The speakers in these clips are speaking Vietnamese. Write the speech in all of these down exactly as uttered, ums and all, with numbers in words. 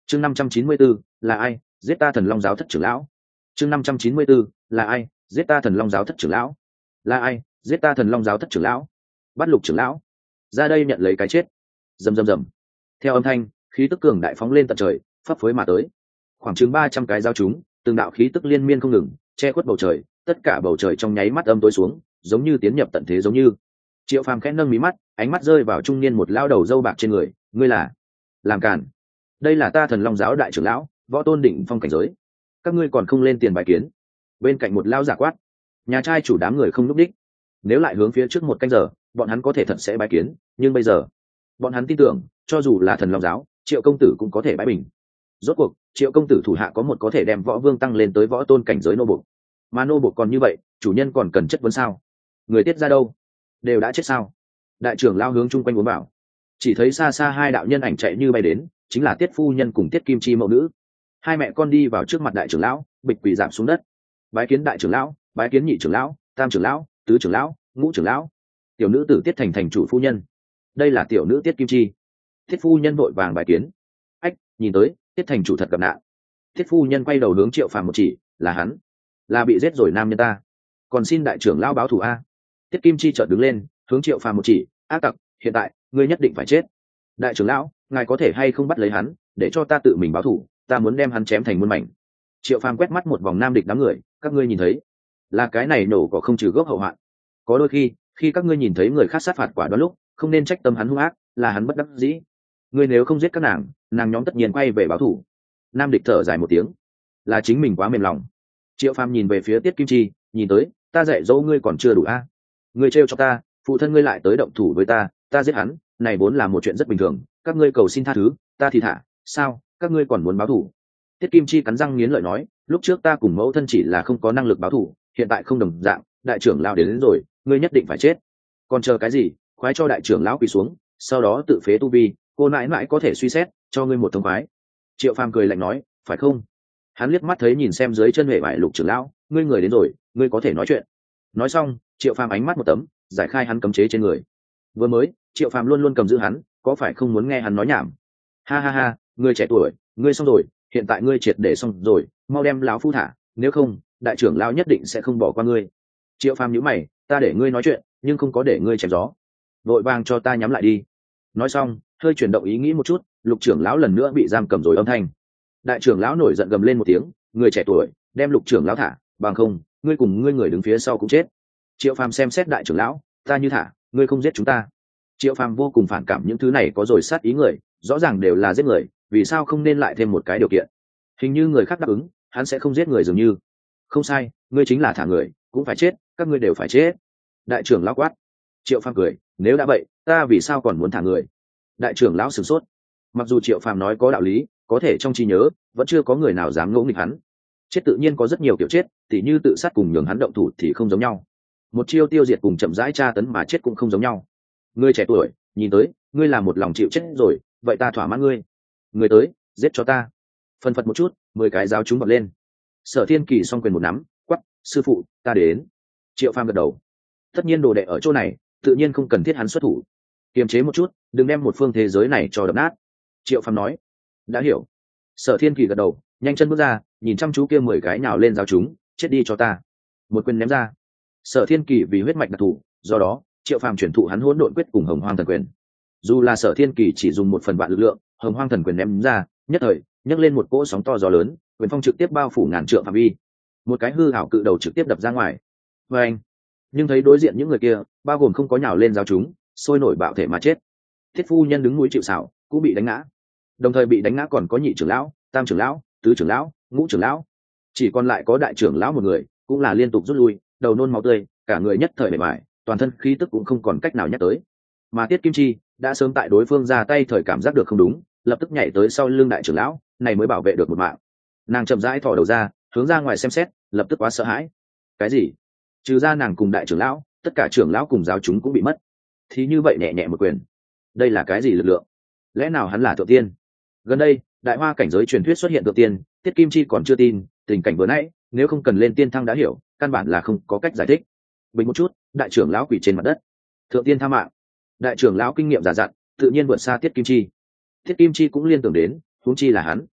chương năm trăm chín mươi b ố là ai giết ta thần long giáo thất trưởng lão? chương năm trăm chín mươi b ố là ai giết ta thần long giáo thất trưởng lão? là ai giết ta thần long giáo thất trưởng lão? bắt lục trưởng lão ra đây nhận lấy cái chết. Rầm rầm rầm. Theo âm thanh, khí tức cường đại phóng lên tận trời, phấp phới mà tới. Khoảng chừng ba trăm cái dao chúng, từng đạo khí tức liên miên không ngừng, che khuất bầu trời, tất cả bầu trời trong nháy mắt âm tối xuống, giống như tiến nhập tận thế giống như. Triệu Phàm khẽ nâng mí mắt, ánh mắt rơi vào trung niên một lao đầu râu bạc trên người, ngươi là? Làm cản. Đây là ta thần long giáo đại trưởng lão, võ tôn đỉnh phong cảnh giới. Các ngươi còn không lên tiền bài kiến? Bên cạnh một lao giả quát. Nhà trai chủ đám người không lúc đích. Nếu lại hướng phía trước một canh giờ, bọn hắn có thể thật sẽ bái kiến, nhưng bây giờ, bọn hắn tin tưởng, cho dù là thần long giáo, Triệu công tử cũng có thể bái bình. Rốt cuộc, Triệu công tử thủ hạ có một có thể đem võ vương tăng lên tới võ tôn cảnh giới nô bộc. Mà nô bộc còn như vậy, chủ nhân còn cần chất vấn sao? Người tiết ra đâu? Đều đã chết sao? Đại trưởng lao hướng chung quanh uốn bảo. Chỉ thấy xa xa hai đạo nhân ảnh chạy như bay đến, chính là Tiết phu nhân cùng Tiết Kim Chi mẫu nữ. Hai mẹ con đi vào trước mặt đại trưởng lão, bịch quỳ giảm xuống đất. Bái kiến đại trưởng lão, bái kiến nhị trưởng lão, tam trưởng lão, tứ trưởng lão, ngũ trưởng lão. Tiểu nữ tử Tiết thành thành chủ phu nhân. Đây là tiểu nữ Tiết Kim Chi. Tiết phu nhân vội vàng bái kiến. Ách, nhìn tới, Tiết thành chủ thật gặp nạn. Tiết phu nhân quay đầu hướng Triệu Phàm một chỉ, là hắn, là bị giết rồi nam nhân ta. Còn xin đại trưởng lão báo thù a. Tiết Kim Chi chợt đứng lên, hướng Triệu Phàm một chỉ, ác tặc, hiện tại, ngươi nhất định phải chết. Đại trưởng lão, ngài có thể hay không bắt lấy hắn, để cho ta tự mình báo thù, ta muốn đem hắn chém thành muôn mảnh. Triệu Phàm quét mắt một vòng nam địch đám người, các ngươi nhìn thấy, là cái này nổ có không trừ gốc hậu hoạn. Có đôi khi, khi các ngươi nhìn thấy người khác sát phạt quả đoán lúc, không nên trách tâm hắn hung ác, là hắn bất đắc dĩ. Ngươi nếu không giết các nàng, nàng nhóm tất nhiên quay về báo thù. Nam địch thở dài một tiếng, là chính mình quá mềm lòng. Triệu Phàm nhìn về phía Tiết Kim Chi, nhìn tới, ta dạy dỗ ngươi còn chưa đủ a. Ngươi trêu cho ta, phụ thân ngươi lại tới động thủ với ta, ta giết hắn, này vốn là một chuyện rất bình thường, các ngươi cầu xin tha thứ, ta thì thả, sao, các ngươi còn muốn báo thù? Tiết Kim Chi cắn răng nghiến lợi nói, lúc trước ta cùng mẫu thân chỉ là không có năng lực báo thù, hiện tại không đồng dạng, đại trưởng lão đến, đến rồi, ngươi nhất định phải chết. Còn chờ cái gì, khoái cho đại trưởng lão quỳ xuống, sau đó tự phế tu vi, cô nãi nãi có thể suy xét, cho ngươi một thông khoái. Triệu Phàm cười lạnh nói, phải không? Hắn liếc mắt thấy nhìn xem dưới chân hệ vải lục trưởng lão, ngươi người đến rồi, ngươi có thể nói chuyện. Nói xong, Triệu Phàm ánh mắt một tấm, giải khai hắn cấm chế trên người. Vừa mới, Triệu Phàm luôn luôn cầm giữ hắn, có phải không muốn nghe hắn nói nhảm? Ha ha ha, ngươi trẻ tuổi, ngươi xong rồi, hiện tại ngươi triệt để xong rồi, mau đem lão phu thả, nếu không, đại trưởng lão nhất định sẽ không bỏ qua ngươi. Triệu Phàm nhíu mày, ta để ngươi nói chuyện, nhưng không có để ngươi chém gió. Vội vàng cho ta nhắm lại đi. Nói xong, hơi chuyển động ý nghĩ một chút, lục trưởng lão lần nữa bị giam cầm rồi âm thanh. Đại trưởng lão nổi giận gầm lên một tiếng, người trẻ tuổi, đem lục trưởng lão thả, bằng không, ngươi cùng ngươi người đứng phía sau cũng chết. Triệu Phàm xem xét đại trưởng lão, ta như thả, ngươi không giết chúng ta. Triệu Phàm vô cùng phản cảm những thứ này có rồi sát ý người, rõ ràng đều là giết người, vì sao không nên lại thêm một cái điều kiện? Hình như người khác đáp ứng, hắn sẽ không giết người dường như. Không sai, ngươi chính là thả người, cũng phải chết, các ngươi đều phải chết. Đại trưởng lão quát. Triệu Phàm cười, nếu đã vậy, ta vì sao còn muốn thả người? Đại trưởng lão sửng sốt. Mặc dù Triệu Phàm nói có đạo lý, có thể trong trí nhớ vẫn chưa có người nào dám ngỗ nghịch hắn. Chết tự nhiên có rất nhiều kiểu chết, tỉ như tự sát cùng nhường hắn động thủ thì không giống nhau. Một chiêu tiêu diệt cùng chậm rãi tra tấn mà chết cũng không giống nhau. Ngươi trẻ tuổi, nhìn tới, ngươi là một lòng chịu chết rồi, vậy ta thỏa mãn ngươi. Ngươi tới, giết cho ta. Phân phật một chút, mười cái giáo chúng bật lên. Sở Thiên Kỳ song quyền một nắm, quắc, sư phụ, ta đến. Triệu Phàm gật đầu. Tất nhiên đồ đệ ở chỗ này, tự nhiên không cần thiết hắn xuất thủ. Kiềm chế một chút, đừng đem một phương thế giới này cho đập nát. Triệu Phàm nói. Đã hiểu. Sở Thiên Kỳ gật đầu, nhanh chân bước ra, nhìn chăm chú kia mười cái nhào lên giáo chúng, chết đi cho ta. Một quyền ném ra. Sở Thiên Kỳ vì huyết mạch đặc thù, do đó Triệu Phàm chuyển thụ hắn hỗn độn quyết cùng Hồng Hoang Thần Quyền. Dù là Sở Thiên Kỳ chỉ dùng một phần vạn lực lượng, Hồng Hoang Thần Quyền ném ra, nhất thời nhấc lên một cỗ sóng to gió lớn, quyền phong trực tiếp bao phủ ngàn trượng phạm vi. Một cái hư ảo cự đầu trực tiếp đập ra ngoài. Và anh, nhưng thấy đối diện những người kia, bao gồm không có nhào lên giáo chúng, sôi nổi bạo thể mà chết. Thiết phu nhân đứng núi chịu sào, cũng bị đánh ngã. Đồng thời bị đánh ngã còn có nhị trưởng lão, tam trưởng lão, tứ trưởng lão, ngũ trưởng lão, chỉ còn lại có đại trưởng lão một người, cũng là liên tục rút lui, đầu nôn máu tươi, cả người nhất thời bề bại, toàn thân khí tức cũng không còn cách nào nhắc tới. Mà Tiết Kim Chi đã sớm tại đối phương ra tay thời cảm giác được không đúng, lập tức nhảy tới sau lưng đại trưởng lão, này mới bảo vệ được một mạng. Nàng chậm rãi thò đầu ra, hướng ra ngoài xem xét, lập tức quá sợ hãi. Cái gì? Trừ ra nàng cùng đại trưởng lão, tất cả trưởng lão cùng giáo chúng cũng bị mất. Thì như vậy nhẹ nhẹ một quyền, đây là cái gì lực lượng? Lẽ nào hắn là thượng tiên? Gần đây, đại hoa cảnh giới truyền thuyết xuất hiện thượng tiên, Tiết Kim Chi còn chưa tin, tình cảnh vừa nãy, nếu không cần lên tiên thăng đã hiểu, căn bản là không có cách giải thích. Bình một chút, đại trưởng lão quỳ trên mặt đất. Thượng tiên tha mạng. Đại trưởng lão kinh nghiệm già dặn, tự nhiên vượt xa Tiết Kim Chi. Tiết Kim Chi cũng liên tưởng đến, huống chi là hắn.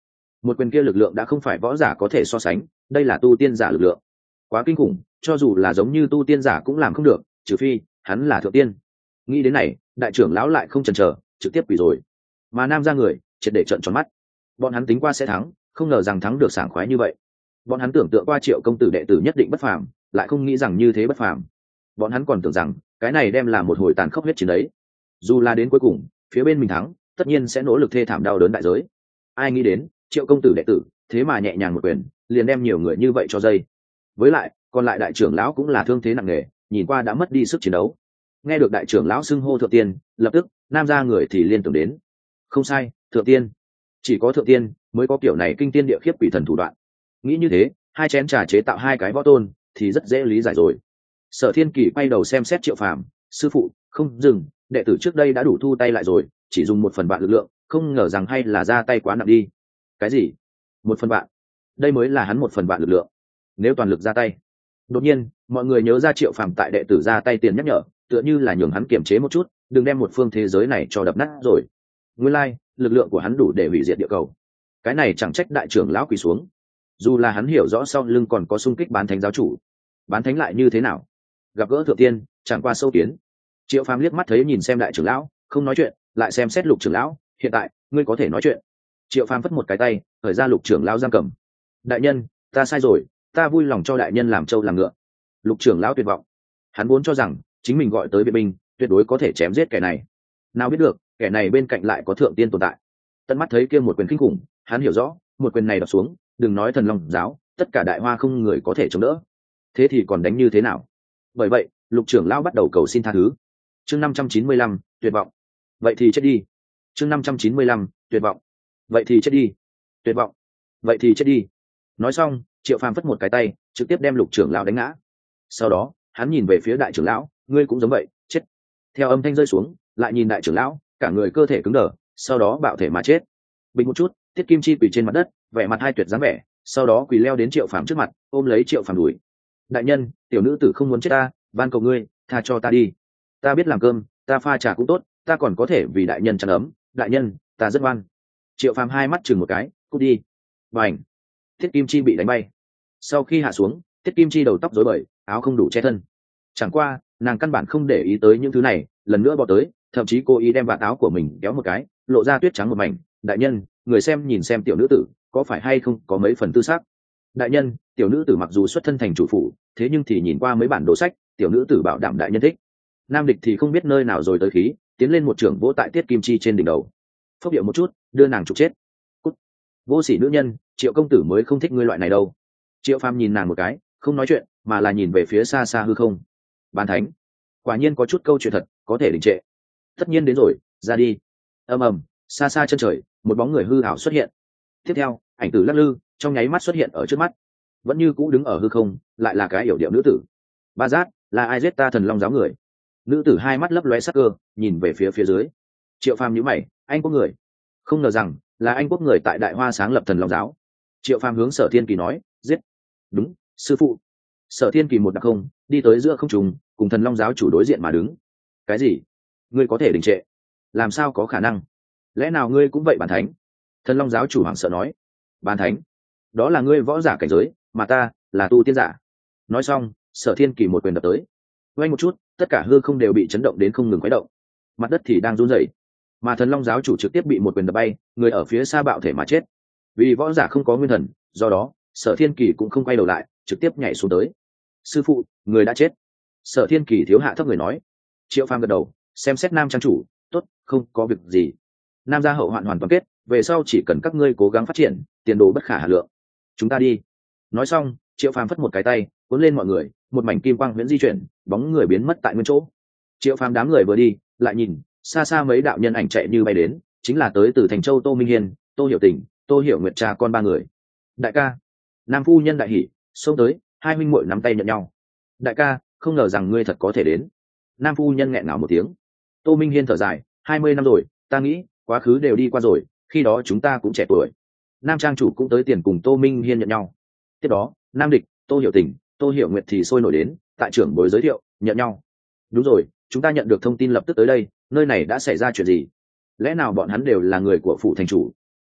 Một quyền kia lực lượng đã không phải võ giả có thể so sánh, đây là tu tiên giả lực lượng, quá kinh khủng, cho dù là giống như tu tiên giả cũng làm không được, trừ phi hắn là thượng tiên. Nghĩ đến này, đại trưởng lão lại không chần chờ, trực tiếp quỳ rồi. Mà nam ra người triệt để trợn tròn mắt. Bọn hắn tính qua sẽ thắng, không ngờ rằng thắng được sảng khoái như vậy. Bọn hắn tưởng tượng qua Triệu công tử đệ tử nhất định bất phàm, lại không nghĩ rằng như thế bất phàm. Bọn hắn còn tưởng rằng cái này đem là một hồi tàn khốc huyết chiến đấy. Dù là đến cuối cùng, phía bên mình thắng, tất nhiên sẽ nỗ lực thê thảm đau đớn đại giới. Ai nghĩ đến, Triệu công tử đệ tử, thế mà nhẹ nhàng một quyền, liền đem nhiều người như vậy cho dây. Với lại, còn lại đại trưởng lão cũng là thương thế nặng nề, nhìn qua đã mất đi sức chiến đấu. Nghe được đại trưởng lão xưng hô thượng tiên, lập tức nam ra người thì liên tưởng đến. Không sai, thượng tiên. Chỉ có thượng tiên mới có kiểu này kinh tiên địa khiếp quỷ thần thủ đoạn. Nghĩ như thế, hai chén trà chế tạo hai cái võ tôn thì rất dễ lý giải rồi. Sở Thiên Kỳ quay đầu xem xét Triệu Phàm, sư phụ, không dừng, đệ tử trước đây đã đủ thu tay lại rồi, chỉ dùng một phần vạn lực lượng, không ngờ rằng hay là ra tay quá nặng đi. Cái gì? Một phần vạn? Đây mới là hắn một phần vạn lực lượng. Nếu toàn lực ra tay. Đột nhiên, mọi người nhớ ra Triệu Phàm tại đệ tử ra tay tiền nhắc nhở, tựa như là nhường hắn kiềm chế một chút, đừng đem một phương thế giới này cho đập nát rồi. Nguyên lai, like, lực lượng của hắn đủ để hủy diệt địa cầu. Cái này chẳng trách đại trưởng lão quỳ xuống. Dù là hắn hiểu rõ sau lưng còn có xung kích bán thánh giáo chủ, bán thánh lại như thế nào? Gặp gỡ thượng tiên, chẳng qua sâu kiến. Triệu Phàm liếc mắt thấy nhìn xem đại trưởng lão, không nói chuyện, lại xem xét Lục trưởng lão, hiện tại, ngươi có thể nói chuyện. Triệu Phàm phất một cái tay, thời ra Lục trưởng lão giam cầm. Đại nhân, ta sai rồi, ta vui lòng cho đại nhân làm trâu làm ngựa. Lục trưởng lão tuyệt vọng. Hắn vốn cho rằng chính mình gọi tới viện binh, tuyệt đối có thể chém giết kẻ này. Nào biết được, kẻ này bên cạnh lại có thượng tiên tồn tại. Tận mắt thấy kia một quyền kinh khủng, hắn hiểu rõ, một quyền này đập xuống, đừng nói thần long giáo, tất cả đại hoa không người có thể chống đỡ. Thế thì còn đánh như thế nào? Bởi vậy, Lục trưởng lão bắt đầu cầu xin tha thứ. Chương năm trăm chín mươi lăm, tuyệt vọng. Vậy thì chết đi. Chương năm trăm chín mươi lăm, tuyệt vọng. Vậy thì chết đi. Tuyệt vọng. Vậy thì chết đi. Nói xong, Triệu Phàm phất một cái tay, trực tiếp đem Lục trưởng lão đánh ngã. Sau đó, hắn nhìn về phía đại trưởng lão, ngươi cũng giống vậy, chết. Theo âm thanh rơi xuống, lại nhìn đại trưởng lão, cả người cơ thể cứng đờ, sau đó bạo thể mà chết. Bình một chút, Tiết Kim Chi quỳ trên mặt đất, vẻ mặt hai tuyệt dáng vẻ, sau đó quỳ leo đến Triệu Phàm trước mặt, ôm lấy Triệu Phàm đùi. Đại nhân, tiểu nữ tử không muốn chết ta, van cầu ngươi, tha cho ta đi. Ta biết làm cơm, ta pha trà cũng tốt, ta còn có thể vì đại nhân chăn ấm. Đại nhân, ta rất ngoan. Triệu Phàm hai mắt chừng một cái, cút đi. Bành. Tiết Kim Chi bị đánh bay. Sau khi hạ xuống, Tiết Kim Chi đầu tóc rối bời, áo không đủ che thân. Chẳng qua, nàng căn bản không để ý tới những thứ này, lần nữa bỏ tới, thậm chí cố ý đem vạt áo của mình kéo một cái, lộ ra tuyết trắng một mảnh. Đại nhân, người xem nhìn xem tiểu nữ tử có phải hay không có mấy phần tư sắc. Đại nhân, tiểu nữ tử mặc dù xuất thân thành chủ phủ, thế nhưng thì nhìn qua mấy bản đồ sách, tiểu nữ tử bảo đảm đại nhân thích. Nam địch thì không biết nơi nào rồi tới khí, tiến lên một trưởng vỗ tại Tiết Kim Chi trên đỉnh đầu, phốc điệu một chút, đưa nàng trục chết. Cút. Vô sỉ nữ nhân, Triệu công tử mới không thích ngươi loại này đâu. Triệu Phàm nhìn nàng một cái, không nói chuyện, mà là nhìn về phía xa xa hư không. Bán thánh, quả nhiên có chút câu chuyện thật, có thể đình trệ. Tất nhiên đến rồi, ra đi. Ầm ầm, xa xa chân trời, một bóng người hư ảo xuất hiện. Tiếp theo, ảnh tử lắc lư, trong nháy mắt xuất hiện ở trước mắt. Vẫn như cũ đứng ở hư không, lại là cái yểu điệu nữ tử. Ba Giác, là ai giết ta thần long giáo người? Nữ tử hai mắt lấp lóe sắc cơ, nhìn về phía phía dưới. Triệu Phàm nhíu mày, anh quốc người? Không ngờ rằng là anh quốc người tại Đại Hoa sáng lập thần long giáo. Triệu Phàm hướng Sở Thiên Kỳ nói, giết. Đúng, sư phụ. Sở Thiên Kỳ một đặc không, đi tới giữa không trung, cùng thần long giáo chủ đối diện mà đứng. Cái gì? Ngươi có thể đình trệ? Làm sao có khả năng? Lẽ nào ngươi cũng vậy bản thánh? Thần long giáo chủ hoảng sợ nói. Bản thánh? Đó là ngươi võ giả cảnh giới, mà ta là tu tiên giả. Nói xong, Sở Thiên Kỳ một quyền đập tới. Quay một chút, tất cả hư không đều bị chấn động đến không ngừng khuấy động. Mặt đất thì đang run rẩy, mà thần long giáo chủ trực tiếp bị một quyền đập bay, người ở phía xa bạo thể mà chết. Vì võ giả không có nguyên thần, do đó Sở Thiên Kỳ cũng không quay đầu lại, trực tiếp nhảy xuống tới. Sư phụ, người đã chết. Sở Thiên Kỳ thiếu hạ thấp người nói. Triệu Phàm gật đầu, xem xét nam trang chủ, tốt, không có việc gì. Nam gia hậu hoạn hoàn toàn kết, về sau chỉ cần các ngươi cố gắng phát triển, tiền đồ bất khả hà lượng. Chúng ta đi. Nói xong, Triệu Phàm phất một cái tay, cuốn lên mọi người, một mảnh kim quang huyễn di chuyển, bóng người biến mất tại nguyên chỗ. Triệu Phàm đám người vừa đi, lại nhìn, xa xa mấy đạo nhân ảnh chạy như bay đến, chính là tới từ Thành Châu Tô Minh Hiên, Tô Hiểu Tình, Tô Hiểu Nguyệt cha con ba người. Đại ca. Nam phu nhân đại hỉ, xông tới, hai huynh muội nắm tay nhận nhau. Đại ca, không ngờ rằng ngươi thật có thể đến. Nam phu nhân nghẹn ngào một tiếng. Tô Minh Hiên thở dài, hai mươi năm rồi, ta nghĩ quá khứ đều đi qua rồi, khi đó chúng ta cũng trẻ tuổi. Nam trang chủ cũng tới tiền cùng Tô Minh Hiên nhận nhau. Tiếp đó, Nam địch, Tô Hiểu Tình, Tô Hiểu Nguyệt thì sôi nổi đến, tại trưởng bối giới thiệu, nhận nhau. Đúng rồi, chúng ta nhận được thông tin lập tức tới đây, nơi này đã xảy ra chuyện gì? Lẽ nào bọn hắn đều là người của phủ thành chủ?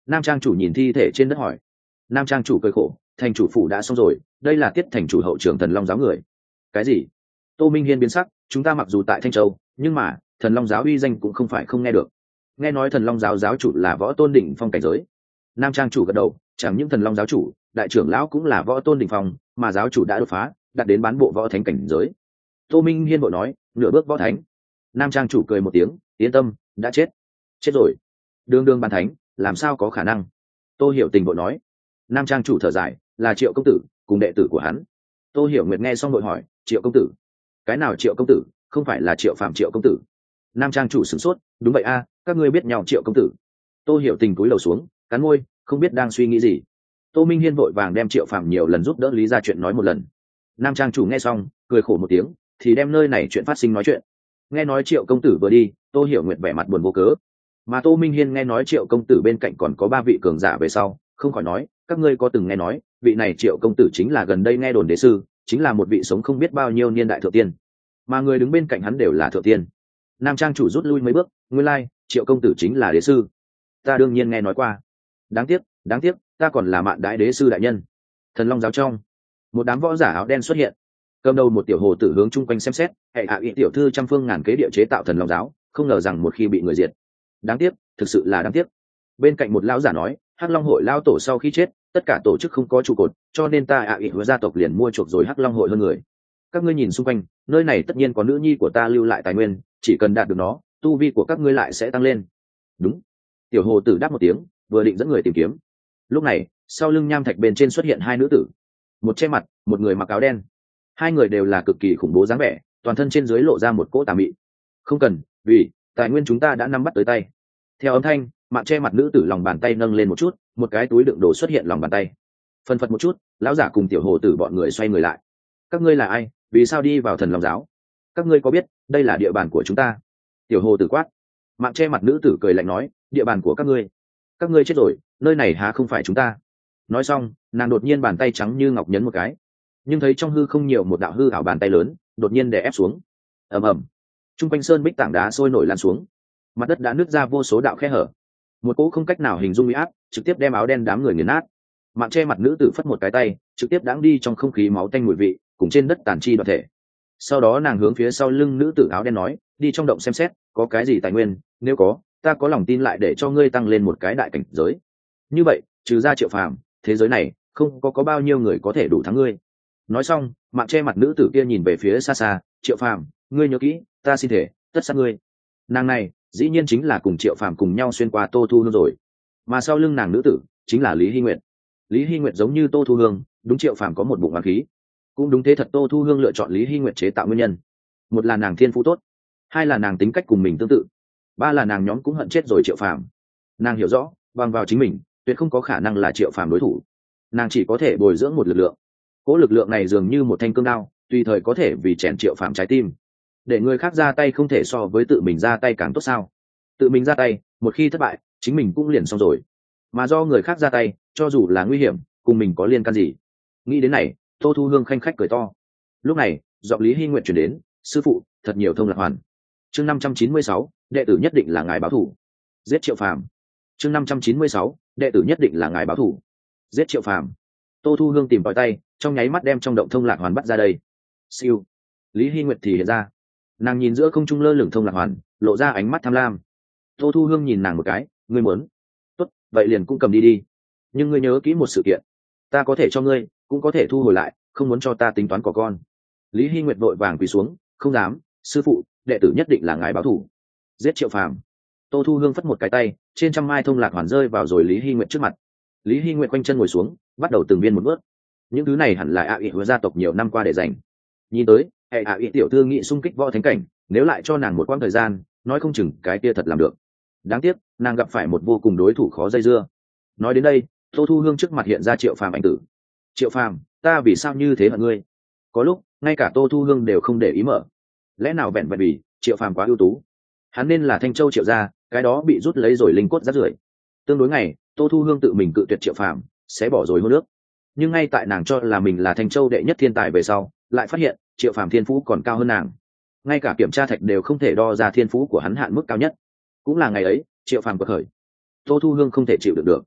Nam trang chủ nhìn thi thể trên đất hỏi. Nam trang chủ cười khổ, thành chủ phủ đã xong rồi, đây là tiết thành chủ hậu trưởng thần long giáo người. Cái gì? Tô Minh Hiên biến sắc, chúng ta mặc dù tại Thanh Châu, nhưng mà thần long giáo uy danh cũng không phải không nghe được. Nghe nói thần long giáo giáo chủ là võ tôn đỉnh phong cảnh giới. Nam trang chủ gật đầu, chẳng những thần long giáo chủ, đại trưởng lão cũng là võ tôn đỉnh phong, mà giáo chủ đã đột phá, đạt đến bán bộ võ thánh cảnh giới. Tô Minh Hiên vội nói, nửa bước võ thánh. Nam trang chủ cười một tiếng, yên tâm, đã chết. Chết rồi. Đường đường bán thánh, làm sao có khả năng? Tô Hiểu Tình vội nói. Nam trang chủ thở dài, là Triệu công tử, cùng đệ tử của hắn. Tô Hiểu Nguyệt nghe xong vội hỏi, Triệu công tử? Cái nào Triệu công tử? Không phải là Triệu Phạm Triệu công tử? Nam trang chủ sửng sốt, đúng vậy a, các ngươi biết nhau Triệu công tử? Tô Hiểu Tình cúi đầu xuống, cắn môi, không biết đang suy nghĩ gì. Tô Minh Hiên vội vàng đem Triệu Phạm nhiều lần giúp đỡ lý ra chuyện nói một lần. Nam trang chủ nghe xong, cười khổ một tiếng, thì đem nơi này chuyện phát sinh nói chuyện. Nghe nói Triệu công tử vừa đi, Tô Hiểu Nguyệt vẻ mặt buồn vô cớ. Mà Tô Minh Hiên nghe nói Triệu công tử bên cạnh còn có ba vị cường giả về sau, không khỏi nói, các ngươi có từng nghe nói, vị này Triệu công tử chính là gần đây nghe đồn đế sư, chính là một vị sống không biết bao nhiêu niên đại thượng tiên, mà người đứng bên cạnh hắn đều là thượng tiên. Nam trang chủ rút lui mấy bước, nguyên lai, Triệu công tử chính là đế sư. Ta đương nhiên nghe nói qua. Đáng tiếc, đáng tiếc, ta còn là mạn đái đế sư đại nhân. Thần Long giáo trong, một đám võ giả áo đen xuất hiện, cầm đầu một tiểu hồ tử hướng chung quanh xem xét, hệ hạ ý tiểu thư trăm phương ngàn kế địa chế tạo Thần Long giáo, không ngờ rằng một khi bị người diệt. Đáng tiếc, thực sự là đáng tiếc. Bên cạnh một lão giả nói, Hắc Long hội lao tổ sau khi chết, tất cả tổ chức không có trụ cột, cho nên ta ạ ý hứa gia tộc liền mua chuộc rồi Hắc Long hội hơn người. Các ngươi nhìn xung quanh, nơi này tất nhiên có nữ nhi của ta lưu lại tài nguyên, chỉ cần đạt được nó, tu vi của các ngươi lại sẽ tăng lên. Đúng. Tiểu hồ tử đáp một tiếng, vừa định dẫn người tìm kiếm. Lúc này, sau lưng nham thạch bên trên xuất hiện hai nữ tử, một che mặt, một người mặc áo đen. Hai người đều là cực kỳ khủng bố dáng vẻ, toàn thân trên dưới lộ ra một cỗ tà mị. Không cần, vì tài nguyên chúng ta đã nắm bắt tới tay. Theo âm thanh, mạng che mặt nữ tử lòng bàn tay nâng lên một chút, một cái túi đựng đồ xuất hiện lòng bàn tay. Phân phật một chút, lão giả cùng tiểu hồ tử bọn người xoay người lại. Các ngươi là ai, vì sao đi vào Thần Long giáo? Các ngươi có biết đây là địa bàn của chúng ta? Tiểu hồ tử quát. Mạng che mặt nữ tử cười lạnh nói, địa bàn của các ngươi? Các ngươi chết rồi, nơi này há không phải chúng ta? Nói xong, nàng đột nhiên bàn tay trắng như ngọc nhấn một cái, nhưng thấy trong hư không nhiều một đạo hư ảo bàn tay lớn, đột nhiên đè ép xuống. Ầm ầm. Trung quanh sơn bích tảng đá sôi nổi lan xuống, mặt đất đã nứt ra vô số đạo khe hở, một cỗ không cách nào hình dung uy áp trực tiếp đem áo đen đám người nghiền nát. Mạng che mặt nữ tử phất một cái tay, trực tiếp đãng đi trong không khí máu tanh mùi vị, cùng trên đất tàn chi đoạn thể. Sau đó nàng hướng phía sau lưng nữ tử áo đen nói, đi trong động xem xét có cái gì tài nguyên, nếu có, ta có lòng tin lại để cho ngươi tăng lên một cái đại cảnh giới. Như vậy, trừ ra Triệu Phàm, thế giới này không có có bao nhiêu người có thể đủ thắng ngươi. Nói xong, mạng che mặt nữ tử kia nhìn về phía xa xa, Triệu Phàm, ngươi nhớ kỹ, ta xin thể tất sát ngươi. Nàng này dĩ nhiên chính là cùng Triệu Phàm cùng nhau xuyên qua Tô Thu Hương rồi, mà sau lưng nàng nữ tử chính là Lý Hy Nguyệt. Lý Hy Nguyệt giống như Tô Thu Hương, đúng Triệu Phàm có một bụng oán khí, cũng đúng thế thật Tô Thu Hương lựa chọn Lý Hy Nguyệt chế tạo nguyên nhân, một là nàng thiên phú tốt, hai là nàng tính cách cùng mình tương tự, ba là nàng nhóm cũng hận chết rồi Triệu Phàm. Nàng hiểu rõ, bằng vào chính mình tuyệt không có khả năng là Triệu Phàm đối thủ, nàng chỉ có thể bồi dưỡng một lực lượng. Cỗ lực lượng này dường như một thanh cương đao, tùy thời có thể vì chèn Triệu Phàm trái tim. Để người khác ra tay không thể so với tự mình ra tay càng tốt sao? Tự mình ra tay, một khi thất bại, chính mình cũng liền xong rồi. Mà do người khác ra tay, cho dù là nguy hiểm, cùng mình có liên can gì? Nghĩ đến này, Tô Thu Hương khanh khách cười to. Lúc này, giọng Lý Hy Nguyện chuyển đến, sư phụ, thật nhiều thông lạc hoàn. Chương năm trăm chín mươi sáu, đệ tử nhất định là ngài báo thủ. Giết Triệu Phàm. Chương năm trăm chín mươi sáu, đệ tử nhất định là ngài báo thủ. Giết Triệu Phàm. Tô Thu Hương tìm tòi tay, trong nháy mắt đem trong động thông lạc hoàn bắt ra đây. Siêu. Lý Hy Nguyệt thì hiện ra, nàng nhìn giữa không trung lơ lửng thông lạc hoàn, lộ ra ánh mắt tham lam. Tô Thu Hương nhìn nàng một cái, ngươi muốn? Tốt, vậy liền cũng cầm đi đi. Nhưng ngươi nhớ kỹ một sự kiện, ta có thể cho ngươi, cũng có thể thu hồi lại, không muốn cho ta tính toán của con. Lý Hy Nguyệt vội vàng quỳ xuống, không dám, sư phụ, đệ tử nhất định là ngài báo thủ. Giết Triệu Phàm. Tô Thu Hương phất một cái tay, trên trăm mai thông lạc hoàn rơi vào rồi Lý Hy Nguyệt trước mặt. Lý Hy Nguyệt quanh chân ngồi xuống, bắt đầu từng viên một bước. Những thứ này hẳn là ạ ị hứa gia tộc nhiều năm qua để dành. Nhìn tới, hệ ạ ị tiểu thư nghị xung kích võ thánh cảnh, nếu lại cho nàng một quãng thời gian, nói không chừng cái kia thật làm được. Đáng tiếc, nàng gặp phải một vô cùng đối thủ khó dây dưa. Nói đến đây, Tô Thu Hương trước mặt hiện ra Triệu Phàm ảnh tử. Triệu Phàm, ta vì sao như thế hận ngươi? Có lúc, ngay cả Tô Thu Hương đều không để ý mở. Lẽ nào vẹn vẹn vì Triệu Phàm quá ưu tú? Hắn nên là Thanh Châu Triệu gia, cái đó bị rút lấy rồi linh cốt rác rưởi. Tương đối ngày, Tô Thu Hương tự mình cự tuyệt Triệu Phàm, sẽ bỏ rồi hôn nước. Nhưng ngay tại nàng cho là mình là Thanh Châu đệ nhất thiên tài về sau, lại phát hiện Triệu Phàm thiên phú còn cao hơn nàng. Ngay cả kiểm tra thạch đều không thể đo ra thiên phú của hắn hạn mức cao nhất. Cũng là ngày ấy, Triệu Phàm bật khởi. Tô Thu Hương không thể chịu được được.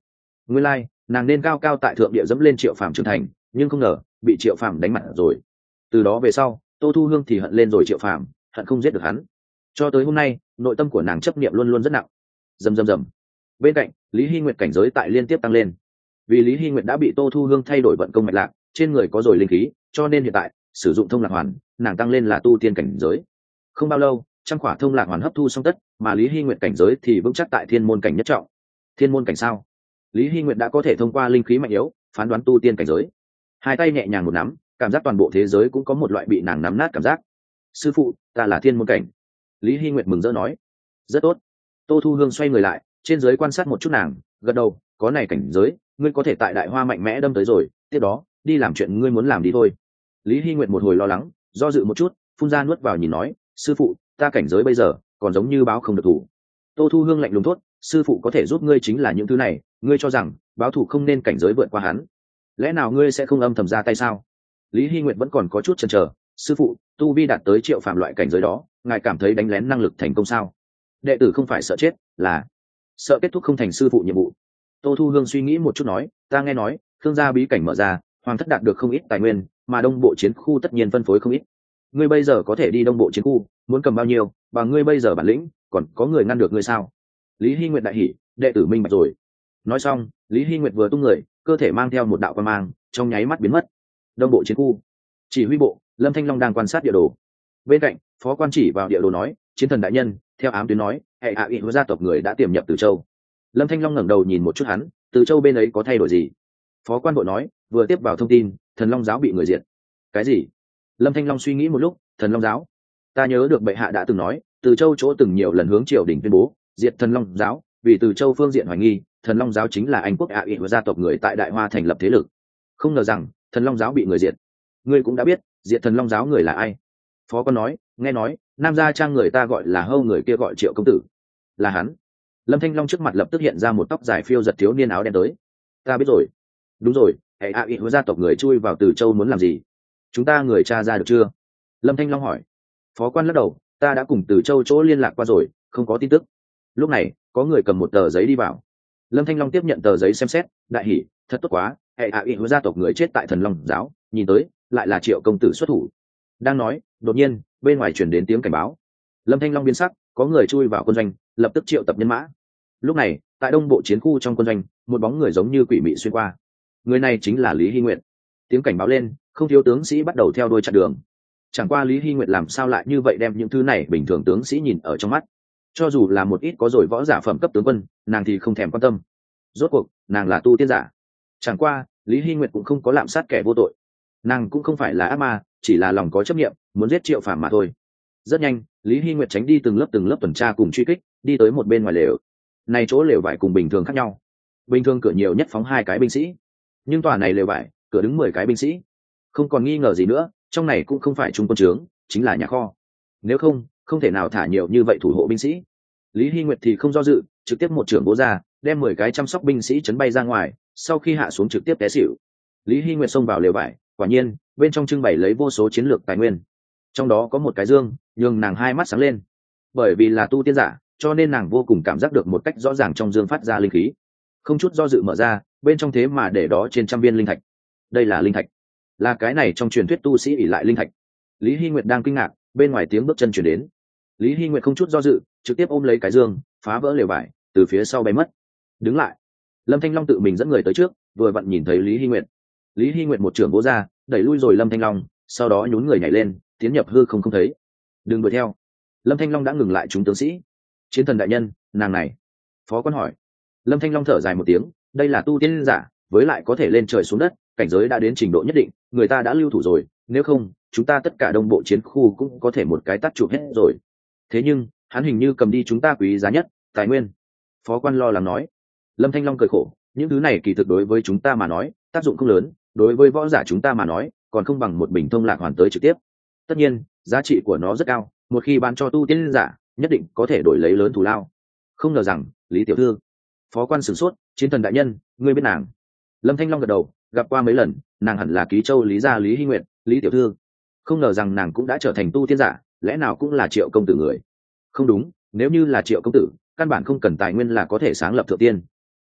Nguyên lai nàng nên cao cao tại thượng địa dẫm lên Triệu Phàm trưởng thành, nhưng không ngờ bị Triệu Phàm đánh mặt rồi. Từ đó về sau, Tô Thu Hương thì hận lên rồi Triệu Phàm, hận không giết được hắn. Cho tới hôm nay, nội tâm của nàng chấp niệm luôn luôn rất nặng. Rầm rầm rầm. Bên cạnh, Lý Hy Nguyệt cảnh giới tại liên tiếp tăng lên. Vì Lý Hy Nguyệt đã bị Tô Thu Hương thay đổi vận công mạch lạc, trên người có rồi linh khí, cho nên hiện tại sử dụng thông lạc hoàn, nàng tăng lên là tu tiên cảnh giới. Không bao lâu, trăm khỏa thông lạc hoàn hấp thu xong tất, mà Lý Hy Nguyệt cảnh giới thì vững chắc tại thiên môn cảnh nhất trọng. Thiên môn cảnh sao? Lý Hy Nguyệt đã có thể thông qua linh khí mạnh yếu phán đoán tu tiên cảnh giới. Hai tay nhẹ nhàng một nắm, cảm giác toàn bộ thế giới cũng có một loại bị nàng nắm nát cảm giác. Sư phụ, ta là thiên môn cảnh. Lý Hy Nguyệt mừng rỡ nói. Rất tốt. Tô Thu Hương xoay người lại, trên giới quan sát một chút nàng, gật đầu, có này cảnh giới, ngươi có thể tại đại hoa mạnh mẽ đâm tới rồi, tiếp đó đi làm chuyện ngươi muốn làm đi thôi. Lý Hy Nguyệt một hồi lo lắng, do dự một chút, phun ra nuốt vào nhìn nói, sư phụ, ta cảnh giới bây giờ còn giống như báo không được thủ. Tô Thu Hương lạnh lùng thốt, sư phụ có thể giúp ngươi chính là những thứ này, ngươi cho rằng báo thủ không nên cảnh giới vượt qua hắn, lẽ nào ngươi sẽ không âm thầm ra tay sao? Lý Hy Nguyệt vẫn còn có chút chần chờ, sư phụ, tu vi đạt tới Triệu Phàm loại cảnh giới đó, ngài cảm thấy đánh lén năng lực thành công sao? Đệ tử không phải sợ chết, là sợ kết thúc không thành sư phụ nhiệm vụ. Tô Thu Hương suy nghĩ một chút nói, ta nghe nói thương gia bí cảnh mở ra, hoàng thất đạt được không ít tài nguyên, mà đông bộ chiến khu tất nhiên phân phối không ít. Ngươi bây giờ có thể đi đông bộ chiến khu, muốn cầm bao nhiêu, và ngươi bây giờ bản lĩnh, còn có người ngăn được ngươi sao? Lý Hy Nguyệt đại hỉ, đệ tử minh bạch rồi. Nói xong, Lý Hy Nguyệt vừa tung người, cơ thể mang theo một đạo quang mang, trong nháy mắt biến mất. Đông bộ chiến khu, chỉ huy bộ, Lâm Thanh Long đang quan sát địa đồ. Bên cạnh, phó quan chỉ vào địa đồ nói, chiến thần đại nhân, theo ám tuyến nói, hệ hạ ị gia tộc người đã tiềm nhập Từ Châu. Lâm Thanh Long ngẩng đầu nhìn một chút hắn, Từ Châu bên ấy có thay đổi gì? Phó quan bộ nói, vừa tiếp vào thông tin, Thần Long giáo bị người diệt. Cái gì? Lâm Thanh Long suy nghĩ một lúc, Thần Long giáo? Ta nhớ được bệ hạ đã từng nói, Từ Châu chỗ từng nhiều lần hướng triều đình tuyên bố diệt Thần Long giáo, vì Từ Châu phương diện hoài nghi, Thần Long giáo chính là Anh quốc ạ ị gia tộc người tại Đại Hoa thành lập thế lực. Không ngờ rằng Thần Long giáo bị người diệt. Ngươi cũng đã biết diệt Thần Long giáo người là ai? Phó quan nói, nghe nói nam gia trang người ta gọi là Hâu, người kia gọi Triệu công tử. Là hắn. Lâm Thanh Long trước mặt lập tức hiện ra một tóc dài phiêu giật thiếu niên áo đen tới. Ta biết rồi. Đúng rồi, hệ ạ ị gia tộc người chui vào Từ Châu muốn làm gì? Chúng ta người tra ra được chưa? Lâm Thanh Long hỏi. Phó quan lắc đầu, ta đã cùng Từ Châu chỗ liên lạc qua rồi, không có tin tức. Lúc này có người cầm một tờ giấy đi vào. Lâm Thanh Long tiếp nhận tờ giấy xem xét, đại hỉ, thật tốt quá, hệ ạ ị gia tộc người chết tại Thần Long giáo, nhìn tới lại là Triệu công tử xuất thủ. Đang nói, đột nhiên bên ngoài chuyển đến tiếng cảnh báo. Lâm Thanh Long biến sắc, có người chui vào quân doanh, lập tức triệu tập nhân mã. Lúc này tại đông bộ chiến khu trong quân doanh, một bóng người giống như quỷ mị xuyên qua. Người này chính là Lý Hy Nguyệt. Tiếng cảnh báo lên, không thiếu tướng sĩ bắt đầu theo đuôi chặn đường. Chẳng qua Lý Hy Nguyệt làm sao lại như vậy đem những thứ này bình thường tướng sĩ nhìn ở trong mắt. Cho dù là một ít có rồi võ giả phẩm cấp tướng quân, nàng thì không thèm quan tâm. Rốt cuộc nàng là tu tiên giả. Chẳng qua Lý Hy Nguyệt cũng không có lạm sát kẻ vô tội, nàng cũng không phải là ác ma, chỉ là lòng có chấp niệm, muốn giết Triệu Phàm mà thôi. Rất nhanh, Lý Hy Nguyệt tránh đi từng lớp từng lớp tuần tra cùng truy kích, đi tới một bên ngoài lều. Này chỗ lều vải cùng bình thường khác nhau. Bình thường cửa nhiều nhất phóng hai cái binh sĩ, nhưng tòa này lều vải cửa đứng mười cái binh sĩ. Không còn nghi ngờ gì nữa, trong này cũng không phải trung quân trướng, chính là nhà kho. Nếu không, không thể nào thả nhiều như vậy thủ hộ binh sĩ. Lý Hy Nguyệt thì không do dự, trực tiếp một trưởng bố ra, đem mười cái chăm sóc binh sĩ chấn bay ra ngoài, sau khi hạ xuống trực tiếp té xỉu. Lý Hy Nguyệt xông vào lều vải, quả nhiên bên trong trưng bày lấy vô số chiến lược tài nguyên, trong đó có một cái dương, nhường nàng hai mắt sáng lên. Bởi vì là tu tiên giả, cho nên nàng vô cùng cảm giác được một cách rõ ràng trong dương phát ra linh khí. Không chút do dự mở ra, bên trong thế mà để đó trên trăm viên linh thạch. Đây là linh thạch, là cái này trong truyền thuyết tu sĩ ỷ lại linh thạch. Lý Hy Nguyệt đang kinh ngạc, bên ngoài tiếng bước chân chuyển đến. Lý Hy Nguyệt không chút do dự, trực tiếp ôm lấy cái dương, phá vỡ lều vải, từ phía sau bay mất. Đứng lại. Lâm Thanh Long tự mình dẫn người tới trước, vừa vặn nhìn thấy Lý Hy Nguyệt. Lý Hy Nguyệt một trưởng vỗ ra, đẩy lui rồi Lâm Thanh Long, sau đó nhún người nhảy lên, tiến nhập hư không không thấy. Đừng đuổi theo. Lâm Thanh Long đã ngừng lại chúng tướng sĩ. Chiến thần đại nhân, nàng này. Phó quan hỏi. Lâm Thanh Long thở dài một tiếng, đây là tu tiên giả, với lại có thể lên trời xuống đất, cảnh giới đã đến trình độ nhất định, người ta đã lưu thủ rồi, nếu không chúng ta tất cả đông bộ chiến khu cũng có thể một cái tắt chụp hết rồi. Thế nhưng hắn hình như cầm đi chúng ta quý giá nhất tài nguyên. Phó quan lo lắng nói. Lâm Thanh Long cười khổ, những thứ này kỳ thực đối với chúng ta mà nói tác dụng không lớn, đối với võ giả chúng ta mà nói còn không bằng một bình thông lạc hoàn tới trực tiếp. Tất nhiên giá trị của nó rất cao, một khi bán cho tu tiên giả nhất định có thể đổi lấy lớn thù lao. Không ngờ rằng Lý tiểu thư. Phó quan sửng sốt, chiến thần đại nhân, ngươi biết nàng? Lâm Thanh Long gật đầu, gặp qua mấy lần, nàng hẳn là Ký Châu Lý gia Lý Hy Nguyệt, Lý tiểu thư. Không ngờ rằng nàng cũng đã trở thành tu tiên giả, lẽ nào cũng là Triệu công tử người? Không đúng, nếu như là Triệu công tử, căn bản không cần tài nguyên là có thể sáng lập thượng tiên.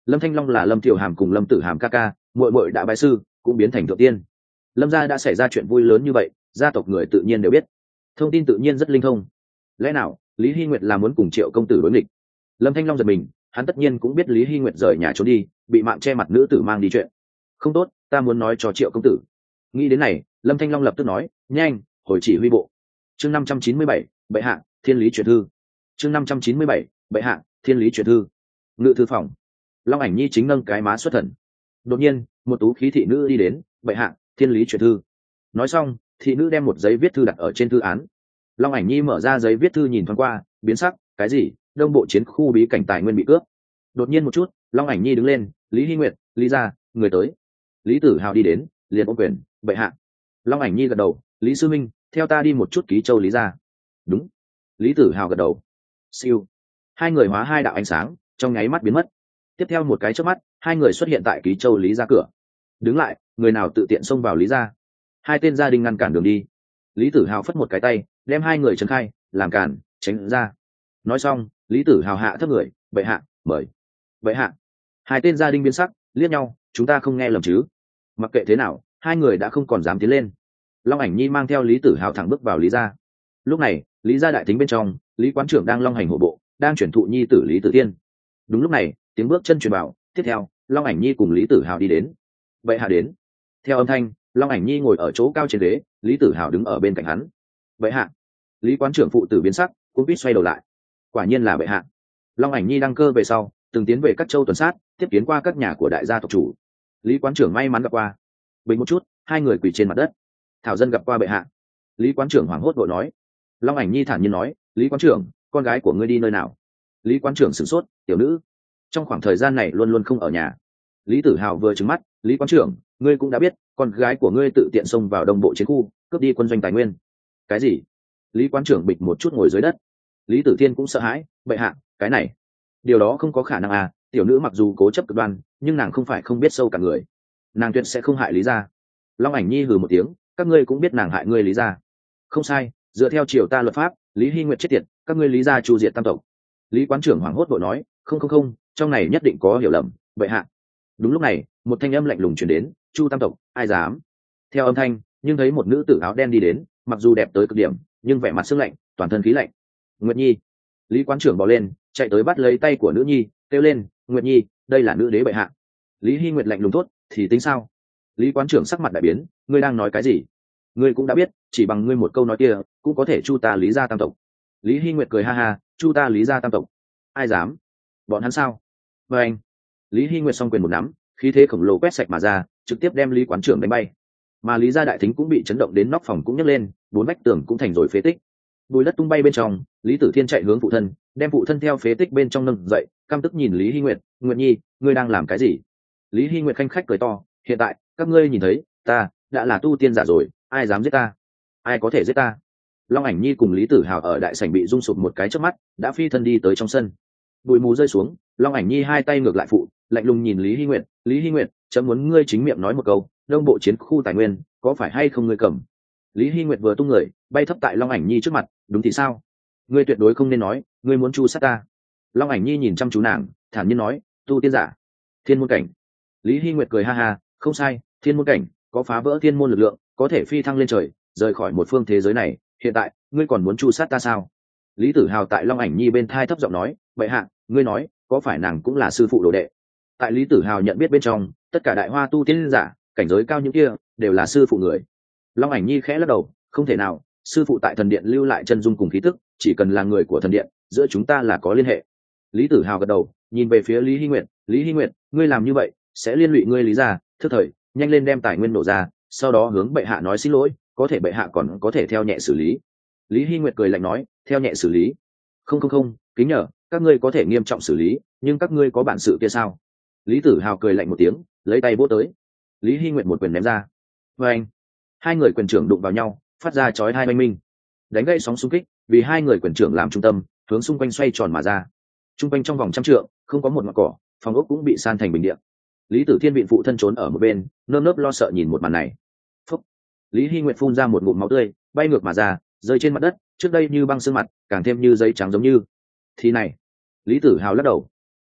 Lâm Thanh Long là Lâm Tiểu Hàm cùng Lâm Tử Hàm ca ca, muội muội đã bái sư, cũng biến thành thượng tiên. Lâm gia đã xảy ra chuyện vui lớn như vậy, gia tộc người tự nhiên đều biết, thông tin tự nhiên rất linh thông. Lẽ nào Lý Hy Nguyệt là muốn cùng Triệu công tử đối nghịch? Lâm Thanh Long giật mình, hắn tất nhiên cũng biết Lý Hy Nguyệt rời nhà trốn đi, bị mạng che mặt nữ tử mang đi chuyện. Không tốt, ta muốn nói cho Triệu công tử. Nghĩ đến này, Lâm Thanh Long lập tức nói, nhanh, hồi chỉ huy bộ. Chương năm trăm chín mươi bảy, bệ hạ, thiên lý truyền thư. Chương năm trăm chín mươi bảy, bệ hạ, thiên lý truyền thư. Ngự thư phòng. Long Ảnh Nhi chính nâng cái má xuất thần. Đột nhiên, một tú khí thị nữ đi đến, bệ hạ, thiên lý truyền thư. Nói xong, thị nữ đem một giấy viết thư đặt ở trên thư án. Long Ảnh Nhi mở ra giấy viết thư nhìn thoáng qua, biến sắc, cái gì? Đông bộ chiến khu bí cảnh tài nguyên bị cướp. Đột nhiên một chút, Long Ảnh Nhi đứng lên, Lý Hy Nguyệt, Lý gia, người tới. Lý Tử Hào đi đến, liền ôm quyền, bệ hạ. Long Ảnh Nhi gật đầu, Lý sư minh, theo ta đi một chút ký châu Lý gia. Đúng. Lý Tử Hào gật đầu. Siêu. Hai người hóa hai đạo ánh sáng, trong nháy mắt biến mất. Tiếp theo một cái chớp mắt, hai người xuất hiện tại ký châu Lý gia cửa. Đứng lại, người nào tự tiện xông vào Lý gia? Hai tên gia đình ngăn cản đường đi. Lý Tử Hào phất một cái tay, đem hai người trấn khai, làm cản, tránh ra. Nói xong, Lý Tử Hào hạ thấp người, bệ hạ, mời. Bệ hạ. Hai tên gia đình biến sắc, liếc nhau, chúng ta không nghe lầm chứ? Mặc kệ thế nào, hai người đã không còn dám tiến lên. Long Ảnh Nhi mang theo Lý Tử Hào thẳng bước vào Lý gia. Lúc này, Lý gia đại thính bên trong, Lý quán trưởng đang long hành hộ bộ, đang chuyển thụ nhi tử Lý Tử Tiên. Đúng lúc này, tiếng bước chân truyền vào, tiếp theo, Long Ảnh Nhi cùng Lý Tử Hào đi đến. Bệ hạ đến. Theo âm thanh, Long Ảnh Nhi ngồi ở chỗ cao trên ghế, Lý Tử Hào đứng ở bên cạnh hắn. Bệ hạ. Lý quán trưởng phụ tử biến sắc, cũng biết xoay đầu lại. Quả nhiên là bệ hạ. Long Ảnh Nhi đăng cơ về sau, từng tiến về các châu tuần sát, tiếp kiến qua các nhà của đại gia tộc chủ. Lý quán trưởng may mắn gặp qua. Bình một chút, hai người quỳ trên mặt đất. Thảo dân gặp qua bệ hạ. Lý quán trưởng hoảng hốt vội nói. Long Ảnh Nhi thản nhiên nói, Lý quán trưởng, con gái của ngươi đi nơi nào? Lý quán trưởng sửng sốt, tiểu nữ trong khoảng thời gian này luôn luôn không ở nhà. Lý Tử Hào vừa trừng mắt, Lý quán trưởng, ngươi cũng đã biết, con gái của ngươi tự tiện xông vào đông bộ chiến khu, cướp đi quân doanh tài nguyên. Cái gì? Lý quán trưởng bịch một chút ngồi dưới đất. Lý Tử Thiên cũng sợ hãi, bệ hạ, cái này, điều đó không có khả năng à? Tiểu nữ mặc dù cố chấp cực đoan, nhưng nàng không phải không biết sâu cả người, nàng tuyệt sẽ không hại Lý gia. Long Ảnh Nhi hừ một tiếng, các ngươi cũng biết nàng hại ngươi Lý gia. Không sai, dựa theo triều ta luật pháp, Lý Hy Nguyệt chết tiệt, các ngươi Lý gia chu diệt tam tộc. Lý quán trưởng hoảng hốt vội nói, không không không, trong này nhất định có hiểu lầm, bệ hạ. Đúng lúc này, một thanh âm lạnh lùng truyền đến, chu tam tộc, ai dám? Theo âm thanh, nhưng thấy một nữ tử áo đen đi đến, mặc dù đẹp tới cực điểm, nhưng vẻ mặt sương lạnh, toàn thân khí lạnh. Nguyệt Nhi. Lý quán trưởng bò lên, chạy tới bắt lấy tay của nữ nhi, kêu lên, Nguyệt Nhi, đây là nữ đế bệ hạ. Lý Hy Nguyệt lạnh lùng thốt, thì tính sao? Lý quán trưởng sắc mặt đại biến, ngươi đang nói cái gì? Ngươi cũng đã biết, chỉ bằng ngươi một câu nói kia, cũng có thể chu ta Lý gia tam tộc. Lý Hy Nguyệt cười ha ha, chu ta Lý gia tam tộc, ai dám? Bọn hắn sao? Và anh. Lý Hy Nguyệt song quyền một nắm, khí thế khổng lồ quét sạch mà ra, trực tiếp đem Lý quán trưởng đánh bay. Mà Lý gia đại thính cũng bị chấn động đến nóc phòng cũng nhấc lên, bốn vách tường cũng thành rồi phế tích. Bùi đất tung bay bên trong, Lý Tử Thiên chạy hướng phụ thân, đem phụ thân theo phế tích bên trong nâng dậy, căm tức nhìn Lý Hy Nguyệt, Nguyệt Nhi, ngươi đang làm cái gì? Lý Hy Nguyệt khanh khách cười to, hiện tại các ngươi nhìn thấy ta đã là tu tiên giả rồi, ai dám giết ta? Ai có thể giết ta? Long Ảnh Nhi cùng Lý Tử Hào ở đại sảnh bị rung sụp một cái chớp mắt, đã phi thân đi tới trong sân. Bụi mù rơi xuống, Long Ảnh Nhi hai tay ngược lại phụ, lạnh lùng nhìn Lý Hy Nguyệt, Lý Hy Nguyệt, chấm muốn ngươi chính miệng nói một câu, đông bộ chiến khu tài nguyên, có phải hay không ngươi cầm? Lý Hy Nguyệt vừa tung người, bay thấp tại Long Ảnh Nhi trước mặt, đúng thì sao? Ngươi tuyệt đối không nên nói, ngươi muốn chu sát ta. Long Ảnh Nhi nhìn chăm chú nàng, thản nhiên nói, tu tiên giả, thiên môn cảnh. Lý Hy Nguyệt cười ha ha, không sai, thiên môn cảnh, có phá vỡ thiên môn lực lượng, có thể phi thăng lên trời, rời khỏi một phương thế giới này. Hiện tại, ngươi còn muốn chu sát ta sao? Lý Tử Hào tại Long Ảnh Nhi bên thai thấp giọng nói, vậy hạ, ngươi nói, có phải nàng cũng là sư phụ đồ đệ? Tại Lý Tử Hào nhận biết bên trong, tất cả đại hoa tu tiên giả, cảnh giới cao những kia, đều là sư phụ người. Long Ảnh Nhi khẽ lắc đầu, không thể nào, sư phụ tại thần điện lưu lại chân dung cùng khí tức, chỉ cần là người của thần điện, giữa chúng ta là có liên hệ. Lý Tử Hào gật đầu, nhìn về phía Lý Hy Nguyệt, Lý Hy Nguyệt, ngươi làm như vậy sẽ liên lụy ngươi Lý gia, thức thời, nhanh lên đem tài nguyên nổ ra, sau đó hướng bệ hạ nói xin lỗi, có thể bệ hạ còn có thể theo nhẹ xử lý. Lý Hy Nguyệt cười lạnh nói, theo nhẹ xử lý? Không không không, kính nhờ, các ngươi có thể nghiêm trọng xử lý, nhưng các ngươi có bản sự kia sao? Lý Tử Hào cười lạnh một tiếng, lấy tay vỗ tới. Lý Hy Nguyệt một quyền ném ra. Và anh, hai người quyền trưởng đụng vào nhau, phát ra chói hai oanh minh, đánh gây sóng xung kích, vì hai người quyền trưởng làm trung tâm, hướng xung quanh xoay tròn mà ra. Trung quanh trong vòng trăm trượng, không có một ngọn cỏ, phòng ốc cũng bị san thành bình địa. Lý Tử Thiên vịn phụ thân trốn ở một bên, nơm nớp lo sợ nhìn một màn này. Phúc. Lý Hy Nguyệt phun ra một ngụm máu tươi, bay ngược mà ra, rơi trên mặt đất, trước đây như băng xương mặt, càng thêm như giấy trắng giống như. Thì này. Lý Tử Hào lắc đầu.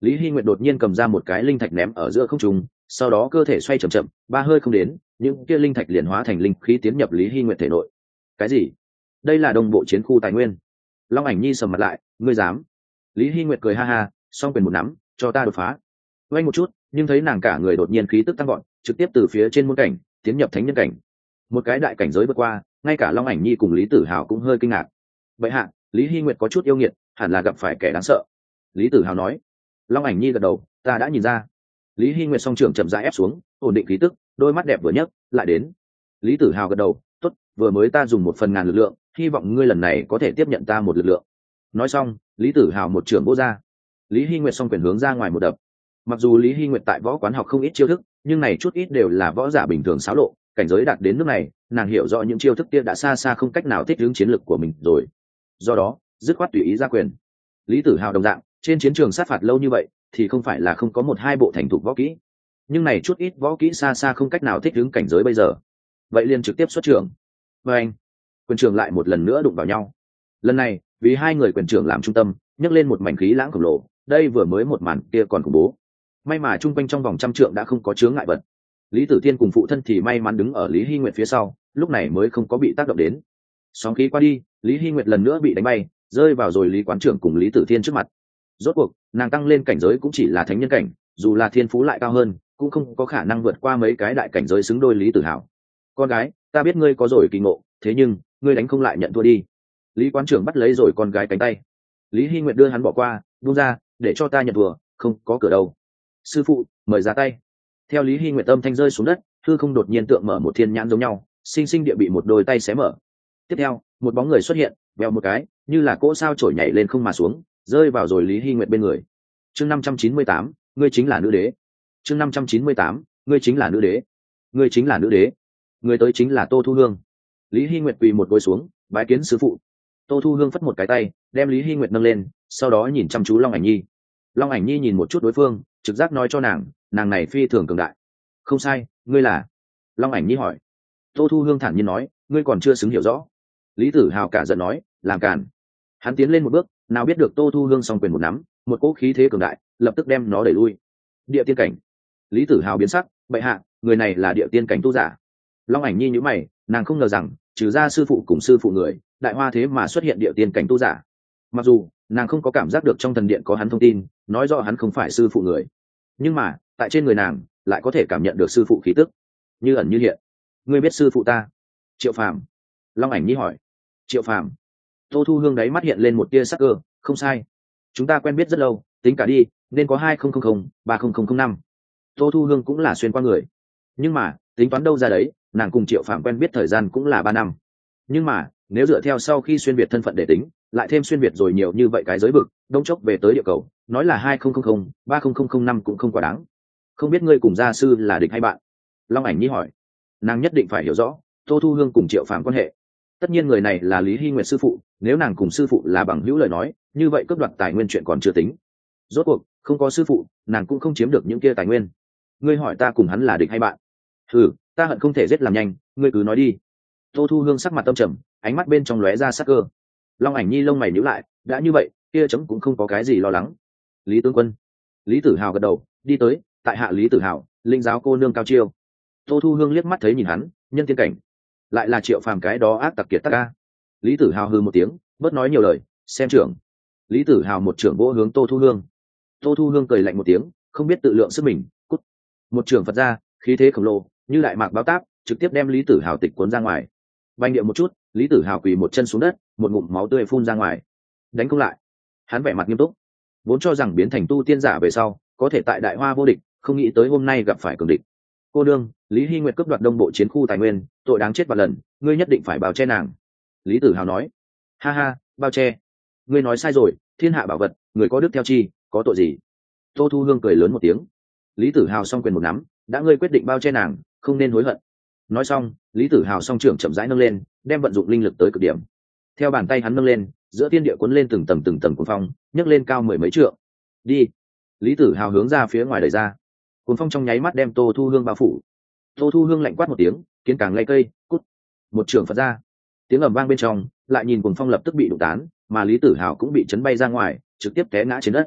Lý Hy Nguyệt đột nhiên cầm ra một cái linh thạch ném ở giữa không trung, sau đó cơ thể xoay chậm chậm, ba hơi không đến, những kia linh thạch liền hóa thành linh khí tiến nhập Lý Hy Nguyệt thể nội. Cái gì? Đây là đồng bộ chiến khu tài nguyên. Long Ảnh Nhi sầm mặt lại, ngươi dám? Lý Hy Nguyệt cười ha ha, song quyền một nắm, cho ta đột phá. Quay một chút, nhưng thấy nàng cả người đột nhiên khí tức tăng gọn, trực tiếp từ phía trên môn cảnh tiến nhập thánh nhân cảnh. Một cái đại cảnh giới vượt qua, ngay cả Long Ảnh Nhi cùng Lý Tử Hào cũng hơi kinh ngạc. Vậy hạ, Lý Hy Nguyệt có chút yêu nghiệt, hẳn là gặp phải kẻ đáng sợ. Lý Tử Hào nói. Long Ảnh Nhi gật đầu, ta đã nhìn ra. Lý Hy Nguyệt song trưởng chậm rãi ép xuống, ổn định khí tức, đôi mắt đẹp vừa nhấc lại đến. Lý Tử Hào gật đầu, tốt, vừa mới ta dùng một phần ngàn lực lượng, hy vọng ngươi lần này có thể tiếp nhận ta một lực lượng. Nói xong, Lý Tử Hào một trưởng vỗ ra. Lý Hy Nguyệt song quyền hướng ra ngoài một đập. Mặc dù Lý Hy Nguyệt tại võ quán học không ít chiêu thức, nhưng này chút ít đều là võ giả bình thường xáo lộ, cảnh giới đạt đến nước này, nàng hiểu rõ những chiêu thức kia đã xa xa không cách nào thích ứng chiến lực của mình rồi. Do đó, dứt khoát tùy ý ra quyền. Lý Tử Hào đồng dạng, trên chiến trường sát phạt lâu như vậy, thì không phải là không có một hai bộ thành thục võ kỹ, nhưng này chút ít võ kỹ xa xa không cách nào thích ứng cảnh giới bây giờ. Vậy liền trực tiếp xuất trường. Và anh, quyền trường lại một lần nữa đụng vào nhau. Lần này, vì hai người quyền trường làm trung tâm, nhấc lên một mảnh khí lãng khổng lồ. Đây vừa mới một màn kia còn khủng bố. May mà trung quanh trong vòng trăm trượng đã không có chướng ngại vật. Lý Tử Thiên cùng phụ thân thì may mắn đứng ở Lý Hy Nguyệt phía sau, lúc này mới không có bị tác động đến. Sóng khí qua đi, Lý Hy Nguyệt lần nữa bị đánh bay, rơi vào rồi Lý quán trưởng cùng Lý Tử Thiên trước mặt. Rốt cuộc, nàng tăng lên cảnh giới cũng chỉ là thánh nhân cảnh, dù là thiên phú lại cao hơn, cũng không có khả năng vượt qua mấy cái đại cảnh giới xứng đôi Lý Tử Hào. Con gái, ta biết ngươi có rồi kỳ ngộ, thế nhưng ngươi đánh không lại nhận thua đi. Lý quán trưởng bắt lấy rồi con gái cánh tay. Lý Hy Nguyệt đưa hắn bỏ qua, buông ra, để cho ta nhận thua, không có cửa đâu. Sư phụ, mời ra tay. Theo Lý Hy Nguyệt âm thanh rơi xuống đất, hư không đột nhiên tượng mở một thiên nhãn giống nhau, sinh sinh địa bị một đôi tay xé mở. Tiếp theo, một bóng người xuất hiện, vèo một cái, như là cỗ sao trổi nhảy lên không mà xuống, rơi vào rồi Lý Hy Nguyệt bên người. Chương năm trăm chín mươi tám, ngươi chính là nữ đế. Chương năm trăm chín mươi tám, ngươi chính là nữ đế. Ngươi chính là nữ đế. Người tới chính là Tô Thu Hương. Lý Hy Nguyệt quỳ một gối xuống, bái kiến sư phụ. Tô Thu Hương phất một cái tay, đem Lý Hy Nguyệt nâng lên, sau đó nhìn chăm chú Long Ảnh Nhi. Long Ảnh Nhi nhìn một chút đối phương, trực giác nói cho nàng, nàng này phi thường cường đại. Không sai, ngươi là? Long Ảnh Nhi hỏi. Tô Thu Hương thản nhiên nói, ngươi còn chưa xứng hiểu rõ. Lý Tử Hào cả giận nói, làm cản. Hắn tiến lên một bước, nào biết được Tô Thu Hương song quyền một nắm, một cỗ khí thế cường đại, lập tức đem nó đẩy lui. Địa tiên cảnh. Lý Tử Hào biến sắc, bệ hạ, người này là địa tiên cảnh tu giả. Long Ảnh Nhi nhíu mày, nàng không ngờ rằng, trừ ra sư phụ cùng sư phụ người, đại hoa thế mà xuất hiện địa tiên cảnh tu giả. Mặc dù nàng không có cảm giác được trong thần điện có hắn thông tin, nói rõ hắn không phải sư phụ người, nhưng mà tại trên người nàng lại có thể cảm nhận được sư phụ khí tức, như ẩn như hiện. Ngươi biết sư phụ ta? Triệu Phàm. Long Ảnh Nhi hỏi. Triệu Phàm. Tô Thu Hương đáy mắt hiện lên một tia sắc cơ, không sai, chúng ta quen biết rất lâu, tính cả đi nên có hai không không không ba không không không năm. Tô Thu Hương cũng là xuyên qua người, nhưng mà tính toán đâu ra đấy, nàng cùng Triệu Phàm quen biết thời gian cũng là ba năm. Nhưng mà nếu dựa theo sau khi xuyên việt thân phận để tính, lại thêm xuyên việt rồi nhiều như vậy cái giới vực, đông chốc về tới địa cầu, nói là hai không không không ba không không không năm cũng không quá đáng. Không biết ngươi cùng gia sư là địch hay bạn? Long Ảnh Nhi hỏi. Nàng nhất định phải hiểu rõ Tô Thu Hương cùng Triệu Phàm quan hệ. Tất nhiên người này là Lý Hy Nguyệt sư phụ, nếu nàng cùng sư phụ là bằng hữu lời nói, như vậy cướp đoạt tài nguyên chuyện còn chưa tính. Rốt cuộc không có sư phụ, nàng cũng không chiếm được những kia tài nguyên. Ngươi hỏi ta cùng hắn là địch hay bạn? Ừ, ta hận không thể giết làm nhanh, ngươi cứ nói đi. Tô Thu Hương sắc mặt tâm trầm, ánh mắt bên trong lóe ra sắc cơ. Long Ảnh Nhi lông mày nhíu lại, đã như vậy, kia chấm cũng không có cái gì lo lắng. Lý tướng quân. Lý Tử Hào gật đầu, đi tới, tại hạ Lý Tử Hào, linh giáo cô nương cao chiêu. Tô Thu Hương liếc mắt thấy nhìn hắn, nhân tiên cảnh, lại là Triệu Phàm cái đó ác tặc kiệt tắc ca. Lý Tử Hào hừ một tiếng, bớt nói nhiều lời, xem trưởng. Lý Tử Hào một trưởng vỗ hướng Tô Thu Hương. Tô Thu Hương cười lạnh một tiếng, không biết tự lượng sức mình, cút. Một trưởng Phật ra, khí thế khổng lồ, như đại mạc báo táp, trực tiếp đem Lý Tử Hào tịch cuốn ra ngoài. Bành điệu một chút, Lý Tử Hào quỳ một chân xuống đất, một ngụm máu tươi phun ra ngoài. Đánh không lại. Hắn vẻ mặt nghiêm túc, vốn cho rằng biến thành tu tiên giả về sau có thể tại đại hoa vô địch, không nghĩ tới hôm nay gặp phải cường địch. Cô đương, Lý Hy Nguyệt cướp đoạt đông bộ chiến khu tài nguyên, tội đáng chết vạn lần, ngươi nhất định phải bao che nàng. Lý Tử Hào nói. Ha ha, bao che? Ngươi nói sai rồi, thiên hạ bảo vật, người có đức theo chi, có tội gì? Tô Thu Hương cười lớn một tiếng. Lý Tử Hào song quyền một nắm, đã ngươi quyết định bao che nàng, không nên hối hận. Nói xong, Lý Tử Hào song trưởng chậm rãi nâng lên, đem vận dụng linh lực tới cực điểm. Theo bàn tay hắn nâng lên, giữa thiên địa cuốn lên từng tầng từng tầng cuồng phong, nhấc lên cao mười mấy trượng. Đi. Lý Tử Hào hướng ra phía ngoài đẩy ra. Cuồng phong trong nháy mắt đem Tô Thu Hương bao phủ. Tô Thu Hương lạnh quát một tiếng, kiến càng lay cây, cút. Một trường Phật ra. Tiếng ầm vang bên trong, lại nhìn cuồng phong lập tức bị đụng tán, mà Lý Tử Hào cũng bị chấn bay ra ngoài, trực tiếp té ngã trên đất.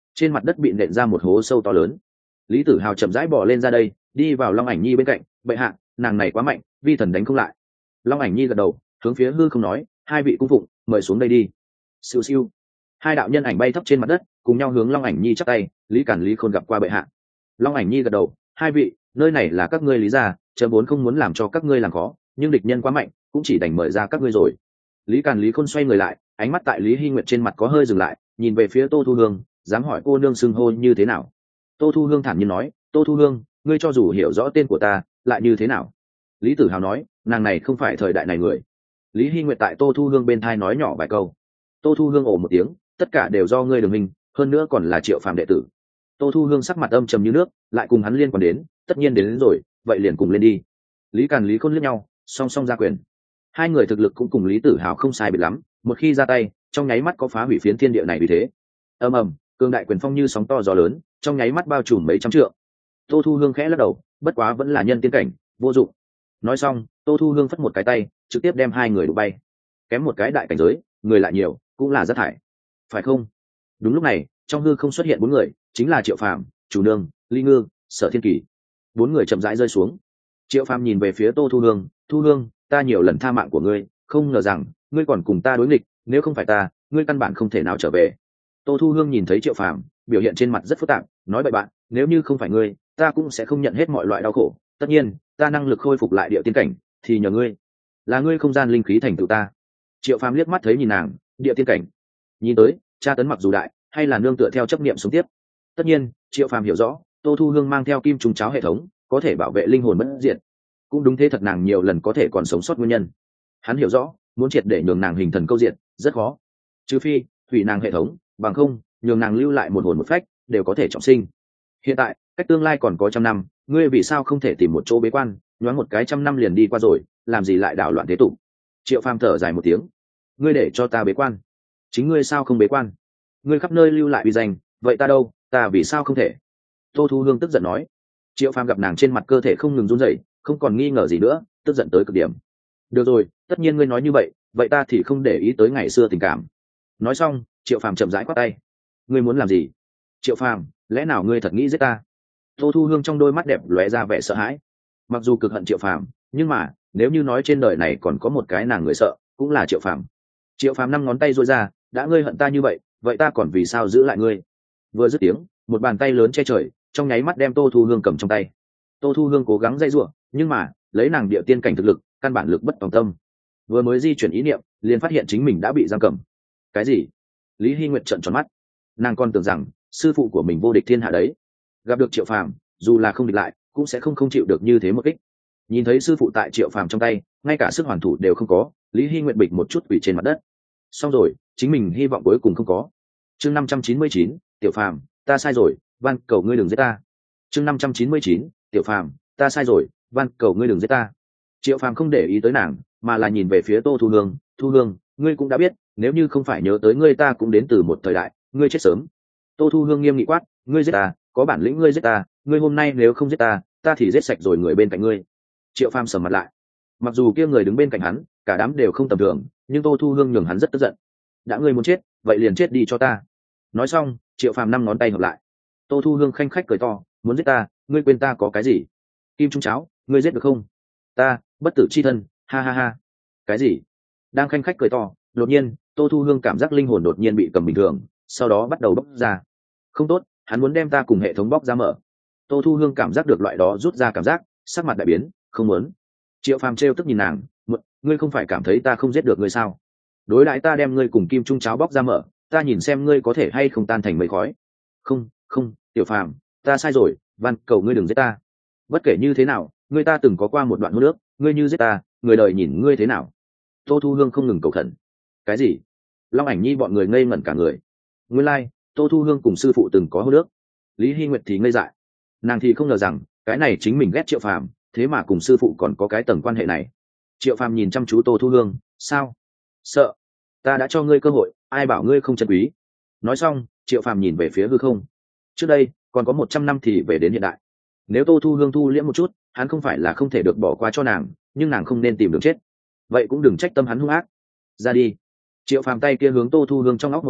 trên mặt đất bị nện ra một hố sâu to lớn. Lý Tử Hào chậm rãi bỏ lên ra đây, đi vào Long Ảnh Nhi bên cạnh. Bệ hạ, nàng này quá mạnh, vi thần đánh không lại. Long Ảnh Nhi gật đầu, hướng phía hư không nói, hai vị cung phụng, mời xuống đây đi. Siêu siêu, hai đạo nhân ảnh bay thấp trên mặt đất, cùng nhau hướng Long Ảnh Nhi chắp tay. Lý Cản Lý Khôn gặp qua bệ hạ. Long Ảnh Nhi gật đầu, hai vị, nơi này là các ngươi Lý gia, chớ vốn không muốn làm cho các ngươi làm khó, nhưng địch nhân quá mạnh, cũng chỉ đành mời ra các ngươi rồi. Lý Cản Lý Khôn xoay người lại, ánh mắt tại Lý Hy Nguyệt trên mặt có hơi dừng lại, nhìn về phía Tô Thu Hương, dám hỏi cô nương xưng hô như thế nào? Tô Thu Hương thản nhiên nói, Tô Thu Hương, ngươi cho dù hiểu rõ tên của ta, lại như thế nào? Lý Tử Hào nói, nàng này không phải thời đại này người. Lý Hy Nguyệt tại Tô Thu Hương bên thai nói nhỏ vài câu. Tô Thu Hương ồ một tiếng, tất cả đều do ngươi Đường Minh, hơn nữa còn là Triệu Phàm đệ tử. Tô Thu Hương sắc mặt âm trầm như nước, lại cùng hắn liên quan đến, tất nhiên đến, đến rồi, vậy liền cùng lên đi. Lý Càn Lý Khôn liếc nhau, song song ra quyền. Hai người thực lực cũng cùng Lý Tử Hào không sai biệt lắm, một khi ra tay, trong nháy mắt có phá hủy phiến thiên địa này vì thế. Ầm ầm, cường đại quyền phong như sóng to gió lớn, trong nháy mắt bao trùm mấy trăm trượng. Tô Thu Hương khẽ lắc đầu, bất quá vẫn là nhân tiên cảnh, vô dụng. Nói xong, Tô Thu Hương phất một cái tay, trực tiếp đem hai người đụng bay. Kém một cái đại cảnh giới, người lại nhiều, cũng là rất thải. Phải không? Đúng lúc này, trong hư không xuất hiện bốn người, chính là Triệu Phàm, Chủ Nương, Ly Ngư, Sở Thiên Kỳ. Bốn người chậm rãi rơi xuống. Triệu Phàm nhìn về phía Tô Thu Hương, Thu Hương, ta nhiều lần tha mạng của ngươi, không ngờ rằng ngươi còn cùng ta đối nghịch, nếu không phải ta, ngươi căn bản không thể nào trở về. Tô Thu Hương nhìn thấy Triệu Phàm, biểu hiện trên mặt rất phức tạp, nói bậy bạn, nếu như không phải ngươi, ta cũng sẽ không nhận hết mọi loại đau khổ. Tất nhiên, ta năng lực khôi phục lại địa tiên cảnh, thì nhờ ngươi. Là ngươi không gian linh khí thành tựu ta. Triệu Phàm liếc mắt thấy nhìn nàng, địa tiên cảnh. Nhìn tới, tra tấn mặc dù đại, hay là nương tựa theo chấp niệm sống tiếp. Tất nhiên, Triệu Phàm hiểu rõ, Tô Thu Hương mang theo kim trùng cháo hệ thống, có thể bảo vệ linh hồn bất diệt. Cũng đúng thế, thật nàng nhiều lần có thể còn sống sót nguyên nhân. Hắn hiểu rõ, muốn triệt để nhường nàng hình thần câu diện, rất khó. Trừ phi, hủy nàng hệ thống, bằng không, nhường nàng lưu lại một hồn một phách, đều có thể trọng sinh. Hiện tại, cách tương lai còn có trăm năm, ngươi vì sao không thể tìm một chỗ bế quan, nhoáng một cái trăm năm liền đi qua rồi, làm gì lại đảo loạn thế tục? Triệu Phàm thở dài một tiếng, ngươi để cho ta bế quan, chính ngươi sao không bế quan? Ngươi khắp nơi lưu lại uy danh, vậy ta đâu, ta vì sao không thể? Tô Thu Hương tức giận nói. Triệu Phàm gặp nàng trên mặt cơ thể không ngừng run rẩy, không còn nghi ngờ gì nữa, tức giận tới cực điểm. Được rồi, tất nhiên ngươi nói như vậy, vậy ta thì không để ý tới ngày xưa tình cảm. Nói xong, Triệu Phàm chậm rãi quát tay. Ngươi muốn làm gì? Triệu Phàm, lẽ nào ngươi thật nghĩ giết ta? Tô Thu Hương trong đôi mắt đẹp lóe ra vẻ sợ hãi. Mặc dù cực hận Triệu Phàm, nhưng mà nếu như nói trên đời này còn có một cái nàng người sợ, cũng là Triệu Phàm. Triệu Phàm năm ngón tay duỗi ra, đã ngươi hận ta như vậy, vậy ta còn vì sao giữ lại ngươi? Vừa dứt tiếng, một bàn tay lớn che trời, trong nháy mắt đem Tô Thu Hương cầm trong tay. Tô Thu Hương cố gắng dây giụa, nhưng mà lấy nàng địa tiên cảnh thực lực, căn bản lực bất tòng tâm. Vừa mới di chuyển ý niệm, liền phát hiện chính mình đã bị giam cầm. Cái gì? Lý Hy Nguyệt trợn tròn mắt, nàng còn tưởng rằng sư phụ của mình vô địch thiên hạ đấy, gặp được Triệu Phàm, dù là không địch lại, cũng sẽ không không chịu được như thế một kích. Nhìn thấy sư phụ tại Triệu Phàm trong tay, ngay cả sức hoàn thủ đều không có, Lý Hy Nguyệt bịch một chút quỳ trên mặt đất. Xong rồi, chính mình hy vọng cuối cùng không có. Chương năm trăm chín mươi chín, Tiểu Phàm, ta sai rồi, van cầu ngươi đừng giết ta. Chương năm trăm chín mươi chín, Tiểu Phàm, ta sai rồi, van cầu ngươi đừng giết ta. Triệu Phàm không để ý tới nàng, mà là nhìn về phía Tô Thu Hương, Thu Hương, ngươi cũng đã biết, nếu như không phải nhớ tới ngươi, ta cũng đến từ một thời đại, ngươi chết sớm. Tô Thu Hương nghiêm nghị quát, ngươi giết ta, có bản lĩnh ngươi giết ta, ngươi hôm nay nếu không giết ta, ta thì giết sạch rồi người bên cạnh ngươi. Triệu Phàm sầm mặt lại, mặc dù kia người đứng bên cạnh hắn, cả đám đều không tầm thường, nhưng Tô Thu Hương nhường hắn rất tức giận. Đã ngươi muốn chết, vậy liền chết đi cho ta. Nói xong, Triệu Phàm năm ngón tay hợp lại. Tô Thu Hương khanh khách cười to, muốn giết ta, ngươi quên ta có cái gì? Kim Trung Cháo, ngươi giết được không? Ta, bất tử chi thân, ha ha ha. Cái gì? Đang khanh khách cười to, đột nhiên, Tô Thu Hương cảm giác linh hồn đột nhiên bị cầm bình thường, sau đó bắt đầu bóc ra. Không tốt, hắn muốn đem ta cùng hệ thống bóc ra mở. Tô Thu Hương cảm giác được loại đó rút ra cảm giác, sắc mặt đại biến, không muốn. Triệu Phàm trêu tức nhìn nàng, ngươi không phải cảm thấy ta không giết được ngươi sao? Đối đãi ta đem ngươi cùng Kim Trung Cháo bóc ra mở, ta nhìn xem ngươi có thể hay không tan thành mây khói. Không, không, Tiểu Phàm, ta sai rồi, van cầu ngươi đừng giết ta. Bất kể như thế nào, ngươi ta từng có qua một đoạn hôn ước, ngươi như giết ta, người đời nhìn ngươi thế nào? Tô Thu Hương không ngừng cầu khẩn. Cái gì? Long Ảnh Nhi bọn người ngây ngẩn cả người. Nguyên lai, like, Tô Thu Hương cùng sư phụ từng có hôn ước. Lý Hy Nguyệt thì ngây dại, nàng thì không ngờ rằng cái này chính mình ghét Triệu Phàm, thế mà cùng sư phụ còn có cái tầng quan hệ này. Triệu Phàm nhìn chăm chú Tô Thu Hương, sao? Sợ? Ta đã cho ngươi cơ hội, ai bảo ngươi không trân quý? Nói xong, Triệu Phàm nhìn về phía hư không. Trước đây còn có một trăm năm thì về đến hiện đại, nếu Tô Thu Hương thu liễm một chút, hắn không phải là không thể được bỏ qua cho nàng, nhưng nàng không nên tìm đường chết, vậy cũng đừng trách tâm hắn hung ác. Ra đi. Triệu Phàm tay kia hướng Tô Thu Hương trong óc một chảo,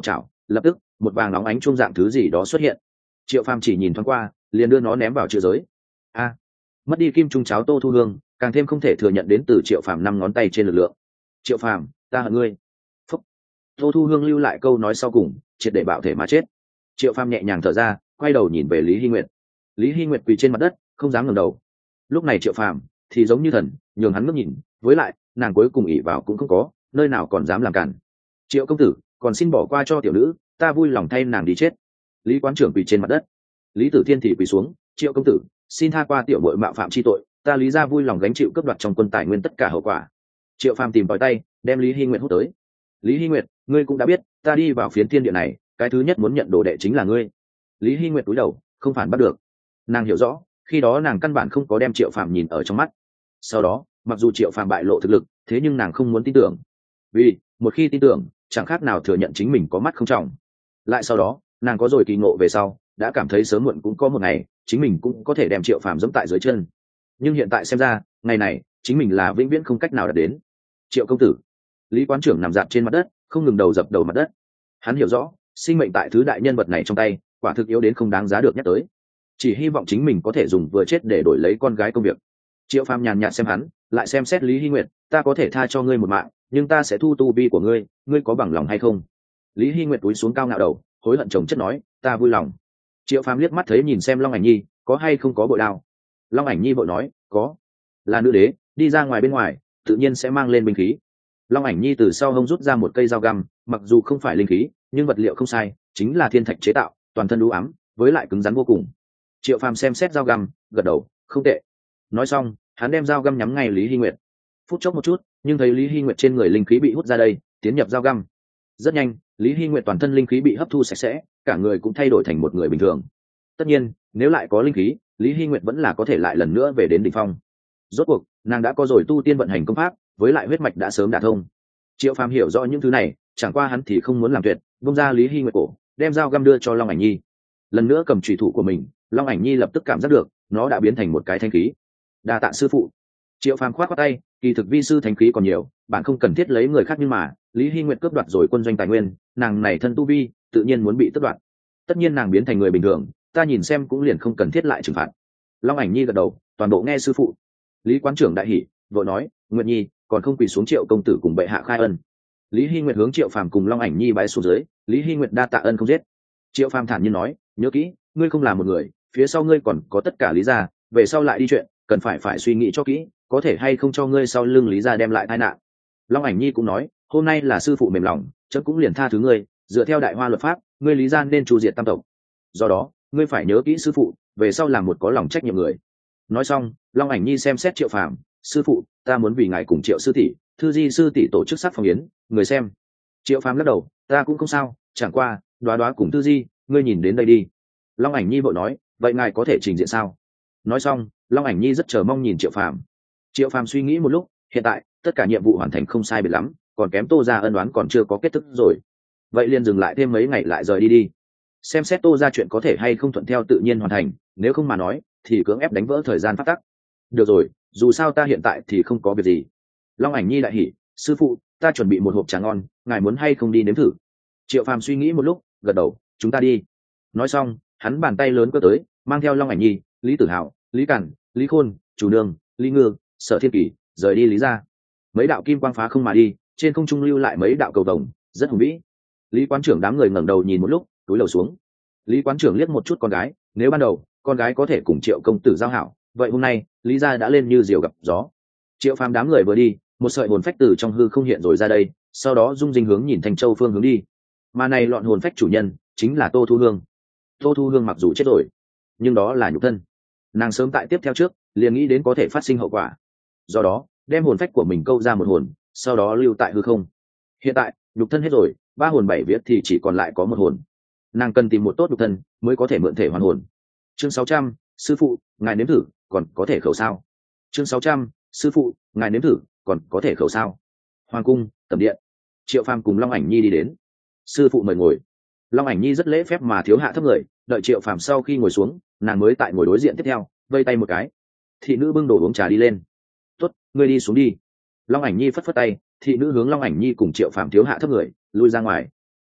lập tức một vàng óng ánh chuông dạng thứ gì đó xuất hiện. Triệu Phàm chỉ nhìn thoáng qua liền đưa nó ném vào chứa giới. A, mất đi kim trung cháo Tô Thu Hương càng thêm không thể thừa nhận đến từ Triệu Phàm năm ngón tay trên lực lượng. Triệu Phàm, ta hận ngươi. Phúc. Tô Thu Hương lưu lại câu nói sau cùng, triệt để bạo thể mà chết. Triệu Phàm nhẹ nhàng thở ra, quay đầu nhìn về Lý Hy Nguyệt. Lý Hy Nguyệt quỳ trên mặt đất, không dám ngẩng đầu. Lúc này Triệu Phàm thì giống như thần, nhường hắn ngước nhìn, với lại nàng cuối cùng ỷ vào cũng không có, nơi nào còn dám làm cản. Triệu công tử, còn xin bỏ qua cho tiểu nữ, ta vui lòng thay nàng đi chết. Lý quán trưởng quỳ trên mặt đất. Lý Tử Thiên thì quỳ xuống, Triệu công tử, xin tha qua tiểu bội mạo phạm chi tội, ta Lý gia vui lòng gánh chịu cướp đoạt trong quân tài nguyên tất cả hậu quả. Triệu Phàm tìm tòi tay, đem Lý Hy Nguyệt hút tới. Lý Hy Nguyệt, ngươi cũng đã biết, ta đi vào phiến thiên địa này, cái thứ nhất muốn nhận đồ đệ chính là ngươi. Lý Hy Nguyệt cúi đầu, không phản bắt được. Nàng hiểu rõ, khi đó nàng căn bản không có đem Triệu Phàm nhìn ở trong mắt. Sau đó, mặc dù Triệu Phàm bại lộ thực lực, thế nhưng nàng không muốn tin tưởng. Vì, một khi tin tưởng, chẳng khác nào thừa nhận chính mình có mắt không trọng. Lại sau đó, nàng có rồi kỳ ngộ về sau, đã cảm thấy sớm muộn cũng có một ngày, chính mình cũng có thể đem Triệu Phàm giẫm tại dưới chân. Nhưng hiện tại xem ra, ngày này, chính mình là vĩnh viễn không cách nào đạt đến. Triệu công tử. Lý quán trưởng nằm dạp trên mặt đất, không ngừng đầu dập đầu mặt đất. Hắn hiểu rõ, sinh mệnh tại thứ đại nhân vật này trong tay, quả thực yếu đến không đáng giá được nhắc tới. Chỉ hy vọng chính mình có thể dùng vừa chết để đổi lấy con gái công việc. Triệu Phàm nhàn nhạt xem hắn, lại xem xét Lý Hy Nguyệt, ta có thể tha cho ngươi một mạng, nhưng ta sẽ thu tu vi của ngươi, ngươi có bằng lòng hay không? Lý Hy Nguyệt cúi xuống cao ngạo đầu, hối hận chồng chất nói, ta vui lòng. Triệu Phàm liếc mắt thấy nhìn xem Long Ảnh Nhi, có hay không có bội đao. Long Ảnh Nhi vội nói, có. Là nữ đế, đi ra ngoài bên ngoài, tự nhiên sẽ mang lên binh khí. Long Ảnh Nhi từ sau hông rút ra một cây dao găm, mặc dù không phải linh khí, nhưng vật liệu không sai, chính là thiên thạch chế tạo, toàn thân đũ ám, với lại cứng rắn vô cùng. Triệu Phàm xem xét dao găm, gật đầu, không tệ. Nói xong, hắn đem dao găm nhắm ngay Lý Hy Nguyệt. Phút chốc một chút, nhưng thấy Lý Hy Nguyệt trên người linh khí bị hút ra đây, tiến nhập dao găm. Rất nhanh, Lý Hy Nguyệt toàn thân linh khí bị hấp thu sạch sẽ, cả người cũng thay đổi thành một người bình thường. Tất nhiên, nếu lại có linh khí, Lý Hy Nguyệt vẫn là có thể lại lần nữa về đến đỉnh phong. Rốt cuộc, nàng đã có rồi tu tiên vận hành công pháp, với lại huyết mạch đã sớm đả thông. Triệu Phàm hiểu rõ những thứ này, chẳng qua hắn thì không muốn làm tuyệt, vung ra Lý Hy Nguyệt cổ, đem dao găm đưa cho Long Ảnh Nhi. Lần nữa cầm chủy thủ của mình, Long Ảnh Nhi lập tức cảm giác được, nó đã biến thành một cái thanh khí. Đa tạ sư phụ. Triệu Phàm khoát khoát tay, kỳ thực vi sư thánh khí còn nhiều, bạn không cần thiết lấy người khác, nhưng mà Lý Hy Nguyệt cướp đoạt rồi quân doanh tài nguyên, nàng này thân tu vi, tự nhiên muốn bị tước đoạt. Tất nhiên nàng biến thành người bình thường, ta nhìn xem cũng liền không cần thiết lại trừng phạt. Long Ảnh Nhi gật đầu, toàn bộ nghe sư phụ. Lý quán trưởng đại hỉ, vội nói, Nguyệt Nhi, còn không quỳ xuống Triệu công tử cùng bệ hạ khai ân. Lý Hy Nguyệt hướng Triệu Phàm cùng Long Ảnh Nhi bái xuống dưới, Lý Hy Nguyệt đa tạ ân không giết. Triệu Phàm thản nhiên nói, nhớ kỹ, ngươi không là một người, phía sau ngươi còn có tất cả Lý gia, về sau lại đi chuyện, cần phải phải suy nghĩ cho kỹ, có thể hay không cho ngươi sau lưng Lý gia đem lại tai nạn. Long Ảnh Nhi cũng nói, hôm nay là sư phụ mềm lòng, chấm cũng liền tha thứ ngươi, dựa theo đại hoa luật pháp, ngươi Lý gia nên tru diệt tam tộc. Do đó, ngươi phải nhớ kỹ sư phụ, về sau làm một có lòng trách nhiệm người. Nói xong, Long Ảnh Nhi xem xét Triệu Phàm, sư phụ, ta muốn vì ngài cùng Triệu sư tỷ, Thư Di sư tỷ tổ chức sắc phong yến, người xem. Triệu Phàm lắc đầu, ta cũng không sao, chẳng qua, Đoá Đoá cùng Thư Di, ngươi nhìn đến đây đi. Long Ảnh Nhi vội nói, vậy ngài có thể trình diện sao? Nói xong, Long Ảnh Nhi rất chờ mong nhìn Triệu Phàm. Triệu Phàm suy nghĩ một lúc, hiện tại tất cả nhiệm vụ hoàn thành không sai biệt lắm, còn kém Tô gia ân oán còn chưa có kết thúc rồi. Vậy liền dừng lại thêm mấy ngày lại rời đi đi. Xem xét Tô gia chuyện có thể hay không thuận theo tự nhiên hoàn thành, nếu không mà nói, thì cưỡng ép đánh vỡ thời gian phát tắc. Được rồi, dù sao ta hiện tại thì không có việc gì. Long Ảnh Nhi đại hỉ, sư phụ, ta chuẩn bị một hộp trà ngon, ngài muốn hay không đi nếm thử? Triệu Phàm suy nghĩ một lúc, gật đầu, chúng ta đi. Nói xong, hắn bàn tay lớn cơ tới, mang theo Long Ảnh Nhi, Lý Tử Hạo, Lý Cản, Lý Khôn, Chủ Nương, Lý Ngư, Sở Thiên Kỷ, rời đi Lý gia. Mấy đạo kim quang phá không mà đi, trên không trung lưu lại mấy đạo cầu vồng, rất hùng vĩ. Lý quán trưởng đám người ngẩng đầu nhìn một lúc, túi lầu xuống. Lý quán trưởng liếc một chút con gái, nếu ban đầu con gái có thể cùng Triệu công tử giao hảo, vậy hôm nay Lý gia đã lên như diều gặp gió. Triệu Phàm đám người vừa đi, một sợi hồn phách từ trong hư không hiện rồi ra đây, sau đó dung dinh hướng nhìn Thanh Châu phương hướng đi. Mà này loạn hồn phách chủ nhân chính là Tô Thu Hương. Tô Thu Hương mặc dù chết rồi, nhưng đó là nhục thân. Nàng sớm tại tiếp theo trước liền nghĩ đến có thể phát sinh hậu quả, do đó đem hồn phách của mình câu ra một hồn, sau đó lưu tại hư không. Hiện tại nhục thân hết rồi, ba hồn bảy vía thì chỉ còn lại có một hồn. Nàng cần tìm một tốt nhục thân mới có thể mượn thể hoàn hồn. Chương sáu trăm, sư phụ, ngài nếm thử, còn có thể khẩu sao? Chương sáu trăm, sư phụ, ngài nếm thử, còn có thể khẩu sao? Hoàng cung, tầm điện. Triệu Phàm cùng Long Ảnh Nhi đi đến. Sư phụ mời ngồi. Long Ảnh Nhi rất lễ phép mà thiếu hạ thấp người, đợi Triệu Phàm sau khi ngồi xuống, nàng mới tại ngồi đối diện tiếp theo, vây tay một cái. Thị nữ bưng đồ uống trà đi lên. Tốt, ngươi đi xuống đi. Long Ảnh Nhi phất phất tay, thị nữ hướng Long Ảnh Nhi cùng Triệu Phàm thiếu hạ thấp người, lui ra ngoài.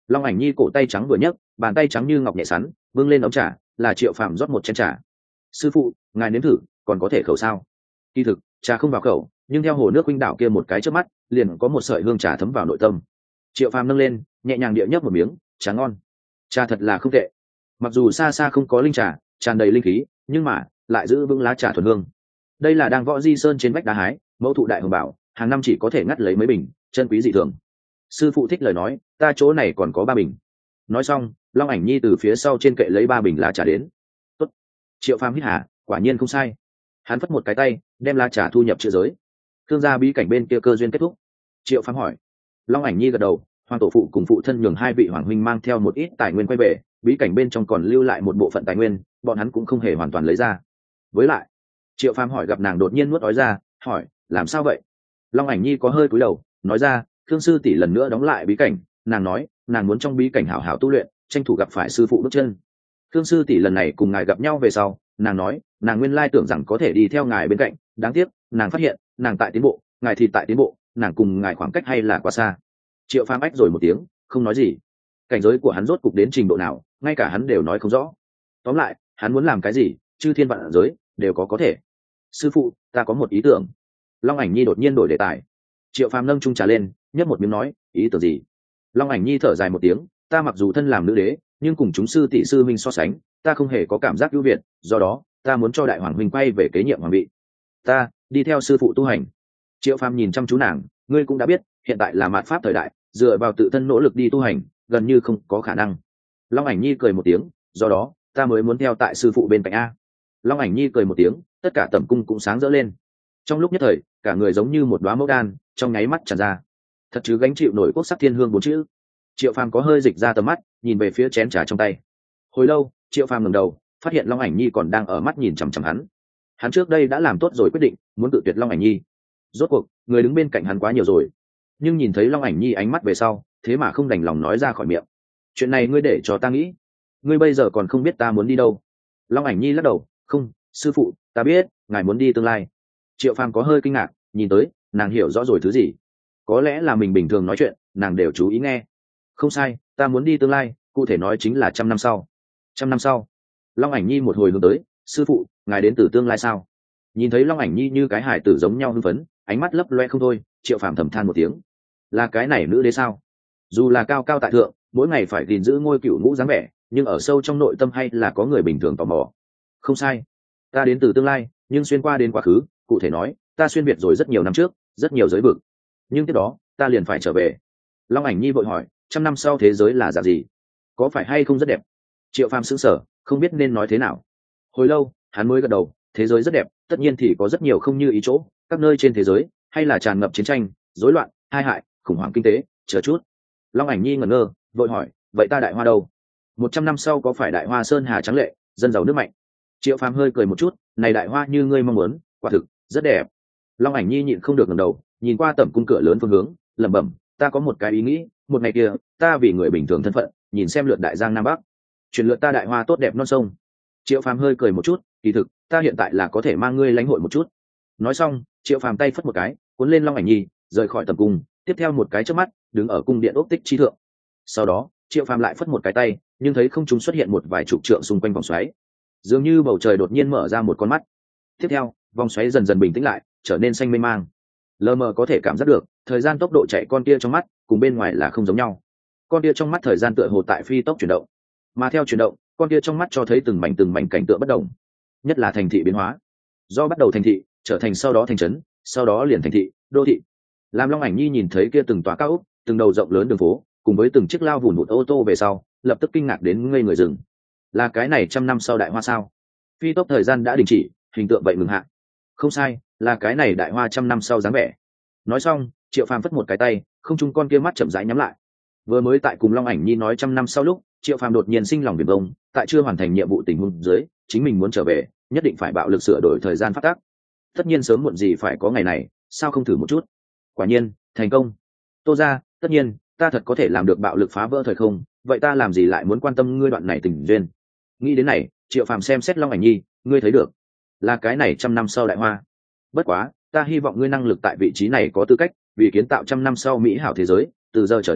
Long Ảnh Nhi cổ tay trắng vừa nhấc, bàn tay trắng như ngọc nhẹ sắn bưng lên ống trà, là Triệu Phàm rót một chén trà. Sư phụ, ngài nếm thử, còn có thể khẩu sao? Kỳ thực trà không vào khẩu, nhưng theo hồ nước huynh đảo kia một cái trước mắt, liền có một sợi hương trà thấm vào nội tâm. Triệu Phàm nâng lên, nhẹ nhàng địa nhấp một miếng, trà ngon, trà thật là không tệ. Mặc dù xa xa không có linh trà tràn đầy linh khí, nhưng mà lại giữ vững lá trà thuần hương. Đây là đang Võ Di Sơn trên vách đá hái mẫu thụ đại hồng bảo, hàng năm chỉ có thể ngắt lấy mấy bình, chân quý dị thường. Sư phụ thích lời nói, ta chỗ này còn có ba bình. Nói xong, Long Ảnh Nhi từ phía sau trên kệ lấy ba bình lá trà đến. Tốt. Triệu Phàm hít hà, quả nhiên không sai. Hắn phất một cái tay, đem lá trà thu nhập chữ giới. Thương gia bí cảnh bên kia cơ duyên kết thúc. Triệu Phàm hỏi. Long Ảnh Nhi gật đầu, hoàng tổ phụ cùng phụ thân nhường hai vị hoàng huynh mang theo một ít tài nguyên quay về, bí cảnh bên trong còn lưu lại một bộ phận tài nguyên, bọn hắn cũng không hề hoàn toàn lấy ra. Với lại, Triệu Phàm hỏi gặp nàng đột nhiên nuốt ói ra, hỏi, làm sao vậy? Long Ảnh Nhi có hơi cúi đầu, nói ra, Thương sư tỷ lần nữa đóng lại bí cảnh, nàng nói, nàng muốn trong bí cảnh hảo hảo tu luyện, tranh thủ gặp phải sư phụ bước chân. Thương sư tỷ lần này cùng ngài gặp nhau về sau, nàng nói, nàng nguyên lai tưởng rằng có thể đi theo ngài bên cạnh, đáng tiếc, nàng phát hiện, nàng tại tiến bộ, ngài thì tại tiến bộ, nàng cùng ngài khoảng cách hay là quá xa. Triệu Phàm ách rồi một tiếng, không nói gì. Cảnh giới của hắn rốt cục đến trình độ nào, ngay cả hắn đều nói không rõ. Tóm lại, hắn muốn làm cái gì, chư thiên vạn giới đều có có thể. Sư phụ, ta có một ý tưởng. Long Ảnh Nhi đột nhiên đổi đề tài. Triệu Phàm nâng chung trà lên, nhấp một miếng nói, ý tưởng gì? Long Ảnh Nhi thở dài một tiếng, ta mặc dù thân làm nữ đế, nhưng cùng chúng sư tỷ sư minh so sánh, ta không hề có cảm giác ưu việt, do đó, ta muốn cho đại hoàng huynh quay về kế nhiệm hoàng vị. Ta đi theo sư phụ tu hành. Triệu Phàm nhìn chăm chú nàng, ngươi cũng đã biết, hiện tại là mạt pháp thời đại, dựa vào tự thân nỗ lực đi tu hành, gần như không có khả năng. Long Ảnh Nhi cười một tiếng, do đó, ta mới muốn theo tại sư phụ bên cạnh a. Long Ảnh Nhi cười một tiếng, tất cả tẩm cung cũng sáng rỡ lên. Trong lúc nhất thời, cả người giống như một đóa mẫu đan, trong nháy mắt tràn ra. Thật chứ gánh chịu nổi quốc sắc thiên hương bốn chữ. Triệu Phàm có hơi dịch ra tầm mắt, nhìn về phía chén trà trong tay. Hồi lâu, Triệu Phàm ngẩng đầu, phát hiện Long Ảnh Nhi còn đang ở mắt nhìn chằm chằm hắn. Hắn trước đây đã làm tốt rồi quyết định, muốn tự tuyệt Long Ảnh Nhi. Rốt cuộc, người đứng bên cạnh hắn quá nhiều rồi. Nhưng nhìn thấy Long Ảnh Nhi ánh mắt về sau, thế mà không đành lòng nói ra khỏi miệng. Chuyện này ngươi để cho ta nghĩ. Ngươi bây giờ còn không biết ta muốn đi đâu. Long Ảnh Nhi lắc đầu, không, sư phụ, ta biết, ngài muốn đi tương lai. Triệu Phàm có hơi kinh ngạc, nhìn tới, nàng hiểu rõ rồi thứ gì. Có lẽ là mình bình thường nói chuyện, nàng đều chú ý nghe. Không sai, ta muốn đi tương lai, cụ thể nói chính là trăm năm sau. Trăm năm sau. Long Ảnh Nhi một hồi hướng tới, sư phụ, ngài đến từ tương lai sao? Nhìn thấy Long Ảnh Nhi như cái hải tử giống nhau hưng phấn, ánh mắt lấp loe không thôi, Triệu Phàm thầm than một tiếng. Là cái này nữ đế sao? Dù là cao cao tại thượng, mỗi ngày phải gìn giữ ngôi cựu ngũ dáng vẻ, nhưng ở sâu trong nội tâm hay là có người bình thường tò mò. Không sai, ta đến từ tương lai, nhưng xuyên qua đến quá khứ, cụ thể nói, ta xuyên việt rồi rất nhiều năm trước, rất nhiều giới vực. Nhưng tiếp đó, ta liền phải trở về. Long Ảnh Nhi vội hỏi, trăm năm sau thế giới là dạng gì? Có phải hay không rất đẹp? Triệu Phàm sững sờ, không biết nên nói thế nào. Hồi lâu, hắn mới gật đầu, thế giới rất đẹp, tất nhiên thì có rất nhiều không như ý chỗ, các nơi trên thế giới hay là tràn ngập chiến tranh, rối loạn, tai hại, khủng hoảng kinh tế, chờ chút. Long Ảnh Nhi ngẩn ngơ, vội hỏi, vậy ta Đại Hoa đâu? Một trăm năm sau có phải Đại Hoa sơn hà trắng lệ, dân giàu nước mạnh? Triệu Phàm hơi cười một chút, này Đại Hoa như ngươi mong muốn, quả thực rất đẹp. Long Ảnh Nhi nhịn không được ngẩng đầu, nhìn qua tẩm cung cửa lớn phương hướng, lẩm bẩm, ta có một cái ý nghĩ, một ngày kia, ta vì người bình thường thân phận, nhìn xem lượt đại giang nam bắc, chuyển lượt ta Đại Hoa tốt đẹp non sông. Triệu Phàm hơi cười một chút, kỳ thực, ta hiện tại là có thể mang ngươi lãnh hội một chút. Nói xong, Triệu Phàm tay phất một cái, cuốn lên Long Ảnh Nhi, rời khỏi tẩm cung, tiếp theo một cái chớp mắt, đứng ở cung điện ốc tích chi thượng. Sau đó, Triệu Phàm lại phất một cái tay, nhưng thấy không trung xuất hiện một vài chục trượng xung quanh vòng xoáy, dường như bầu trời đột nhiên mở ra một con mắt. Tiếp theo, vòng xoáy dần dần bình tĩnh lại, trở nên xanh mênh mang. Lờ mờ có thể cảm giác được, thời gian tốc độ chạy con kia trong mắt, cùng bên ngoài là không giống nhau. Con kia trong mắt thời gian tựa hồ tại phi tốc chuyển động, mà theo chuyển động, con kia trong mắt cho thấy từng mảnh từng mảnh cảnh tượng bất động, nhất là thành thị biến hóa. Do bắt đầu thành thị, trở thành sau đó thành trấn, sau đó liền thành thị, đô thị. Làm Long Ảnh Nhi nhìn thấy kia từng tòa cao ốc, từng đầu rộng lớn đường phố, cùng với từng chiếc lao vùn vụt ô tô về sau, lập tức kinh ngạc đến ngây người dừng. Là cái này trăm năm sau Đại Hoa sao? Phi tốc thời gian đã đình chỉ, hình tượng vậy ngừng hạ. Không sai, là cái này Đại Hoa trăm năm sau dáng vẻ. Nói xong, Triệu Phàm phất một cái tay, không trung con kia mắt chậm rãi nhắm lại. Vừa mới tại cùng Long Ảnh Nhi nói trăm năm sau lúc, Triệu Phàm đột nhiên sinh lòng viền vông, tại chưa hoàn thành nhiệm vụ tình huống dưới, chính mình muốn trở về, nhất định phải bạo lực sửa đổi thời gian phát tác. Tất nhiên sớm muộn gì phải có ngày này, sao không thử một chút? Quả nhiên, thành công. Tô gia, tất nhiên, ta thật có thể làm được bạo lực phá vỡ thời không, vậy ta làm gì lại muốn quan tâm ngươi đoạn này tình duyên? Nghĩ đến này, Triệu Phàm xem xét Long Ảnh Nhi, ngươi thấy được, là cái này trăm năm sau Đại Hoa. Bất quá, ta hy vọng ngươi năng lực tại vị trí này có tư cách, vì kiến tạo trăm năm sau mỹ hảo thế giới, từ giờ trở đi,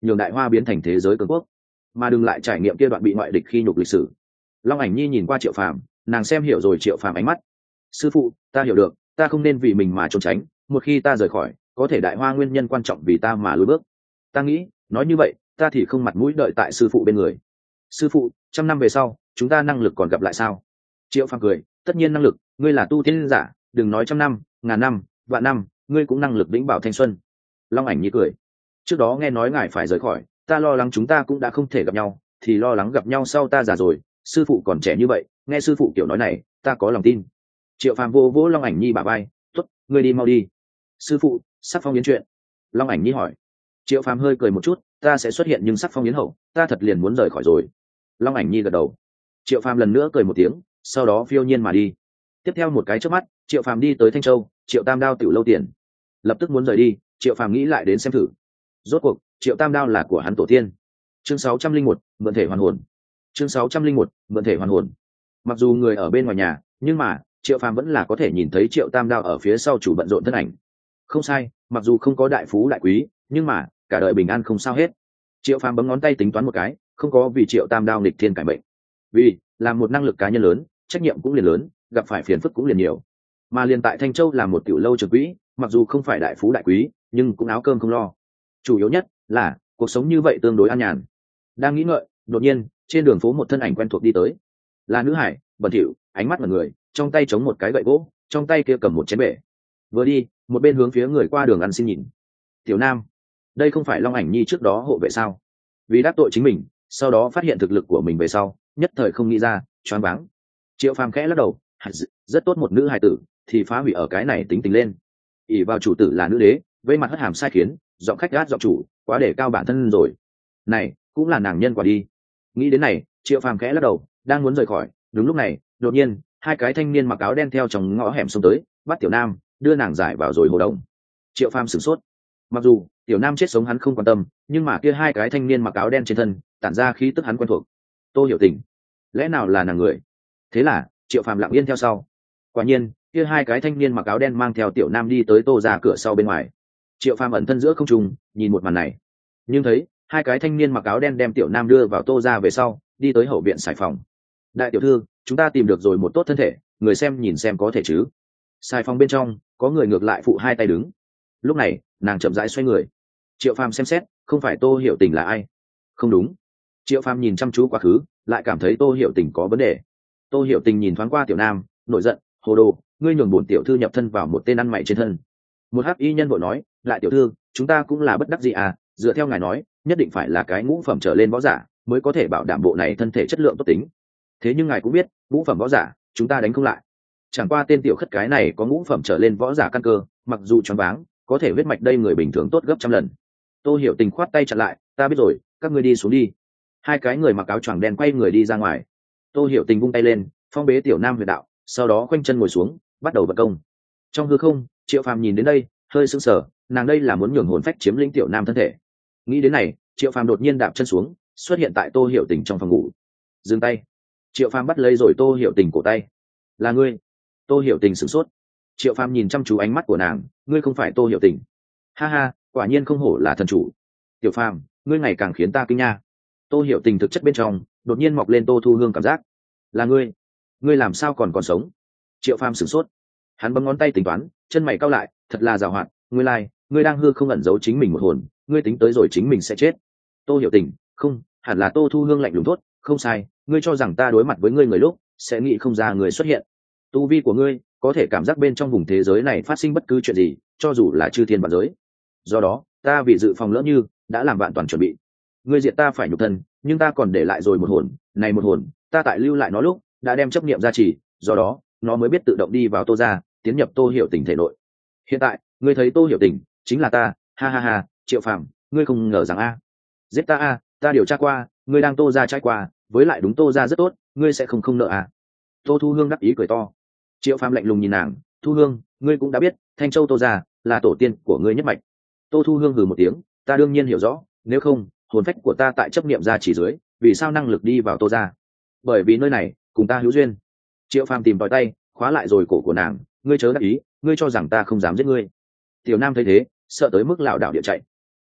nhường đại hoa biến thành thế giới cường quốc, mà đừng lại trải nghiệm kia đoạn bị ngoại địch khi nhục lịch sử. Long ảnh nhi nhìn qua Triệu Phàm, nàng xem hiểu rồi Triệu Phàm ánh mắt. Sư phụ, ta hiểu được, ta không nên vì mình mà trốn tránh, một khi ta rời khỏi, có thể đại hoa nguyên nhân quan trọng vì ta mà lùi bước. Ta nghĩ, nói như vậy, ta thì không mặt mũi đợi tại sư phụ bên người. Sư phụ, trăm năm về sau, chúng ta năng lực còn gặp lại sao? Triệu Phàm cười, tất nhiên năng lực, ngươi là tu tiên giả, đừng nói trăm năm, ngàn năm, vạn năm, ngươi cũng năng lực vĩnh bảo thanh xuân. Long ảnh nhi cười, trước đó nghe nói ngài phải rời khỏi, ta lo lắng chúng ta cũng đã không thể gặp nhau, thì lo lắng gặp nhau sau ta già rồi, sư phụ còn trẻ như vậy, nghe sư phụ kiểu nói này, ta có lòng tin. Triệu Phàm vô vỗ Long ảnh nhi bả vai, tốt, ngươi đi mau đi. Sư phụ, sắc phong yến chuyện. Long ảnh nhi hỏi. Triệu Phàm hơi cười một chút, ta sẽ xuất hiện nhưng sắc phong yến hậu, ta thật liền muốn rời khỏi rồi. Long ảnh nhi gật đầu. Triệu Phàm lần nữa cười một tiếng, sau đó phiêu nhiên mà đi. Tiếp theo một cái chớp mắt, Triệu Phàm đi tới Thanh Châu, Triệu Tam Đao tiểu lâu tiền. Lập tức muốn rời đi, Triệu Phàm nghĩ lại đến xem thử. Rốt cuộc, Triệu Tam Đao là của hắn tổ tiên. Chương sáu trăm linh một, mượn thể hoàn hồn. Chương sáu trăm linh một, mượn thể hoàn hồn. Mặc dù người ở bên ngoài nhà, nhưng mà Triệu Phàm vẫn là có thể nhìn thấy Triệu Tam Đao ở phía sau chủ bận rộn thân ảnh. Không sai, mặc dù không có đại phú đại quý, nhưng mà cả đời bình an không sao hết. Triệu Phàm bấm ngón tay tính toán một cái, không có vì Triệu Tam Đao nghịch thiên cải mệnh. Vì làm một năng lực cá nhân lớn, trách nhiệm cũng liền lớn, gặp phải phiền phức cũng liền nhiều. Mà liền tại Thanh Châu làm một tiểu lâu trường quỹ, mặc dù không phải đại phú đại quý, nhưng cũng áo cơm không lo. Chủ yếu nhất là cuộc sống như vậy tương đối an nhàn. Đang nghĩ ngợi, đột nhiên trên đường phố một thân ảnh quen thuộc đi tới. Là nữ hải, bẩn thỉu, ánh mắt mọi người, trong tay chống một cái gậy gỗ, trong tay kia cầm một chén bể. Vừa đi, một bên hướng phía người qua đường ăn xin nhìn. Tiểu Nam, đây không phải Long ảnh nhi trước đó hộ vệ sao? Vì đắc tội chính mình, sau đó phát hiện thực lực của mình về sau, nhất thời không nghĩ ra, choáng váng. Triệu Phàm khẽ lắc đầu, rất tốt một nữ hài tử, thì phá hủy ở cái này tính tình lên. ỷ vào chủ tử là nữ đế, vây mặt hất hàm sai khiến, giọng khách gát giọng chủ, quá để cao bản thân rồi. Này, cũng là nàng nhân quả đi. Nghĩ đến này, Triệu Phàm khẽ lắc đầu, đang muốn rời khỏi, đúng lúc này, đột nhiên, hai cái thanh niên mặc áo đen theo trong ngõ hẻm xông tới, bắt Tiểu Nam, đưa nàng giải vào rồi hồ đồng. Triệu Phàm sửng sốt. Mặc dù Tiểu Nam chết sống hắn không quan tâm, nhưng mà kia hai cái thanh niên mặc áo đen trên thân, tản ra khí tức hắn quen thuộc. Tô Hiểu Tình, lẽ nào là nàng người? Thế là Triệu Phàm lặng yên theo sau. Quả nhiên, kia hai cái thanh niên mặc áo đen mang theo Tiểu Nam đi tới Tô ra cửa sau bên ngoài. Triệu Phàm ẩn thân giữa không trung, nhìn một màn này, nhưng thấy hai cái thanh niên mặc áo đen đem Tiểu Nam đưa vào Tô ra về sau, đi tới hậu viện xài phòng. Đại tiểu thư, chúng ta tìm được rồi một tốt thân thể, người xem nhìn xem có thể chứ? Xài phòng bên trong có người ngược lại phụ hai tay đứng. Lúc này nàng chậm rãi xoay người. Triệu Phàm xem xét, không phải Tô Hiểu Tình là ai? Không đúng. Triệu Phàm nhìn chăm chú quá khứ, lại cảm thấy Tô Hiểu Tình có vấn đề. Tô Hiểu Tình nhìn thoáng qua Tiểu Nam, nổi giận, hồ đồ, ngươi nhường bổn tiểu thư nhập thân vào một tên ăn mày trên thân. Một hắc y nhân vội nói, lại tiểu thư, chúng ta cũng là bất đắc dĩ à, dựa theo ngài nói, nhất định phải là cái ngũ phẩm trở lên võ giả mới có thể bảo đảm bộ này thân thể chất lượng tốt tính. Thế nhưng ngài cũng biết, ngũ phẩm võ giả, chúng ta đánh không lại. Chẳng qua tên tiểu khất cái này có ngũ phẩm trở lên võ giả căn cơ, mặc dù choáng váng, có thể huyết mạch đây người bình thường tốt gấp trăm lần. Tô Hiểu Tình khoát tay chặn lại, ta biết rồi, các ngươi đi xuống đi. Hai cái người mặc áo choàng đen quay người đi ra ngoài. Tô Hiểu Tình vung tay lên, phong bế Tiểu Nam huyệt đạo, sau đó khoanh chân ngồi xuống, bắt đầu vận công. Trong hư không, Triệu Phàm nhìn đến đây, hơi sững sờ, nàng đây là muốn nhường hồn phách chiếm lĩnh Tiểu Nam thân thể. Nghĩ đến này, Triệu Phàm đột nhiên đạp chân xuống, xuất hiện tại Tô Hiểu Tình trong phòng ngủ. Dừng tay. Triệu Phàm bắt lấy rồi Tô Hiểu Tình cổ tay. Là ngươi? Tô Hiểu Tình sửng sốt. Triệu Phàm nhìn chăm chú ánh mắt của nàng, ngươi không phải Tô Hiểu Tình? Ha ha, quả nhiên không hổ là thần chủ. Tiểu Phàm, ngươi ngày càng khiến ta kinh nha. Tô Hiểu Tình thực chất bên trong đột nhiên mọc lên Tô Thu Hương cảm giác. Là ngươi? Ngươi làm sao còn còn sống? Triệu Phàm sửng sốt. Hắn bấm ngón tay tính toán, chân mày cau lại, thật là giàu hoạt, ngươi lai, like, ngươi đang hư không ẩn giấu chính mình một hồn, ngươi tính tới rồi chính mình sẽ chết. Tô Hiểu Tình, không, hẳn là Tô Thu Hương lạnh lùng tốt, không sai, ngươi cho rằng ta đối mặt với ngươi người lúc sẽ nghĩ không ra người xuất hiện. Tu vi của ngươi có thể cảm giác bên trong vùng thế giới này phát sinh bất cứ chuyện gì, cho dù là chư thiên vạn giới. Do đó, ta vì dự phòng lỡ như đã làm vạn toàn chuẩn bị. Ngươi diệt ta phải nhục thân, nhưng ta còn để lại rồi một hồn, này một hồn, ta tại lưu lại nó lúc đã đem chấp niệm gia trì, do đó nó mới biết tự động đi vào Tô ra, tiến nhập Tô Hiểu Tình thể nội. Hiện tại, ngươi thấy Tô Hiểu Tình chính là ta, ha ha ha, Triệu Phàm, ngươi không ngờ rằng a, giết ta a, ta điều tra qua, ngươi đang Tô ra trai qua, với lại đúng Tô ra rất tốt, ngươi sẽ không không nợ à? Tô Thu Hương đắc ý cười to. Triệu Phàm lạnh lùng nhìn nàng, Thu Hương, ngươi cũng đã biết, Thanh Châu Tô ra là tổ tiên của ngươi nhất mạch. Tô Thu Hương hừ một tiếng, ta đương nhiên hiểu rõ, nếu không, hồn phách của ta tại chấp niệm ra chỉ dưới, vì sao năng lực đi vào Tô ra? Bởi vì nơi này cùng ta hữu duyên. Triệu Phàm tìm tòi tay, khóa lại rồi cổ của nàng, ngươi chớ đắc ý, ngươi cho rằng ta không dám giết ngươi. Tiểu Nam thấy thế, sợ tới mức lảo đảo địa chạy.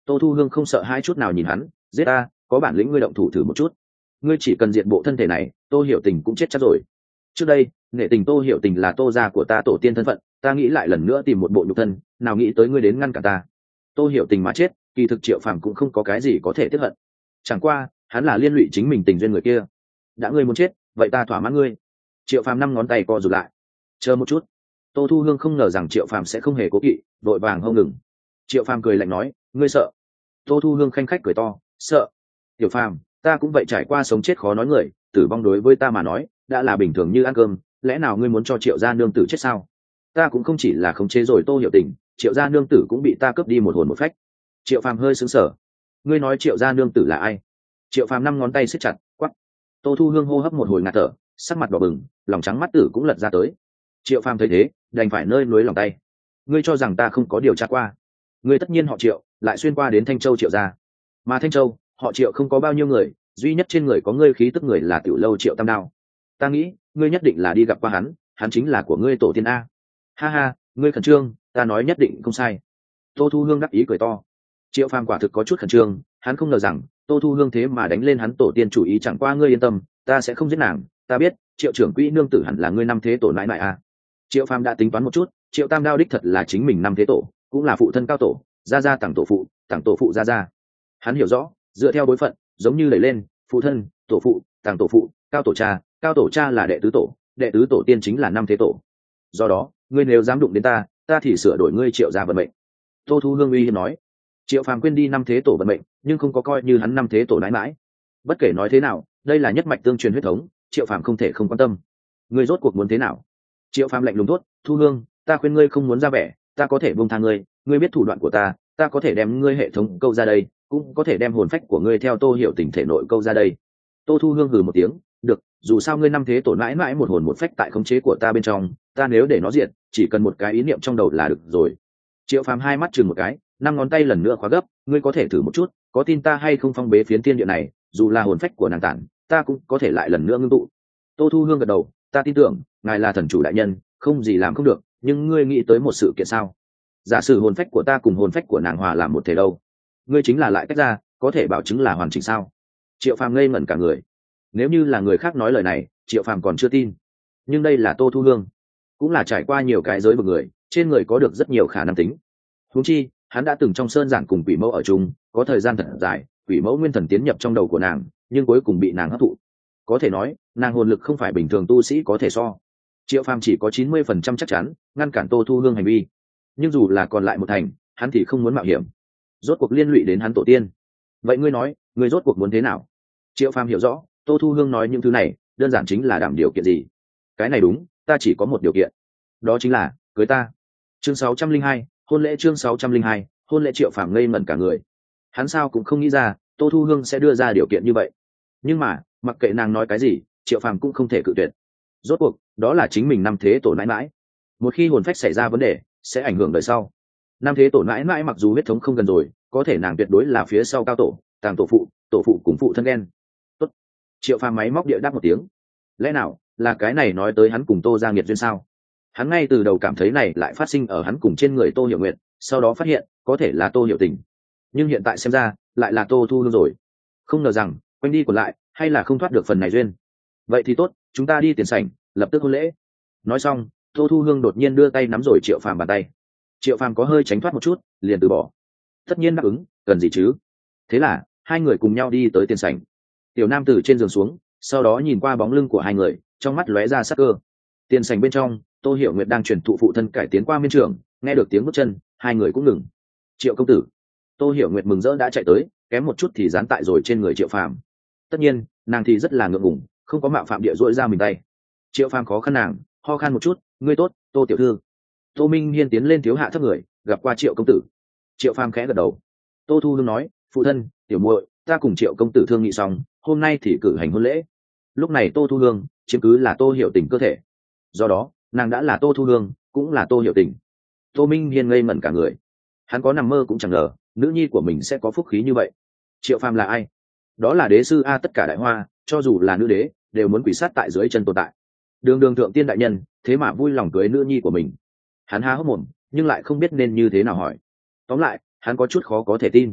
Tô Thu Hương không sợ hai chút nào nhìn hắn, giết ta, có bản lĩnh ngươi động thủ thử một chút. Ngươi chỉ cần diệt bộ thân thể này, Tô Hiểu Tình cũng chết chắc rồi. Trước đây nghệ tình Tô Hiểu Tình là Tô gia của ta tổ tiên thân phận, ta nghĩ lại lần nữa tìm một bộ nhục thân, nào nghĩ tới ngươi đến ngăn cả ta. Tô Hiểu Tình mà chết, kỳ thực Triệu Phàm cũng không có cái gì có thể tiếp hận, chẳng qua hắn là liên lụy chính mình tình duyên người kia. Đã ngươi muốn chết, vậy ta thỏa mãn ngươi. Triệu Phàm năm ngón tay co rụt lại. Chờ một chút. Tô Thu Hương không ngờ rằng Triệu Phàm sẽ không hề cố kỵ, vội vàng hông ngừng. Triệu Phàm cười lạnh nói, ngươi sợ? Tô Thu Hương khanh khách cười to, sợ? Tiểu Phàm, ta cũng vậy, trải qua sống chết khó nói người, tử vong đối với ta mà nói đã là bình thường như ăn cơm, lẽ nào ngươi muốn cho Triệu gia nương tử chết sao? Ta cũng không chỉ là khống chế rồi Tô Hiểu Tình, Triệu gia nương tử cũng bị ta cướp đi một hồn một phách. Triệu Phàm hơi sững sờ. Ngươi nói Triệu gia nương tử là ai? Triệu Phàm năm ngón tay siết chặt, quắc. Tô Thu Hương hô hấp một hồi ngạt thở, sắc mặt đỏ bừng, lòng trắng mắt tử cũng lật ra tới. Triệu Phàm thấy thế, đành phải nơi núi lòng tay. Ngươi cho rằng ta không có điều tra qua? Ngươi tất nhiên họ Triệu, lại xuyên qua đến Thanh Châu Triệu gia. Mà Thanh Châu, họ Triệu không có bao nhiêu người, duy nhất trên người có ngươi khí tức người là Tiểu Lâu Triệu Tam Đao. Ta nghĩ, ngươi nhất định là đi gặp qua hắn, hắn chính là của ngươi tổ tiên a. Ha ha, ngươi khẩn trương, ta nói nhất định không sai. Tô Thu Hương đắc ý cười to. Triệu Phàm quả thực có chút khẩn trương, hắn không ngờ rằng Tô Thu Hương thế mà đánh lên hắn tổ tiên chủ ý. Chẳng qua ngươi yên tâm, ta sẽ không giết nàng, ta biết Triệu trưởng quỹ nương tử hẳn là ngươi năm thế tổ nãi nãi a. Triệu Phàm đã tính toán một chút, Triệu Tam Đao đích thật là chính mình năm thế tổ, cũng là phụ thân cao tổ, gia gia tặng tổ phụ, tặng tổ phụ gia gia. Hắn hiểu rõ, dựa theo bối phận, giống như đẩy lên, phụ thân, tổ phụ, tặng tổ phụ, cao tổ cha, cao tổ cha là đệ tứ tổ, đệ tứ tổ tiên chính là năm thế tổ. Do đó, ngươi nếu dám đụng đến ta, ta thì sửa đổi ngươi Triệu gia vận mệnh. Tô Thu Hương uy hiếp nói. Triệu Phàm quên đi năm thế tổ vận mệnh, nhưng không có coi như hắn năm thế tổ nãi mãi. Bất kể nói thế nào, đây là nhất mạch tương truyền huyết thống, Triệu Phàm không thể không quan tâm. Ngươi rốt cuộc muốn thế nào? Triệu Phàm lạnh lùng thốt, Thu Hương, ta khuyên ngươi không muốn ra vẻ, ta có thể buông tha ngươi, ngươi biết thủ đoạn của ta, ta có thể đem ngươi hệ thống câu ra đây, cũng có thể đem hồn phách của ngươi theo Tô Hiểu Tình thể nội câu ra đây. Tô Thu Hương hừ một tiếng, được, dù sao ngươi năm thế tổ mãi mãi một hồn một phách tại khống chế của ta bên trong, ta nếu để nó diệt, chỉ cần một cái ý niệm trong đầu là được rồi. Triệu Phàm hai mắt chừng một cái, năm ngón tay lần nữa khóa gấp, ngươi có thể thử một chút, có tin ta hay không phong bế phiến thiên địa này, dù là hồn phách của nàng tản, ta cũng có thể lại lần nữa ngưng tụ. Tô Thu Hương gật đầu, ta tin tưởng, ngài là thần chủ đại nhân, không gì làm không được, nhưng ngươi nghĩ tới một sự kiện sao? Giả sử hồn phách của ta cùng hồn phách của nàng hòa làm một thể đâu, ngươi chính là lại tách ra, có thể bảo chứng là hoàn chỉnh sao? Triệu Phàm ngây ngẩn cả người. Nếu như là người khác nói lời này, Triệu Phàm còn chưa tin, nhưng đây là Tô Thu Hương, cũng là trải qua nhiều cái giới vực người, trên người có được rất nhiều khả năng tính. Huống chi, hắn đã từng trong sơn giản cùng quỷ mẫu ở chung, có thời gian thật dài, quỷ mẫu nguyên thần tiến nhập trong đầu của nàng, nhưng cuối cùng bị nàng hấp thụ. Có thể nói, nàng hồn lực không phải bình thường tu sĩ có thể so. Triệu Phàm chỉ có chín mươi phần trăm chắc chắn ngăn cản Tô Thu Hương hành vi, nhưng dù là còn lại một thành, hắn thì không muốn mạo hiểm. Rốt cuộc liên lụy đến hắn tổ tiên. Vậy ngươi nói, ngươi rốt cuộc muốn thế nào? Triệu Phàm hiểu rõ, Tô Thu Hương nói những thứ này, đơn giản chính là đảm điều kiện gì. Cái này đúng, ta chỉ có một điều kiện, đó chính là cưới ta. Chương sáu trăm linh hai, hôn lễ. Chương sáu trăm linh hai, hôn lễ. Triệu Phàm ngây ngẩn cả người. Hắn sao cũng không nghĩ ra, Tô Thu Hương sẽ đưa ra điều kiện như vậy. Nhưng mà, mặc kệ nàng nói cái gì, Triệu Phàm cũng không thể cự tuyệt. Rốt cuộc, đó là chính mình năm thế tổ nãi mãi. Một khi hồn phách xảy ra vấn đề, sẽ ảnh hưởng đời sau. Năm thế tổ nãi mãi mặc dù huyết thống không gần rồi, có thể nàng tuyệt đối là phía sau cao tổ, tàng tổ phụ, tổ phụ cùng phụ thân đen. Tốt. Triệu Phàm máy móc địa đáp một tiếng. Lẽ nào là cái này nói tới hắn cùng Tô gia nghiệt duyên sao? Hắn ngay từ đầu cảm thấy này lại phát sinh ở hắn cùng trên người Tô Hiểu Nguyệt, sau đó phát hiện có thể là Tô Hiểu Tình, nhưng hiện tại xem ra lại là Tô Thu Hương rồi. Không ngờ rằng quanh đi còn lại hay là không thoát được phần này duyên. Vậy thì tốt, chúng ta đi tiền sảnh, lập tức hôn lễ. Nói xong, Tô Thu Hương đột nhiên đưa tay nắm rồi Triệu Phàm bàn tay. Triệu Phàm có hơi tránh thoát một chút, liền từ bỏ. Tất nhiên đáp ứng, cần gì chứ? Thế là hai người cùng nhau đi tới tiền sảnh. Tiểu nam từ trên giường xuống, sau đó nhìn qua bóng lưng của hai người, trong mắt lóe ra sắc cơ. Tiền sảnh bên trong, Tô Hiểu Nguyệt đang chuyển thụ phụ thân cải tiến qua miên trường, nghe được tiếng bước chân, hai người cũng ngừng. Triệu công tử. Tô Hiểu Nguyệt mừng rỡ đã chạy tới, kém một chút thì dán tại rồi trên người Triệu Phàm. Tất nhiên, nàng thì rất là ngượng ngùng, không có mạo phạm địa dội ra mình tay. Triệu Phàm khó khăn nàng, ho khan một chút, ngươi tốt, Tô tiểu thư. Tô Minh Hiên tiến lên thiếu hạ thấp người, gặp qua Triệu công tử. Triệu Phàm khẽ gật đầu. Tô Thu Hương nói, phụ thân, tiểu muội, ta cùng Triệu công tử thương nghị xong, hôm nay thì cử hành hôn lễ. Lúc này Tô Thu Hương chiếm cứ là Tô Hiểu Tình cơ thể, do đó nàng đã là Tô Thu Hương, cũng là Tô Hiểu Tình. Tô Minh Hiên ngây ngẩn cả người, hắn có nằm mơ cũng chẳng ngờ nữ nhi của mình sẽ có phúc khí như vậy. Triệu Phàm là ai? Đó là đế sư a, tất cả đại hoa, cho dù là nữ đế đều muốn quỳ sát tại dưới chân tồn tại. Đường đường thượng tiên đại nhân, thế mà vui lòng cưới nữ nhi của mình. Hắn há hốc mồm, nhưng lại không biết nên như thế nào hỏi. Tóm lại, hắn có chút khó có thể tin.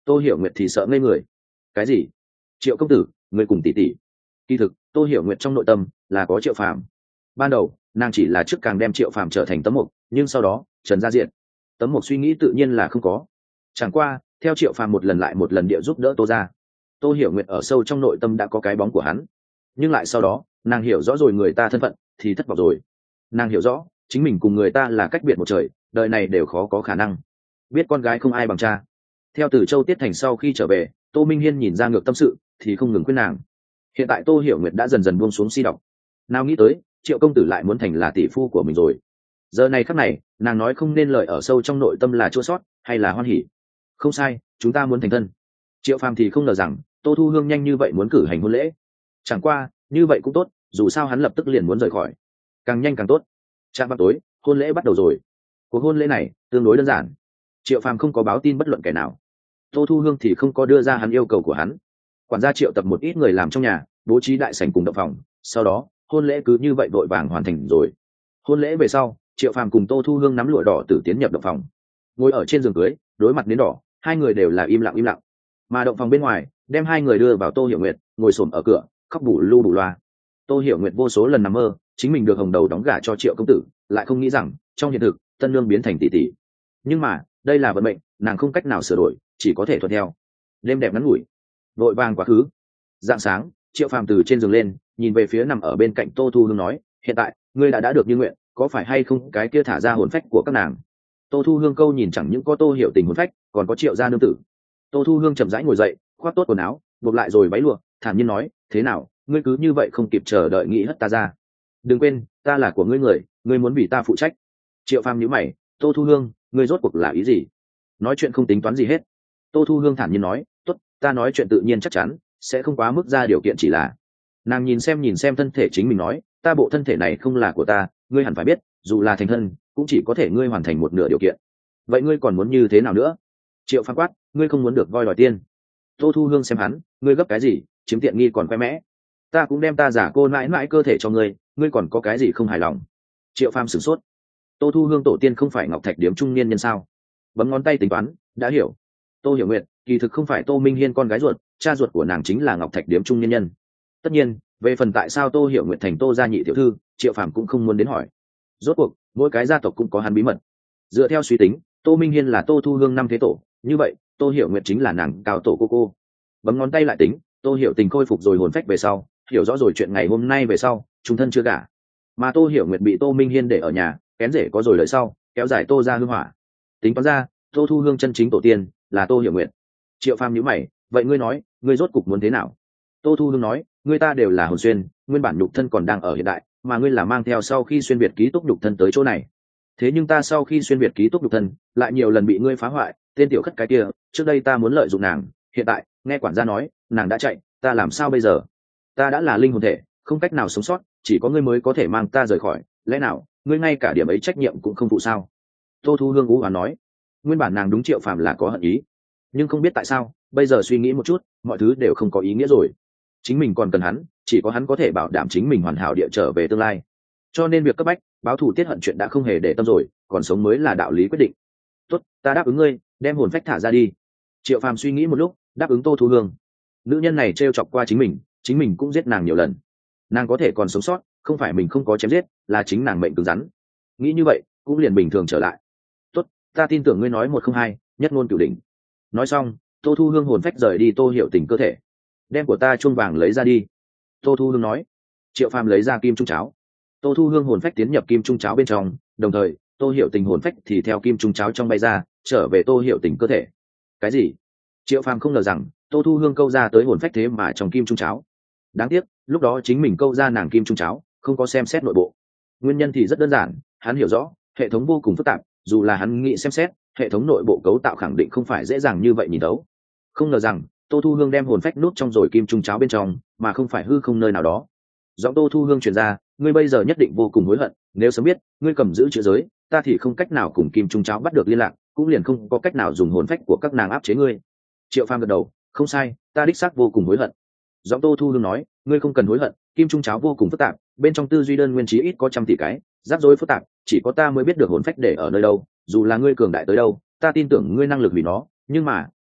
Tô Hiểu Nguyệt thì sợ ngây người. Cái gì? Triệu công tử, người cùng tỷ tỷ? Kỳ thực Tô Hiểu Nguyệt trong nội tâm là có Triệu Phàm. Ban đầu nàng chỉ là trước càng đem Triệu Phàm trở thành tấm mục, nhưng sau đó trần ra diện, tấm mục suy nghĩ tự nhiên là không có. Chẳng qua theo Triệu Phàm một lần lại một lần địa giúp đỡ Tô ra, Tô Hiểu Nguyệt ở sâu trong nội tâm đã có cái bóng của hắn. Nhưng lại sau đó nàng hiểu rõ rồi người ta thân phận thì thất vọng rồi. Nàng hiểu rõ chính mình cùng người ta là cách biệt một trời, đời này đều khó có khả năng biết con gái không ai bằng cha. Theo từ Châu Tiết Thành sau khi trở về, Tô Minh Hiên nhìn ra ngược tâm sự thì không ngừng khuyên nàng. Hiện tại Tô Hiểu Nguyệt đã dần dần buông xuống si đọc. Nào nghĩ tới Triệu công tử lại muốn thành là tỷ phu của mình rồi. Giờ này khắc này nàng nói không nên lời ở sâu trong nội tâm là chua sót hay là hoan hỉ. Không sai, chúng ta muốn thành thân. Triệu Phàm thì không ngờ rằng Tô Thu Hương nhanh như vậy muốn cử hành hôn lễ. Chẳng qua như vậy cũng tốt, dù sao hắn lập tức liền muốn rời khỏi, càng nhanh càng tốt. Trạm vào tối hôn lễ bắt đầu rồi. Cuộc hôn lễ này tương đối đơn giản. Triệu Phàm không có báo tin bất luận kẻ nào, Tô Thu Hương thì không có đưa ra hắn yêu cầu của hắn. Quản gia triệu tập một ít người làm trong nhà, bố trí đại sảnh cùng động phòng, sau đó hôn lễ cứ như vậy vội vàng hoàn thành rồi. Hôn lễ về sau, Triệu Phàm cùng Tô Thu Hương nắm lụa đỏ tử tiến nhập động phòng, ngồi ở trên giường cưới, đối mặt đến đỏ, hai người đều là im lặng im lặng. Mà động phòng bên ngoài đem hai người đưa vào Tô Hiểu Nguyệt ngồi xổm ở cửa khóc bù lu bù loa. Tô Hiểu Nguyệt vô số lần nằm mơ chính mình được hồng đầu đóng gả cho Triệu công tử, lại không nghĩ rằng trong hiện thực tân nương biến thành tỷ tỷ. Nhưng mà đây là vận mệnh, nàng không cách nào sửa đổi, chỉ có thể thuận theo. Đêm đẹp ngắn ngủi, vội vàng quá khứ. Dạng sáng, Triệu Phàm từ trên giường lên, nhìn về phía nằm ở bên cạnh Tô Thu Hương nói, hiện tại ngươi đã đã được như nguyện, có phải hay không cái kia thả ra hồn phách của các nàng? Tô Thu Hương câu nhìn chẳng những có Tô Hiểu Tình hồn phách, còn có Triệu gia nương tử. Tô Thu Hương chậm rãi ngồi dậy, khoác tốt quần áo, buộc lại rồi váy lụa, thản nhiên nói, thế nào, ngươi cứ như vậy không kịp chờ đợi nghĩ hất ta ra? Đừng quên, ta là của ngươi người, ngươi muốn vì ta phụ trách. Triệu Phàm nhíu mày, Tô Thu Hương, ngươi rốt cuộc là ý gì? Nói chuyện không tính toán gì hết. Tô Thu Hương thản nhiên nói, tốt, ta nói chuyện tự nhiên chắc chắn, sẽ không quá mức ra điều kiện, chỉ là. Nàng nhìn xem nhìn xem thân thể chính mình nói, ta bộ thân thể này không là của ta, ngươi hẳn phải biết, dù là thành thân, cũng chỉ có thể ngươi hoàn thành một nửa điều kiện. Vậy ngươi còn muốn như thế nào nữa? Triệu Phàm quát, ngươi không muốn được voi đòi tiên. Tô Thu Hương xem hắn, ngươi gấp cái gì, chiếm tiện nghi còn khoe mẽ. Ta cũng đem ta giả cô mãi mãi cơ thể cho ngươi, ngươi còn có cái gì không hài lòng? Triệu Phàm sửng sốt. Tô Thu Hương tổ tiên không phải Ngọc Thạch Điếm trung niên nhân sao? Bấm ngón tay tính toán, đã hiểu. Tô Hiểu Nguyệt kỳ thực không phải Tô Minh Hiên con gái ruột, cha ruột của nàng chính là Ngọc Thạch Điếm trung niên nhân. Tất nhiên, về phần tại sao Tô Hiểu Nguyệt thành Tô gia nhị tiểu thư, Triệu Phàm cũng không muốn đến hỏi. Rốt cuộc mỗi cái gia tộc cũng có hắn bí mật. Dựa theo suy tính, Tô Minh Hiên là Tô Thu Hương năm thế tổ, như vậy Tô Hiểu Nguyệt chính là nàng cao tổ cô cô. Bấm ngón tay lại tính, Tô Hiểu Tình khôi phục rồi hồn phách về sau, hiểu rõ rồi chuyện ngày hôm nay về sau, chúng thân chưa gả, mà Tô Hiểu Nguyệt bị Tô Minh Hiên để ở nhà, kén rể có rồi lời sau, kéo dài Tô gia hương hỏa. Tính toán ra, Tô Thu Hương chân chính tổ tiên là Tô Hiểu Nguyệt. Triệu Phàm nhíu mày, vậy ngươi nói, ngươi rốt cục muốn thế nào? Tô Thu Hương nói, ngươi ta đều là hồn xuyên, nguyên bản nhục thân còn đang ở hiện đại, mà ngươi là mang theo sau khi xuyên việt ký túc nhục thân tới chỗ này. Thế nhưng ta sau khi xuyên việt ký túc nhục thân, lại nhiều lần bị ngươi phá hoại, tên tiểu khất cái kia, trước đây ta muốn lợi dụng nàng, hiện tại nghe quản gia nói nàng đã chạy, ta làm sao bây giờ? Ta đã là linh hồn thể, không cách nào sống sót, chỉ có ngươi mới có thể mang ta rời khỏi, lẽ nào ngươi ngay cả điểm ấy trách nhiệm cũng không phụ sao? Tô Thu Hương ú oán nói, nguyên bản nàng đúng Triệu Phàm là có hận ý, nhưng không biết tại sao bây giờ suy nghĩ một chút, mọi thứ đều không có ý nghĩa rồi. Chính mình còn cần hắn, chỉ có hắn có thể bảo đảm chính mình hoàn hảo địa trở về tương lai, cho nên việc cấp bách báo thù tiết hận chuyện đã không hề để tâm rồi, còn sống mới là đạo lý quyết định. Tốt, ta đáp ứng ngươi, đem hồn phách thả ra đi. Triệu Phàm suy nghĩ một lúc, đáp ứng Tô Thu Hương. Nữ nhân này trêu chọc qua chính mình, chính mình cũng giết nàng nhiều lần, nàng có thể còn sống sót, không phải mình không có chém giết, là chính nàng mệnh cứng rắn. Nghĩ như vậy cũng liền bình thường trở lại. Tốt, ta tin tưởng ngươi nói một không hai, nhất ngôn cửu đỉnh. Nói xong, Tô Thu Hương hồn phách rời đi Tô Hiểu Tình cơ thể. Đem của ta chuông vàng lấy ra đi. Tô Thu Hương nói. Triệu Phàm lấy ra kim trung cháo. Tô Thu Hương hồn phách tiến nhập kim trung cháo bên trong, đồng thời Tô Hiểu Tình hồn phách thì theo kim trung cháo trong bay ra, trở về Tô Hiểu Tình cơ thể. Cái gì? Triệu Phàm không ngờ rằng Tô Thu Hương câu ra tới hồn phách thế mà trong kim trung cháo. Đáng tiếc lúc đó chính mình câu ra nàng kim trung cháo, không có xem xét nội bộ. Nguyên nhân thì rất đơn giản, hắn hiểu rõ hệ thống vô cùng phức tạp, dù là hắn nghĩ xem xét hệ thống nội bộ cấu tạo, khẳng định không phải dễ dàng như vậy nhìn đấu. Không ngờ rằng Tô Thu Hương đem hồn phách nút trong rồi kim trung cháo bên trong, mà không phải hư không nơi nào đó. Giọng Tô Thu Hương truyền ra, ngươi bây giờ nhất định vô cùng hối hận, nếu sớm biết ngươi cầm giữ chữ giới, ta thì không cách nào cùng kim trung cháo bắt được liên lạc, cũng liền không có cách nào dùng hồn phách của các nàng áp chế ngươi. Triệu Phàm gật đầu, không sai, ta đích xác vô cùng hối hận. Giọng Tô Thu Hương nói, ngươi không cần hối hận, kim trung cháo vô cùng phức tạp, bên trong tư duy đơn nguyên trí ít có trăm tỷ cái, rắc rối phức tạp, chỉ có ta mới biết được hồn phách để ở nơi đâu, dù là ngươi cường đại tới đâu, ta tin tưởng ngươi năng lực vì nó, nhưng mà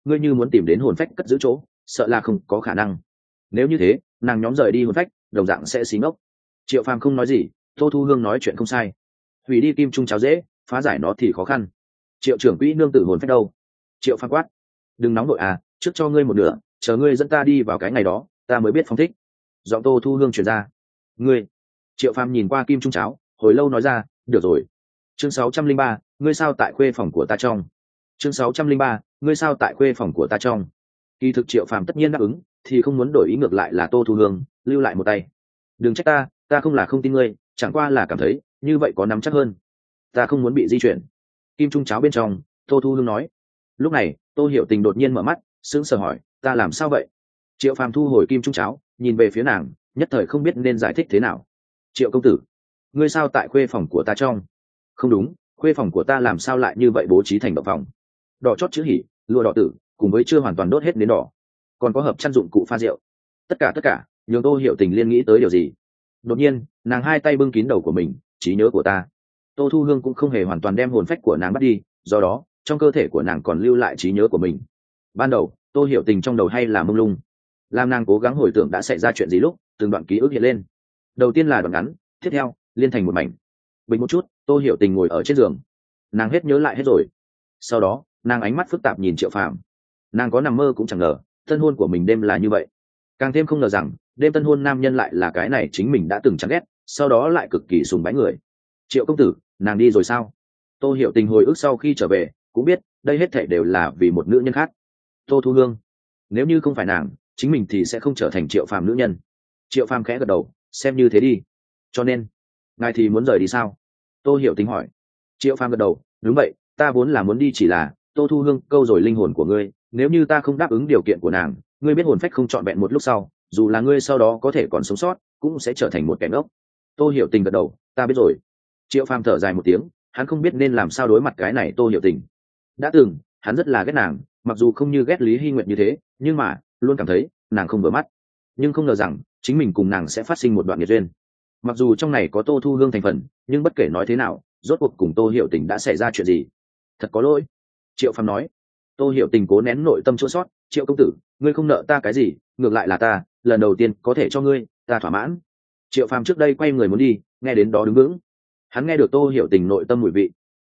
ngươi như muốn tìm đến hồn phách cất giữ chỗ sợ là không có khả năng. Nếu như thế nàng nhóm rời đi hồn phách đồng dạng sẽ xí ngốc. Triệu Phàm không nói gì. Tô Thu Hương nói chuyện không sai, hủy đi kim trung cháo dễ, phá giải nó thì khó khăn. Triệu trưởng quỹ nương tử hồn phách đâu? Triệu Phàm quát. Đừng nóng nội à, trước cho ngươi một nửa, chờ ngươi dẫn ta đi vào cái ngày đó ta mới biết phong thích. Giọng Tô Thu Hương truyền ra. Ngươi. Triệu Phàm nhìn qua kim trung cháo hồi lâu nói ra, được rồi. Chương sáu trăm linh ba, ngươi sao tại khuê phòng của ta trong. Chương sáu trăm linh ba, ngươi sao tại khuê phòng của ta trong. Kỳ thực Triệu Phàm tất nhiên đáp ứng, thì không muốn đổi ý, ngược lại là Tô Thu Hương lưu lại một tay. Đừng trách ta, ta không là không tin ngươi, chẳng qua là cảm thấy như vậy có nắm chắc hơn. Ta không muốn bị di chuyển. Kim trung cháo bên trong, Tô Thu Hương nói. Lúc này Tô Hiểu Tình đột nhiên mở mắt, sững sờ hỏi, ta làm sao vậy? Triệu Phàm thu hồi kim trung cháo, nhìn về phía nàng, nhất thời không biết nên giải thích thế nào. Triệu công tử, ngươi sao tại khuê phòng của ta trong? Không đúng, khuê phòng của ta làm sao lại như vậy bố trí thành động phòng? Đỏ chót chữ hỉ, lụa đỏ tử, cùng với chưa hoàn toàn đốt hết nến đỏ, còn có hợp chăn dụng cụ pha rượu. Tất cả tất cả nhường Tô Hiểu Tình liên nghĩ tới điều gì. Đột nhiên nàng hai tay bưng kín đầu của mình, trí nhớ của ta. Tô Thu Hương cũng không hề hoàn toàn đem hồn phách của nàng bắt đi, do đó trong cơ thể của nàng còn lưu lại trí nhớ của mình. Ban đầu Tô Hiểu Tình trong đầu hay là mông lung, làm nàng cố gắng hồi tưởng đã xảy ra chuyện gì lúc từng đoạn ký ức hiện lên. Đầu tiên là đoạn ngắn, tiếp theo liên thành một mảnh. Bình một chút, Tô Hiểu Tình ngồi ở trên giường, nàng hết nhớ lại hết rồi. Sau đó nàng ánh mắt phức tạp nhìn Triệu Phàm, nàng có nằm mơ cũng chẳng ngờ tân hôn của mình đêm là như vậy, càng thêm không ngờ rằng đêm tân hôn nam nhân lại là cái này chính mình đã từng chán ghét, sau đó lại cực kỳ sùng bái người. Triệu công tử, nàng đi rồi sao? Tô Hiểu Tình hồi ức sau khi trở về cũng biết đây hết thảy đều là vì một nữ nhân khác. Tô Thu Hương, nếu như không phải nàng, chính mình thì sẽ không trở thành Triệu Phàm nữ nhân. Triệu Phàm khẽ gật đầu, xem như thế đi. Cho nên ngài thì muốn rời đi sao? Tô Hiểu Tình hỏi. Triệu Phàm gật đầu, đúng vậy, ta vốn là muốn đi, chỉ là Tô Thu Hương câu rồi linh hồn của ngươi, nếu như ta không đáp ứng điều kiện của nàng, ngươi biết hồn phách không trọn vẹn một lúc sau, dù là ngươi sau đó có thể còn sống sót cũng sẽ trở thành một kẻ ngốc. Tô Hiểu Tình gật đầu, ta biết rồi. Triệu Phàm thở dài một tiếng, hắn không biết nên làm sao đối mặt cái này Tô Hiểu Tình. Đã từng hắn rất là ghét nàng, mặc dù không như ghét Lý Hy Nguyệt như thế, nhưng mà luôn cảm thấy nàng không vừa mắt. Nhưng không ngờ rằng chính mình cùng nàng sẽ phát sinh một đoạn nghiệt duyên. Mặc dù trong này có Tô Thu Hương thành phần, nhưng bất kể nói thế nào, rốt cuộc cùng Tô Hiểu Tình đã xảy ra chuyện gì. Thật có lỗi. Triệu Phàm nói. Tô Hiểu Tình cố nén nội tâm chỗ sót, Triệu công tử, ngươi không nợ ta cái gì, ngược lại là ta lần đầu tiên có thể cho ngươi, ta thỏa mãn. Triệu Phàm trước đây quay người muốn đi, nghe đến đó đứng vững. Hắn nghe được Tô Hiểu Tình nội tâm mùi vị.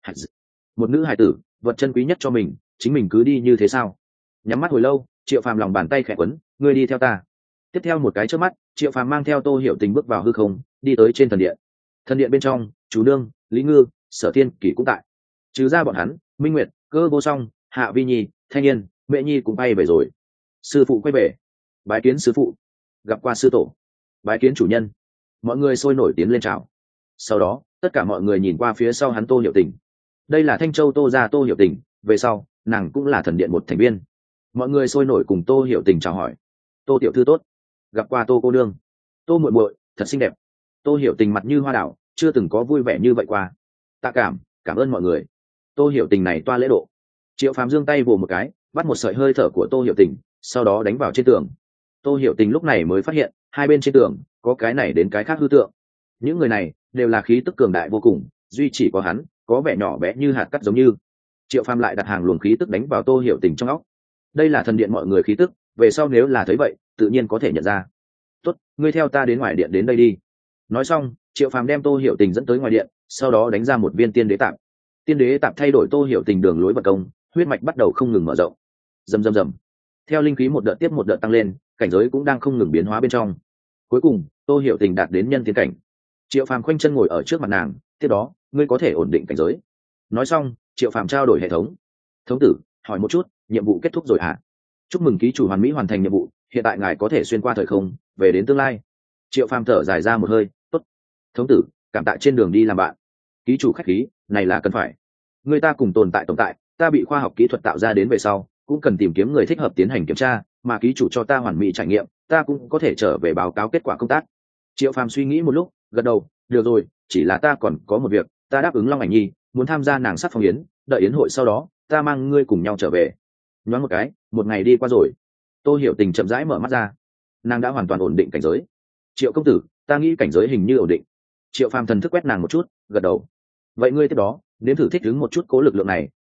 Một nữ hài tử, vật chân quý nhất cho mình, chính mình cứ đi như thế sao? Nhắm mắt hồi lâu, Triệu Phàm lòng bàn tay khẽ quấn, ngươi đi theo ta. Tiếp theo một cái chớp mắt, Triệu Phàm mang theo Tô Hiểu Tình bước vào hư không, đi tới trên thần điện. Thần điện bên trong, chú nương, Lý Ngư, Sở Thiên Kỷ cũng tại. Trừ ra bọn hắn, Minh Nguyệt, Cơ Vô Song, Hạ Vi Nhi, Thanh Niên, Mẹ Nhi cũng bay về rồi. Sư phụ quay về. Bái kiến sư phụ. Gặp qua sư tổ. Bái kiến chủ nhân. Mọi người sôi nổi tiến lên chào. Sau đó tất cả mọi người nhìn qua phía sau hắn Tô Hiểu Tình. Đây là Thanh Châu Tô gia Tô Hiểu Tình, về sau nàng cũng là thần điện một thành viên. Mọi người sôi nổi cùng Tô Hiểu Tình chào hỏi. Tô tiểu thư tốt. Gặp qua Tô cô nương. Tô muội muội thật xinh đẹp. Tô Hiểu Tình mặt như hoa đảo, chưa từng có vui vẻ như vậy qua. Tạ cảm, cảm ơn mọi người. Tô Hiểu Tình này toa lễ độ. Triệu Phàm giương tay vồ một cái, bắt một sợi hơi thở của Tô Hiểu Tình, sau đó đánh vào trên tường. Tô Hiểu Tình lúc này mới phát hiện hai bên trên tường có cái này đến cái khác hư tượng. Những người này đều là khí tức cường đại vô cùng, duy chỉ có hắn có vẻ nhỏ bé như hạt cát giống như. Triệu Phàm lại đặt hàng luồng khí tức đánh vào Tô Hiểu Tình trong óc. Đây là thần điện mọi người khí tức, về sau nếu là thấy vậy tự nhiên có thể nhận ra. Tốt, ngươi theo ta đến ngoài điện đến đây đi. Nói xong, Triệu Phàm đem Tô Hiểu Tình dẫn tới ngoài điện, sau đó đánh ra một viên tiên đế tạp. Tiên đế tạp thay đổi Tô Hiểu Tình đường lối vận công, huyết mạch bắt đầu không ngừng mở rộng. Rầm rầm rầm. Theo linh khí một đợt tiếp một đợt tăng lên, cảnh giới cũng đang không ngừng biến hóa bên trong. Cuối cùng, Tô Hiểu Tình đạt đến nhân tiên cảnh. Triệu Phàm khoanh chân ngồi ở trước mặt nàng, tiếp đó, ngươi có thể ổn định cảnh giới. Nói xong, Triệu Phàm trao đổi hệ thống. Thống tử, hỏi một chút, nhiệm vụ kết thúc rồi hả? Chúc mừng ký chủ hoàn mỹ hoàn thành nhiệm vụ, hiện tại ngài có thể xuyên qua thời không, về đến tương lai. Triệu Phàm thở dài ra một hơi, tốt. Thống tử, cảm tạ trên đường đi làm bạn. Ký chủ khách khí, này là cần phải. Người ta cùng tồn tại tồn tại, ta bị khoa học kỹ thuật tạo ra đến về sau, cũng cần tìm kiếm người thích hợp tiến hành kiểm tra, mà ký chủ cho ta hoàn mỹ trải nghiệm, ta cũng có thể trở về báo cáo kết quả công tác. Triệu Phàm suy nghĩ một lúc, gật đầu, được rồi, chỉ là ta còn có một việc, ta đáp ứng Long Ảnh Nhi, muốn tham gia nàng sắc phong yến, đợi yến hội sau đó, ta mang ngươi cùng nhau trở về. Nhoáng một cái, một ngày đi qua rồi. Tô Hiểu Tình chậm rãi mở mắt ra, nàng đã hoàn toàn ổn định cảnh giới. Triệu công tử, ta nghĩ cảnh giới hình như ổn định. Triệu Phàm thần thức quét nàng một chút, gật đầu. Vậy ngươi tiếp đó nếm thử thích ứng một chút cố lực lượng này,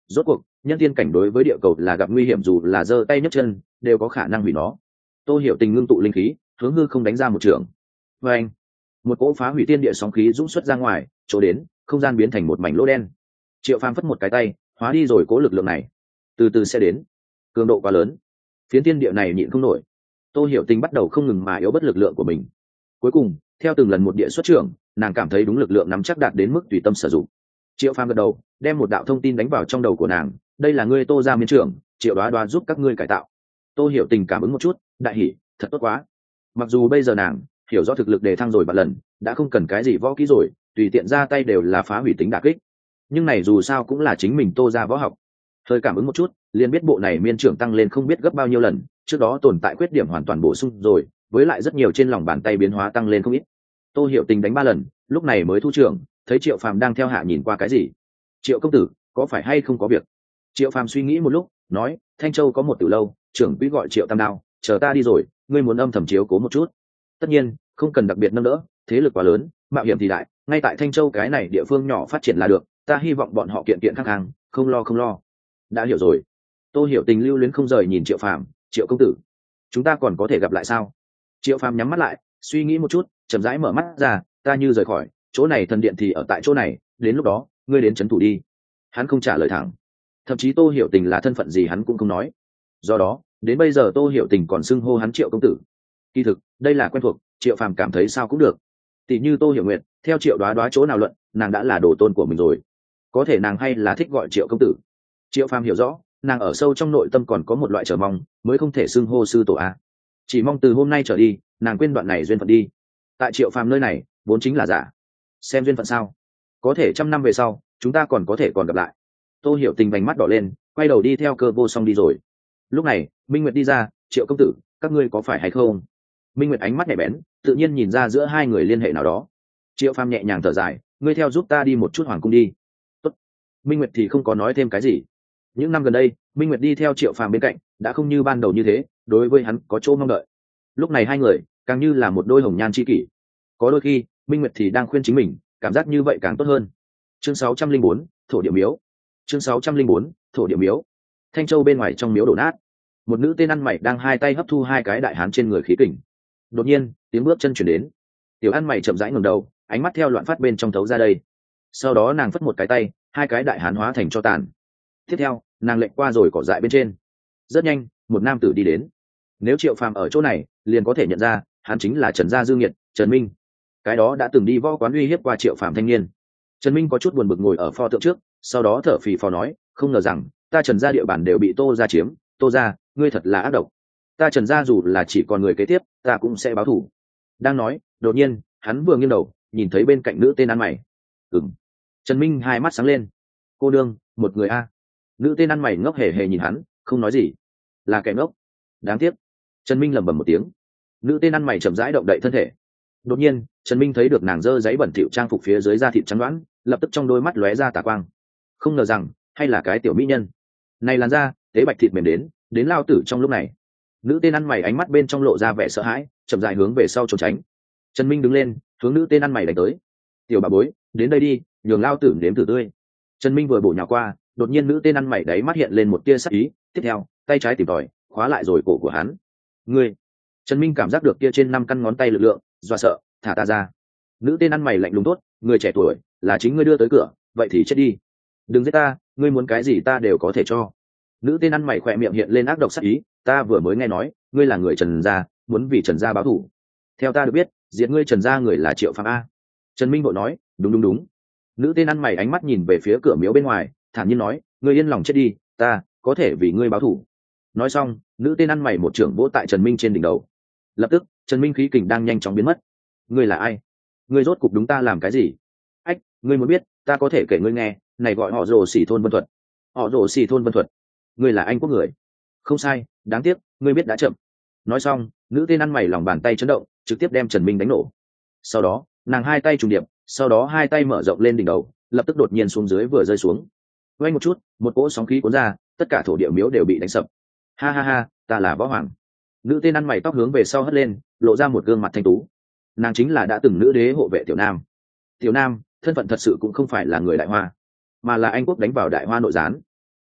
rốt cuộc nhân tiên cảnh đối với địa cầu là gặp nguy hiểm, dù là giơ tay nhấc chân đều có khả năng hủy nó. Tô Hiểu Tình ngưng tụ linh khí hướng hư không đánh ra một trường. Và anh, một cỗ phá hủy tiên địa sóng khí dũng xuất ra ngoài, chỗ đến không gian biến thành một mảnh lỗ đen. Triệu Phàm phất một cái tay hóa đi rồi cố lực lượng này, từ từ sẽ đến. Cường độ quá lớn, phiến tiên địa này nhịn không nổi. Tô Hiểu Tình bắt đầu không ngừng mà yếu bất lực lượng của mình. Cuối cùng theo từng lần một địa xuất trưởng, nàng cảm thấy đúng lực lượng nắm chắc đạt đến mức tùy tâm sử dụng. Triệu Phàm gật đầu đem một đạo thông tin đánh vào trong đầu của nàng. Đây là ngươi Tô gia miến trưởng, Triệu Đoá Đoá giúp các ngươi cải tạo. Tô Hiểu Tình cảm ứng một chút, đại hỉ, thật tốt quá. Mặc dù bây giờ nàng hiểu rõ thực lực đề thăng rồi vạn lần, đã không cần cái gì võ kỹ rồi, tùy tiện ra tay đều là phá hủy tính đả kích, nhưng này dù sao cũng là chính mình Tô gia võ học. Hơi cảm ứng một chút liền biết bộ này miên trưởng tăng lên không biết gấp bao nhiêu lần, trước đó tồn tại khuyết điểm hoàn toàn bổ sung rồi, với lại rất nhiều trên lòng bàn tay biến hóa tăng lên không ít. Tô Hiểu Tình đánh ba lần lúc này mới thu trưởng, thấy Triệu Phàm đang theo hạ nhìn qua cái gì. Triệu công tử có phải hay không có việc? Triệu Phàm suy nghĩ một lúc nói, Thanh Châu có một tiểu lâu, trưởng quỹ gọi Triệu Tam Đao, chờ ta đi rồi ngươi muốn âm thầm chiếu cố một chút. Tất nhiên không cần đặc biệt nâng đỡ, thế lực quá lớn, mạo hiểm thì đại, ngay tại Thanh Châu cái này địa phương nhỏ phát triển là được, ta hy vọng bọn họ kiện kiện khang khang, không lo không lo. Đã hiểu rồi. Tô Hiểu Tình lưu luyến không rời nhìn Triệu Phàm. Triệu công tử, chúng ta còn có thể gặp lại sao? Triệu Phàm nhắm mắt lại suy nghĩ một chút, chậm rãi mở mắt ra, ta như rời khỏi chỗ này thần điện thì ở tại chỗ này, đến lúc đó ngươi đến trấn thủ đi. Hắn không trả lời thẳng, thậm chí Tô Hiểu Tình là thân phận gì hắn cũng không nói, do đó đến bây giờ Tô Hiểu Tình còn xưng hô hắn Triệu công tử. Kỳ thực đây là quen thuộc, Triệu Phàm cảm thấy sao cũng được. Tỷ như Tô Hiểu Nguyệt theo Triệu Đoá Đoá chỗ nào luận, nàng đã là đồ tôn của mình rồi, có thể nàng hay là thích gọi Triệu công tử. Triệu Phàm hiểu rõ nàng ở sâu trong nội tâm còn có một loại chờ mong, mới không thể xưng hô sư tổ a. Chỉ mong từ hôm nay trở đi nàng quên đoạn này duyên phận đi. Tại Triệu Phàm nơi này vốn chính là giả, xem duyên phận sao, có thể trăm năm về sau chúng ta còn có thể còn gặp lại. Tô Hiểu Tình vành mắt đỏ lên, quay đầu đi theo Cơ Vô Song đi rồi. Lúc này Minh Nguyệt đi ra, Triệu công tử các ngươi có phải hay không? Minh Nguyệt ánh mắt nhạy bén tự nhiên nhìn ra giữa hai người liên hệ nào đó. Triệu Phàm nhẹ nhàng thở dài, ngươi theo giúp ta đi một chút hoàng cung đi. Tốt. Minh Nguyệt thì không có nói thêm cái gì. Những năm gần đây Minh Nguyệt đi theo Triệu Phàm bên cạnh đã không như ban đầu như thế, đối với hắn có chỗ mong đợi. Lúc này hai người càng như là một đôi hồng nhan chi kỷ. Có đôi khi Minh Nguyệt thì đang khuyên chính mình, cảm giác như vậy càng tốt hơn. Chương sáu trăm linh bốn, thổ địa miếu. Chương sáu trăm linh bốn, thổ địa miếu. Thanh Châu bên ngoài trong miếu đổ nát, một nữ tên ăn mày đang hai tay hấp thu hai cái đại hán trên người khí kình. Đột nhiên tiếng bước chân chuyển đến, tiểu ăn mày chậm rãi ngẩng đầu, ánh mắt theo loạn phát bên trong thấu ra đây. Sau đó nàng phất một cái tay, hai cái đại hán hóa thành cho tàn. Tiếp theo nàng lệnh qua rồi cỏ dại bên trên. Rất nhanh một nam tử đi đến. Nếu Triệu Phàm ở chỗ này liền có thể nhận ra hắn chính là Trần Gia Dương Nghiệt, Trần Minh, cái đó đã từng đi võ quán uy hiếp qua Triệu Phàm thanh niên. Trần Minh có chút buồn bực ngồi ở pho tượng trước, sau đó thở phì phò nói, không ngờ rằng ta Trần Gia địa bàn đều bị Tô gia chiếm, Tô gia ngươi thật là ác độc, ta Trần Gia dù là chỉ còn người kế tiếp ta cũng sẽ báo thù. Đang nói đột nhiên hắn vừa nghiêng đầu nhìn thấy bên cạnh nữ tên ăn mày. Ừm. Trần Minh hai mắt sáng lên, cô đương một người a. Nữ tên ăn mày ngốc hề hề nhìn hắn không nói gì, là kẻ ngốc, đáng tiếc. Trần Minh lẩm bẩm một tiếng. Nữ tên ăn mày chậm rãi động đậy thân thể. Đột nhiên Trần Minh thấy được nàng dơ giấy bẩn thỉu trang phục phía dưới da thịt trắng đoán, lập tức trong đôi mắt lóe ra tà quang. Không ngờ rằng hay là cái tiểu mỹ nhân này, làn da tế bạch thịt mềm đến đến lao tử trong lúc này. Nữ tên ăn mày ánh mắt bên trong lộ ra vẻ sợ hãi, chậm rãi hướng về sau trốn tránh. Trần Minh đứng lên hướng nữ tên ăn mày đánh tới. Tiểu bà bối đến đây đi, nhường lao tử nếm thử tươi. Trần Minh vừa bổ nhào qua, đột nhiên nữ tên ăn mày đáy mắt hiện lên một tia sắc ý, tiếp theo tay trái tìm tòi khóa lại rồi cổ của hắn. Ngươi. Trần Minh cảm giác được kia trên năm căn ngón tay lực lượng, dọa sợ, thả ta ra. Nữ tên ăn mày lạnh lùng tốt, người trẻ tuổi là chính ngươi đưa tới cửa, vậy thì chết đi, đừng giết ta, ngươi muốn cái gì ta đều có thể cho. Nữ tên ăn mày khỏe miệng hiện lên ác độc sắc ý, ta vừa mới nghe nói ngươi là người Trần gia, muốn vì Trần gia báo thù. Theo ta được biết diệt ngươi Trần gia người là Triệu Phàm a. Trần Minh vội nói, đúng đúng đúng. Nữ tên ăn mày ánh mắt nhìn về phía cửa miếu bên ngoài, thản nhiên nói, ngươi yên lòng chết đi, ta có thể vì ngươi báo thù. Nói xong nữ tên ăn mày một trưởng vỗ tại Trần Minh trên đỉnh đầu. Lập tức Trần Minh khí kình đang nhanh chóng biến mất. Ngươi là ai? Ngươi rốt cục đúng ta làm cái gì? Ách, ngươi muốn biết ta có thể kể ngươi nghe, này gọi họ Rồ Xỉ thôn Vân Thuật. Họ Rồ Xỉ thôn Vân Thuật? Ngươi là Anh quốc người? Không sai, đáng tiếc ngươi biết đã chậm. Nói xong nữ tên ăn mày lòng bàn tay chấn động, trực tiếp đem Trần Minh đánh nổ. Sau đó nàng hai tay trùng điệp, sau đó hai tay mở rộng lên đỉnh đầu, lập tức đột nhiên xuống dưới vừa rơi xuống. Quay một chút một cỗ sóng khí cuốn ra, tất cả thổ địa miếu đều bị đánh sập. Ha ha ha, ta là võ hoàng. Nữ tên ăn mày tóc hướng về sau hất lên, lộ ra một gương mặt thanh tú. Nàng chính là đã từng nữ đế hộ vệ Tiểu Nam. Tiểu Nam thân phận thật sự cũng không phải là người Đại Hoa, mà là Anh quốc đánh vào Đại Hoa nội gián.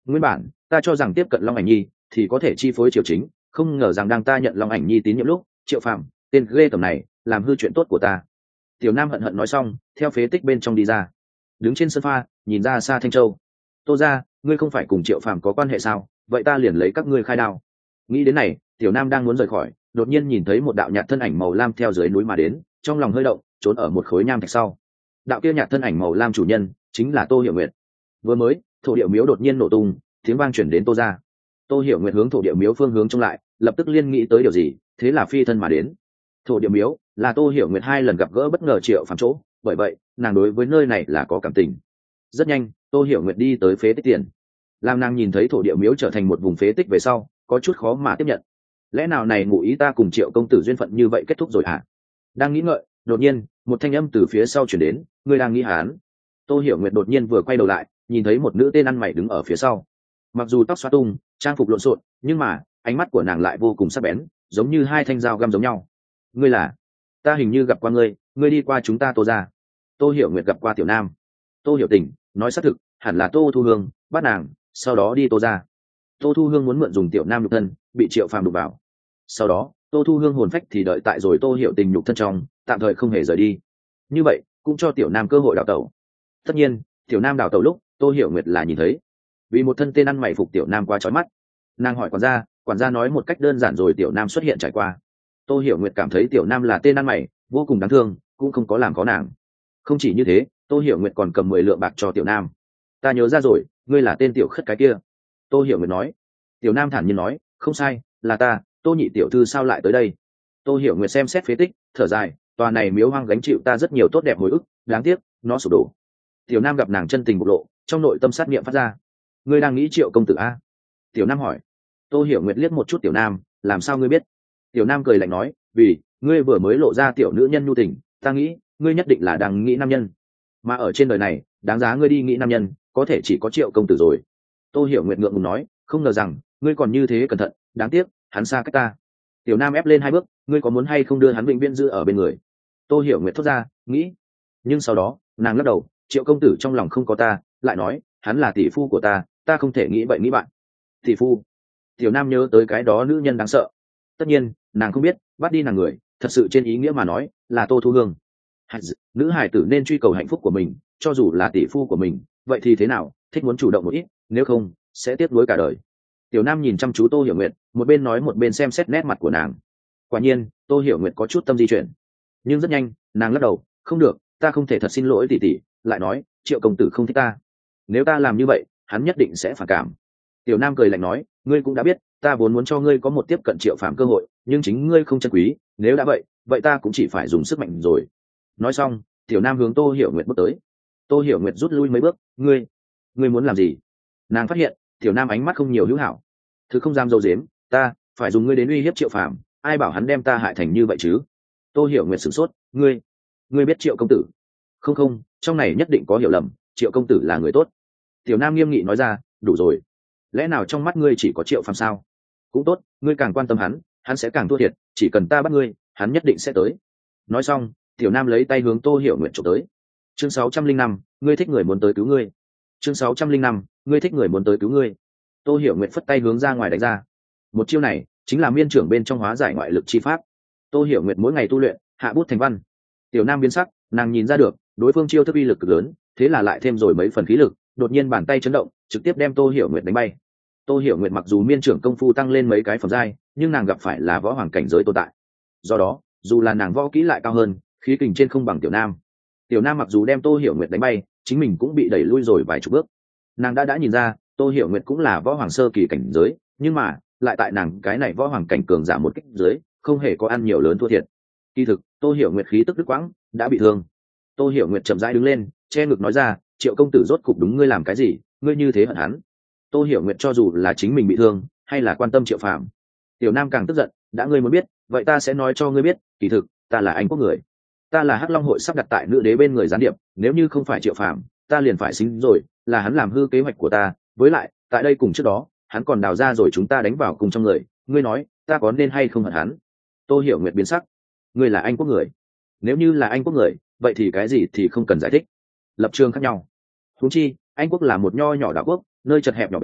Nguyên bản ta cho rằng tiếp cận Long Ảnh Nhi thì có thể chi phối triều chính, không ngờ rằng đang ta nhận Long Ảnh Nhi tín nhiệm lúc, Triệu Phàm, tên ghê tởm này làm hư chuyện tốt của ta. Tiểu Nam hận hận nói xong, theo phế tích bên trong đi ra, đứng trên sân pha nhìn ra xa Thanh Châu. Tô ra, ngươi không phải cùng Triệu Phàm có quan hệ sao? Vậy ta liền lấy các ngươi khai đao. Nghĩ đến này, Tiểu Nam đang muốn rời khỏi, đột nhiên nhìn thấy một đạo nhạt thân ảnh màu lam theo dưới núi mà đến, trong lòng hơi động, trốn ở một khối nham thạch sau. Đạo kia nhạt thân ảnh màu lam chủ nhân chính là Tô Hiểu Nguyệt. Vừa mới, thổ địa miếu đột nhiên nổ tung, tiếng vang chuyển đến Tô ra. Tô Hiểu Nguyệt hướng thổ địa miếu phương hướng trông lại, lập tức liên nghĩ tới điều gì, thế là phi thân mà đến. Thổ địa miếu là Tô Hiểu Nguyệt hai lần gặp gỡ bất ngờ Triệu Phàm chỗ, bởi vậy nàng đối với nơi này là có cảm tình. Rất nhanh, Tô Hiểu Nguyệt đi tới phế tích tiền. Làm nàng nhìn thấy thổ địa miếu trở thành một vùng phế tích về sau, có chút khó mà tiếp nhận. Lẽ nào này ngụ ý ta cùng Triệu công tử duyên phận như vậy kết thúc rồi hả? Đang nghĩ ngợi, đột nhiên một thanh âm từ phía sau chuyển đến, ngươi đang nghĩ hán? Tô Hiểu Nguyệt đột nhiên vừa quay đầu lại, nhìn thấy một nữ tên ăn mày đứng ở phía sau. Mặc dù tóc xóa tung, trang phục lộn xộn, nhưng mà ánh mắt của nàng lại vô cùng sắc bén, giống như hai thanh dao găm giống nhau. Ngươi là? Ta hình như gặp qua ngươi, ngươi đi qua chúng ta Tô ra. Tô Hiểu Nguyệt gặp qua Tiểu Nam. Tô Hiểu Tình nói xác thực, hẳn là Tô Thu Hương bắt nàng, sau đó đi Tô ra. Tô Thu Hương muốn mượn dùng Tiểu Nam nhục thân, bị Triệu Phàm đụng vào. Sau đó Tô Thu Hương hồn phách thì đợi tại rồi Tô Hiểu Tình nhục thân trong, tạm thời không hề rời đi. Như vậy cũng cho Tiểu Nam cơ hội đào tẩu. Tất nhiên Tiểu Nam đào tẩu lúc Tô Hiểu Nguyệt là nhìn thấy, vì một thân tên ăn mày phục Tiểu Nam quá chói mắt. Nàng hỏi quản gia, quản gia nói một cách đơn giản rồi Tiểu Nam xuất hiện trải qua. Tô Hiểu Nguyệt cảm thấy Tiểu Nam là tên ăn mày, vô cùng đáng thương, cũng không có làm có nàng. Không chỉ như thế, Tô Hiểu Nguyệt còn cầm mười lượng bạc cho Tiểu Nam. Ta nhớ ra rồi, ngươi là tên tiểu khất cái kia. Tô Hiểu Nguyệt nói. Tiểu Nam thản nhiên nói, không sai, là ta. Tô nhị tiểu thư sao lại tới đây? Tô Hiểu Nguyệt xem xét phế tích, thở dài, tòa này miếu hoang gánh chịu ta rất nhiều tốt đẹp hồi ức, đáng tiếc nó sụp đổ. Tiểu Nam gặp nàng chân tình bộc lộ, trong nội tâm sát niệm phát ra. Ngươi đang nghĩ Triệu công tử a? Tiểu Nam hỏi. Tô Hiểu Nguyệt liếc một chút Tiểu Nam, làm sao ngươi biết? Tiểu Nam cười lạnh nói, vì ngươi vừa mới lộ ra tiểu nữ nhân nhu tình, ta nghĩ ngươi nhất định là đang nghĩ nam nhân, mà ở trên đời này đáng giá ngươi đi nghĩ nam nhân có thể chỉ có Triệu công tử rồi. Tô Hiểu Nguyệt ngượng ngùng nói, không ngờ rằng ngươi còn như thế cẩn thận, đáng tiếc hắn xa cách ta. Tiểu Nam ép lên hai bước, ngươi có muốn hay không đưa hắn vĩnh viễn giữ ở bên người? Tô Hiểu Nguyệt thốt ra, nghĩ. Nhưng sau đó nàng lắc đầu, Triệu công tử trong lòng không có ta, lại nói hắn là tỷ phu của ta, ta không thể nghĩ vậy nghĩ bạn. Tỷ phu? Tiểu Nam nhớ tới cái đó nữ nhân đáng sợ. Tất nhiên nàng không biết bắt đi nàng người thật sự trên ý nghĩa mà nói là Tô Thu Hương. Nữ hải tử nên truy cầu hạnh phúc của mình, cho dù là tỷ phu của mình, vậy thì thế nào, thích muốn chủ động một ít, nếu không sẽ tiếc nuối cả đời. Tiểu Nam nhìn chăm chú Tô Hiểu Nguyệt, một bên nói một bên xem xét nét mặt của nàng. Quả nhiên Tô Hiểu Nguyệt có chút tâm di chuyển, nhưng rất nhanh nàng lắc đầu, không được, ta không thể thật xin lỗi tỷ tỷ, lại nói Triệu công tử không thích ta, nếu ta làm như vậy hắn nhất định sẽ phản cảm. Tiểu Nam cười lạnh nói, ngươi cũng đã biết ta vốn muốn cho ngươi có một tiếp cận Triệu Phàm cơ hội, nhưng chính ngươi không trân quý, nếu đã vậy vậy ta cũng chỉ phải dùng sức mạnh rồi. Nói xong Tiểu Nam hướng Tô Hiểu Nguyệt bước tới. Tô Hiểu Nguyệt rút lui mấy bước, ngươi ngươi muốn làm gì? Nàng phát hiện Tiểu Nam ánh mắt không nhiều hữu hảo. Thứ không dám dâu dếm, ta phải dùng ngươi đến uy hiếp Triệu Phàm, ai bảo hắn đem ta hại thành như vậy chứ? Tô Hiểu Nguyệt sửng sốt, ngươi ngươi biết Triệu công tử? Không không, trong này nhất định có hiểu lầm, Triệu công tử là người tốt. Tiểu Nam nghiêm nghị nói ra, đủ rồi, lẽ nào trong mắt ngươi chỉ có Triệu Phàm sao? Cũng tốt, ngươi càng quan tâm hắn hắn sẽ càng thua thiệt, chỉ cần ta bắt ngươi hắn nhất định sẽ tới. Nói xong Tiểu Nam lấy tay hướng Tô Hiểu Nguyệt chụp tới. Chương sáu trăm linh năm, ngươi thích người muốn tới cứu ngươi. Chương sáu trăm linh năm, ngươi thích người muốn tới cứu ngươi. Tô Hiểu Nguyệt phất tay hướng ra ngoài đánh ra. Một chiêu này chính là miên trưởng bên trong hóa giải ngoại lực chi pháp. Tô Hiểu Nguyệt mỗi ngày tu luyện, hạ bút thành văn. Tiểu Nam biến sắc, nàng nhìn ra được đối phương chiêu thức uy lực cực lớn, thế là lại thêm rồi mấy phần khí lực, đột nhiên bàn tay chấn động, trực tiếp đem Tô Hiểu Nguyệt đánh bay. Tô Hiểu Nguyệt mặc dù miên trưởng công phu tăng lên mấy cái phẩm giai, nhưng nàng gặp phải là võ hoàng cảnh giới tồn tại. Do đó, dù là nàng võ kỹ lại cao hơn, khí kình trên không bằng Tiểu Nam. Tiểu Nam mặc dù đem Tô Hiểu Nguyệt đánh bay, chính mình cũng bị đẩy lui rồi vài chục bước. Nàng đã đã nhìn ra, Tô Hiểu Nguyệt cũng là võ hoàng sơ kỳ cảnh giới, nhưng mà lại tại nàng cái này võ hoàng cảnh cường giả một kích dưới, không hề có ăn nhiều lớn thua thiệt. Kỳ thực, Tô Hiểu Nguyệt khí tức đứt quãng, đã bị thương. Tô Hiểu Nguyệt chậm rãi đứng lên, che ngực nói ra, Triệu công tử rốt cục đúng ngươi làm cái gì, ngươi như thế hận hắn? Tô Hiểu Nguyệt cho dù là chính mình bị thương, hay là quan tâm Triệu Phàm. Tiểu Nam càng tức giận, đã ngươi muốn biết, vậy ta sẽ nói cho ngươi biết, kỳ thực ta là Anh quốc người, ta là Hắc Long hội sắp đặt tại nữ đế bên người gián điệp, nếu như không phải Triệu Phàm, ta liền phải sinh rồi, là hắn làm hư kế hoạch của ta, với lại tại đây cùng trước đó hắn còn đào ra rồi chúng ta đánh vào cùng trong người, ngươi nói ta có nên hay không hận hắn? Tô Hiểu Nguyệt biến sắc, ngươi là Anh quốc người? Nếu như là Anh quốc người, vậy thì cái gì thì không cần giải thích, lập trường khác nhau. Huống chi Anh quốc là một nho nhỏ đảo quốc, nơi chật hẹp nhỏ bé,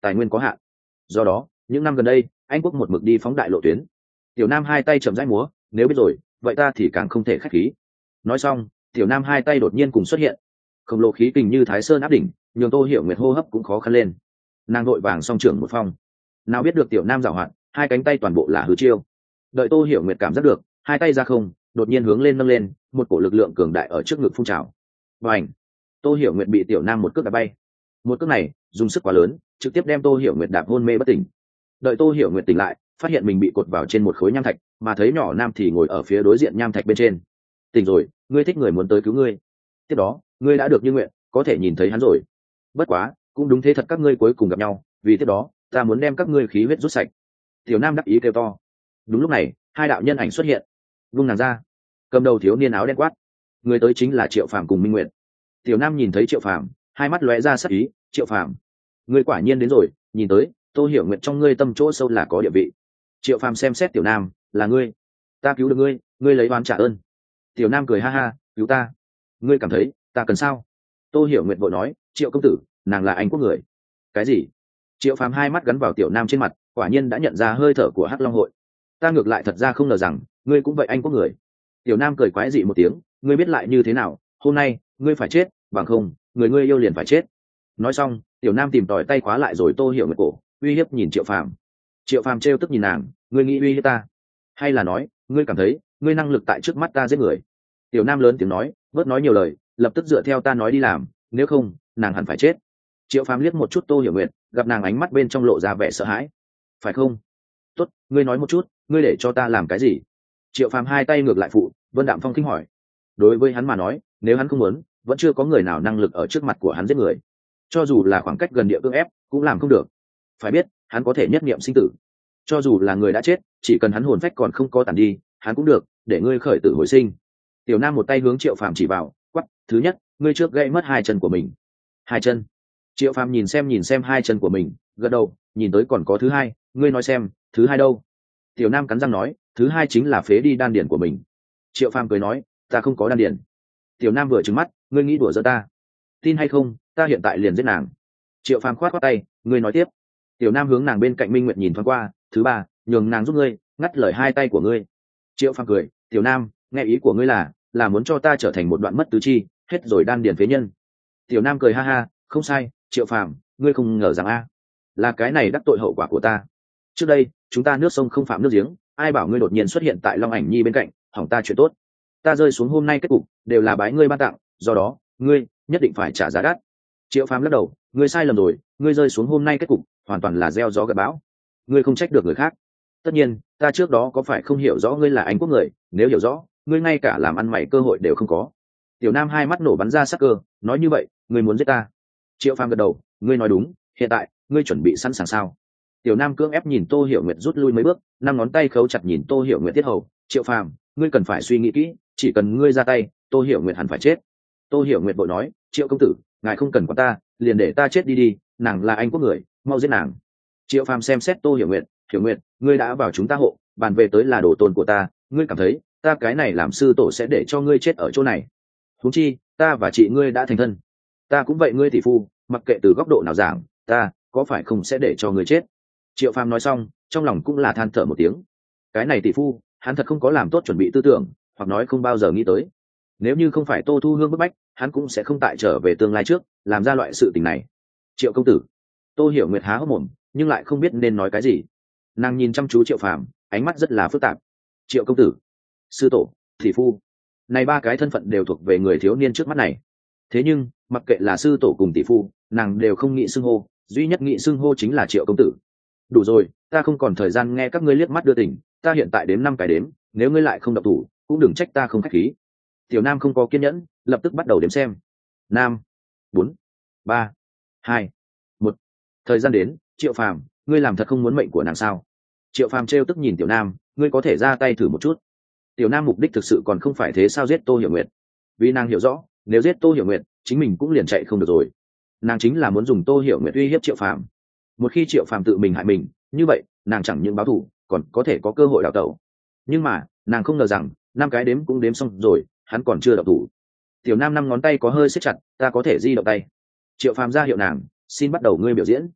tài nguyên có hạn. Do đó những năm gần đây anh quốc một mực đi phóng đại lộ tuyến. Tiểu Nam hai tay chậm rãi múa, nếu biết rồi vậy ta thì càng không thể khách khí. Nói xong Tiểu Nam hai tay đột nhiên cùng xuất hiện, khổng lồ khí kình như thái sơn áp đỉnh, nhường Tô Hiểu Nguyệt hô hấp cũng khó khăn lên. Nàng đội vàng song trưởng một phong, nào biết được Tiểu Nam giảo hoạt, hai cánh tay toàn bộ là hư chiêu. Đợi Tô Hiểu Nguyệt cảm giác được hai tay ra không, đột nhiên hướng lên nâng lên, một cổ lực lượng cường đại ở trước ngực phun trào. Và ảnh, Tô Hiểu Nguyệt bị Tiểu Nam một cước đá bay. Một cước này dùng sức quá lớn, trực tiếp đem Tô Hiểu Nguyệt đạp hôn mê bất tỉnh. Đợi Tô Hiểu Nguyệt tỉnh lại, phát hiện mình bị cột vào trên một khối nham thạch, mà thấy nhỏ Nam thì ngồi ở phía đối diện nham thạch bên trên. Tỉnh rồi, ngươi thích người muốn tới cứu ngươi. Tiếp đó ngươi đã được như nguyện, có thể nhìn thấy hắn rồi. Bất quá cũng đúng thế thật, các ngươi cuối cùng gặp nhau, vì tiếp đó ta muốn đem các ngươi khí huyết rút sạch. Tiểu Nam đắc ý kêu to. Đúng lúc này hai đạo nhân ảnh xuất hiện, vung nàng ra. Cầm đầu thiếu niên áo đen quát, người tới chính là Triệu Phàm cùng Minh Nguyệt. Tiểu Nam nhìn thấy Triệu Phàm, hai mắt lóe ra sắc ý. Triệu Phàm, ngươi quả nhiên đến rồi, nhìn tới Tô Hiểu Nguyệt trong ngươi tâm chỗ sâu là có địa vị. Triệu Phàm xem xét Tiểu Nam, là ngươi, ta cứu được ngươi, ngươi lấy oán trả ơn. Tiểu Nam cười ha ha, cứu ta, ngươi cảm thấy ta cần sao? Tô Hiểu Nguyệt vội nói, Triệu công tử, nàng là anh quốc người. Cái gì? Triệu Phàm hai mắt gắn vào Tiểu Nam trên mặt, quả nhiên đã nhận ra hơi thở của Hắc Long hội. Ta ngược lại thật ra không ngờ rằng ngươi cũng vậy anh quốc người. Tiểu Nam cười quái dị một tiếng, ngươi biết lại như thế nào, hôm nay ngươi phải chết, bằng không người ngươi yêu liền phải chết. Nói xong Tiểu Nam tìm tòi tay khóa lại rồi Tô Hiểu Nguyệt cổ, uy hiếp nhìn Triệu Phàm. Triệu Phàm trêu tức nhìn nàng, ngươi nghĩ uy hiếp ta, hay là nói ngươi cảm thấy ngươi năng lực tại trước mắt ta giết người? Tiểu Nam lớn tiếng nói, bớt nói nhiều lời, lập tức dựa theo ta nói đi làm, nếu không nàng hẳn phải chết. Triệu Phàm liếc một chút Tô Hiểu Nguyệt, gặp nàng ánh mắt bên trong lộ ra vẻ sợ hãi. Phải không? Tốt, ngươi nói một chút, ngươi để cho ta làm cái gì? Triệu Phàm hai tay ngược lại phụ, Vân Đạm Phong khinh hỏi. Đối với hắn mà nói, nếu hắn không muốn, vẫn chưa có người nào năng lực ở trước mặt của hắn giết người. Cho dù là khoảng cách gần địa cưỡng ép, cũng làm không được. Phải biết, hắn có thể nhất niệm sinh tử. Cho dù là người đã chết, chỉ cần hắn hồn phách còn không có tàn đi, hắn cũng được, để ngươi khởi tử hồi sinh. Tiểu Nam một tay hướng Triệu Phàm chỉ vào, quắc, thứ nhất, ngươi trước gãy mất hai chân của mình. Hai chân? Triệu Phàm nhìn xem nhìn xem hai chân của mình, gật đầu, nhìn tới còn có thứ hai, ngươi nói xem, thứ hai đâu? Tiểu Nam cắn răng nói, thứ hai chính là phế đi đan điển của mình. Triệu Phàm cười nói, ta không có đan điển. Tiểu Nam vừa trừng mắt, ngươi nghĩ đùa giỡn ta? Tin hay không, ta hiện tại liền giết nàng. Triệu Phàm khoát khoát tay, ngươi nói tiếp. Tiểu Nam hướng nàng bên cạnh Minh Nguyệt nhìn thoáng qua, thứ ba, nhường nàng giúp ngươi ngắt lời hai tay của ngươi. Triệu Phàm cười, Tiểu Nam, nghe ý của ngươi là là muốn cho ta trở thành một đoạn mất tứ chi, hết rồi đan điển phế nhân. Tiểu Nam cười ha ha, không sai, Triệu Phàm, ngươi không ngờ rằng a, là cái này đắc tội hậu quả của ta. Trước đây chúng ta nước sông không phạm nước giếng, ai bảo ngươi đột nhiên xuất hiện tại Long Ảnh Nhi bên cạnh, hỏng ta chuyện tốt. Ta rơi xuống hôm nay kết cục đều là bái ngươi ban tặng, do đó ngươi nhất định phải trả giá đắt. Triệu Phàm lắc đầu, ngươi sai lầm rồi, ngươi rơi xuống hôm nay kết cục hoàn toàn là gieo gió gặt bão, ngươi không trách được người khác. Tất nhiên ta trước đó có phải không hiểu rõ ngươi là anh quốc người, nếu hiểu rõ, ngươi ngay cả làm ăn mày cơ hội đều không có. Tiểu Nam hai mắt nổ bắn ra sắc cơ, nói như vậy ngươi muốn giết ta? Triệu Phàm gật đầu, ngươi nói đúng, hiện tại ngươi chuẩn bị sẵn sàng sao? Tiểu Nam cưỡng ép nhìn Tô Hiểu Nguyệt rút lui mấy bước, năm ngón tay khấu chặt nhìn Tô Hiểu Nguyệt tiết hầu. Triệu Phàm, ngươi cần phải suy nghĩ kỹ, chỉ cần ngươi ra tay, Tô Hiểu Nguyệt hẳn phải chết. Tô Hiểu Nguyệt vội nói, Triệu công tử, ngài không cần quản ta, liền để ta chết đi đi, nàng là anh quốc người, mau giết nàng. Triệu Phàm xem xét Tô Hiểu Nguyệt, Hiểu Nguyệt, ngươi đã vào chúng ta hộ, bàn về tới là đồ tôn của ta, ngươi cảm thấy ta cái này làm sư tổ sẽ để cho ngươi chết ở chỗ này? Huống chi ta và chị ngươi đã thành thân, ta cũng vậy, ngươi tỷ phu, mặc kệ từ góc độ nào giảng, ta có phải không sẽ để cho ngươi chết? Triệu Phàm nói xong, trong lòng cũng là than thở một tiếng. Cái này tỷ phu, hắn thật không có làm tốt chuẩn bị tư tưởng, hoặc nói không bao giờ nghĩ tới. Nếu như không phải Tô Thu Hương bức bách, hắn cũng sẽ không tại trở về tương lai trước làm ra loại sự tình này. Triệu công tử. Tô Hiểu Nguyệt há hốc mồm, nhưng lại không biết nên nói cái gì. Nàng nhìn chăm chú Triệu Phàm, ánh mắt rất là phức tạp. Triệu công tử, sư tổ, tỷ phu, này ba cái thân phận đều thuộc về người thiếu niên trước mắt này. Thế nhưng mặc kệ là sư tổ cùng tỷ phu, nàng đều không nghĩ xưng hô, duy nhất nghĩ xưng hô chính là Triệu công tử. Đủ rồi, ta không còn thời gian nghe các ngươi liếc mắt đưa tình, ta hiện tại đếm năm cái đếm, nếu ngươi lại không động thủ, cũng đừng trách ta không khách khí. Tiểu Nam không có kiên nhẫn, lập tức bắt đầu đếm xem. Nam, bốn, ba, hai, một. Thời gian đến. Triệu Phàm, ngươi làm thật không muốn mệnh của nàng sao? Triệu Phàm trêu tức nhìn Tiểu Nam, ngươi có thể ra tay thử một chút. Tiểu Nam mục đích thực sự còn không phải thế sao giết Tô Hiểu Nguyệt, vì nàng hiểu rõ, nếu giết Tô Hiểu Nguyệt, chính mình cũng liền chạy không được rồi. Nàng chính là muốn dùng Tô Hiểu Nguyệt uy hiếp Triệu Phàm. Một khi Triệu Phàm tự mình hại mình, như vậy nàng chẳng những báo thù, còn có thể có cơ hội đào tẩu. Nhưng mà nàng không ngờ rằng năm cái đếm cũng đếm xong rồi, hắn còn chưa đào thủ. Tiểu Nam năm ngón tay có hơi siết chặt, ta có thể di động tay. Triệu Phàm ra hiệu nàng, xin bắt đầu ngươi biểu diễn.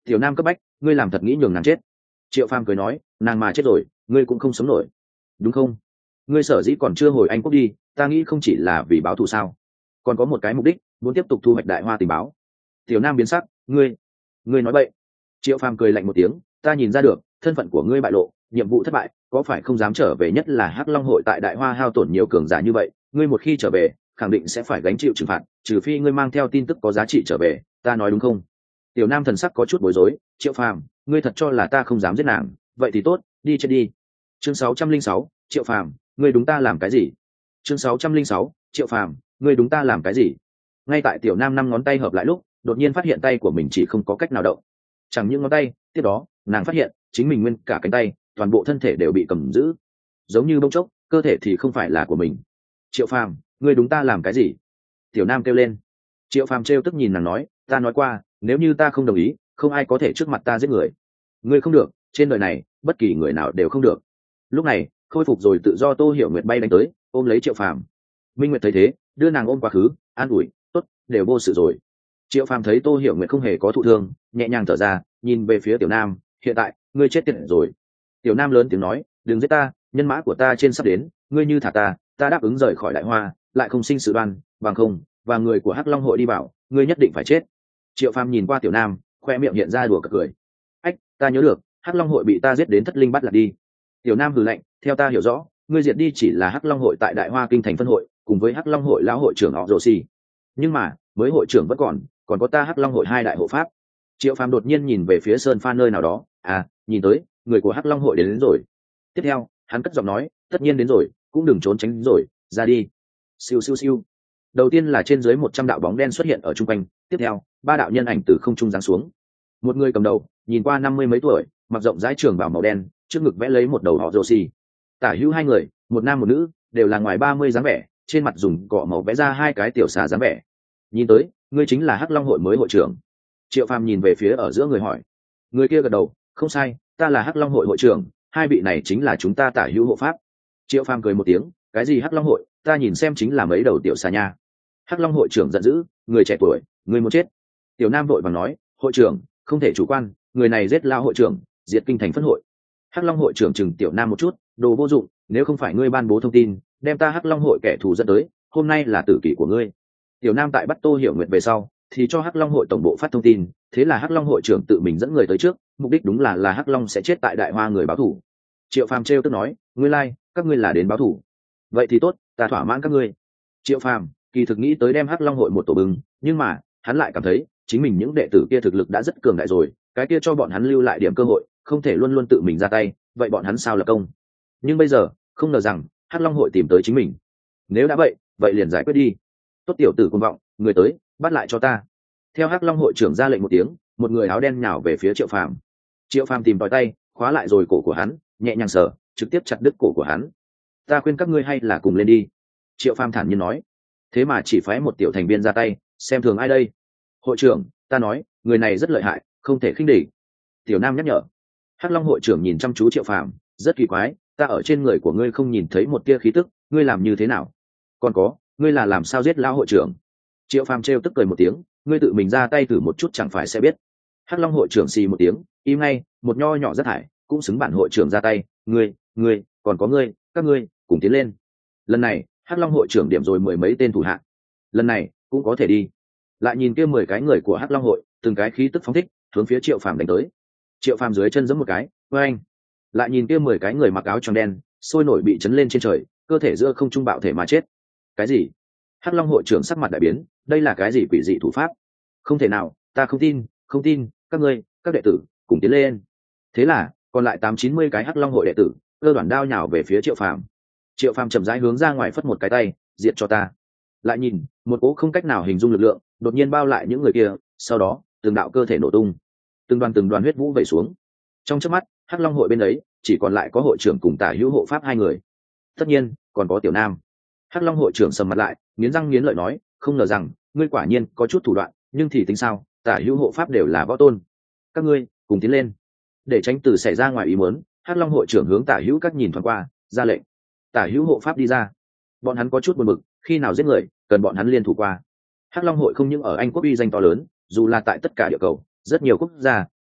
Tiểu Nam cấp bách, ngươi làm thật nghĩ nhường nàng chết. Triệu Phàm cười nói, nàng mà chết rồi ngươi cũng không sống nổi, đúng không? Ngươi sở dĩ còn chưa hồi Anh quốc đi, ta nghĩ không chỉ là vì báo thù sao, còn có một cái mục đích, muốn tiếp tục thu hoạch đại hoa tình báo. Tiểu Nam biến sắc, ngươi ngươi nói bậy. Triệu Phàm cười lạnh một tiếng, ta nhìn ra được thân phận của ngươi bại lộ, nhiệm vụ thất bại, có phải không dám trở về, nhất là Hắc Long hội tại đại hoa hao tổn nhiều cường giả như vậy, ngươi một khi trở về khẳng định sẽ phải gánh chịu trừng phạt, trừ phi ngươi mang theo tin tức có giá trị trở về, ta nói đúng không? Tiểu Nam thần sắc có chút bối rối, Triệu Phàm, ngươi thật cho là ta không dám giết nàng? Vậy thì tốt, đi chết đi. Chương sáu trăm linh sáu, Triệu Phàm, ngươi đúng ta làm cái gì? Chương sáu trăm linh sáu, Triệu Phàm, ngươi đúng ta làm cái gì? Ngay tại Tiểu Nam năm ngón tay hợp lại lúc, đột nhiên phát hiện tay của mình chỉ không có cách nào động. Chẳng những ngón tay, tiếp đó, nàng phát hiện chính mình nguyên cả cánh tay, toàn bộ thân thể đều bị cầm giữ, giống như bông chốc, cơ thể thì không phải là của mình. Triệu Phàm, ngươi đúng ta làm cái gì? Tiểu Nam kêu lên. Triệu Phàm trêu tức nhìn nàng nói, ta nói qua, nếu như ta không đồng ý, không ai có thể trước mặt ta giết người. Ngươi không được, trên đời này bất kỳ người nào đều không được. Lúc này khôi phục rồi tự do Tô Hiểu Nguyệt bay đánh tới, ôm lấy Triệu Phàm. Minh Nguyệt thấy thế, đưa nàng ôm quá khứ, an ủi, tốt, đều vô sự rồi. Triệu Phàm thấy Tô Hiểu Nguyệt không hề có thụ thương, nhẹ nhàng thở ra, nhìn về phía Tiểu Nam, hiện tại ngươi chết tiệt rồi. Tiểu Nam lớn tiếng nói, đừng giết ta, nhân mã của ta trên sắp đến, ngươi như thả ta, ta đáp ứng rời khỏi đại hoa, lại không sinh sự đoan, bằng không và người của Hắc Long hội đi bảo, ngươi nhất định phải chết. Triệu Phàm nhìn qua Tiểu Nam, khoe miệng hiện ra đùa cợt cười. Ách, ta nhớ được, Hắc Long hội bị ta giết đến thất linh bắt lạc đi. Tiểu Nam hừ lạnh, theo ta hiểu rõ, ngươi diệt đi chỉ là Hắc Long hội tại đại hoa kinh thành phân hội, cùng với Hắc Long hội lão hội trưởng họ Rồ Xì. Nhưng mà mới hội trưởng vẫn còn, còn có ta Hắc Long hội hai đại hộ pháp. Triệu Phàm đột nhiên nhìn về phía sơn pha nơi nào đó, à, nhìn tới người của Hắc Long hội đến, đến rồi. Tiếp theo hắn cất giọng nói, tất nhiên đến rồi, cũng đừng trốn tránh rồi, ra đi. Siêu siêu siêu. Đầu tiên là trên dưới một trăm đạo bóng đen xuất hiện ở trung quanh, tiếp theo ba đạo nhân ảnh từ không trung giáng xuống. Một người cầm đầu, nhìn qua năm mươi mấy tuổi, mặc rộng rãi trường bào màu đen, trước ngực vẽ lấy một đầu họ rồ xì. Tả hữu hai người, một nam một nữ, đều là ngoài ba mươi dáng vẻ, trên mặt dùng cọ màu vẽ ra hai cái tiểu xà dáng vẻ. Nhìn tới ngươi chính là Hắc Long hội mới hội trưởng. Triệu Phàm nhìn về phía ở giữa người hỏi. Người kia gật đầu, không sai, ta là Hắc Long hội hội trưởng, hai vị này chính là chúng ta tả hữu hộ pháp. Triệu Phàm cười một tiếng, cái gì Hắc Long hội, ta nhìn xem chính là mấy đầu tiểu xà nha. Hắc Long hội trưởng giận dữ, người trẻ tuổi, người muốn chết. Tiểu Nam vội vàng nói, hội trưởng không thể chủ quan, người này giết lao hội trưởng, diệt kinh thành phân hội. Hắc Long hội trưởng chừng Tiểu Nam một chút, đồ vô dụng, nếu không phải ngươi ban bố thông tin, đem ta Hắc Long hội kẻ thù dẫn tới, hôm nay là tử kỷ của ngươi. Tiểu Nam tại bắt Tô Hiểu Nguyệt về sau, thì cho Hắc Long hội tổng bộ phát thông tin, thế là Hắc Long hội trưởng tự mình dẫn người tới trước, mục đích đúng là là Hắc Long sẽ chết tại đại hoa người báo thù. Triệu Phàm trêu tức nói, ngươi lai, like, các ngươi là đến báo thù, vậy thì tốt, ta thỏa mãn các ngươi. Triệu Phàm kỳ thực nghĩ tới đem Hắc Long hội một tổ bừng, nhưng mà hắn lại cảm thấy chính mình những đệ tử kia thực lực đã rất cường đại rồi, cái kia cho bọn hắn lưu lại điểm cơ hội, không thể luôn luôn tự mình ra tay, vậy bọn hắn sao lập công. Nhưng bây giờ không ngờ rằng Hắc Long hội tìm tới chính mình, nếu đã vậy vậy liền giải quyết đi. Tốt tiểu tử cuồng vọng, người tới, bắt lại cho ta. Theo Hắc Long hội trưởng ra lệnh một tiếng, một người áo đen nhào về phía Triệu Phàm. Triệu Phàm tìm tòi tay, khóa lại rồi cổ của hắn, nhẹ nhàng sờ, trực tiếp chặt đứt cổ của hắn. Ta khuyên các ngươi hay là cùng lên đi. Triệu Phàm thản nhiên nói. Thế mà chỉ phái một tiểu thành viên ra tay, xem thường ai đây? Hội trưởng, ta nói, người này rất lợi hại, không thể khinh địch. Tiểu Nam nhắc nhở. Hắc Long hội trưởng nhìn chăm chú Triệu Phàm, rất kỳ quái, ta ở trên người của ngươi không nhìn thấy một tia khí tức, ngươi làm như thế nào? Còn có, ngươi là làm sao giết lão hội trưởng? Triệu Phàm trêu tức cười một tiếng, ngươi tự mình ra tay thử một chút chẳng phải sẽ biết. Hắc Long hội trưởng xì một tiếng, im ngay, một nho nhỏ rất hại, cũng xứng bản hội trưởng ra tay, ngươi, ngươi, còn có ngươi, các ngươi, cùng tiến lên. Lần này, Hắc Long hội trưởng điểm rồi mười mấy tên thủ hạ. Lần này, cũng có thể đi. Lại nhìn kia mười cái người của Hắc Long hội, từng cái khí tức phóng thích, hướng phía Triệu Phàm đánh tới. Triệu Phàm dưới chân giẫm một cái, oeng. Lại nhìn kia mười cái người mặc áo tròn đen, sôi nổi bị chấn lên trên trời, cơ thể giữa không trung bạo thể mà chết. Cái gì? Hắc Long hội trưởng sắc mặt đại biến, đây là cái gì quỷ dị thủ pháp? Không thể nào, ta không tin, không tin, các ngươi, các đệ tử, cùng tiến lên. Thế là, còn lại tám chín mươi cái Hắc Long hội đệ tử, cơ đoàn đao nhào về phía Triệu Phàm. Triệu Phàm chậm rãi hướng ra ngoài phất một cái tay, diệt cho ta. Lại nhìn, một cỗ không cách nào hình dung lực lượng, đột nhiên bao lại những người kia, sau đó, từng đạo cơ thể nổ tung, từng đoàn từng đoàn huyết vũ vẩy xuống. Trong chớp mắt, Hắc Long hội bên đấy, chỉ còn lại có hội trưởng cùng tả hữu hộ pháp hai người. Tất nhiên, còn có Tiểu Nam. Hắc Long hội trưởng sầm mặt lại, nghiến răng nghiến lợi nói, không ngờ rằng ngươi quả nhiên có chút thủ đoạn, nhưng thì tính sao, tả hữu hộ pháp đều là võ tôn. Các ngươi cùng tiến lên. Để tránh từ xảy ra ngoài ý muốn, Hắc Long hội trưởng hướng tả hữu các nhìn thoáng qua, ra lệnh. Tả hữu hộ pháp đi ra. Bọn hắn có chút buồn bực, khi nào giết người, cần bọn hắn liên thủ qua. Hắc Long hội không những ở Anh quốc uy danh to lớn, dù là tại tất cả địa cầu, rất nhiều quốc gia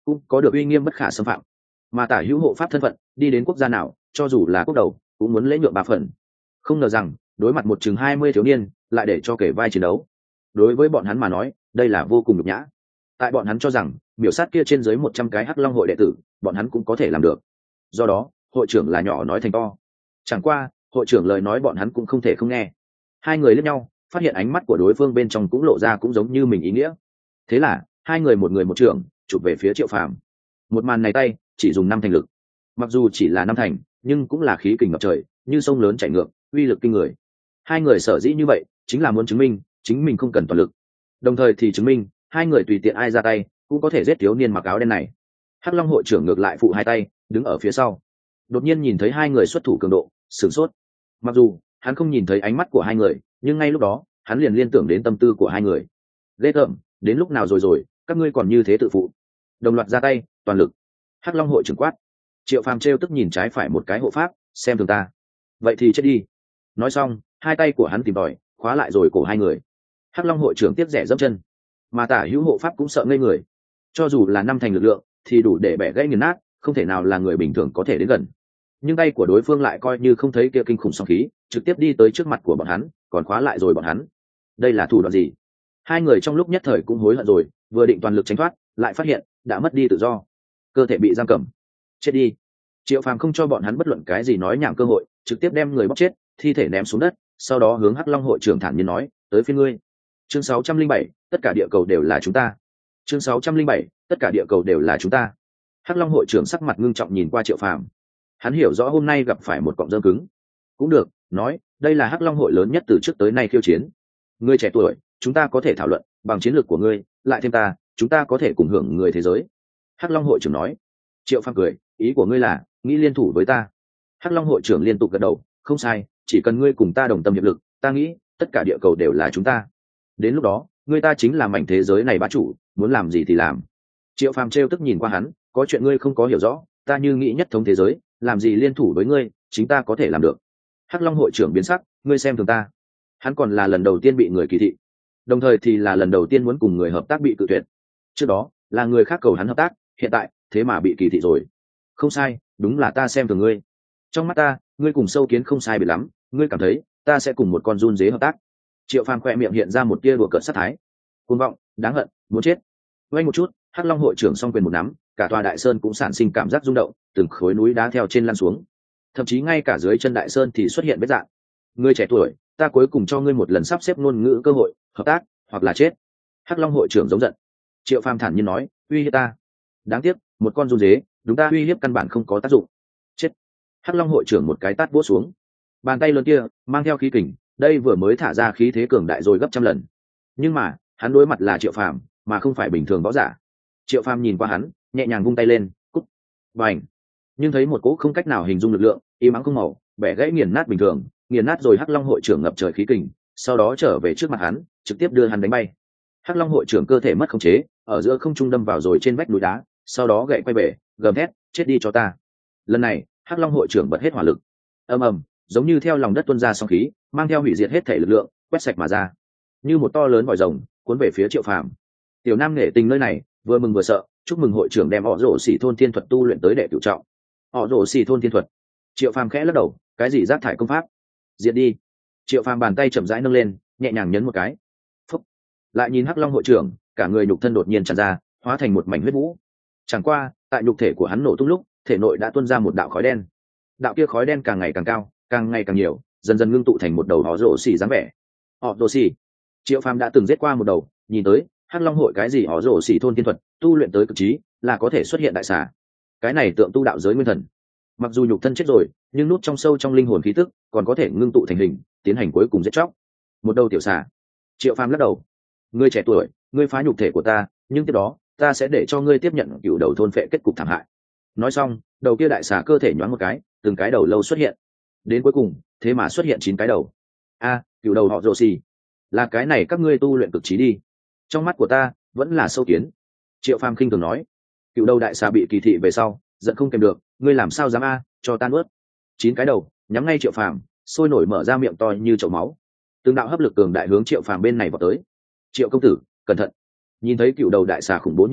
cũng có được uy nghiêm bất khả xâm phạm. Mà tả hữu hộ pháp thân phận đi đến quốc gia nào, cho dù là quốc đầu cũng muốn lễ nhượng ba phần. Không ngờ rằng đối mặt một chừng hai mươi thiếu niên lại để cho kể vai chiến đấu. Đối với bọn hắn mà nói, đây là vô cùng nhục nhã. Tại bọn hắn cho rằng miểu sát kia trên dưới một trăm cái Hắc Long hội đệ tử, bọn hắn cũng có thể làm được. Do đó hội trưởng là nhỏ nói thành to. Chẳng qua hội trưởng lời nói bọn hắn cũng không thể không nghe. Hai người liếc nhau, phát hiện ánh mắt của đối phương bên trong cũng lộ ra cũng giống như mình ý nghĩa. Thế là hai người một người một trưởng chụp về phía Triệu Phàm. Một màn này tay chỉ dùng năm thành lực, mặc dù chỉ là năm thành nhưng cũng là khí kình ngập trời, như sông lớn chảy ngược, uy lực kinh người. Hai người sở dĩ như vậy chính là muốn chứng minh chính mình không cần toàn lực, đồng thời thì chứng minh hai người tùy tiện ai ra tay cũng có thể giết thiếu niên mặc áo đen này. Hắc Long hội trưởng ngược lại phụ hai tay đứng ở phía sau, đột nhiên nhìn thấy hai người xuất thủ cường độ, sửng sốt. Mặc dù hắn không nhìn thấy ánh mắt của hai người, nhưng ngay lúc đó hắn liền liên tưởng đến tâm tư của hai người. Ghê tởm, đến lúc nào rồi rồi các ngươi còn như thế tự phụ. Đồng loạt ra tay toàn lực. Hắc Long hội trưởng quát. Triệu Phàm trêu tức nhìn trái phải một cái hộ pháp, xem thường ta vậy thì chết đi. Nói xong hai tay của hắn tìm tòi khóa lại rồi cổ hai người. Hắc Long hội trưởng tiếp rẻ dẫm chân, mà tả hữu hộ pháp cũng sợ ngây người. Cho dù là năm thành lực lượng thì đủ để bẻ gãy nghiền nát, không thể nào là người bình thường có thể đến gần. Nhưng tay của đối phương lại coi như không thấy kia kinh khủng song khí, trực tiếp đi tới trước mặt của bọn hắn, còn khóa lại rồi bọn hắn. Đây là thủ đoạn gì? Hai người trong lúc nhất thời cũng hối hận rồi, vừa định toàn lực tránh thoát, lại phát hiện đã mất đi tự do, cơ thể bị giam cầm. Chết đi. Triệu Phàm không cho bọn hắn bất luận cái gì nói nhảm cơ hội, trực tiếp đem người bóc chết, thi thể ném xuống đất, sau đó hướng Hắc Long hội trưởng thản nhiên nói, tới phiên ngươi. Chương sáu trăm linh bảy, tất cả địa cầu đều là chúng ta. Chương sáu trăm linh bảy, tất cả địa cầu đều là chúng ta. Hắc Long hội trưởng sắc mặt ngưng trọng nhìn qua Triệu Phàm. Hắn hiểu rõ hôm nay gặp phải một cọng rơm cứng. Cũng được, nói, đây là Hắc Long hội lớn nhất từ trước tới nay khiêu chiến. Ngươi trẻ tuổi, chúng ta có thể thảo luận, bằng chiến lược của ngươi, lại thêm ta, chúng ta có thể cùng hưởng người thế giới. Hắc Long hội trưởng nói. Triệu Phàm cười, ý của ngươi là nghĩ liên thủ với ta? Hắc Long hội trưởng liên tục gật đầu, không sai, chỉ cần ngươi cùng ta đồng tâm hiệp lực, ta nghĩ tất cả địa cầu đều là chúng ta. Đến lúc đó ngươi ta chính là mảnh thế giới này bá chủ, muốn làm gì thì làm. Triệu Phàm trêu tức nhìn qua hắn, có chuyện ngươi không có hiểu rõ, ta như nghĩ nhất thống thế giới, làm gì liên thủ với ngươi, chính ta có thể làm được. Hắc Long hội trưởng biến sắc, ngươi xem thường ta. Hắn còn là lần đầu tiên bị người kỳ thị, đồng thời thì là lần đầu tiên muốn cùng người hợp tác bị cự tuyệt. Trước đó là người khác cầu hắn hợp tác, hiện tại thế mà bị kỳ thị rồi. Không sai, đúng là ta xem thường ngươi. Trong mắt ta ngươi cùng sâu kiến không sai biệt lắm, ngươi cảm thấy ta sẽ cùng một con giun dế hợp tác? Triệu Phàm khoe miệng hiện ra một tia đùa cợt sát thái. Cuồng vọng, đáng hận, muốn chết. Quay một chút, Hắc Long hội trưởng song quyền một nắm, cả tòa đại sơn cũng sản sinh cảm giác rung động, từng khối núi đá theo trên lăn xuống, thậm chí ngay cả dưới chân đại sơn thì xuất hiện vết rạn. Ngươi trẻ tuổi, ta cuối cùng cho ngươi một lần sắp xếp ngôn ngữ cơ hội, hợp tác hoặc là chết. Hắc Long hội trưởng giống giận. Triệu Phàm thản nhiên nói, uy hiếp ta? Đáng tiếc, một con giun dế, đúng ta uy hiếp căn bản không có tác dụng. Chết. Hắc Long hội trưởng một cái tát vỗ xuống, bàn tay lớn kia mang theo khí kình, đây vừa mới thả ra khí thế cường đại rồi gấp trăm lần. Nhưng mà hắn đối mặt là Triệu Phàm, mà không phải bình thường võ giả. Triệu Phàm nhìn qua hắn, nhẹ nhàng vung tay lên, cút. Bành. Nhưng thấy một cỗ không cách nào hình dung lực lượng, im ắng không màu, bẻ gãy nghiền nát bình thường, nghiền nát rồi Hắc Long hội trưởng ngập trời khí kình, sau đó trở về trước mặt hắn, trực tiếp đưa hắn đánh bay. Hắc Long hội trưởng cơ thể mất khống chế, ở giữa không trung đâm vào rồi trên vách núi đá, sau đó gậy quay bể, gầm thét, chết đi cho ta. Lần này Hắc Long hội trưởng bật hết hỏa lực, ầm ầm, giống như theo lòng đất tuôn ra sóng khí, mang theo hủy diệt hết thể lực lượng, quét sạch mà ra, như một to lớn vòi rồng cuốn về phía Triệu Phàm. Tiểu Nam nghệ tình nơi này vừa mừng vừa sợ, chúc mừng hội trưởng đem họ rổ xỉ thôn thiên thuật tu luyện tới đệ cửu trọng. Họ rổ xỉ thôn thiên thuật? Triệu Phàm khẽ lắc đầu, cái gì rác thải công pháp, diệt đi. Triệu Phàm bàn tay chậm rãi nâng lên, nhẹ nhàng nhấn một cái. Phúc. Lại nhìn Hắc Long hội trưởng, cả người nhục thân đột nhiên tràn ra, hóa thành một mảnh huyết vũ. Chẳng qua tại nhục thể của hắn nổ tung lúc, thể nội đã tuôn ra một đạo khói đen. Đạo kia khói đen càng ngày càng cao, càng ngày càng nhiều, dần dần ngưng tụ thành một đầu họ rổ xỉ dáng vẻ. Họ rổ xỉ. Triệu Phàm đã từng giết qua một đầu, nhìn tới Hắc Long hội cái gì họ rổ xỉ thôn thiên thuật tu luyện tới cực trí, là có thể xuất hiện đại xà. Cái này tượng tu đạo giới nguyên thần, mặc dù nhục thân chết rồi, nhưng nút trong sâu trong linh hồn khí tức còn có thể ngưng tụ thành hình, tiến hành cuối cùng giết chóc. Một đầu tiểu xà. Triệu Phàm lắc đầu, ngươi trẻ tuổi, ngươi phá nhục thể của ta, nhưng tiếp đó ta sẽ để cho ngươi tiếp nhận cựu đầu thôn phệ kết cục thảm hại. Nói xong, đầu kia đại xà cơ thể nhoáng một cái, từng cái đầu lâu xuất hiện, đến cuối cùng thế mà xuất hiện chín cái đầu. A, cựu đầu họ rồ xì, là cái này các ngươi tu luyện cực trí đi. Trong mắt của ta vẫn là sâu kiến. Triệu Phàm khinh thường nói. Cựu đầu đại xà bị kỳ thị về sau, giận không kèm được, ngươi làm sao dám a, cho ta nuốt. Chín cái đầu nhắm ngay Triệu Phàm, sôi nổi mở ra miệng to như chậu máu. Từng đạo hấp lực cường đại hướng Triệu Phàm bên này vào tới. Triệu công tử, cẩn thận. Nhìn thấy cựu đầu đại xà khủng bố như thế,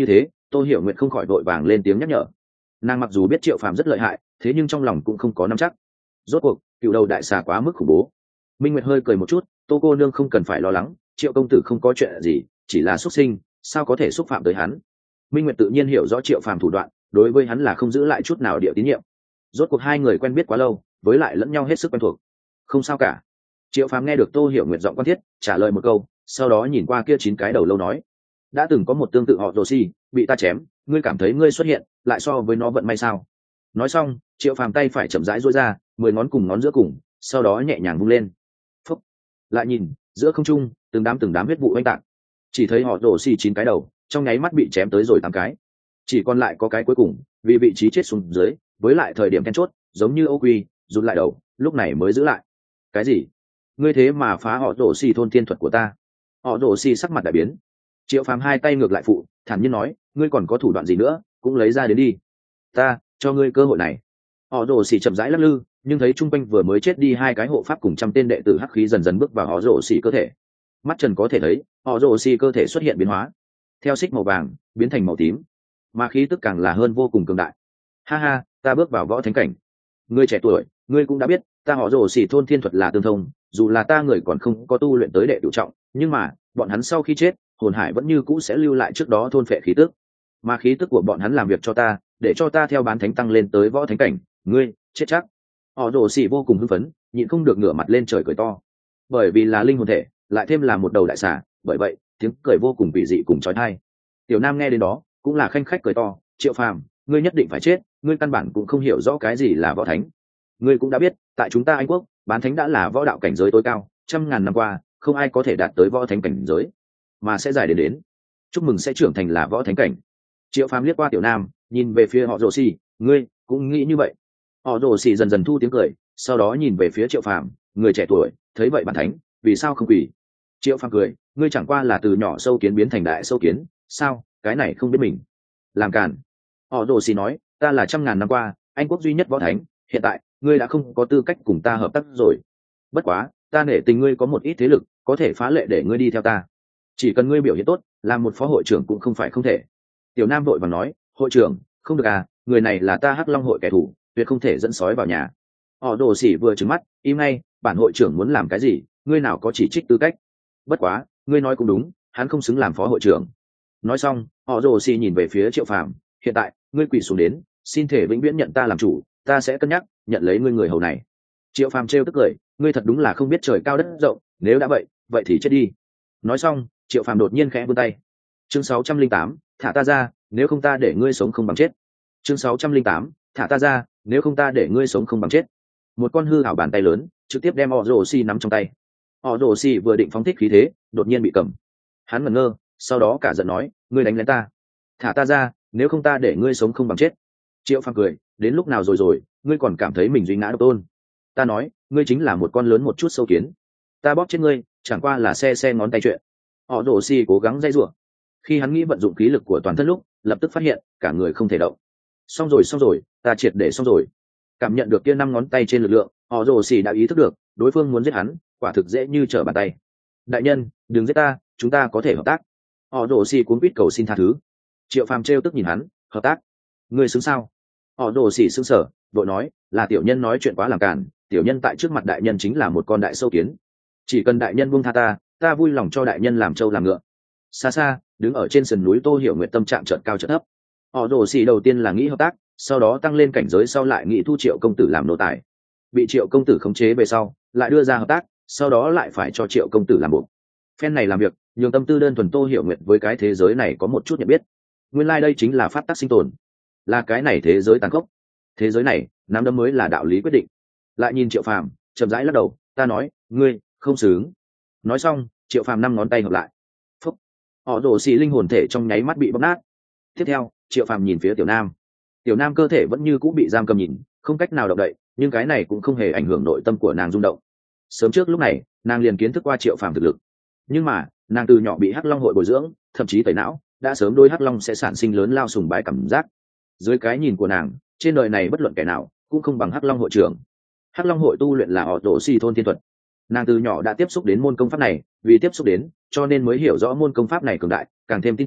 Tô Hiểu Nguyệt không khỏi vội vàng lên tiếng nhắc nhở. Nàng mặc dù biết Triệu Phàm rất lợi hại, thế nhưng trong lòng cũng không có nắm chắc. Rốt cuộc cựu đầu đại xà quá mức khủng bố. Minh Nguyệt hơi cười một chút, Tô cô nương không cần phải lo lắng, Triệu công tử không có chuyện gì, chỉ là xuất sinh, sao có thể xúc phạm tới hắn. Minh Nguyệt tự nhiên hiểu rõ Triệu Phàm thủ đoạn, đối với hắn là không giữ lại chút nào địa tín nhiệm. Rốt cuộc hai người quen biết quá lâu, với lại lẫn nhau hết sức quen thuộc. Không sao cả. Triệu Phàm nghe được Tô Hiểu Nguyệt giọng quan thiết, trả lời một câu, sau đó nhìn qua kia chín cái đầu lâu nói: đã từng có một tương tự họ Rồ Xi, bị ta chém, ngươi cảm thấy ngươi xuất hiện, lại so với nó vận may sao? Nói xong, Triệu Phàm tay phải chậm rãi duỗi ra, mười ngón cùng ngón giữa cùng, sau đó nhẹ nhàng vung lên. Phúc. Lại nhìn, giữa không trung, từng đám từng đám huyết vụ oanh tạc. Chỉ thấy họ Rồ Xi chín cái đầu, trong nháy mắt bị chém tới rồi tám cái. Chỉ còn lại có cái cuối cùng, vì vị trí chết xuống dưới, với lại thời điểm then chốt, giống như Âu Quy, rụt lại đầu, lúc này mới giữ lại. Cái gì? Ngươi thế mà phá họ Rồ Xi thôn tiên thuật của ta? Họ Rồ Xi sắc mặt đại biến. Triệu Phàm hai tay ngược lại phụ, thản nhiên nói: ngươi còn có thủ đoạn gì nữa, cũng lấy ra đến đi. Ta cho ngươi cơ hội này. Họ Rồ Xi chậm rãi lắc lư, nhưng thấy trung quanh vừa mới chết đi hai cái hộ pháp cùng trăm tên đệ tử hắc khí dần dần bước vào họ Rồ Xi cơ thể. Mắt trần có thể thấy, họ Rồ Xi cơ thể xuất hiện biến hóa, theo xích màu vàng biến thành màu tím, mà khí tức càng là hơn vô cùng cường đại. Ha ha, ta bước vào võ thánh cảnh. Ngươi trẻ tuổi, ngươi cũng đã biết, ta họ Rồ Xi thôn thiên thuật là tương thông, dù là ta người còn không có tu luyện tới đệ cửu trọng, nhưng mà bọn hắn sau khi chết, hồn hải vẫn như cũ sẽ lưu lại trước đó thôn phệ khí tức, mà khí tức của bọn hắn làm việc cho ta, để cho ta theo bán thánh tăng lên tới võ thánh cảnh. Ngươi chết chắc. Họ Rồ Xi vô cùng hưng phấn, nhịn không được ngửa mặt lên trời cười to, bởi vì là linh hồn thể, lại thêm là một đầu đại xà, bởi vậy tiếng cười vô cùng kỳ dị cùng chói tai. Tiểu Nam nghe đến đó cũng là khanh khách cười to: Triệu Phàm, ngươi nhất định phải chết, ngươi căn bản cũng không hiểu rõ cái gì là võ thánh. Ngươi cũng đã biết, tại chúng ta Anh quốc, bán thánh đã là võ đạo cảnh giới tối cao, trăm ngàn năm qua không ai có thể đạt tới võ thánh cảnh giới, mà sẽ dài đến đến chúc mừng sẽ trưởng thành là võ thánh cảnh. Triệu Phàm liếc qua Tiểu Nam, nhìn về phía họ Rồ Xi: ngươi cũng nghĩ như vậy? Họ Rồ Xi dần dần thu tiếng cười, sau đó nhìn về phía Triệu Phàm: người trẻ tuổi, thấy vậy bản thánh, vì sao không quỳ? Triệu Phàm cười: ngươi chẳng qua là từ nhỏ sâu kiến biến thành đại sâu kiến, sao cái này không biết mình làm càn? Họ Rồ Xi nói: ta là trăm ngàn năm qua Anh quốc duy nhất võ thánh, hiện tại ngươi đã không có tư cách cùng ta hợp tác rồi. Bất quá ta nể tình ngươi có một ít thế lực, có thể phá lệ để ngươi đi theo ta, chỉ cần ngươi biểu hiện tốt, làm một phó hội trưởng cũng không phải không thể. Tiểu Nam vội vàng nói: hội trưởng không được à, người này là ta Hắc Long hội kẻ thù, tuyệt không thể dẫn sói vào nhà. Họ Đồ Sĩ vừa trừng mắt: im ngay, bản hội trưởng muốn làm cái gì, ngươi nào có chỉ trích tư cách. Bất quá ngươi nói cũng đúng, hắn không xứng làm phó hội trưởng. Nói xong, họ Đồ Sĩ nhìn về phía Triệu Phàm: hiện tại ngươi quỳ xuống đến, xin thể vĩnh viễn nhận ta làm chủ, ta sẽ cân nhắc nhận lấy ngươi người hầu này. Triệu Phàm trêu tức cười: ngươi thật đúng là không biết trời cao đất rộng, nếu đã vậy vậy thì chết đi. Nói xong, Triệu Phàm đột nhiên khẽ vươn tay. Chương sáu trăm linh tám, thả ta ra, nếu không ta để ngươi sống không bằng chết. Chương sáu trăm linh tám, thả ta ra, nếu không ta để ngươi sống không bằng chết. Một con hư ảo bàn tay lớn trực tiếp đem Orochi nắm trong tay. Orochi vừa định phóng thích khí thế, đột nhiên bị cầm. Hắn ngẩn ngơ, sau đó cả giận nói: ngươi đánh lén ta, thả ta ra, nếu không ta để ngươi sống không bằng chết. Triệu Phàm cười: đến lúc nào rồi rồi, ngươi còn cảm thấy mình duy ngã độc tôn? Ta nói, ngươi chính là một con lớn một chút sâu kiến, ta bóp chết ngươi chẳng qua là xe xe ngón tay chuyện. Orochi cố gắng dây rủa. Khi hắn nghĩ vận dụng khí lực của toàn thân lúc, lập tức phát hiện cả người không thể động. Xong rồi xong rồi, ta triệt để xong rồi. Cảm nhận được kia năm ngón tay trên lực lượng, Orochi đã ý thức được đối phương muốn giết hắn, quả thực dễ như trở bàn tay. Đại nhân, đừng giết ta, chúng ta có thể hợp tác. Orochi cuống quýt cầu xin tha thứ. Triệu Phàm trêu tức nhìn hắn: hợp tác? Ngươi xứng sao? Orochi sững sờ, vội nói: là tiểu nhân nói chuyện quá làm cản, tiểu nhân tại trước mặt đại nhân chính là một con đại sâu kiến, chỉ cần đại nhân buông tha ta, ta vui lòng cho đại nhân làm trâu làm ngựa. Xa xa đứng ở trên sườn núi Tô Hiểu Nguyệt tâm trạng chợt cao chợt thấp. Họ Đồ Sĩ đầu tiên là nghĩ hợp tác, sau đó tăng lên cảnh giới, sau lại nghĩ thu Triệu công tử làm nô tài. Bị Triệu công tử khống chế về sau, lại đưa ra hợp tác, sau đó lại phải cho Triệu công tử làm buộc. Phen này làm việc, nhường tâm tư đơn thuần Tô Hiểu Nguyệt với cái thế giới này có một chút nhận biết. Nguyên lai like đây chính là pháp tắc sinh tồn, là cái này thế giới tàn khốc. Thế giới này, nắm đấm mới là đạo lý quyết định. Lại nhìn Triệu Phàm, chậm rãi lắc đầu: ta nói, ngươi không xứng. Nói xong, Triệu Phàm năm ngón tay hợp lại. Phúc. Họ Đồ Sĩ linh hồn thể trong nháy mắt bị bóp nát. Tiếp theo, Triệu Phàm nhìn phía Tiểu Nam. Tiểu Nam cơ thể vẫn như cũ bị giam cầm nhìn, không cách nào động đậy, nhưng cái này cũng không hề ảnh hưởng nội tâm của nàng rung động. Sớm trước lúc này, nàng liền kiến thức qua Triệu Phàm thực lực, nhưng mà nàng từ nhỏ bị Hắc Long hội bồi dưỡng, thậm chí tẩy não, đã sớm đôi Hắc Long sẽ sản sinh lớn lao sùng bái cảm giác. Dưới cái nhìn của nàng, trên đời này bất luận kẻ nào cũng không bằng Hắc Long hội trưởng. Hắc Long hội tu luyện là họ Tổ Si thôn thiên thuật, nàng từ nhỏ đã tiếp xúc đến môn công pháp này, vì tiếp xúc đến cho nên mới hiểu rõ môn công pháp này cường đại, càng thêm tin tưởng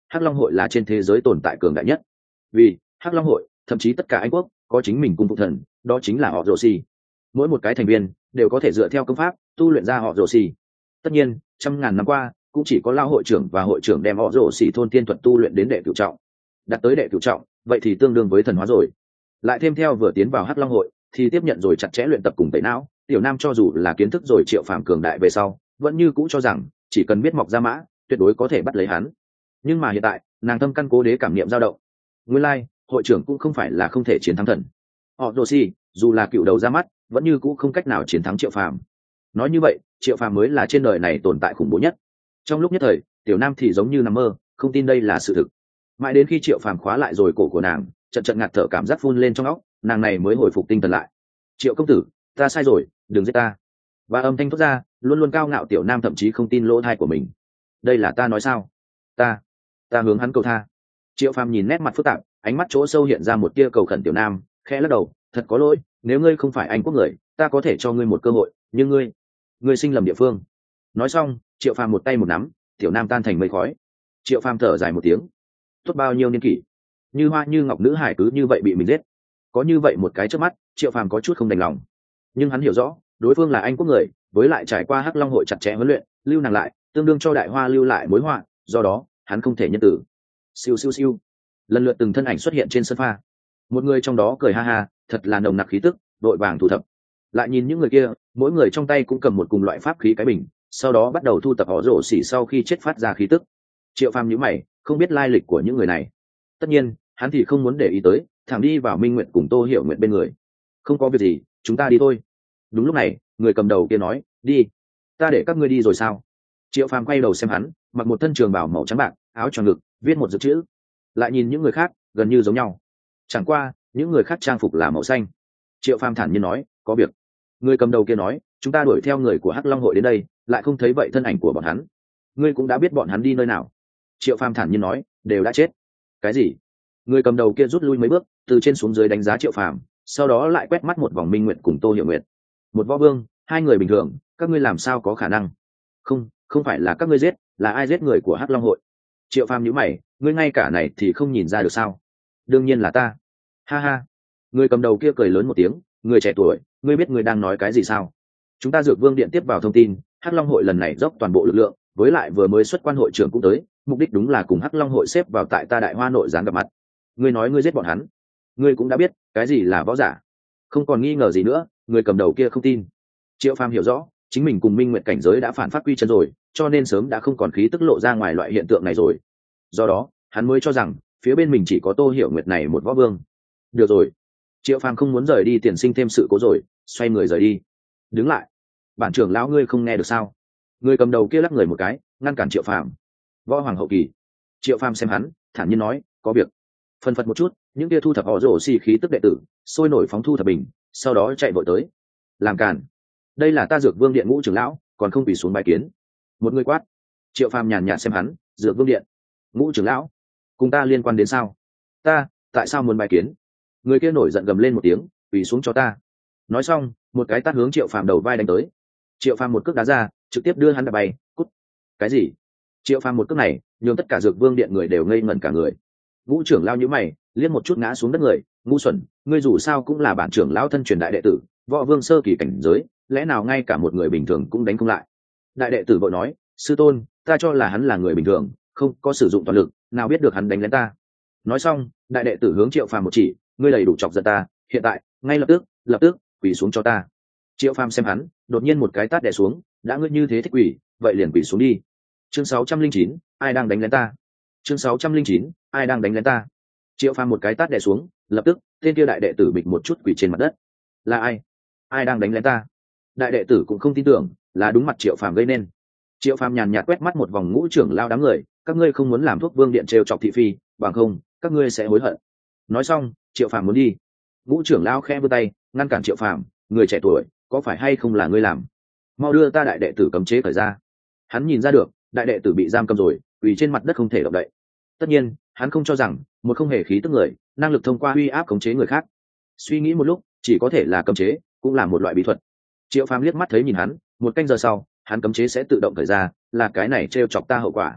hắc long hội là trên thế giới tồn tại cường đại nhất. Vì hắc long hội thậm chí tất cả anh quốc có chính mình cung phụ thần, đó chính là họ rồ xì. Mỗi một cái thành viên đều có thể dựa theo công pháp tu luyện ra họ rồ xì. Tất nhiên trăm ngàn năm qua cũng chỉ có lao hội trưởng và hội trưởng đem họ rồ xì thôn tiên thuật tu luyện đến đệ cửu trọng. Đạt tới đệ cửu trọng vậy thì tương đương với thần hóa rồi. Lại thêm theo vừa tiến vào hắc long hội thì tiếp nhận rồi chặt chẽ luyện tập cùng tẩy não. Tiểu Nam cho dù là kiến thức rồi Triệu Phàm cường đại về sau vẫn như cũ cho rằng chỉ cần biết mọc ra mã tuyệt đối có thể bắt lấy hắn. Nhưng mà hiện tại nàng tâm căn cố đế cảm niệm dao động. Nguyên lai hội trưởng cũng không phải là không thể chiến thắng thần. Họ rồ xì dù là cựu đầu ra mắt vẫn như cũ không cách nào chiến thắng Triệu Phàm. Nói như vậy Triệu Phàm mới là trên đời này tồn tại khủng bố nhất. Trong lúc nhất thời Tiểu Nam thì giống như nằm mơ, không tin đây là sự thực. Mãi đến khi Triệu Phàm khóa lại rồi cổ của nàng, trận trận ngạt thở cảm giác phun lên trong óc, nàng này mới hồi phục tinh thần lại. Triệu công tử, ta sai rồi, đừng giết ta. Và âm thanh thốt ra luôn luôn cao ngạo Tiểu Nam thậm chí không tin lỗ tai của mình. Đây là ta nói sao? Ta, ta hướng hắn cầu tha. Triệu Phàm nhìn nét mặt phức tạp, ánh mắt chỗ sâu hiện ra một tia cầu khẩn. Tiểu Nam khẽ lắc đầu, thật có lỗi, nếu ngươi không phải anh quốc người, ta có thể cho ngươi một cơ hội, nhưng ngươi, ngươi sinh lầm địa phương. Nói xong, Triệu Phàm một tay một nắm, Tiểu Nam tan thành mây khói. Triệu Phàm thở dài một tiếng, tốt bao nhiêu niên kỷ, như hoa như ngọc nữ hải cứ như vậy bị mình giết. Có như vậy một cái trước mắt, Triệu Phàm có chút không đành lòng, nhưng hắn hiểu rõ đối phương là anh quốc người, với lại trải qua hắc long hội chặt chẽ huấn luyện, lưu nàng lại tương đương cho đại hoa lưu lại mối họa, do đó hắn không thể nhân tử. Siêu siêu siêu, lần lượt từng thân ảnh xuất hiện trên sân pha. Một người trong đó cười ha ha, thật là nồng nặc khí tức, đội vàng thu thập. Lại nhìn những người kia, mỗi người trong tay cũng cầm một cùng loại pháp khí cái bình, sau đó bắt đầu thu tập họ rổ xỉ sau khi chết phát ra khí tức. Triệu Phàm nhíu mày, không biết lai lịch của những người này. Tất nhiên hắn thì không muốn để ý tới, thẳng đi vào Minh Nguyệt cùng Tô Hiểu Nguyệt bên người. Không có việc gì, chúng ta đi thôi. Đúng lúc này người cầm đầu kia nói, đi. Ta để các ngươi đi rồi sao? Triệu Phàm quay đầu xem hắn, mặc một thân trường bào màu trắng bạc, áo choàng ngực viết một dấu chữ. Lại nhìn những người khác gần như giống nhau, chẳng qua những người khác trang phục là màu xanh. Triệu Phàm thản nhiên nói, có việc. Người cầm đầu kia nói, chúng ta đuổi theo người của hắc long hội đến đây, lại không thấy vậy thân ảnh của bọn hắn. Ngươi cũng đã biết bọn hắn đi nơi nào? Triệu Phàm thản nhiên nói, đều đã chết. Cái gì? Người cầm đầu kia rút lui mấy bước, từ trên xuống dưới đánh giá Triệu Phàm, sau đó lại quét mắt một vòng Minh Nguyệt cùng Tô Hiểu Nguyệt. Một võ vương, hai người bình thường, các ngươi làm sao có khả năng? Không, không phải là các ngươi giết, là ai giết người của hắc long hội? Triệu Phàm nhíu mày, ngươi ngay cả này thì không nhìn ra được sao? Đương nhiên là ta. Ha ha. Người cầm đầu kia cười lớn một tiếng, người trẻ tuổi, ngươi biết ngươi đang nói cái gì sao? Chúng ta Dược Vương Điện tiếp vào thông tin, hắc long hội lần này dốc toàn bộ lực lượng, với lại vừa mới xuất quan hội trưởng cũng tới, mục đích đúng là cùng hắc long hội xếp vào tại ta đại hoa nội gián gặp mặt. Ngươi nói ngươi giết bọn hắn, ngươi cũng đã biết cái gì là võ giả, không còn nghi ngờ gì nữa. Người cầm đầu kia không tin. Triệu Phàm hiểu rõ chính mình cùng Minh Nguyệt cảnh giới đã phản phát quy chân rồi, cho nên sớm đã không còn khí tức lộ ra ngoài loại hiện tượng này rồi. Do đó hắn mới cho rằng phía bên mình chỉ có Tô Hiểu Nguyệt này một võ vương. Được rồi. Triệu Phàm không muốn rời đi tiền sinh thêm sự cố rồi, xoay người rời đi. Đứng lại, bản trưởng lão ngươi không nghe được sao? Người cầm đầu kia lắc người một cái, ngăn cản Triệu Phàm. Võ hoàng hậu kỳ. Triệu Phàm xem hắn, thản nhiên nói, có việc. Phân phật một chút, những kia thu thập họ rổ xì khí tức đệ tử sôi nổi phóng thu thập bình, sau đó chạy vội tới. Làm cản. Đây là ta Dược Vương Điện ngũ trưởng lão, còn không quỳ xuống bài kiến. Một người quát. Triệu Phàm nhàn nhạt xem hắn, Dược Vương Điện, ngũ trưởng lão, cùng ta liên quan đến sao? Ta, tại sao muốn bài kiến? Người kia nổi giận gầm lên một tiếng, quỳ xuống cho ta. Nói xong, một cái tát hướng Triệu Phàm đầu vai đánh tới. Triệu Phàm một cước đá ra, trực tiếp đưa hắn đá bay, cút. Cái gì? Triệu Phàm một cước này nhường tất cả Dược Vương Điện người đều ngây ngẩn cả người. Ngũ trưởng lão nhíu mày, liếc một chút ngã xuống đất người, ngu xuẩn, ngươi dù sao cũng là bản trưởng lão thân truyền đại đệ tử, võ vương sơ kỳ cảnh giới, lẽ nào ngay cả một người bình thường cũng đánh không lại? Đại đệ tử vội nói, sư tôn, ta cho là hắn là người bình thường, không có sử dụng toàn lực, nào biết được hắn đánh lén ta. Nói xong, đại đệ tử hướng Triệu Phàm một chỉ, ngươi đầy đủ chọc giận ta, hiện tại, ngay lập tức, lập tức, quỳ xuống cho ta. Triệu Phàm xem hắn, đột nhiên một cái tát đè xuống, đã ngươi như thế thích quỳ, vậy liền quỳ xuống đi. Chương sáu trăm linh chín, ai đang đánh lén ta? Chương sáu trăm linh chín, ai đang đánh lén ta? Triệu Phàm một cái tát đè xuống, lập tức, tên kia đại đệ tử bịch một chút quỳ trên mặt đất. Là ai? Ai đang đánh lén ta? Đại đệ tử cũng không tin tưởng, là đúng mặt Triệu Phàm gây nên. Triệu Phàm nhàn nhạt quét mắt một vòng ngũ trưởng lao đám người, các ngươi không muốn làm thuốc vương điện trêu chọc thị phi, bằng không, các ngươi sẽ hối hận. Nói xong, Triệu Phàm muốn đi. Ngũ trưởng lao khẽ vươn tay, ngăn cản Triệu Phàm, người trẻ tuổi, có phải hay không là ngươi làm? Mau đưa ta đại đệ tử cấm chế khởi ra. Hắn nhìn ra được, đại đệ tử bị giam cầm rồi, quỳ trên mặt đất không thể động đậy. Tất nhiên, hắn không cho rằng một không hề khí tức người, năng lực thông qua uy áp khống chế người khác. Suy nghĩ một lúc, chỉ có thể là cấm chế, cũng là một loại bí thuật. Triệu Phàm liếc mắt thấy nhìn hắn, một canh giờ sau, hắn cấm chế sẽ tự động khởi ra, là cái này trêu chọc ta hậu quả.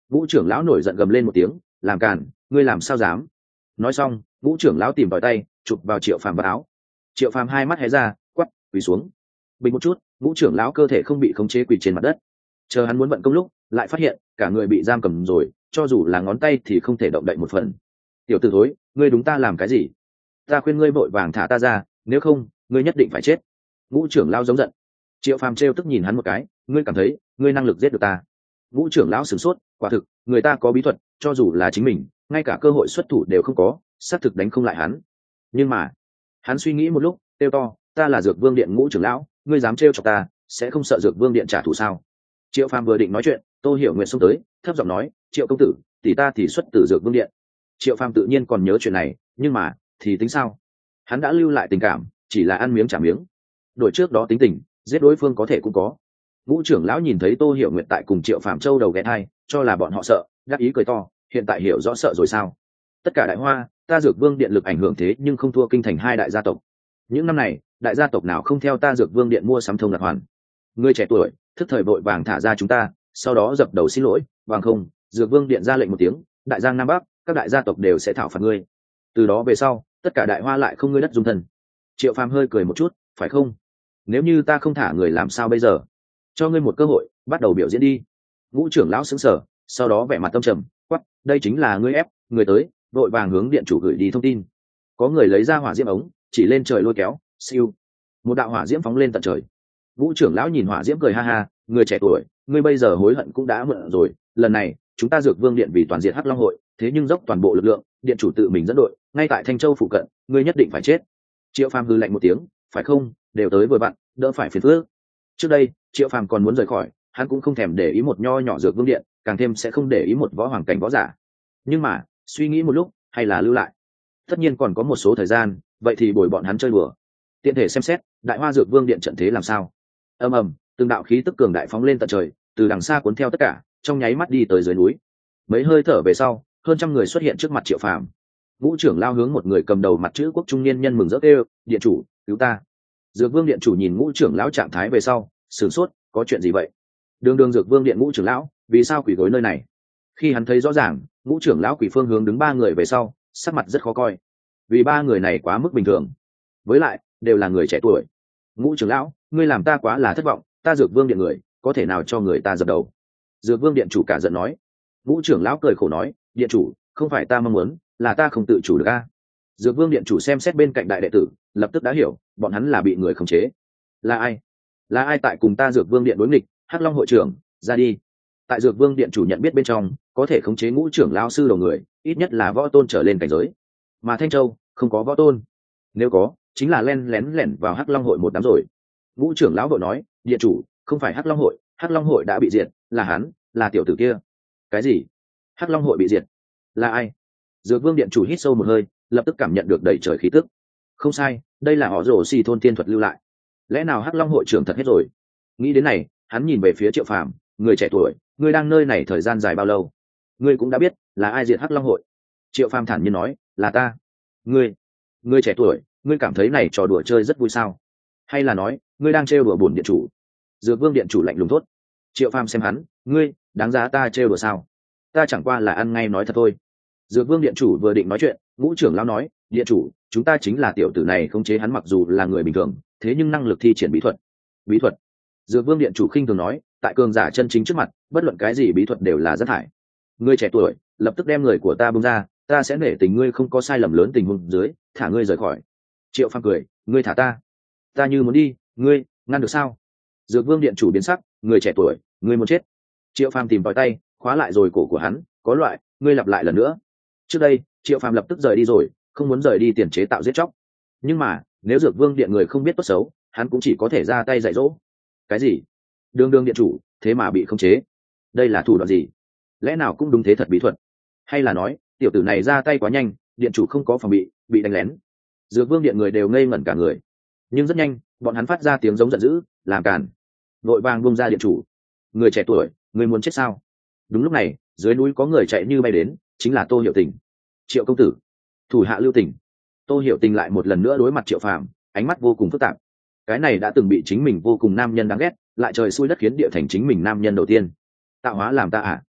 Ngũ trưởng lão nổi giận gầm lên một tiếng, làm càn, ngươi làm sao dám? Nói xong, ngũ trưởng lão tìm vào tay chụp vào triệu phàm vào áo. Triệu phàm hai mắt hé ra, quắp quỳ xuống. Bình một chút, ngũ trưởng lão cơ thể không bị khống chế quỳ trên mặt đất. Chờ hắn muốn vận công lúc, lại phát hiện cả người bị giam cầm rồi, cho dù là ngón tay thì không thể động đậy một phần. Tiểu tử thối, ngươi đúng ta làm cái gì? Ta khuyên ngươi vội vàng thả ta ra, nếu không ngươi nhất định phải chết. Ngũ trưởng lão giống giận. Triệu phàm trêu tức nhìn hắn một cái, ngươi cảm thấy ngươi năng lực giết được ta? Ngũ trưởng lão sửng sốt, quả thực người ta có bí thuật, cho dù là chính mình ngay cả cơ hội xuất thủ đều không có, xác thực đánh không lại hắn. Nhưng mà hắn suy nghĩ một lúc, kêu to, ta là Dược Vương Điện Ngũ trưởng lão, ngươi dám trêu chọc ta, sẽ không sợ Dược Vương Điện trả thù sao? Triệu phàm vừa định nói chuyện, Tô Hiểu Nguyệt xông tới, thấp giọng nói, Triệu công tử, tỷ ta thì xuất từ Dược Vương Điện. Triệu phàm tự nhiên còn nhớ chuyện này, nhưng mà thì tính sao? Hắn đã lưu lại tình cảm, chỉ là ăn miếng trả miếng. Đổi trước đó tính tình, giết đối phương có thể cũng có. Ngũ trưởng lão nhìn thấy Tô Hiểu Nguyệt tại cùng Triệu phàm châu đầu ghé thai, cho là bọn họ sợ, đáp ý cười to, hiện tại hiểu rõ sợ rồi sao? Tất cả đại hoa, ta Dược Vương Điện lực ảnh hưởng thế nhưng không thua kinh thành hai đại gia tộc. Những năm này, đại gia tộc nào không theo ta Dược Vương Điện mua sắm thông lạc hoàn? Ngươi trẻ tuổi, thức thời vội vàng thả ra chúng ta, sau đó dập đầu xin lỗi, bằng không, Dược Vương Điện ra lệnh một tiếng, đại giang nam bắc, các đại gia tộc đều sẽ thảo phạt ngươi. Từ đó về sau, tất cả đại hoa lại không ngươi đất dung thân. Triệu phàm hơi cười một chút, phải không? Nếu như ta không thả người làm sao bây giờ? Cho ngươi một cơ hội, bắt đầu biểu diễn đi. Ngũ trưởng lão sững sờ, sau đó vẻ mặt tâm trầm, quắc, đây chính là ngươi ép người tới, vội vàng hướng điện chủ gửi đi thông tin. Có người lấy ra hỏa diễm ống, chỉ lên trời lôi kéo, siêu, một đạo hỏa diễm phóng lên tận trời. Ngũ trưởng lão nhìn hỏa diễm cười ha ha, người trẻ tuổi, ngươi bây giờ hối hận cũng đã muộn rồi, lần này chúng ta Dược Vương Điện vì toàn diện Hắc Long hội, thế nhưng dốc toàn bộ lực lượng, điện chủ tự mình dẫn đội, ngay tại Thanh Châu phụ cận, ngươi nhất định phải chết. Triệu phàm hừ lạnh một tiếng, phải không, đều tới vừa vặn, đỡ phải phiền phức. Trước đây Triệu phàm còn muốn rời khỏi, hắn cũng không thèm để ý một nho nhỏ Dược Vương Điện, càng thêm sẽ không để ý một võ hoàng cảnh võ giả. Nhưng mà suy nghĩ một lúc, hay là lưu lại. Tất nhiên còn có một số thời gian, vậy thì bồi bọn hắn chơi đùa. Tiện thể xem xét đại hoa Dược Vương Điện trận thế làm sao. Ầm ầm, từng đạo khí tức cường đại phóng lên tận trời, từ đằng xa cuốn theo tất cả, trong nháy mắt đi tới dưới núi. Mấy hơi thở về sau, hơn trăm người xuất hiện trước mặt Triệu phàm. Ngũ trưởng lao hướng một người cầm đầu mặt chữ quốc trung niên nhân mừng rỡ kêu, điện chủ, cứu ta. Dược Vương Điện chủ nhìn Ngũ trưởng lão trạng thái về sau, sửng sốt, có chuyện gì vậy? Đường đường Dược Vương Điện Ngũ trưởng lão, vì sao quỷ gối nơi này? Khi hắn thấy rõ ràng, Ngũ trưởng lão quỷ phương hướng đứng ba người về sau, sắc mặt rất khó coi. Vì ba người này quá mức bình thường, với lại đều là người trẻ tuổi. Ngũ trưởng lão, ngươi làm ta quá là thất vọng, ta Dược Vương Điện người, có thể nào cho người ta dập đầu? Dược Vương Điện chủ cả giận nói. Ngũ trưởng lão cười khổ nói, điện chủ, không phải ta mong muốn, là ta không tự chủ được a. Dược Vương Điện chủ xem xét bên cạnh đại đệ tử, lập tức đã hiểu, bọn hắn là bị người khống chế. Là ai? Là ai tại cùng ta Dược Vương Điện đối nghịch? Hắc Long hội trưởng, ra đi. Tại Dược Vương Điện chủ nhận biết bên trong, có thể khống chế Ngũ trưởng lão sư đầu người, ít nhất là võ tôn trở lên cảnh giới. Mà Thanh Châu không có võ tôn, nếu có, chính là len lén lẻn vào Hắc Long hội một đám rồi. Ngũ trưởng lão vội nói, điện chủ, không phải Hắc Long hội, Hắc Long hội đã bị diệt, là hắn, là tiểu tử kia. Cái gì? Hắc Long hội bị diệt? Là ai? Dược Vương Điện chủ hít sâu một hơi, lập tức cảm nhận được đầy trời khí tức. Không sai, đây là họ rồ xì thôn tiên thuật lưu lại. Lẽ nào Hắc Long hội trưởng thật hết rồi? Nghĩ đến này, hắn nhìn về phía Triệu phàm, người trẻ tuổi, ngươi đang nơi này thời gian dài bao lâu? Ngươi cũng đã biết là ai diệt Hắc Long hội? Triệu phàm thản nhiên nói, là ta. Ngươi, ngươi trẻ tuổi, ngươi cảm thấy này trò đùa chơi rất vui sao? Hay là nói, ngươi đang trêu đùa bổn điện chủ? Dược Vương Điện chủ lạnh lùng thốt. Triệu phàm xem hắn, ngươi, đáng giá ta trêu đùa sao? Ta chẳng qua là ăn ngay nói thật thôi. Dược Vương Điện chủ vừa định nói chuyện, Ngũ trưởng lão nói, điện chủ, chúng ta chính là tiểu tử này khống chế hắn, mặc dù là người bình thường, thế nhưng năng lực thi triển bí thuật. Bí thuật? Dược Vương Điện chủ khinh thường nói, tại cường giả chân chính trước mặt, bất luận cái gì bí thuật đều là rất hại. Ngươi trẻ tuổi, lập tức đem người của ta buông ra, ta sẽ nể tình ngươi không có sai lầm lớn tình huống dưới, thả ngươi rời khỏi. Triệu phàm cười, ngươi thả ta? Ta như muốn đi, ngươi ngăn được sao? Dược Vương Điện chủ biến sắc, người trẻ tuổi, ngươi muốn chết. Triệu phàm tìm tòi tay, khóa lại rồi cổ của hắn, có loại, ngươi lặp lại lần nữa. Trước đây Triệu phàm lập tức rời đi rồi, không muốn rời đi tiền chế tạo giết chóc. Nhưng mà nếu Dược Vương Điện người không biết tốt xấu, hắn cũng chỉ có thể ra tay dạy dỗ. Cái gì? Đường đường điện chủ thế mà bị khống chế, đây là thủ đoạn gì? Lẽ nào cũng đúng thế thật bí thuật? Hay là nói tiểu tử này ra tay quá nhanh, điện chủ không có phòng bị, bị đánh lén? Dược Vương Điện người đều ngây ngẩn cả người. Nhưng rất nhanh bọn hắn phát ra tiếng giống giận dữ, làm càn, vội vàng buông ra điện chủ. Người trẻ tuổi, người muốn chết sao? Đúng lúc này dưới núi có người chạy như bay đến, chính là Tô Hiểu Tình. Triệu công tử, thủ hạ lưu tình. Tô Hiểu Tình lại một lần nữa đối mặt Triệu phàm, ánh mắt vô cùng phức tạp. Cái này đã từng bị chính mình vô cùng nam nhân đáng ghét, lại trời xui đất khiến địa thành chính mình nam nhân đầu tiên. Tạo hóa làm ta à?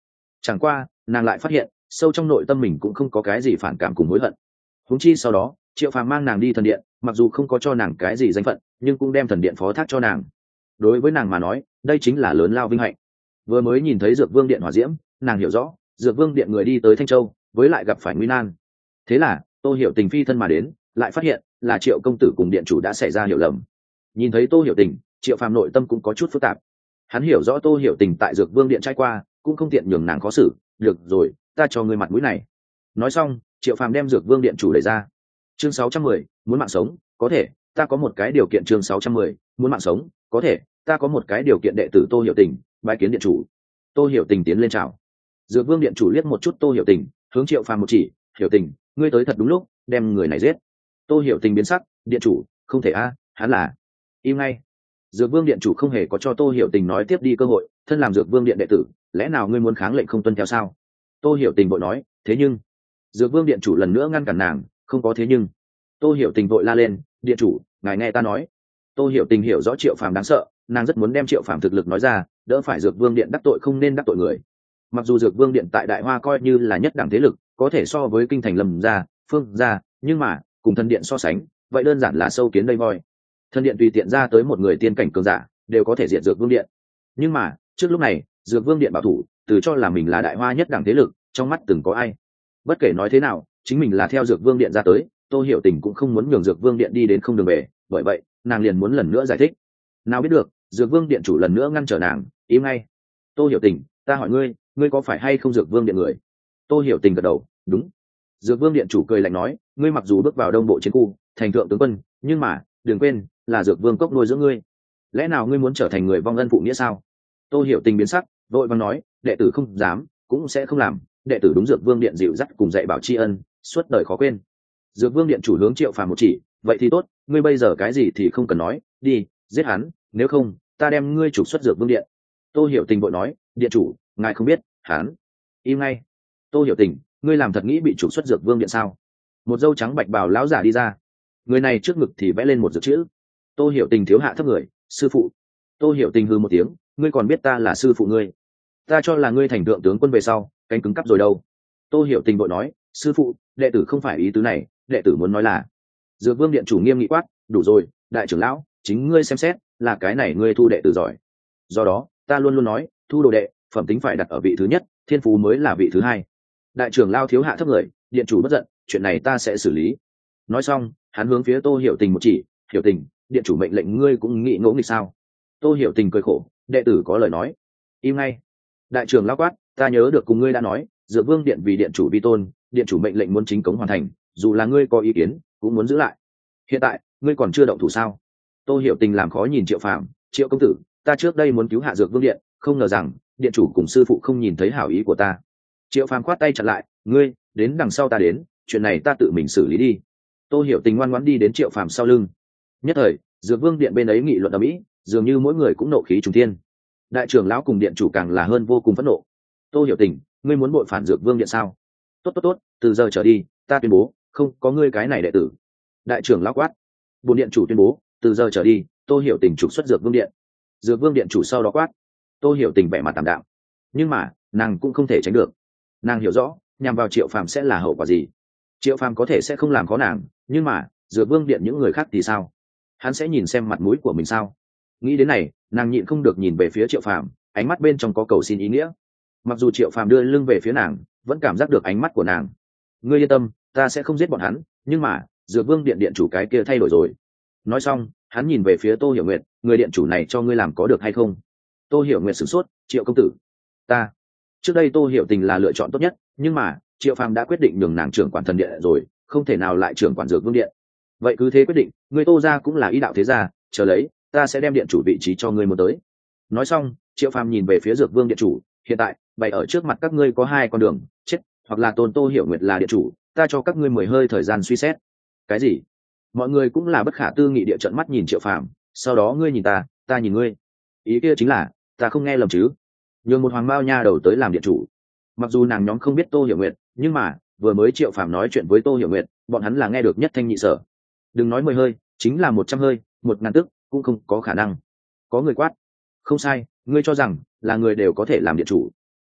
Chẳng qua nàng lại phát hiện sâu trong nội tâm mình cũng không có cái gì phản cảm cùng hối hận. Huống chi sau đó Triệu Phàm mang nàng đi thần điện, mặc dù không có cho nàng cái gì danh phận, nhưng cũng đem thần điện phó thác cho nàng. Đối với nàng mà nói, đây chính là lớn lao vinh hạnh. Vừa mới nhìn thấy Dược Vương điện hỏa diễm, nàng hiểu rõ Dược Vương điện người đi tới Thanh Châu, với lại gặp phải nguy nan. Thế là Tô Hiểu Tình phi thân mà đến, lại phát hiện là Triệu công tử cùng điện chủ đã xảy ra hiểu lầm. Nhìn thấy Tô Hiểu Tình, Triệu Phàm nội tâm cũng có chút phức tạp. Hắn hiểu rõ Tô Hiểu Tình tại Dược Vương điện trải qua, cũng không tiện nhường nàng khó xử. Được rồi, ta cho ngươi mặt mũi này. Nói xong, Triệu Phàm đem Dược Vương điện chủ đẩy ra. Chương sáu trăm mười, muốn mạng sống, có thể, ta có một cái điều kiện. Chương sáu trăm mười, muốn mạng sống, có thể, ta có một cái điều kiện. Đệ tử Tô Hiểu Tình, bái kiến điện chủ. Tô Hiểu Tình tiến lên chào. Dược Vương điện chủ liếc một chút Tô Hiểu Tình, hướng Triệu Phàm một chỉ, "Hiểu Tình, ngươi tới thật đúng lúc, đem người này giết." Tô Hiểu Tình biến sắc, "Điện chủ, không thể a, hắn là..." Im ngay. Dược Vương điện chủ không hề có cho Tô Hiểu Tình nói tiếp đi cơ hội, thân làm Dược Vương điện đệ tử, lẽ nào ngươi muốn kháng lệnh không tuân theo sao? Tô Hiểu Tình vội nói, "Thế nhưng..." Dược Vương điện chủ lần nữa ngăn cản nàng, "Không có thế nhưng." Tô Hiểu Tình vội la lên, "Điện chủ, ngài nghe ta nói." Tô Hiểu Tình hiểu rõ Triệu Phàm đáng sợ, nàng rất muốn đem Triệu Phàm thực lực nói ra, đỡ phải Dược Vương điện đắc tội không nên đắc tội người. Mặc dù Dược Vương điện tại Đại Hoa coi như là nhất đẳng thế lực, có thể so với kinh thành Lâm gia, Phương gia, nhưng mà cùng thần điện so sánh, vậy đơn giản là sâu kiến đây voi. Thần điện tùy tiện ra tới một người tiên cảnh cường giả, đều có thể diệt Dược Vương điện. Nhưng mà trước lúc này, Dược Vương điện bảo thủ, từ cho là mình là Đại Hoa nhất đẳng thế lực, trong mắt từng có ai. Bất kể nói thế nào, chính mình là theo Dược Vương điện ra tới, Tô Hiểu Tình cũng không muốn nhường Dược Vương điện đi đến không đường về, bởi vậy nàng liền muốn lần nữa giải thích. Nào biết được Dược Vương điện chủ lần nữa ngăn trở nàng, "Im ngay." "Tô Hiểu Tình, ta hỏi ngươi, ngươi có phải hay không Dược Vương điện người?" Tô Hiểu Tình gật đầu, "Đúng." Dược Vương điện chủ cười lạnh nói, "Ngươi mặc dù bước vào đông bộ chiến khu, thành thượng tướng quân, nhưng mà đừng quên là Dược Vương cốc nuôi dưỡng ngươi. Lẽ nào ngươi muốn trở thành người vong ân phụ nghĩa sao?" Tô Hiểu Tình biến sắc, vội vàng nói, "Đệ tử không dám, cũng sẽ không làm, đệ tử đúng Dược Vương điện dịu dắt cùng dạy bảo tri ân, suốt đời khó quên." Dược Vương điện chủ hướng Triệu Phàm một chỉ, "Vậy thì tốt, ngươi bây giờ cái gì thì không cần nói, đi giết hắn, nếu không ta đem ngươi trục xuất Dược Vương điện." Tô Hiểu Tình vội nói, "Điện chủ, ngài không biết hắn..." Im ngay. Tô Hiểu Tình, ngươi làm thật nghĩ bị trục xuất Dược Vương điện sao? Một dâu trắng bạch bào lão giả đi ra, người này trước ngực thì vẽ lên một dược chữ. Tô Hiểu Tình thiếu hạ thấp người, "Sư phụ." Tô Hiểu Tình hư một tiếng, "Ngươi còn biết ta là sư phụ ngươi? Ta cho là ngươi thành thượng tướng quân về sau cánh cứng cắp rồi đâu." Tô Hiểu Tình vội nói, "Sư phụ, đệ tử không phải ý tứ này, đệ tử muốn nói là..." Dược Vương điện chủ nghiêm nghị quát, "Đủ rồi, đại trưởng lão, chính ngươi xem xét, là cái này ngươi thu đệ tử giỏi. Do đó ta luôn luôn nói, thu đồ đệ phẩm tính phải đặt ở vị thứ nhất, thiên phú mới là vị thứ hai. Đại trưởng lão thiếu hạ thấp người, điện chủ bất giận, chuyện này ta sẽ xử lý." Nói xong hắn hướng phía Tô Hiểu Tình một chỉ, "Hiểu Tình, điện chủ mệnh lệnh ngươi cũng nghĩ ngỗ nghịch sao?" Tô Hiểu Tình cười khổ, "Đệ tử có lời nói." Im ngay. Đại trưởng lão quát, "Ta nhớ được cùng ngươi đã nói, Dược Vương điện vì điện chủ vi tôn, điện chủ mệnh lệnh muốn chính cống hoàn thành, dù là ngươi có ý kiến cũng muốn giữ lại. Hiện tại ngươi còn chưa động thủ sao?" Tô Hiểu Tình làm khó nhìn Triệu Phàm, "Triệu công tử, ta trước đây muốn cứu hạ Dược Vương điện, không ngờ rằng điện chủ cùng sư phụ không nhìn thấy hảo ý của ta." Triệu Phàm khoát tay chặn lại, "Ngươi đến đằng sau ta đến, chuyện này ta tự mình xử lý đi." Tô Hiểu Tình ngoan ngoãn đi đến Triệu Phàm sau lưng. Nhất thời Dược Vương điện bên ấy nghị luận ầm ĩ, dường như mỗi người cũng nộ khí trùng thiên. Đại trưởng lão cùng điện chủ càng là hơn vô cùng phẫn nộ. "Tô Hiểu Tình, ngươi muốn bội phản Dược Vương điện sao? Tốt tốt tốt, từ giờ trở đi ta tuyên bố không có ngươi cái này đệ tử." Đại trưởng lão quát. Bổn điện chủ tuyên bố từ giờ trở đi Tô Hiểu Tình trục xuất Dược Vương điện. Dược Vương điện chủ sau đó quát. Tô Hiểu Tình vẻ mặt tạm đạm, nhưng mà nàng cũng không thể tránh được. Nàng hiểu rõ nhằm vào Triệu Phàm sẽ là hậu quả gì. Triệu Phàm có thể sẽ không làm khó nàng, nhưng mà Dược Vương điện những người khác thì sao? Hắn sẽ nhìn xem mặt mũi của mình sao? Nghĩ đến này, nàng nhịn không được nhìn về phía Triệu Phàm, ánh mắt bên trong có cầu xin ý nghĩa. Mặc dù Triệu Phàm đưa lưng về phía nàng, vẫn cảm giác được ánh mắt của nàng. "Ngươi yên tâm, ta sẽ không giết bọn hắn, nhưng mà Dược Vương điện điện chủ cái kia thay đổi rồi." Nói xong hắn nhìn về phía Tô Hiểu Nguyệt, "Người điện chủ này cho ngươi làm có được hay không?" Tô Hiểu Nguyệt sửng sốt, "Triệu công tử, ta..." Trước đây Tô Hiểu Tình là lựa chọn tốt nhất, nhưng mà Triệu Phàm đã quyết định nhường nàng trưởng quản thần điện rồi, không thể nào lại trưởng quản Dược Vương điện. "Vậy cứ thế quyết định, ngươi Tô gia cũng là ý đạo thế gia, chờ lấy, ta sẽ đem điện chủ vị trí cho ngươi muốn tới." Nói xong Triệu Phàm nhìn về phía Dược Vương điện chủ, "Hiện tại bày ở trước mặt các ngươi có hai con đường, chết hoặc là tôn Tô Hiểu Nguyệt là điện chủ, ta cho các ngươi mười hơi thời gian suy xét." "Cái gì?" Mọi người cũng là bất khả tư nghị địa trợn mắt nhìn Triệu Phàm, "Sau đó ngươi nhìn ta, ta nhìn ngươi, ý kia chính là ta không nghe lầm chứ?" Nhường một hoàng mao nha đầu tới làm điện chủ. Mặc dù nàng nhóm không biết Tô Hiểu Nguyệt, nhưng mà vừa mới Triệu Phàm nói chuyện với Tô Hiểu Nguyệt, bọn hắn là nghe được nhất thanh nhị sở. Đừng nói mười hơi, chính là một trăm hơi, một ngàn tức cũng không có khả năng. Có người quát, "Không sai, ngươi cho rằng là người đều có thể làm điện chủ?"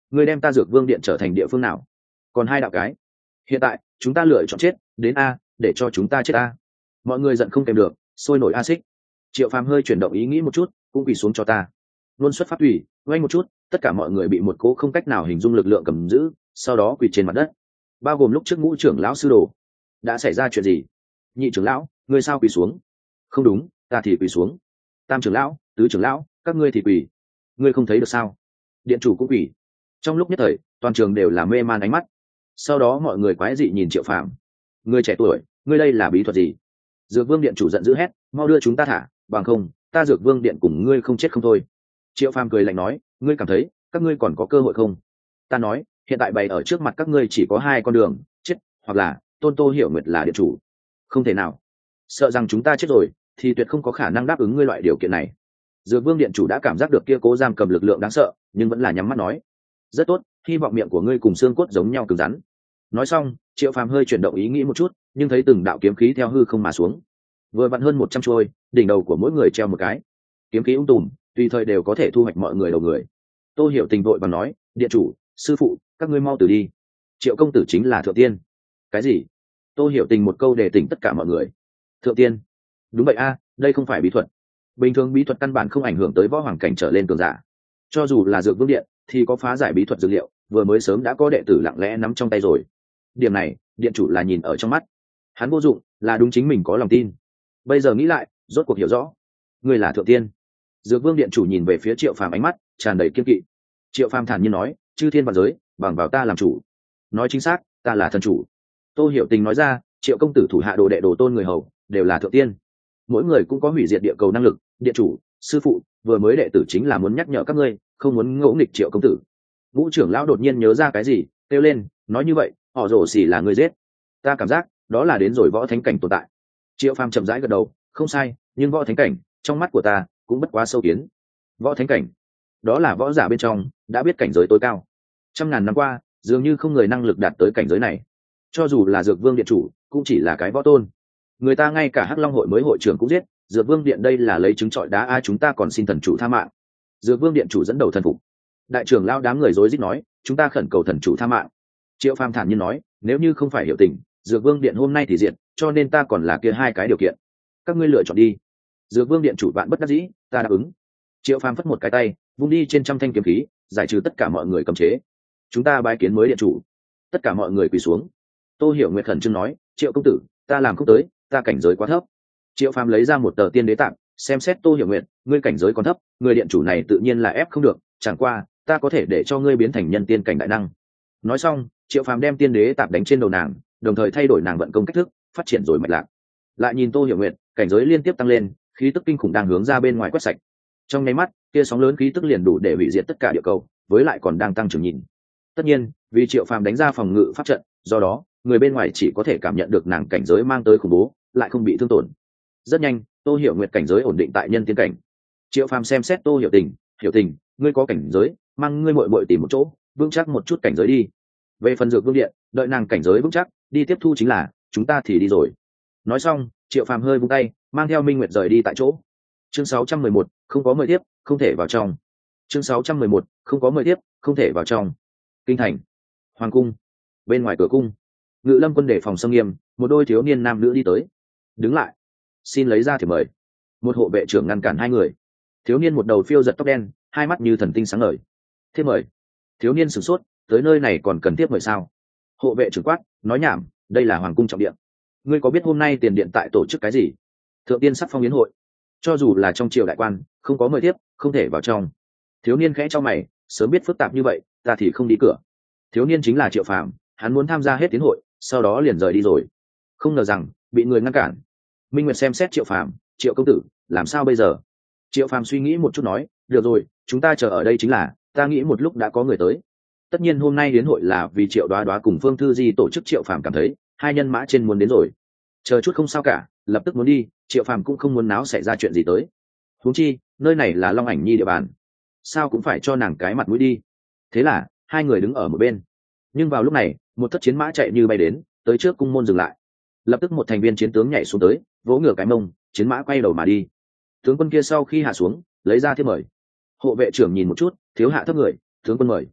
ngươi đem ta dược vương điện trở thành địa phương nào? Còn hai đạo cái. Hiện tại chúng ta lựa chọn chết, đến a, để cho chúng ta chết a. Mọi người giận không kèm được, sôi nổi a xích. Triệu Phàm hơi chuyển động ý nghĩ một chút, cũng quỳ xuống cho ta. Luôn xuất phát thủy, quay một chút, tất cả mọi người bị một cỗ không cách nào hình dung lực lượng cầm giữ, sau đó quỳ trên mặt đất. Bao gồm lúc trước ngũ trưởng lão sư đồ. Đã xảy ra chuyện gì? Nhị trưởng lão, ngươi sao quỳ xuống? Không đúng, ta thì quỳ xuống. Tam trưởng lão, tứ trưởng lão, các ngươi thì quỳ. Ngươi không thấy được sao? Điện chủ cũng quỳ. Trong lúc nhất thời, toàn trường đều là mê man ánh mắt. Sau đó mọi người quái dị nhìn Triệu Phàm. Ngươi trẻ tuổi, ngươi đây là bí thuật gì? Dược Vương điện chủ giận dữ hét, mau đưa chúng ta thả, bằng không, ta Dược Vương điện cùng ngươi không chết không thôi. Triệu Phàm cười lạnh nói, ngươi cảm thấy các ngươi còn có cơ hội không? Ta nói, hiện tại bày ở trước mặt các ngươi chỉ có hai con đường, chết, hoặc là Tôn Tô Hiểu Nguyệt là điện chủ. Không thể nào. Sợ rằng chúng ta chết rồi, thì tuyệt không có khả năng đáp ứng ngươi loại điều kiện này. Dược Vương điện chủ đã cảm giác được kia cố giam cầm lực lượng đáng sợ, nhưng vẫn là nhắm mắt nói, rất tốt, hy vọng miệng của ngươi cùng xương cốt giống nhau cứng rắn. Nói xong, Triệu Phàm hơi chuyển động ý nghĩ một chút, nhưng thấy từng đạo kiếm khí theo hư không mà xuống, vừa vặn hơn một trăm trôi, đỉnh đầu của mỗi người treo một cái kiếm khí ung tùm, tùy thời đều có thể thu hoạch mọi người đầu người. Tô Hiểu Tình vội và nói, điện chủ, sư phụ, các ngươi mau từ đi. Triệu công tử chính là thượng tiên. Cái gì? Tô Hiểu Tình một câu để tỉnh tất cả mọi người. Thượng tiên? Đúng vậy a, đây không phải bí thuật. Bình thường bí thuật căn bản không ảnh hưởng tới võ hoàng cảnh trở lên cường giả. Cho dù là Dược Vương điện thì có phá giải bí thuật dược liệu, vừa mới sớm đã có đệ tử lặng lẽ nắm trong tay rồi. Điểm này, điện chủ là nhìn ở trong mắt. Hắn vô dụng, là đúng chính mình có lòng tin. Bây giờ nghĩ lại, rốt cuộc hiểu rõ. Ngươi là thượng tiên. Dược Vương điện chủ nhìn về phía Triệu Phàm, ánh mắt tràn đầy kiên kỵ. Triệu Phàm thản nhiên nói, chư thiên vạn giới, bằng vào ta làm chủ. Nói chính xác, ta là thần chủ. Tô Hiểu Tình nói ra, Triệu công tử thủ hạ đồ đệ đồ tôn người hầu đều là thượng tiên, mỗi người cũng có hủy diệt địa cầu năng lực. Điện chủ, sư phụ, vừa mới đệ tử chính là muốn nhắc nhở các ngươi, không muốn ngỗ nghịch Triệu công tử. Ngũ trưởng lão đột nhiên nhớ ra cái gì, kêu lên, nói như vậy, họ rổ xỉ là người giết. Ta cảm giác đó là đến rồi võ thánh cảnh tồn tại. Triệu Phàm chậm rãi gật đầu, không sai, nhưng võ thánh cảnh trong mắt của ta cũng bất quá sâu kiến. Võ thánh cảnh, đó là võ giả bên trong đã biết cảnh giới tối cao. Trăm ngàn năm qua, dường như không người năng lực đạt tới cảnh giới này. Cho dù là Dược Vương điện chủ, cũng chỉ là cái võ tôn. Người ta ngay cả Hắc Long hội mới hội trưởng cũng giết, Dược Vương điện đây là lấy trứng trọi đá, ai chúng ta còn xin thần chủ tha mạng. Dược Vương điện chủ dẫn đầu thần phục. Đại trưởng lao đám người rối rít nói, chúng ta khẩn cầu thần chủ tha mạng. Triệu Phàm thản nhiên nói, nếu như không phải hiểu tình, Dược Vương điện hôm nay thì diệt, cho nên ta còn là kia hai cái điều kiện. Các ngươi lựa chọn đi. Dược Vương điện chủ vạn bất đắc dĩ, ta đáp ứng. Triệu Phàm phất một cái tay, vung đi trên trăm thanh kiếm khí, giải trừ tất cả mọi người cấm chế. Chúng ta bái kiến mới điện chủ. Tất cả mọi người quỳ xuống. Tô Hiểu Nguyệt khẩn trương nói, Triệu công tử, ta làm không tới, ta cảnh giới quá thấp. Triệu Phàm lấy ra một tờ tiên đế tạng, xem xét Tô Hiểu Nguyệt, ngươi cảnh giới còn thấp, người điện chủ này tự nhiên là ép không được, chẳng qua ta có thể để cho ngươi biến thành nhân tiên cảnh đại năng. Nói xong, Triệu Phàm đem tiên đế tạng đánh trên đầu nàng, đồng thời thay đổi nàng vận công cách thức, phát triển rồi mạch lạc. Lại nhìn Tô Hiểu Nguyệt, cảnh giới liên tiếp tăng lên, khí tức kinh khủng đang hướng ra bên ngoài quét sạch. Trong nháy mắt, kia sóng lớn khí tức liền đủ để hủy diệt tất cả địa cầu, với lại còn đang tăng trưởng nhìn. Tất nhiên, vì Triệu Phàm đánh ra phòng ngự pháp trận, do đó người bên ngoài chỉ có thể cảm nhận được nàng cảnh giới mang tới khủng bố, lại không bị thương tổn. Rất nhanh, Tô Hiểu Nguyệt cảnh giới ổn định tại nhân tiên cảnh. Triệu Phàm xem xét Tô Hiểu Tình, Hiểu Tình, ngươi có cảnh giới, mang ngươi muội muội tìm một chỗ, vững chắc một chút cảnh giới đi. Về phần Dược Vương điện, đợi nàng cảnh giới vững chắc, đi tiếp thu chính là, chúng ta thì đi rồi. Nói xong, Triệu Phàm hơi vung tay, mang theo Minh Nguyệt rời đi tại chỗ. Chương sáu trăm mười một, không có mời tiếp, không thể vào trong. Chương sáu trăm mười một, không có mời tiếp, không thể vào trong. Kinh thành, hoàng cung. Bên ngoài cửa cung, Ngự Lâm quân đề phòng xâm nghiêm, một đôi thiếu niên nam nữ đi tới. Đứng lại, xin lấy ra thiệp mời. Một hộ vệ trưởng ngăn cản hai người. Thiếu niên một đầu phiêu giật tóc đen, hai mắt như thần tinh sáng ngời. Thiệp mời. Thiếu niên sửng sốt, tới nơi này còn cần thiệp mời sao? Hộ vệ trưởng quát, nói nhảm, đây là hoàng cung trọng điện. Ngươi có biết hôm nay tiền điện tại tổ chức cái gì? Thượng tiên sắp phong yến hội. Cho dù là trong triều đại quan, không có mời tiếp, không thể vào trong. Thiếu niên khẽ cho mày, sớm biết phức tạp như vậy, ta thì không đi cửa. Thiếu niên chính là Triệu Phàm, hắn muốn tham gia hết tiến hội, sau đó liền rời đi rồi. Không ngờ rằng bị người ngăn cản. Minh Nguyệt xem xét Triệu Phàm, Triệu công tử, làm sao bây giờ? Triệu Phàm suy nghĩ một chút nói, được rồi, chúng ta chờ ở đây chính là, ta nghĩ một lúc đã có người tới. Tất nhiên hôm nay đến hội là vì Triệu Đoá Đoá cùng Phương Thư Di tổ chức, Triệu Phàm cảm thấy hai nhân mã trên muốn đến rồi. Chờ chút không sao cả, lập tức muốn đi, Triệu Phàm cũng không muốn náo xảy ra chuyện gì tới. Huống chi, nơi này là Long Ảnh Nhi địa bàn, sao cũng phải cho nàng cái mặt mũi đi. Thế là hai người đứng ở một bên. Nhưng vào lúc này, một thất chiến mã chạy như bay đến, tới trước cung môn dừng lại. Lập tức một thành viên chiến tướng nhảy xuống tới, vỗ ngửa cái mông, chiến mã quay đầu mà đi. Tướng quân kia sau khi hạ xuống, lấy ra thiếp mời. Hộ vệ trưởng nhìn một chút, thiếu hạ thấp người, tướng quân mời.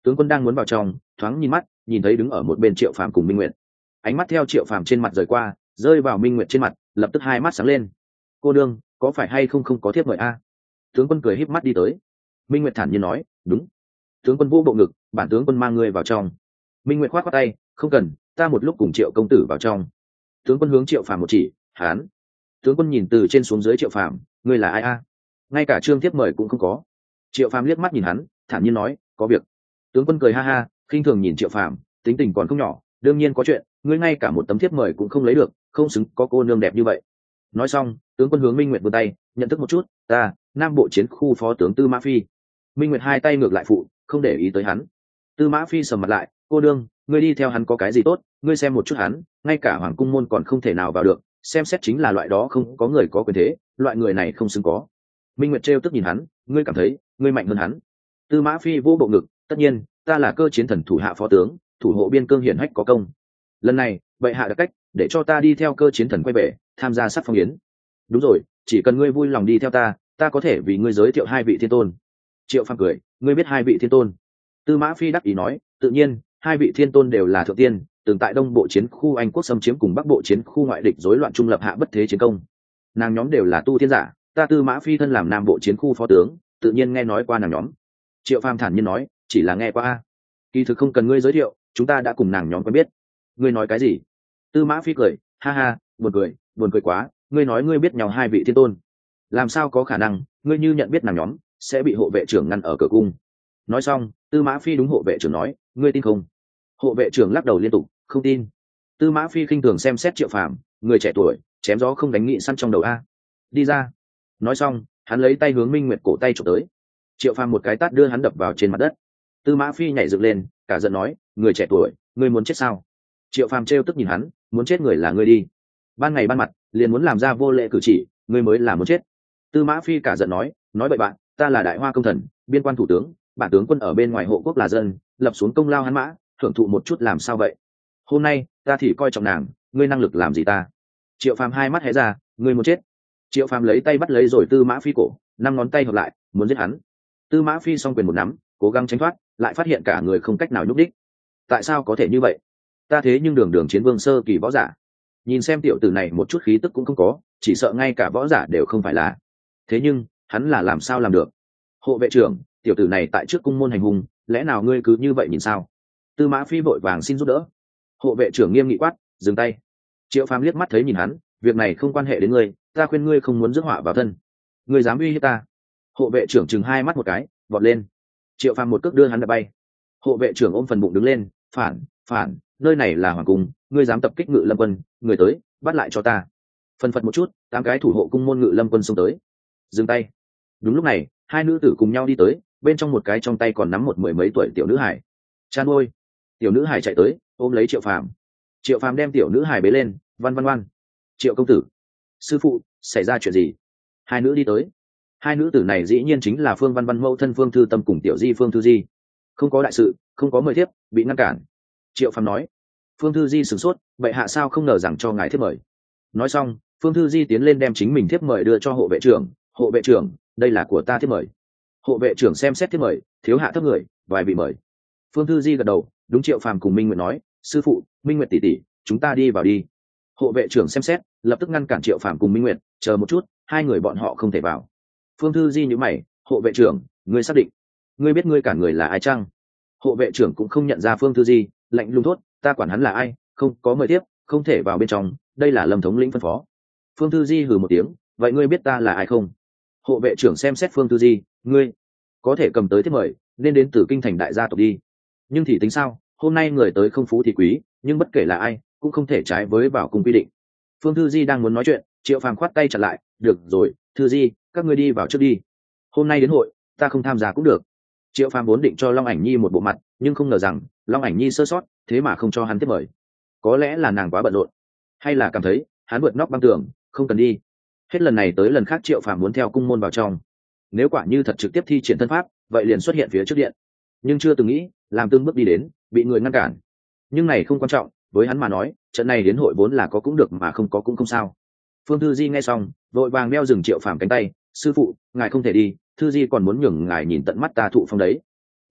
Tướng quân đang muốn vào trong, thoáng nhìn mắt, nhìn thấy đứng ở một bên Triệu Phàm cùng Minh Nguyệt. Ánh mắt theo Triệu Phàm trên mặt rời qua, rơi vào Minh Nguyệt trên mặt, lập tức hai mắt sáng lên. Cô đương, có phải hay không không có thiếp mời a? Tướng quân cười híp mắt đi tới. Minh Nguyệt thản nhiên nói, đúng. Tướng quân vô bộ ngực, bản tướng quân mang người vào trong. Minh Nguyệt khoát khoát tay, không cần, ta một lúc cùng Triệu công tử vào trong. Tướng quân hướng Triệu Phàm một chỉ, hán. Tướng quân nhìn từ trên xuống dưới Triệu Phàm, ngươi là ai a? Ngay cả trương thiếp mời cũng không có. Triệu Phàm liếc mắt nhìn hắn, thản nhiên nói, có việc. Tướng quân cười ha ha, khinh thường nhìn Triệu Phàm, tính tình còn không nhỏ, đương nhiên có chuyện, ngươi ngay cả một tấm thiếp mời cũng không lấy được, không xứng có cô nương đẹp như vậy. Nói xong, tướng quân hướng Minh Nguyệt vươn tay, nhận thức một chút, ta, Nam Bộ chiến khu phó tướng Tư Mã Phi. Minh Nguyệt hai tay ngược lại phụ, không để ý tới hắn. Tư Mã Phi sầm mặt lại, cô đương, ngươi đi theo hắn có cái gì tốt, ngươi xem một chút hắn, ngay cả hoàng cung môn còn không thể nào vào được, xem xét chính là loại đó không có người có quyền thế, loại người này không xứng có. Minh Nguyệt trêu tức nhìn hắn, ngươi cảm thấy ngươi mạnh hơn hắn? Tư Mã Phi vô bộ ngực, tất nhiên, ta là cơ chiến thần thủ hạ phó tướng, thủ hộ biên cương hiển hách có công. Lần này bệ hạ đặc cách để cho ta đi theo cơ chiến thần quay về tham gia sắc phong yến. Đúng rồi, chỉ cần ngươi vui lòng đi theo ta, ta có thể vì ngươi giới thiệu hai vị thiên tôn. Triệu Phàm cười, ngươi biết hai vị thiên tôn? Tư Mã Phi đắc ý nói, tự nhiên, hai vị thiên tôn đều là thượng tiên, từng tại Đông Bộ chiến khu Anh quốc xâm chiếm cùng Bắc Bộ chiến khu ngoại địch rối loạn trung lập hạ bất thế chiến công. Nàng nhóm đều là tu tiên giả, ta Tư Mã Phi thân làm Nam Bộ chiến khu phó tướng, tự nhiên nghe nói qua nàng nhóm. Triệu Phàm thản nhiên nói, chỉ là nghe qua a, kỳ thực không cần ngươi giới thiệu, chúng ta đã cùng nàng nhóm quen biết. Ngươi nói cái gì? Tư Mã Phi cười, ha ha, buồn cười, buồn cười quá, ngươi nói ngươi biết nhau hai vị thiên tôn, làm sao có khả năng, ngươi như nhận biết nàng nhóm sẽ bị hộ vệ trưởng ngăn ở cửa cung. Nói xong, Tư Mã Phi đúng hộ vệ trưởng nói, ngươi tin không? Hộ vệ trưởng lắc đầu liên tục, không tin. Tư Mã Phi khinh thường xem xét Triệu Phàm, người trẻ tuổi, chém gió không đánh nghị săn trong đầu a. Đi ra. Nói xong, hắn lấy tay hướng Minh Nguyệt cổ tay chụp tới. Triệu Phàm một cái tát đưa hắn đập vào trên mặt đất. Tư Mã Phi nhảy dựng lên, cả giận nói, người trẻ tuổi, ngươi muốn chết sao? Triệu Phàm trêu tức nhìn hắn, muốn chết người là ngươi đi. Ban ngày ban mặt, liền muốn làm ra vô lễ cử chỉ, ngươi mới là muốn chết. Tư Mã Phi cả giận nói, nói bậy bạn, ta là Đại Hoa công thần, biên quan thủ tướng, bản tướng quân ở bên ngoài hộ quốc là dân, lập xuống công lao hắn mã, thưởng thụ một chút làm sao vậy? Hôm nay, ta thì coi trọng nàng, ngươi năng lực làm gì ta? Triệu Phàm hai mắt hé ra, ngươi muốn chết. Triệu Phàm lấy tay bắt lấy rồi Tư Mã Phi cổ, năm ngón tay hợp lại, muốn giết hắn. Tư Mã Phi song quyền một nắm, cố gắng tránh thoát, lại phát hiện cả người không cách nào nhúc đích. Tại sao có thể như vậy? Ta thế nhưng đường đường chiến vương sơ kỳ võ giả, nhìn xem tiểu tử này một chút khí tức cũng không có, chỉ sợ ngay cả võ giả đều không phải là. Thế nhưng hắn là làm sao làm được? Hộ vệ trưởng, tiểu tử này tại trước cung môn hành hung, lẽ nào ngươi cứ như vậy nhìn sao? Tư Mã Phi vội vàng xin giúp đỡ. Hộ vệ trưởng nghiêm nghị quát, dừng tay. Triệu Phàm liếc mắt thấy nhìn hắn, việc này không quan hệ đến ngươi, ta khuyên ngươi không muốn rước họa vào thân. Ngươi dám uy hiếp ta? Hộ vệ trưởng chừng hai mắt một cái, vọt lên. Triệu Phàm một cước đưa hắn đập bay. Hộ vệ trưởng ôm phần bụng đứng lên, phản, phản, nơi này là hoàng cung, ngươi dám tập kích Ngự Lâm quân, người tới, bắt lại cho ta. Phân phật một chút, tám cái thủ hộ cung môn Ngự Lâm quân xông tới. Dừng tay. Đúng lúc này, hai nữ tử cùng nhau đi tới, bên trong một cái trong tay còn nắm một mười mấy tuổi tiểu nữ hải. Chan ôi! Tiểu nữ hải chạy tới, ôm lấy Triệu Phàm. Triệu Phàm đem tiểu nữ hải bế lên, văn văn văn. Triệu công tử, sư phụ, xảy ra chuyện gì? Hai nữ đi tới. Hai nữ tử này dĩ nhiên chính là Phương Văn Văn mẫu thân Phương Thư Tâm cùng tiểu di Phương Thư Di. Không có đại sự, không có mời thiếp, bị ngăn cản. Triệu Phàm nói. Phương Thư Di sửng sốt, bệ hạ sao không ngờ rằng cho ngài thiếp mời. Nói xong, Phương Thư Di tiến lên đem chính mình thiếp mời đưa cho hộ vệ trưởng. Hộ vệ trưởng, đây là của ta thiếp mời. Hộ vệ trưởng xem xét thiếp mời, thiếu hạ thấp người, vài vị mời. Phương Thư Di gật đầu, đúng. Triệu Phàm cùng Minh Nguyệt nói, sư phụ, Minh Nguyệt tỷ tỷ, chúng ta đi vào đi. Hộ vệ trưởng xem xét, lập tức ngăn cản Triệu Phàm cùng Minh Nguyệt, chờ một chút, hai người bọn họ không thể vào. Phương Thư Di nhíu mày, hộ vệ trưởng, ngươi xác định? Ngươi biết ngươi cản người là ai chăng? Hộ vệ trưởng cũng không nhận ra Phương Thư Di, lạnh lùng thốt, ta quản hắn là ai, không có mời tiếp, không thể vào bên trong, đây là Lâm thống lĩnh phân phó. Phương Thư Di hừ một tiếng, vậy ngươi biết ta là ai không? Hộ vệ trưởng xem xét Phương Thư Di, ngươi có thể cầm tới thiếp mời, nên đến từ kinh thành đại gia tộc đi. Nhưng thì tính sao, hôm nay người tới không phú thì quý, nhưng bất kể là ai, cũng không thể trái với vào cùng quy định. Phương Thư Di đang muốn nói chuyện, Triệu Phàm khoát tay chặn lại, được rồi, Thư Di, các ngươi đi vào trước đi. Hôm nay đến hội, ta không tham gia cũng được. Triệu Phàm vốn định cho Long Ảnh Nhi một bộ mặt, nhưng không ngờ rằng Long Ảnh Nhi sơ sót, thế mà không cho hắn tiếp mời. Có lẽ là nàng quá bận rộn, hay là cảm thấy hắn vượt nóc băng tường, không cần đi. Hết lần này tới lần khác Triệu Phàm muốn theo cung môn vào trong. Nếu quả như thật trực tiếp thi triển thân pháp, vậy liền xuất hiện phía trước điện. Nhưng chưa từng nghĩ, làm từng bước đi đến, bị người ngăn cản. Nhưng này không quan trọng, với hắn mà nói, trận này đến hội vốn là có cũng được mà không có cũng không sao. Phương Thư Di nghe xong, vội vàng đeo dừng Triệu Phàm cánh tay, sư phụ, ngài không thể đi, Thư Di còn muốn nhường ngài nhìn tận mắt ta thụ phong đấy.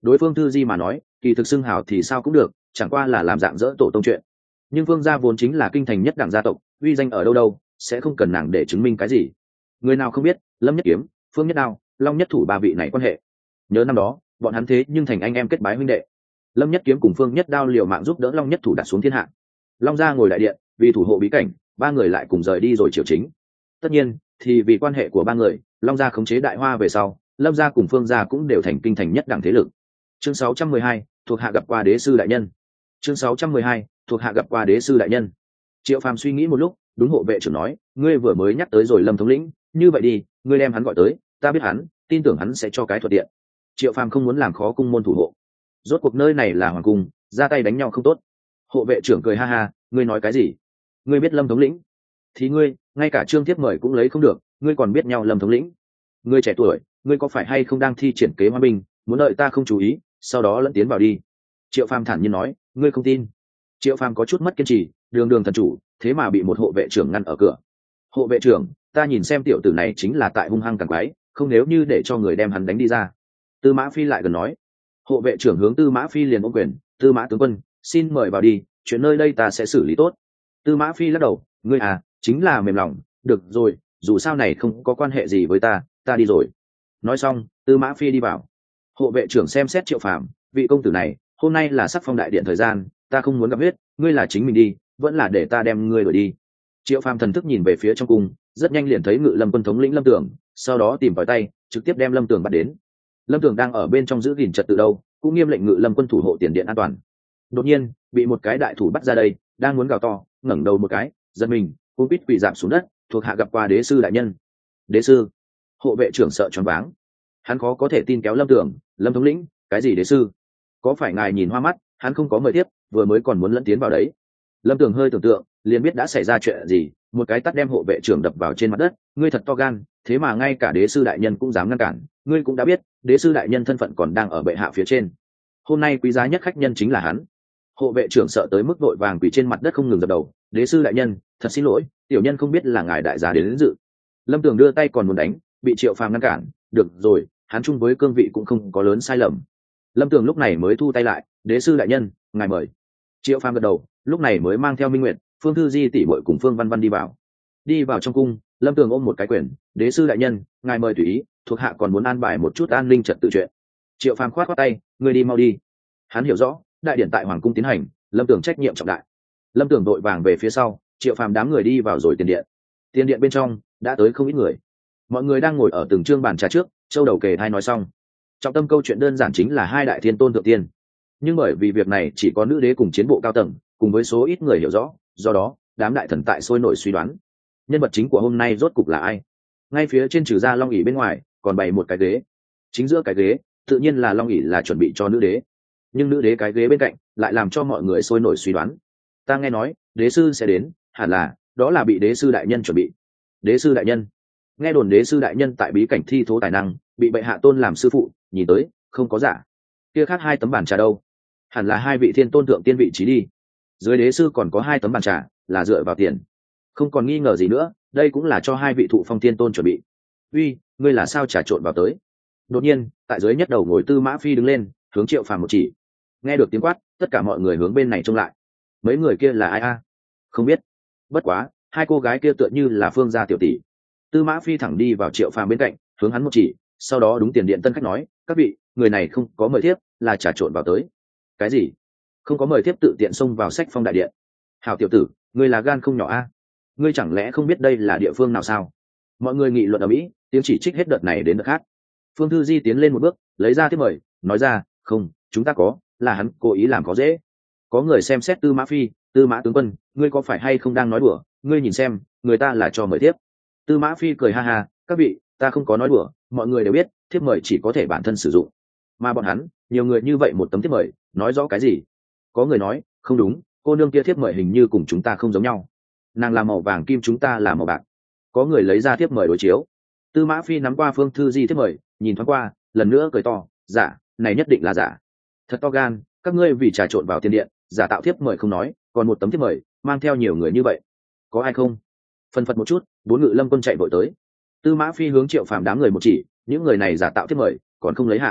đối phương thư di mà nói kỳ thực xưng hào thì sao cũng được, chẳng qua là làm dạng dỡ tổ tông chuyện. Nhưng phương gia vốn chính là kinh thành nhất đẳng gia tộc, uy danh ở đâu đâu, sẽ không cần nàng để chứng minh cái gì. Người nào không biết Lâm Nhất Kiếm, Phương Nhất Đao, Long Nhất Thủ ba vị này quan hệ. Nhớ năm đó bọn hắn thế nhưng thành anh em kết bái huynh đệ. Lâm Nhất Kiếm cùng Phương Nhất Đao liều mạng giúp đỡ Long Nhất Thủ đặt xuống thiên hạ. Long gia ngồi đại điện vì thủ hộ bí cảnh, ba người lại cùng rời đi rồi triều chính. Tất nhiên thì vì quan hệ của ba người, Long gia khống chế Đại Hoa về sau, Lâm gia cùng Phương gia cũng đều thành kinh thành nhất đẳng thế lực. Chương sáu trăm mười hai, thuộc hạ gặp qua đế sư đại nhân. Chương sáu trăm mười hai, thuộc hạ gặp qua đế sư đại nhân. Triệu Phàm suy nghĩ một lúc, đúng hộ vệ trưởng nói, ngươi vừa mới nhắc tới rồi Lâm thống lĩnh, như vậy đi, ngươi đem hắn gọi tới, ta biết hắn, tin tưởng hắn sẽ cho cái thuận tiện. Triệu Phàm không muốn làm khó cung môn thủ hộ, rốt cuộc nơi này là hoàng cung, ra tay đánh nhau không tốt. Hộ vệ trưởng cười ha ha, ngươi nói cái gì? Ngươi biết Lâm thống lĩnh? Thì ngươi, ngay cả trương tiếp mời cũng lấy không được, ngươi còn biết nhau Lâm thống lĩnh? Ngươi trẻ tuổi, ngươi có phải hay không đang thi triển kế hoa binh, muốn đợi ta không chú ý, sau đó lẫn tiến vào đi? Triệu Phàm thản nhiên nói, ngươi không tin. Triệu Phàm có chút mất kiên trì, đường đường thần chủ, thế mà bị một hộ vệ trưởng ngăn ở cửa. Hộ vệ trưởng, ta nhìn xem tiểu tử này chính là tại hung hăng càng quái, không nếu như để cho người đem hắn đánh đi ra. Tư Mã Phi lại gần nói. Hộ vệ trưởng hướng Tư Mã Phi liền ôm quyền, Tư Mã tướng quân, xin mời vào đi, chuyện nơi đây ta sẽ xử lý tốt. Tư Mã Phi lắc đầu, ngươi à, chính là mềm lòng, được rồi, dù sao này không có quan hệ gì với ta, ta đi rồi. Nói xong, Tư Mã Phi đi vào. Hộ vệ trưởng xem xét Triệu Phàm, vị công tử này, hôm nay là sắc phong đại điện thời gian, ta không muốn gặp huyết, ngươi là chính mình đi, vẫn là để ta đem ngươi đuổi đi. Triệu Phàm thần thức nhìn về phía trong cung, rất nhanh liền thấy Ngự Lâm quân thống lĩnh Lâm Tưởng, sau đó tìm vào tay, trực tiếp đem Lâm Tưởng bắt đến. Lâm Tưởng đang ở bên trong giữ gìn trật tự đâu, cũng nghiêm lệnh Ngự Lâm quân thủ hộ tiền điện an toàn. Đột nhiên, bị một cái đại thủ bắt ra đây, đang muốn gào to, ngẩng đầu một cái, giật mình, cung pít quỳ rạp xuống đất, thuộc hạ gặp qua đế sư đại nhân. Đế sư? Hộ vệ trưởng sợ choáng váng. Hắn khó có thể tin kéo Lâm Tưởng, Lâm thống lĩnh, cái gì đế sư? Có phải ngài nhìn hoa mắt, hắn không có mời tiếp, vừa mới còn muốn lẫn tiến vào đấy. Lâm Tưởng hơi tưởng tượng, liền biết đã xảy ra chuyện gì, một cái tát đem hộ vệ trưởng đập vào trên mặt đất, ngươi thật to gan, thế mà ngay cả đế sư đại nhân cũng dám ngăn cản, ngươi cũng đã biết, đế sư đại nhân thân phận còn đang ở bệ hạ phía trên. Hôm nay quý giá nhất khách nhân chính là hắn. Hộ vệ trưởng sợ tới mức vội vàng quỳ trên mặt đất không ngừng dập đầu, đế sư đại nhân, thật xin lỗi, tiểu nhân không biết là ngài đại gia đến, đến dự. Lâm Tưởng đưa tay còn muốn đánh, bị Triệu Phàm ngăn cản, được rồi, hắn chung với cương vị cũng không có lớn sai lầm. Lâm Tưởng lúc này mới thu tay lại, đế sư đại nhân, ngài mời. Triệu Phàm gật đầu, lúc này mới mang theo Minh Nguyệt, Phương Thư Di tỷ muội cùng Phương Văn Văn đi vào. Đi vào trong cung, Lâm Tưởng ôm một cái quyền, đế sư đại nhân, ngài mời tùy ý, thuộc hạ còn muốn an bài một chút an ninh trật tự chuyện. Triệu Phàm khoát khoát tay, ngươi đi mau đi. Hắn hiểu rõ, đại điện tại hoàng cung tiến hành, Lâm Tưởng trách nhiệm trọng đại. Lâm Tưởng đội vàng về phía sau, Triệu Phàm đám người đi vào rồi tiền điện. Tiền điện bên trong đã tới không ít người. Mọi người đang ngồi ở từng trương bàn trà trước, châu đầu kề thai nói xong. Trọng tâm câu chuyện đơn giản chính là hai đại thiên tôn thượng tiên. Nhưng bởi vì việc này chỉ có nữ đế cùng chiến bộ cao tầng, cùng với số ít người hiểu rõ, do đó đám đại thần tại sôi nổi suy đoán nhân vật chính của hôm nay rốt cục là ai. Ngay phía trên trừ ra long ỷ bên ngoài còn bày một cái ghế, chính giữa cái ghế tự nhiên là long ỷ là chuẩn bị cho nữ đế, nhưng nữ đế cái ghế bên cạnh lại làm cho mọi người sôi nổi suy đoán. Ta nghe nói đế sư sẽ đến, hẳn là đó là bị đế sư đại nhân chuẩn bị. Đế sư đại nhân? Nghe đồn đế sư đại nhân tại bí cảnh thi thố tài năng, bị bệ hạ tôn làm sư phụ, nhìn tới không có giả. Kia khác hai tấm bàn trà đâu? Hẳn là hai vị thiên tôn thượng tiên vị trí đi. Dưới đế sư còn có hai tấm bàn trà, là dựa vào tiền. Không còn nghi ngờ gì nữa, đây cũng là cho hai vị thụ phong thiên tôn chuẩn bị. Uy, ngươi là sao trà trộn vào tới? Đột nhiên, tại dưới nhất đầu ngồi Tư Mã Phi đứng lên, hướng Triệu Phàm một chỉ. Nghe được tiếng quát, tất cả mọi người hướng bên này trông lại. Mấy người kia là ai a? Không biết. Bất quá, hai cô gái kia tựa như là Phương gia tiểu tỷ. Tư Mã Phi thẳng đi vào Triệu Phàm bên cạnh, hướng hắn một chỉ, sau đó đúng tiền điện tân khách nói, các vị, người này không có mời thiếp, là trà trộn vào tới. Cái gì? Không có mời thiếp tự tiện xông vào sách phong đại điện? Hảo tiểu tử, ngươi là gan không nhỏ a? Ngươi chẳng lẽ không biết đây là địa phương nào sao? Mọi người nghị luận ở mỹ, tiếng chỉ trích hết đợt này đến đợt khác. Phương Thư Di tiến lên một bước, lấy ra thiếp mời, nói ra, không, chúng ta có, là hắn cố ý làm khó dễ. Có người xem xét Tư Mã Phi, Tư Mã tướng quân, ngươi có phải hay không đang nói đùa? Ngươi nhìn xem, người ta là cho mời thiếp. Tư Mã Phi cười ha ha, các vị, ta không có nói đùa, mọi người đều biết, thiếp mời chỉ có thể bản thân sử dụng. Mà bọn hắn, nhiều người như vậy một tấm thiếp mời, nói rõ cái gì? Có người nói, không đúng, cô nương kia thiếp mời hình như cùng chúng ta không giống nhau. Nàng là màu vàng kim, chúng ta là màu bạc. Có người lấy ra thiếp mời đối chiếu. Tư Mã Phi nắm qua Phương Thư Di thiếp mời, nhìn thoáng qua, lần nữa cười to, giả, này nhất định là giả. Thật to gan, các ngươi vì trà trộn vào tiên điện, giả tạo thiếp mời không nói, còn một tấm thiếp mời, mang theo nhiều người như vậy. Có ai không? Phân phật một chút, bốn Ngự Lâm quân chạy vội tới. Tư Mã Phi hướng Triệu Phàm đám người một chỉ, những người này giả tạo thiếp mời, còn không lấy hạ.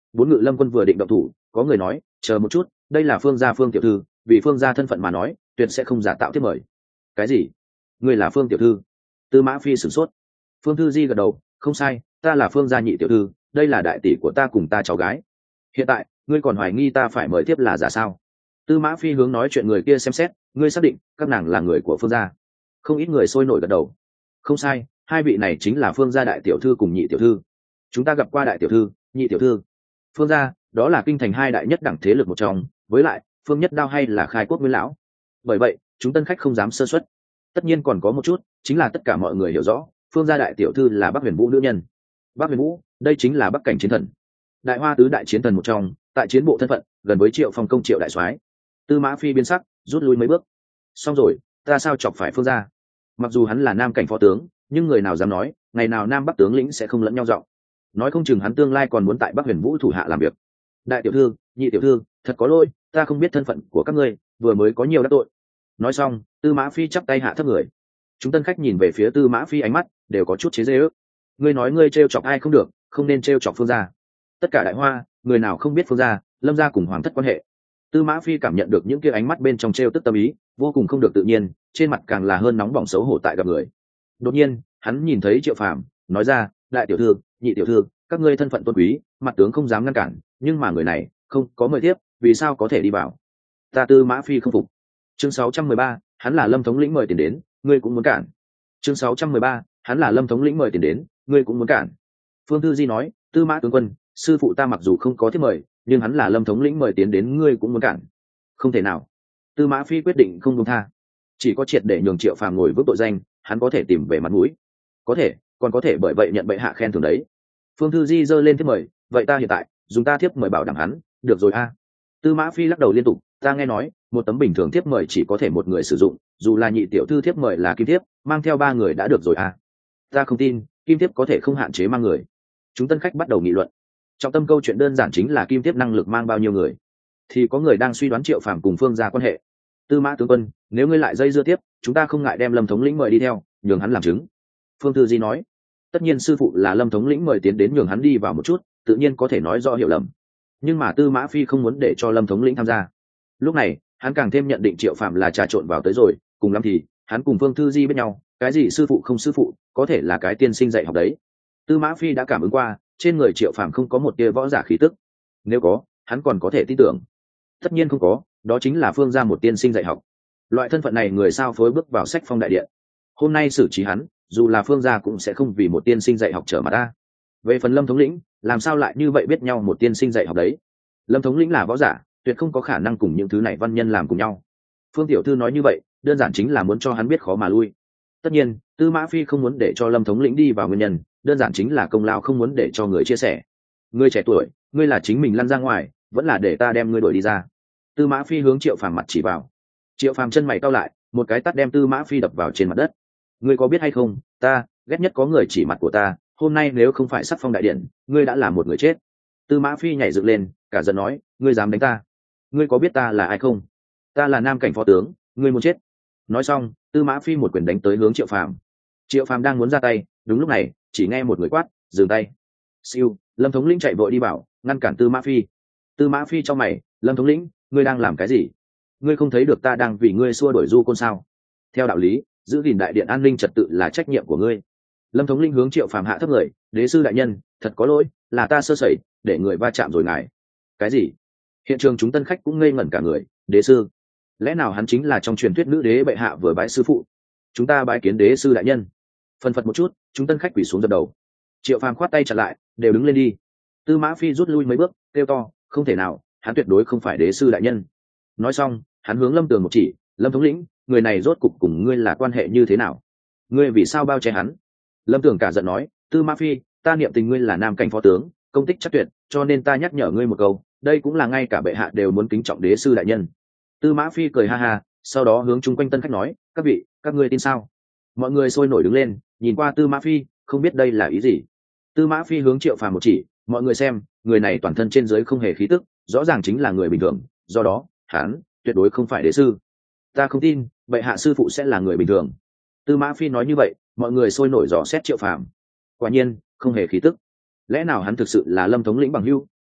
Bốn ngự lâm quân vừa định động thủ, có người nói chờ một chút, đây là phương gia Phương tiểu thư, vì phương gia thân phận mà nói tuyệt sẽ không giả tạo tiếp mời. Cái gì? Ngươi là Phương tiểu thư? Tư Mã Phi sửng sốt. Phương Thư Di gật đầu, không sai, ta là Phương gia nhị tiểu thư, đây là đại tỷ của ta cùng ta cháu gái. Hiện tại ngươi còn hoài nghi ta phải mời tiếp là giả sao? Tư Mã Phi hướng nói chuyện người kia xem xét, ngươi xác định các nàng là người của Phương gia? Không ít người sôi nổi gật đầu. Không sai, hai vị này chính là Phương gia đại tiểu thư cùng nhị tiểu thư. Chúng ta gặp qua đại tiểu thư, nhị tiểu thư. Phương gia đó là kinh thành hai đại nhất đẳng thế lực một trong, với lại Phương Nhất Đao hay là khai quốc nguyên lão. Bởi vậy chúng tân khách không dám sơ suất. Tất nhiên còn có một chút, chính là tất cả mọi người hiểu rõ Phương gia đại tiểu thư là Bắc Huyền Vũ nữ nhân. Bắc Huyền Vũ đây chính là Bắc cảnh chiến thần, đại hoa tứ đại chiến thần một trong, tại chiến bộ thân phận gần với Triệu Phong công Triệu đại soái. Tư Mã Phi biến sắc, rút lui mấy bước. Xong rồi, ta sao chọc phải Phương gia? Mặc dù hắn là nam cảnh phó tướng, nhưng người nào dám nói ngày nào nam bắc tướng lĩnh sẽ không lẫn nhau giọng. Nói không chừng hắn tương lai còn muốn tại Bắc Huyền Vũ thủ hạ làm việc. Đại tiểu thư, nhị tiểu thư, thật có lỗi, ta không biết thân phận của các ngươi, vừa mới có nhiều đắc tội. Nói xong, Tư Mã Phi chắp tay hạ thấp người. Chúng tân khách nhìn về phía Tư Mã Phi, ánh mắt đều có chút chế giễu. Ngươi nói ngươi trêu chọc ai không được, không nên trêu chọc Phương gia. Tất cả đại hoa, người nào không biết Phương gia, Lâm gia cùng hoàng thất quan hệ. Tư Mã Phi cảm nhận được những kia ánh mắt bên trong trêu tức tâm ý, vô cùng không được tự nhiên, trên mặt càng là hơn nóng bỏng xấu hổ tại gặp người. Đột nhiên, hắn nhìn thấy Triệu Phàm, nói ra, đại tiểu thư, nhị tiểu thư, các ngươi thân phận tôn quý, mặt tướng không dám ngăn cản, nhưng mà người này không có mời tiếp, vì sao có thể đi vào? Ta Tư Mã Phi không phục. Chương sáu trăm mười ba, hắn là Lâm thống lĩnh mời tiền đến, ngươi cũng muốn cản. Chương sáu trăm mười ba, hắn là Lâm thống lĩnh mời tiền đến, ngươi cũng muốn cản. Phương Thư Di nói, Tư Mã tướng quân, sư phụ ta mặc dù không có thiết mời, nhưng hắn là Lâm thống lĩnh mời tiến đến, ngươi cũng muốn cản. Không thể nào. Tư Mã Phi quyết định không buông tha, chỉ có triệt để nhường Triệu Phàm ngồi vững tội danh, hắn có thể tìm về mặt mũi, có thể còn có thể bởi vậy nhận bệ hạ khen thưởng đấy. Phương Thư Di giơ lên thiếp mời, vậy ta hiện tại dùng ta thiếp mời bảo đảm hắn, được rồi a. Tư Mã Phi lắc đầu liên tục, ta nghe nói một tấm bình thường thiếp mời chỉ có thể một người sử dụng, dù là nhị tiểu thư thiếp mời là kim thiếp, mang theo ba người đã được rồi a. Ta không tin kim thiếp có thể không hạn chế mang người. Chúng tân khách bắt đầu nghị luận. Trọng tâm câu chuyện đơn giản chính là kim thiếp năng lực mang bao nhiêu người, thì có người đang suy đoán Triệu Phàm cùng Phương gia quan hệ. Tư Mã tướng quân, nếu ngươi lại dây dưa tiếp, chúng ta không ngại đem Lâm thống lĩnh mời đi theo, nhường hắn làm chứng. Phương Thư Di nói, tất nhiên sư phụ là Lâm thống lĩnh mời tiến đến, nhường hắn đi vào một chút, tự nhiên có thể nói rõ hiểu lầm. Nhưng mà Tư Mã Phi không muốn để cho Lâm thống lĩnh tham gia. Lúc này hắn càng thêm nhận định Triệu Phàm là trà trộn vào tới rồi, cùng lắm thì hắn cùng Phương Thư Di bên nhau, cái gì sư phụ không sư phụ, có thể là cái tiên sinh dạy học đấy. Tư Mã Phi đã cảm ứng qua, trên người Triệu Phàm không có một tia võ giả khí tức. Nếu có, hắn còn có thể tin tưởng. Tất nhiên không có, đó chính là Phương gia một tiên sinh dạy học. Loại thân phận này người sao phối bước vào sách phong đại điện. Hôm nay xử trí hắn, dù là Phương gia cũng sẽ không vì một tiên sinh dạy học trở mặt ta. Về phần Lâm thống lĩnh, làm sao lại như vậy biết nhau một tiên sinh dạy học đấy? Lâm thống lĩnh là võ giả, tuyệt không có khả năng cùng những thứ này văn nhân làm cùng nhau. Phương tiểu thư nói như vậy, đơn giản chính là muốn cho hắn biết khó mà lui. Tất nhiên, Tư Mã Phi không muốn để cho Lâm thống lĩnh đi vào nguyên nhân, đơn giản chính là công lao không muốn để cho người chia sẻ. Ngươi trẻ tuổi, ngươi là chính mình lăn ra ngoài, vẫn là để ta đem ngươi đuổi đi ra. Tư Mã Phi hướng Triệu Phàm mặt chỉ vào. Triệu Phàm chân mày cau lại, một cái tát đem Tư Mã Phi đập vào trên mặt đất. Ngươi có biết hay không, ta ghét nhất có người chỉ mặt của ta, hôm nay nếu không phải sắc phong đại điện, ngươi đã là một người chết. Tư Mã Phi nhảy dựng lên, cả giận nói, ngươi dám đánh ta? Ngươi có biết ta là ai không? Ta là nam cảnh phó tướng, ngươi muốn chết. Nói xong, Tư Mã Phi một quyền đánh tới hướng Triệu Phàm. Triệu Phàm đang muốn ra tay, đúng lúc này chỉ nghe một người quát, dừng tay. Siêu, Lâm thống lĩnh chạy vội đi bảo, ngăn cản Tư Mã Phi. Tư Mã Phi trong mày, Lâm thống lĩnh, ngươi đang làm cái gì? Ngươi không thấy được ta đang vì ngươi xua đuổi du côn sao? Theo đạo lý, giữ gìn đại điện an ninh trật tự là trách nhiệm của ngươi. Lâm thống lĩnh hướng Triệu Phàm hạ thấp người, đế sư đại nhân, thật có lỗi, là ta sơ sẩy, để người va chạm rồi ngài. Cái gì? Hiện trường chúng tân khách cũng ngây ngẩn cả người, đế sư? Lẽ nào hắn chính là trong truyền thuyết nữ đế bệ hạ vừa bái sư phụ? Chúng ta bái kiến đế sư đại nhân. Phần phật một chút, chúng tân khách quỳ xuống dập đầu. Triệu Phàm khoát tay chặn lại, đều đứng lên đi. Tư Mã Phi rút lui mấy bước, kêu to, không thể nào, hắn tuyệt đối không phải đế sư đại nhân. Nói xong, hắn hướng Lâm Tường một chỉ, Lâm thống lĩnh, người này rốt cục cùng ngươi là quan hệ như thế nào? Ngươi vì sao bao che hắn? Lâm Tường cả giận nói, Tư Mã Phi, ta niệm tình ngươi là nam cảnh phó tướng, công tích chắc tuyệt, cho nên ta nhắc nhở ngươi một câu, đây cũng là ngay cả bệ hạ đều muốn kính trọng đế sư đại nhân. Tư Mã Phi cười ha ha, sau đó hướng chung quanh tân khách nói, các vị, các ngươi tin sao? Mọi người sôi nổi đứng lên, nhìn qua Tư Mã Phi, không biết đây là ý gì. Tư Mã Phi hướng Triệu Phàm một chỉ, mọi người xem, người này toàn thân trên dưới không hề khí tức, rõ ràng chính là người bình thường, do đó hắn tuyệt đối không phải đế sư. Ta không tin bệ hạ sư phụ sẽ là người bình thường. Tư Mã Phi nói như vậy, mọi người sôi nổi dò xét Triệu Phàm. Quả nhiên không hề khí tức. Lẽ nào hắn thực sự là Lâm thống lĩnh bằng hữu,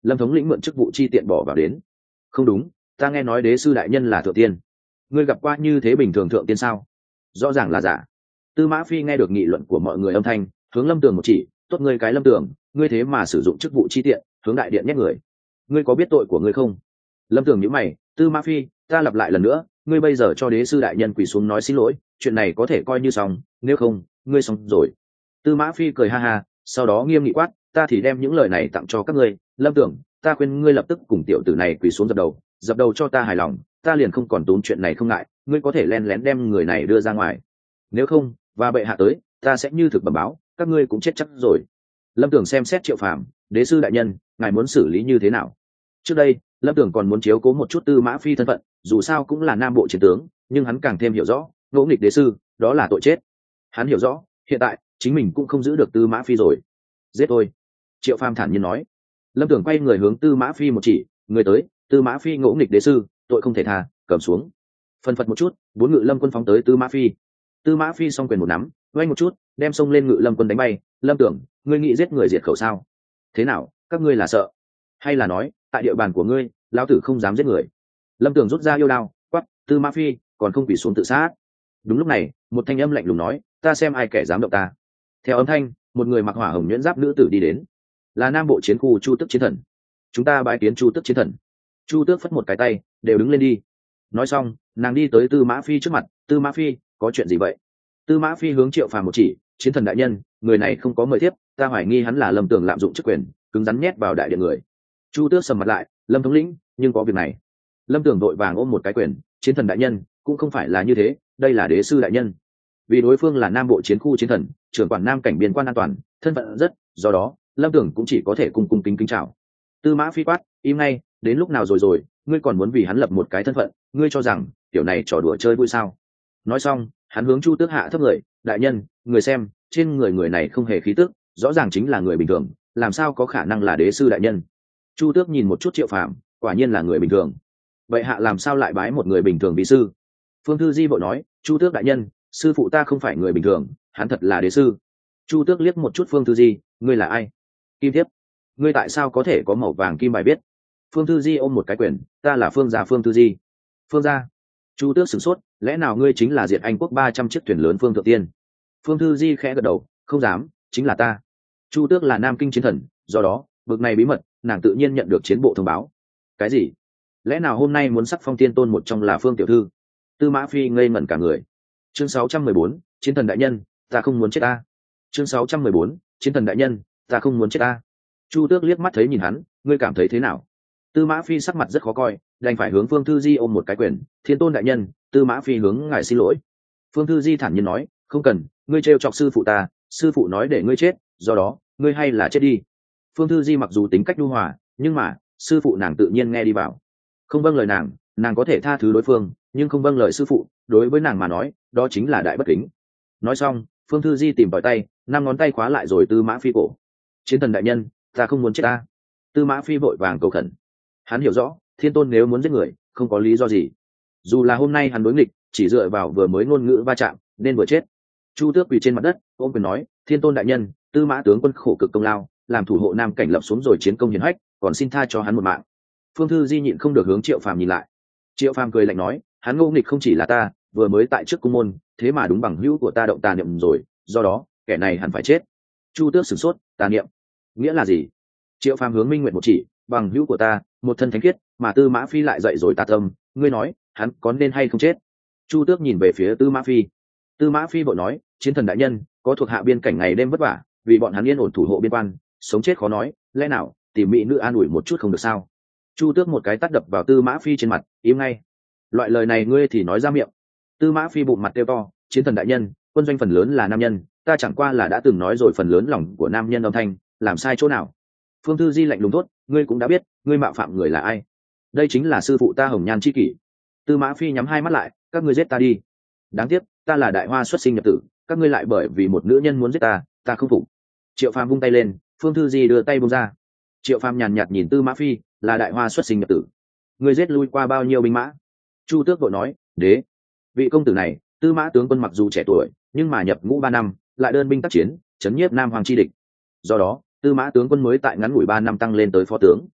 Lâm thống lĩnh mượn chức vụ chi tiện bỏ vào đến. Không đúng, ta nghe nói đế sư đại nhân là thượng tiên. Ngươi gặp qua như thế bình thường thượng tiên sao? Rõ ràng là giả. Tư Mã Phi nghe được nghị luận của mọi người âm thanh, hướng Lâm Tường một chỉ, tốt ngươi cái Lâm Tường, ngươi thế mà sử dụng chức vụ chi tiện, hướng đại điện nhét người. Ngươi có biết tội của ngươi không? Lâm Tường nhíu mày, Tư Mã Phi, ta lặp lại lần nữa, ngươi bây giờ cho đế sư đại nhân quỳ xuống nói xin lỗi, chuyện này có thể coi như xong, nếu không, ngươi xong rồi. Tư Mã Phi cười ha ha, sau đó nghiêm nghị quát, ta thì đem những lời này tặng cho các ngươi. Lâm Tưởng, ta khuyên ngươi lập tức cùng tiểu tử này quỳ xuống dập đầu, dập đầu cho ta hài lòng, ta liền không còn tốn chuyện này không ngại, ngươi có thể len lén đem người này đưa ra ngoài. Nếu không, và bệ hạ tới, ta sẽ như thực bẩm báo, các ngươi cũng chết chắc rồi. Lâm Tưởng xem xét Triệu Phàm, đế sư đại nhân, ngài muốn xử lý như thế nào? Trước đây, Lâm Tưởng còn muốn chiếu cố một chút Tư Mã Phi thân phận, dù sao cũng là nam bộ chiến tướng, nhưng hắn càng thêm hiểu rõ, ngỗ nghịch đế sư, đó là tội chết. Hắn hiểu rõ, hiện tại chính mình cũng không giữ được Tư Mã Phi rồi. Giết tôi. Triệu Phàm thản nhiên nói. Lâm Tưởng quay người hướng Tư Mã Phi một chỉ, người tới, Tư Mã Phi ngỗ nghịch đế sư, tội không thể tha, cầm xuống. Phân phật một chút, bốn ngự lâm quân phóng tới Tư Mã Phi. Tư Mã Phi song quyền một nắm, quay một chút, đem xông lên ngự lâm quân đánh bay. Lâm Tưởng, ngươi nghĩ giết người diệt khẩu sao? Thế nào, các ngươi là sợ, hay là nói, tại địa bàn của ngươi, lão tử không dám giết người? Lâm Tưởng rút ra yêu đao, quát, Tư Mã Phi, còn không quỳ xuống tự sát. Đúng lúc này, một thanh âm lạnh lùng nói, ta xem ai kẻ dám động ta. Theo âm thanh, một người mặc hỏa hồng nhuyễn giáp nữ tử đi đến, là nam bộ chiến khu Chu Tước chiến thần. Chúng ta bái kiến Chu Tước chiến thần. Chu Tước phất một cái tay, đều đứng lên đi. Nói xong, nàng đi tới Tư Mã Phi trước mặt. Tư Mã Phi, có chuyện gì vậy? Tư Mã Phi hướng Triệu Phàm một chỉ, chiến thần đại nhân, người này không có mời thiếp, ta hoài nghi hắn là Lâm Tường lạm dụng chức quyền, cứng rắn nhét vào đại điện người. Chu Tước sầm mặt lại, Lâm thống lĩnh, nhưng có việc này. Lâm Tường đội vàng ôm một cái quyền, chiến thần đại nhân, cũng không phải là như thế, đây là đế sư đại nhân. Vì đối phương là nam bộ chiến khu chiến thần, trưởng quản nam cảnh biên quan an toàn, thân phận rất, do đó Lâm Tường cũng chỉ có thể cung cung kính kính chào. Tư Mã Phi quát, im ngay, đến lúc nào rồi rồi, ngươi còn muốn vì hắn lập một cái thân phận, ngươi cho rằng kiểu này trò đùa chơi vui sao? Nói xong, hắn hướng Chu Tước hạ thấp người, đại nhân, người xem, trên người người này không hề khí tức, rõ ràng chính là người bình thường, làm sao có khả năng là đế sư đại nhân? Chu Tước nhìn một chút Triệu Phàm, quả nhiên là người bình thường. Vậy hạ làm sao lại bái một người bình thường vì sư? Phương Thư Di vội nói, Chu Tước đại nhân, sư phụ ta không phải người bình thường, hắn thật là đế sư. Chu Tước liếc một chút Phương Thư Di, ngươi là ai? Kim Thiếp. Ngươi tại sao có thể có màu vàng kim bài biết? Phương Thư Di ôm một cái quyền, ta là Phương gia Phương Thư Di. Phương gia. Chu Tước sửng sốt, lẽ nào ngươi chính là diệt Anh quốc ba trăm chiếc thuyền lớn Phương Thượng Tiên? Phương Thư Di khẽ gật đầu, không dám, chính là ta. Chu Tước là nam kinh chiến thần, do đó bực này bí mật, nàng tự nhiên nhận được chiến bộ thông báo. Cái gì? Lẽ nào hôm nay muốn sắc phong tiên tôn một trong là Phương tiểu thư? Tư Mã Phi ngây ngẩn cả người. Chương sáu trăm mười bốn, chiến thần đại nhân, ta không muốn chết ta. Chương sáu trăm mười bốn, chiến thần đại nhân, ta không muốn chết ta. Chu Tước liếc mắt thấy nhìn hắn, ngươi cảm thấy thế nào? Tư Mã Phi sắc mặt rất khó coi, đành phải hướng Phương Thư Di ôm một cái quyền, thiên tôn đại nhân, Tư Mã Phi hướng ngài xin lỗi. Phương Thư Di thản nhiên nói, không cần, ngươi trêu chọc sư phụ ta, sư phụ nói để ngươi chết, do đó ngươi hay là chết đi. Phương Thư Di mặc dù tính cách nhu hòa, nhưng mà sư phụ nàng tự nhiên nghe đi vào. Không vâng lời nàng, nàng có thể tha thứ đối phương, nhưng không vâng lời sư phụ, đối với nàng mà nói, đó chính là đại bất kính. Nói xong, Phương Thư Di tìm tòi tay, năm ngón tay khóa lại rồi Tư Mã Phi cổ. Chiến thần đại nhân, ta không muốn chết ta. Tư Mã Phi vội vàng cầu khẩn. Hắn hiểu rõ, thiên tôn nếu muốn giết người, không có lý do gì. Dù là hôm nay hắn đối nghịch, chỉ dựa vào vừa mới ngôn ngữ va chạm, nên vừa chết. Chu Tước quỳ trên mặt đất, ôm quyền nói, thiên tôn đại nhân, Tư Mã tướng quân khổ cực công lao, làm thủ hộ nam cảnh lập xuống rồi chiến công hiển hách, còn xin tha cho hắn một mạng. Phương Thư Di nhịn không được hướng Triệu Phàm nhìn lại. Triệu Phàm cười lạnh nói, hắn ngô nghịch không chỉ là ta, vừa mới tại trước cung môn, thế mà đúng bằng hữu của ta động tà niệm rồi, do đó kẻ này hẳn phải chết. Chu Tước sửng sốt, tà niệm nghĩa là gì? Triệu Phàm hướng Minh Nguyệt một chỉ, bằng hữu của ta, một thân thánh khiết, mà Tư Mã Phi lại dạy rồi tà tâm, ngươi nói hắn có nên hay không chết? Chu Tước nhìn về phía Tư Mã Phi. Tư Mã Phi vội nói, chiến thần đại nhân, có thuộc hạ biên cảnh ngày đêm vất vả, vì bọn hắn yên ổn thủ hộ biên quan, sống chết khó nói, lẽ nào tìm mỹ nữ an ủi một chút không được sao? Chu Tước một cái tát đập vào Tư Mã Phi trên mặt, im ngay. Loại lời này ngươi thì nói ra miệng. Tư Mã Phi bụng mặt kêu to, chiến thần đại nhân, quân doanh phần lớn là nam nhân, ta chẳng qua là đã từng nói rồi phần lớn lòng của nam nhân âm thanh, làm sai chỗ nào? Phương Thư Di lạnh lùng thốt, ngươi cũng đã biết, ngươi mạo phạm người là ai? Đây chính là sư phụ ta Hồng Nhan chi kỷ. Tư Mã Phi nhắm hai mắt lại, các ngươi giết ta đi. Đáng tiếc, ta là đại hoa xuất sinh nhập tử, các ngươi lại bởi vì một nữ nhân muốn giết ta, ta không phục. Triệu Phàm vung tay lên, Phương Thư Di đưa tay buông ra. Triệu Phàm nhàn nhạt nhìn Tư Mã Phi, là đại hoa xuất sinh nhập tử, ngươi giết lui qua bao nhiêu binh mã? Chu Tước vội nói, đế, vị công tử này, Tư Mã tướng quân mặc dù trẻ tuổi, nhưng mà nhập ngũ ba năm, lại đơn binh tác chiến, chấn nhiếp Nam Hoàng chi địch. Do đó, Tư Mã tướng quân mới tại ngắn ngủi ba năm tăng lên tới phó tướng.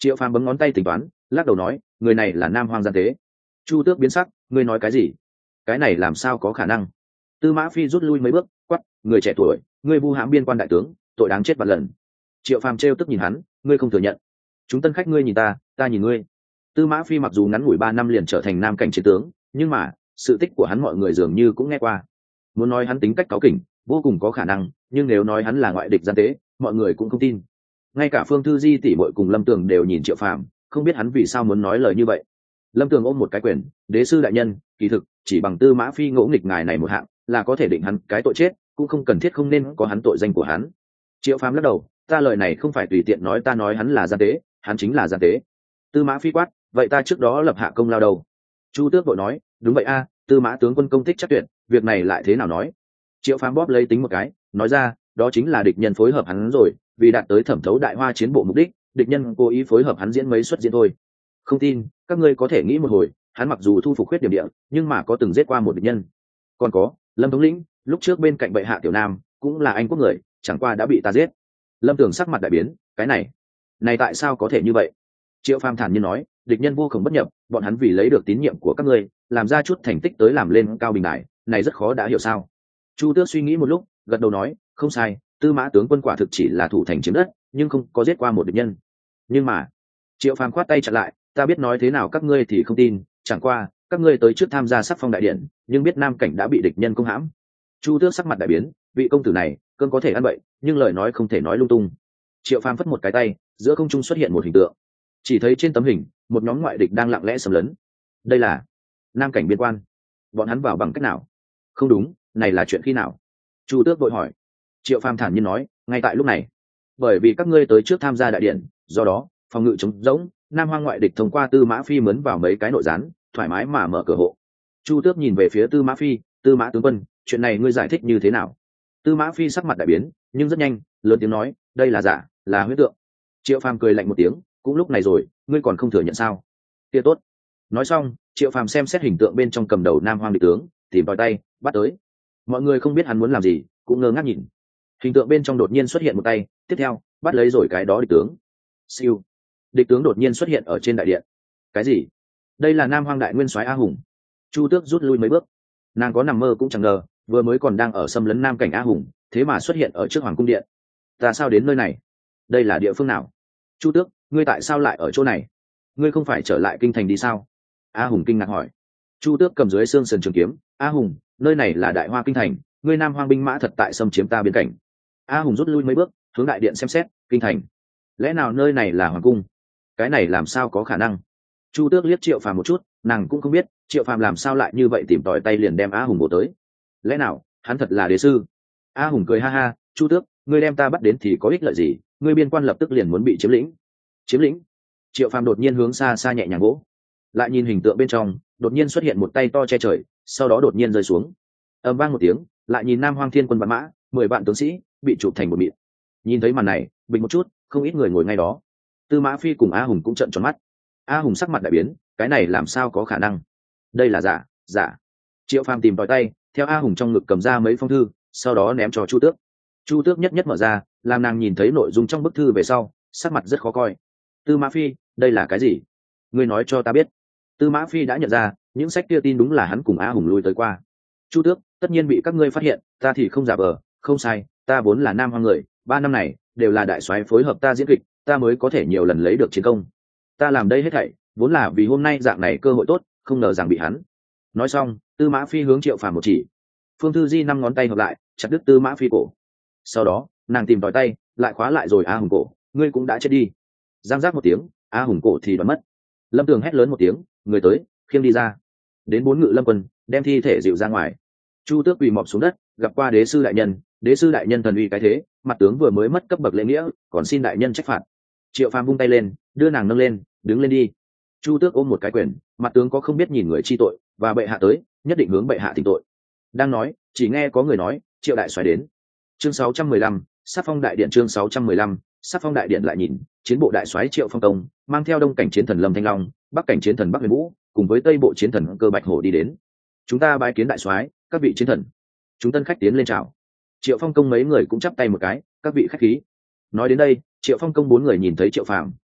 Triệu Phàm bấm ngón tay tính toán, lắc đầu nói, người này là nam hoang gian tế. Chu Tước biến sắc, ngươi nói cái gì? Cái này làm sao có khả năng? Tư Mã Phi rút lui mấy bước, quát, người trẻ tuổi, ngươi vu hãm biên quan đại tướng, tội đáng chết vạn lần. Triệu Phàm trêu tức nhìn hắn, ngươi không thừa nhận. Chúng tân khách ngươi nhìn ta, ta nhìn ngươi. Tư Mã Phi mặc dù ngắn ngủi ba năm liền trở thành nam cảnh chiến tướng, nhưng mà sự tích của hắn mọi người dường như cũng nghe qua. Muốn nói hắn tính cách cáu kỉnh, vô cùng có khả năng, nhưng nếu nói hắn là ngoại địch gian tế, mọi người cũng không tin. Ngay cả Phương Thư Di tỷ muội cùng Lâm Tường đều nhìn Triệu Phàm, không biết hắn vì sao muốn nói lời như vậy. Lâm Tường ôm một cái quyền, đế sư đại nhân, kỳ thực chỉ bằng Tư Mã Phi ngỗ nghịch ngài này một hạng là có thể định hắn cái tội chết, cũng không cần thiết không nên có hắn tội danh của hắn. Triệu Phàm lắc đầu, ta lời này không phải tùy tiện nói, ta nói hắn là gian tế, hắn chính là gian tế. Tư Mã Phi quát, vậy ta trước đó lập hạ công lao đầu. Chu Tước vội nói, đúng vậy a, Tư Mã tướng quân công tích chắc tuyệt, việc này lại thế nào nói? Triệu Phàm bóp lấy tính một cái, nói ra, đó chính là địch nhân phối hợp hắn rồi, vì đạt tới thẩm thấu đại hoa chiến bộ mục đích, địch nhân cố ý phối hợp hắn diễn mấy suất diễn thôi. Không tin, các ngươi có thể nghĩ một hồi, hắn mặc dù thu phục khuyết điểm địa, nhưng mà có từng giết qua một địch nhân. Còn có, Lâm thống lĩnh, lúc trước bên cạnh bệ hạ tiểu nam, cũng là anh quốc người, chẳng qua đã bị ta giết. Lâm Tường sắc mặt đại biến, cái này, này tại sao có thể như vậy? Triệu Phàm thản nhiên nói, địch nhân vô cùng bất nhập, bọn hắn vì lấy được tín nhiệm của các ngươi, làm ra chút thành tích tới làm lên cao bình đại, này rất khó đã hiểu sao? Chu Tước suy nghĩ một lúc, gật đầu nói, không sai, Tư Mã tướng quân quả thực chỉ là thủ thành chiếm đất, nhưng không có giết qua một địch nhân. Nhưng mà, Triệu Phàm khoát tay chặn lại, ta biết nói thế nào các ngươi thì không tin, chẳng qua các ngươi tới trước tham gia sắc phong đại điện, nhưng biết nam cảnh đã bị địch nhân công hãm. Chu Tước sắc mặt đại biến, vị công tử này cơn có thể ăn bậy, nhưng lời nói không thể nói lung tung. Triệu Phàm phất một cái tay, giữa không trung xuất hiện một hình tượng, chỉ thấy trên tấm hình một nhóm ngoại địch đang lặng lẽ xâm lấn. Đây là nam cảnh biên quan, bọn hắn vào bằng cách nào? Không đúng, này là chuyện khi nào? Chu Tước vội hỏi. Triệu Phàm thản nhiên nói, ngay tại lúc này, bởi vì các ngươi tới trước tham gia đại điện, do đó phòng ngự chống rỗng, nam hoang ngoại địch thông qua Tư Mã Phi mướn vào mấy cái nội gián, thoải mái mà mở cửa hộ. Chu Tước nhìn về phía Tư Mã Phi, Tư Mã tướng quân, chuyện này ngươi giải thích như thế nào? Tư Mã Phi sắc mặt đại biến, nhưng rất nhanh lớn tiếng nói, đây là giả, là huyễn tượng. Triệu Phàm cười lạnh một tiếng, cũng lúc này rồi, ngươi còn không thừa nhận sao? Kia tốt. Nói xong, Triệu Phàm xem xét hình tượng bên trong cầm đầu nam hoang địch tướng, tìm vào tay, bắt tới. Mọi người không biết hắn muốn làm gì, cũng ngơ ngác nhìn. Hình tượng bên trong đột nhiên xuất hiện một tay, tiếp theo bắt lấy rồi cái đó địch tướng. Siêu. Địch tướng đột nhiên xuất hiện ở trên đại điện. Cái gì? Đây là nam hoang đại nguyên soái A Hùng. Chu Tước rút lui mấy bước, nàng có nằm mơ cũng chẳng ngờ, vừa mới còn đang ở xâm lấn nam cảnh A Hùng, thế mà xuất hiện ở trước hoàng cung điện. Ta sao đến nơi này? Đây là địa phương nào? Chu Tước, ngươi tại sao lại ở chỗ này? Ngươi không phải trở lại kinh thành đi sao? A Hùng kinh ngạc hỏi. Chu Tước cầm dưới xương sườn trường kiếm, A Hùng, nơi này là đại hoa kinh thành, ngươi nam hoang binh mã thật tại xâm chiếm ta biên cảnh. A Hùng rút lui mấy bước, hướng đại điện xem xét, kinh thành, lẽ nào nơi này là hoàng cung? Cái này làm sao có khả năng? Chu Tước liếc Triệu Phàm một chút, nàng cũng không biết Triệu Phàm làm sao lại như vậy tìm tòi tay liền đem A Hùng bổ tới. Lẽ nào hắn thật là đế sư? A Hùng cười ha ha, Chu Tước, ngươi đem ta bắt đến thì có ích lợi gì? Ngươi biên quan lập tức liền muốn bị chiếm lĩnh. Chiếm lĩnh? Triệu Phàm đột nhiên hướng xa xa nhẹ nhàng gỗ, lại nhìn hình tượng bên trong, đột nhiên xuất hiện một tay to che trời, sau đó đột nhiên rơi xuống. Ầm vang một tiếng, lại nhìn nam hoang thiên quân vạn mã, mười vạn tướng sĩ bị chụp thành một mịn. Nhìn thấy màn này, bình một chút, không ít người ngồi ngay đó. Tư Mã Phi cùng A Hùng cũng trợn tròn mắt. A Hùng sắc mặt đại biến, cái này làm sao có khả năng? Đây là giả, giả. Triệu Phàm tìm tòi tay, theo A Hùng trong ngực cầm ra mấy phong thư, sau đó ném cho Chu Tước. Chu Tước nhất nhất mở ra, làm nàng nhìn thấy nội dung trong bức thư về sau, sắc mặt rất khó coi. Tư Mã Phi, đây là cái gì? Ngươi nói cho ta biết. Tư Mã Phi đã nhận ra, những sách kia tin đúng là hắn cùng A Hùng lui tới qua. Chu Tước, tất nhiên bị các ngươi phát hiện, ta thì không giả vờ, không sai, ta vốn là nam hoang người, ba năm này đều là đại soái phối hợp ta diễn kịch, ta mới có thể nhiều lần lấy được chiến công. Ta làm đây hết thảy vốn là vì hôm nay dạng này cơ hội tốt, không ngờ rằng bị hắn. Nói xong, Tư Mã Phi hướng Triệu Phàm một chỉ. Phương Thư Di năm ngón tay hợp lại, chặt đứt Tư Mã Phi cổ. Sau đó, nàng tìm tòi tay, lại khóa lại rồi A Hùng cổ, ngươi cũng đã chết đi. Giang giác một tiếng, A Hùng cổ thì đoán mất. Lâm Tường hét lớn một tiếng, người tới, khiêng đi ra. Đến bốn ngự lâm quân, đem thi thể dịu ra ngoài. Chu Tước quỳ mọp xuống đất, gặp qua đế sư đại nhân, đế sư đại nhân thần uy cái thế, mặt tướng vừa mới mất cấp bậc lễ nghĩa, còn xin đại nhân trách phạt. Triệu Phàm vung tay lên, đưa nàng nâng lên, đứng lên đi. Chu Tước ôm một cái quyền, mặt tướng có không biết nhìn người chi tội, và bệ hạ tới, nhất định hướng bệ hạ thỉnh tội. Đang nói, chỉ nghe có người nói, Triệu đại soái đến. Chương sáu trăm mười lăm, Sắc phong đại điện. Chương sáu trăm mười lăm, Sắc phong đại điện. Lại nhìn, chiến bộ đại soái Triệu Phong Công, mang theo đông cảnh chiến thần Lâm Thanh Long, bắc cảnh chiến thần Bắc Huyền Vũ, cùng với tây bộ chiến thần Cơ Bạch Hổ đi đến. Chúng ta bái kiến đại soái, các vị chiến thần. Chúng tân khách tiến lên chào. Triệu Phong Công mấy người cũng chắp tay một cái, các vị khách khí. Nói đến đây, Triệu Phong Công bốn người nhìn thấy Triệu Phàm,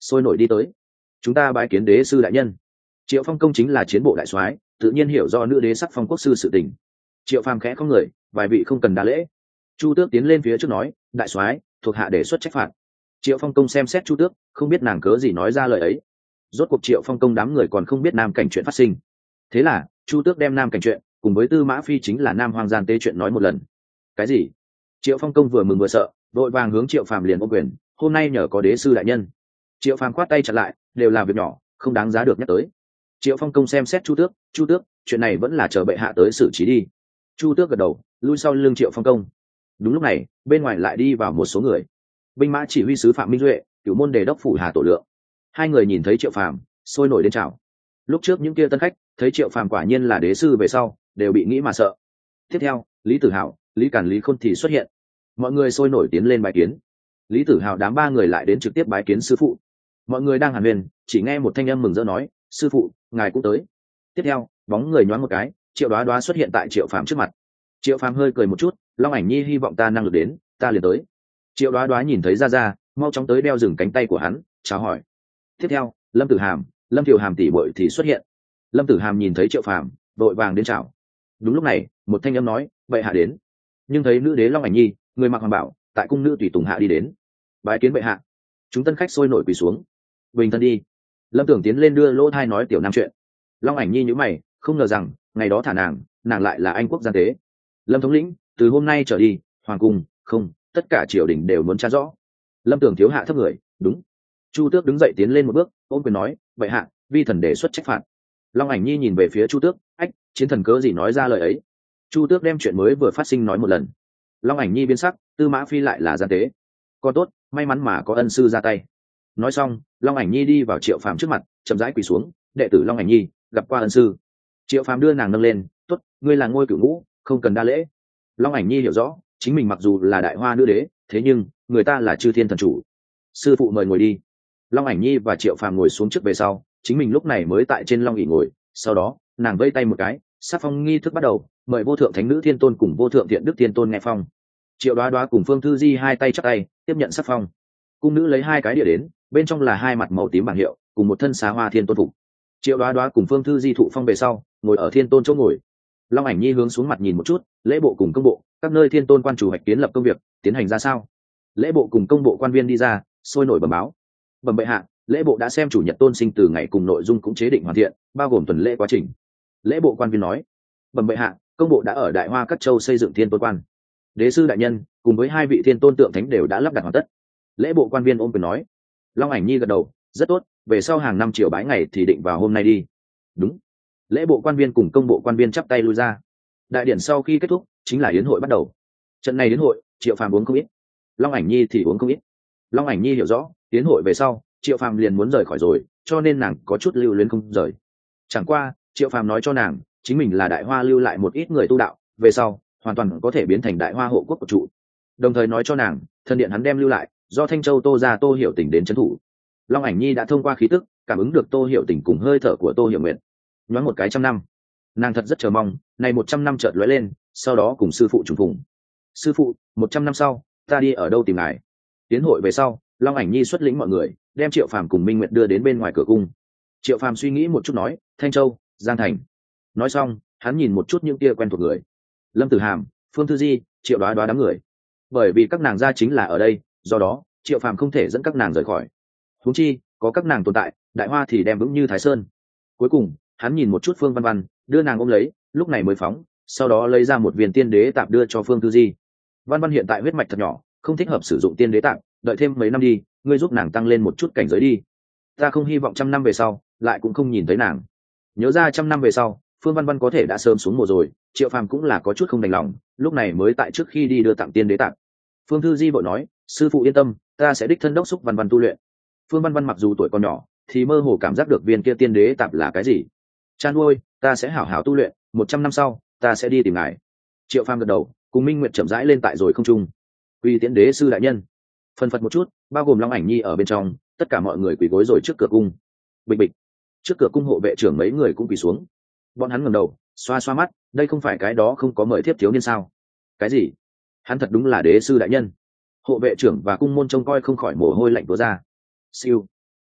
sôi nổi đi tới. Chúng ta bái kiến đế sư đại nhân. Triệu Phong công chính là chiến bộ đại soái, tự nhiên hiểu do nữ đế sắc phong quốc sư sự tình. Triệu Phàm khẽ không người, vài vị không cần đa lễ. Chu Tước tiến lên phía trước nói, đại soái, thuộc hạ đề xuất trách phạt. Triệu Phong công xem xét Chu Tước, không biết nàng cớ gì nói ra lời ấy. Rốt cuộc Triệu Phong công đám người còn không biết nam cảnh chuyện phát sinh. Thế là Chu Tước đem nam cảnh chuyện cùng với Tư Mã Phi chính là nam hoang gian tế chuyện nói một lần. Cái gì? Triệu Phong công vừa mừng vừa sợ, vội vàng hướng Triệu Phàm liền ôm quyền, hôm nay nhờ có đế sư đại nhân. Triệu Phàm khoát tay chặn lại, đều là việc nhỏ, không đáng giá được nhắc tới. Triệu Phong công xem xét Chu Tước, Chu Tước, chuyện này vẫn là chờ bệ hạ tới xử trí đi. Chu Tước gật đầu, lui sau lưng Triệu Phong công. Đúng lúc này, bên ngoài lại đi vào một số người. Binh mã chỉ huy sứ Phạm Minh Duệ, cửu môn đề đốc phủ Hà Tổ Lượng. Hai người nhìn thấy Triệu Phàm, sôi nổi đến chào. Lúc trước những kia tân khách thấy Triệu Phàm quả nhiên là đế sư về sau, đều bị nghĩ mà sợ. Tiếp theo, Lý Tử Hạo, Lý Càn, Lý Khôn thì xuất hiện. Mọi người sôi nổi tiến lên bài kiến. Lý Tử Hạo đám ba người lại đến trực tiếp bái kiến sư phụ. Mọi người đang hàn huyên, chỉ nghe một thanh âm mừng rỡ nói, sư phụ, ngài cũng tới. Tiếp theo, bóng người nhoáng một cái, Triệu Đoá Đoá xuất hiện tại Triệu Phàm trước mặt. Triệu Phàm hơi cười một chút, Long Ảnh Nhi hy vọng ta năng lực đến, ta liền tới. Triệu Đoá Đoá nhìn thấy ra ra, mau chóng tới đeo dừng cánh tay của hắn, chào hỏi. Tiếp theo, Lâm Tử Hàm, Lâm Thiều Hàm tỷ muội thì xuất hiện. Lâm Tử Hàm nhìn thấy Triệu Phàm, vội vàng đến chào. Đúng lúc này, một thanh âm nói, vậy hạ đến. Nhưng thấy nữ đế Long Ảnh Nhi, người mặc hoàng bảo, tại cung nữ tùy tùng hạ đi đến. Bái kiến bệ hạ. Chúng tân khách sôi nổi quỳ xuống. Bình thân đi. Lâm Tưởng tiến lên đưa lỗ thai nói tiểu nam chuyện. Long Ảnh Nhi nhíu mày, không ngờ rằng ngày đó thả nàng, nàng lại là anh quốc gian tế. Lâm thống lĩnh, từ hôm nay trở đi, hoàng cung, không, tất cả triều đình đều muốn tra rõ. Lâm Tưởng thiếu hạ thấp người, đúng. Chu Tước đứng dậy tiến lên một bước, ôm quyền nói, vậy hạ, vi thần đề xuất trách phạt. Long Ảnh Nhi nhìn về phía Chu Tước, ách, chiến thần cớ gì nói ra lời ấy. Chu Tước đem chuyện mới vừa phát sinh nói một lần. Long Ảnh Nhi biến sắc, Tư Mã Phi lại là gian tế. Còn tốt, may mắn mà có ân sư ra tay. Nói xong, Long Ảnh Nhi đi vào Triệu Phàm trước mặt, chậm rãi quỳ xuống, đệ tử Long Ảnh Nhi gặp qua ân sư. Triệu Phàm đưa nàng nâng lên, tốt, ngươi là ngôi cửu ngũ, không cần đa lễ. Long Ảnh Nhi hiểu rõ, chính mình mặc dù là đại hoa nữ đế, thế nhưng người ta là chư thiên thần chủ. Sư phụ mời ngồi đi. Long Ảnh Nhi và Triệu Phàm ngồi xuống trước về sau, chính mình lúc này mới tại trên long ỷ ngồi. Sau đó, nàng vây tay một cái, sắc phong nghi thức bắt đầu, mời vô thượng thánh nữ thiên tôn cùng vô thượng thiện đức thiên tôn nghe phong. Triệu Đoá Đoá cùng Phương Thư Di hai tay chắp tay, tiếp nhận sắc phong. Cung nữ lấy hai cái đĩa đến, bên trong là hai mặt màu tím bảng hiệu, cùng một thân xá hoa thiên tôn phục. Triệu Đoá Đoá cùng Phương Thư Di thụ phong về sau, ngồi ở thiên tôn chỗ ngồi. Long Ảnh Nhi hướng xuống mặt nhìn một chút, lễ bộ cùng công bộ, các nơi thiên tôn quan chủ hoạch kiến lập công việc, tiến hành ra sao? Lễ bộ cùng công bộ quan viên đi ra, sôi nổi bẩm báo. Bẩm bệ hạ, lễ bộ đã xem chủ nhật tôn sinh từ ngày cùng nội dung cũng chế định hoàn thiện, bao gồm tuần lễ quá trình. Lễ bộ quan viên nói, bẩm bệ hạ, công bộ đã ở Đại Hoa các châu xây dựng thiên tôn quan. Đế sư đại nhân cùng với hai vị thiên tôn tượng thánh đều đã lắp đặt hoàn tất. Lễ bộ quan viên ôm quyền nói. Long Ảnh Nhi gật đầu, rất tốt, về sau hàng năm triều bái ngày thì định vào hôm nay đi. Đúng. Lễ bộ quan viên cùng công bộ quan viên chắp tay lui ra. Đại điển sau khi kết thúc, chính là yến hội bắt đầu. Trận này yến hội, Triệu Phàm uống không ít, Long Ảnh Nhi thì uống không ít. Long Ảnh Nhi hiểu rõ, yến hội về sau, Triệu Phàm liền muốn rời khỏi rồi, cho nên nàng có chút lưu luyến không rời. Chẳng qua, Triệu Phàm nói cho nàng, chính mình là Đại Hoa lưu lại một ít người tu đạo, về sau hoàn toàn có thể biến thành Đại Hoa hộ quốc của trụ. Đồng thời nói cho nàng, thần điện hắn đem lưu lại, do Thanh Châu Tô gia Tô Hiểu Tình đến trấn thủ. Long Ảnh Nhi đã thông qua khí tức, cảm ứng được Tô Hiểu Tình cùng hơi thở của Tô Hiểu Nguyện. Nhoáng một cái trăm năm, nàng thật rất chờ mong, này một trăm năm chợt lóe lên, sau đó cùng sư phụ trùng phùng. Sư phụ, một trăm năm sau, ta đi ở đâu tìm ngài? Tiến hội về sau, Long Ảnh Nhi xuất lĩnh mọi người, đem Triệu Phàm cùng Minh Nguyệt đưa đến bên ngoài cửa cung. Triệu Phàm suy nghĩ một chút nói, Thanh Châu, Giang Thành. Nói xong, hắn nhìn một chút những kia quen thuộc người, Lâm Tử Hàm, Phương Thư Di, Triệu Đoá Đoá đám người. Bởi vì các nàng gia chính là ở đây, do đó Triệu Phàm không thể dẫn các nàng rời khỏi. Huống chi có các nàng tồn tại, Đại Hoa thì đem vững như Thái Sơn. Cuối cùng, hắn nhìn một chút Phương Văn Văn, đưa nàng ôm lấy, lúc này mới phóng, sau đó lấy ra một viên tiên đế tạp đưa cho Phương Thư Di. Văn Văn hiện tại huyết mạch thật nhỏ, không thích hợp sử dụng tiên đế tạp, đợi thêm mấy năm đi, ngươi giúp nàng tăng lên một chút cảnh giới đi. Ta không hy vọng trăm năm về sau lại cũng không nhìn thấy nàng. Nhớ ra trăm năm về sau, Phương Văn Văn có thể đã sớm xuống mùa rồi, Triệu Phàm cũng là có chút không đành lòng, lúc này mới tại trước khi đi đưa tặng tiên đế tạp. Phương Thư Di vội nói, sư phụ yên tâm, ta sẽ đích thân đốc thúc Văn Văn tu luyện. Phương Văn Văn mặc dù tuổi còn nhỏ, thì mơ hồ cảm giác được viên kia tiên đế tạp là cái gì. Chan nuôi, ta sẽ hảo hảo tu luyện, một trăm năm sau, ta sẽ đi tìm ngài. Triệu Phàm gật đầu, cùng Minh Nguyệt chậm rãi lên tại rồi không trung. Uy tiễn đế sư đại nhân. Phần phật một chút, bao gồm Long Ảnh Nhi ở bên trong, tất cả mọi người quỳ gối rồi trước cửa cung. Bịch bịch. Trước cửa cung hộ vệ trưởng mấy người cũng quỳ xuống. Bọn hắn ngẩng đầu, xoa xoa mắt, đây không phải cái đó không có mời thiếp thiếu niên sao? Cái gì? Hắn thật đúng là đế sư đại nhân. Hộ vệ trưởng và cung môn trông coi không khỏi mồ hôi lạnh túa ra. Siêu.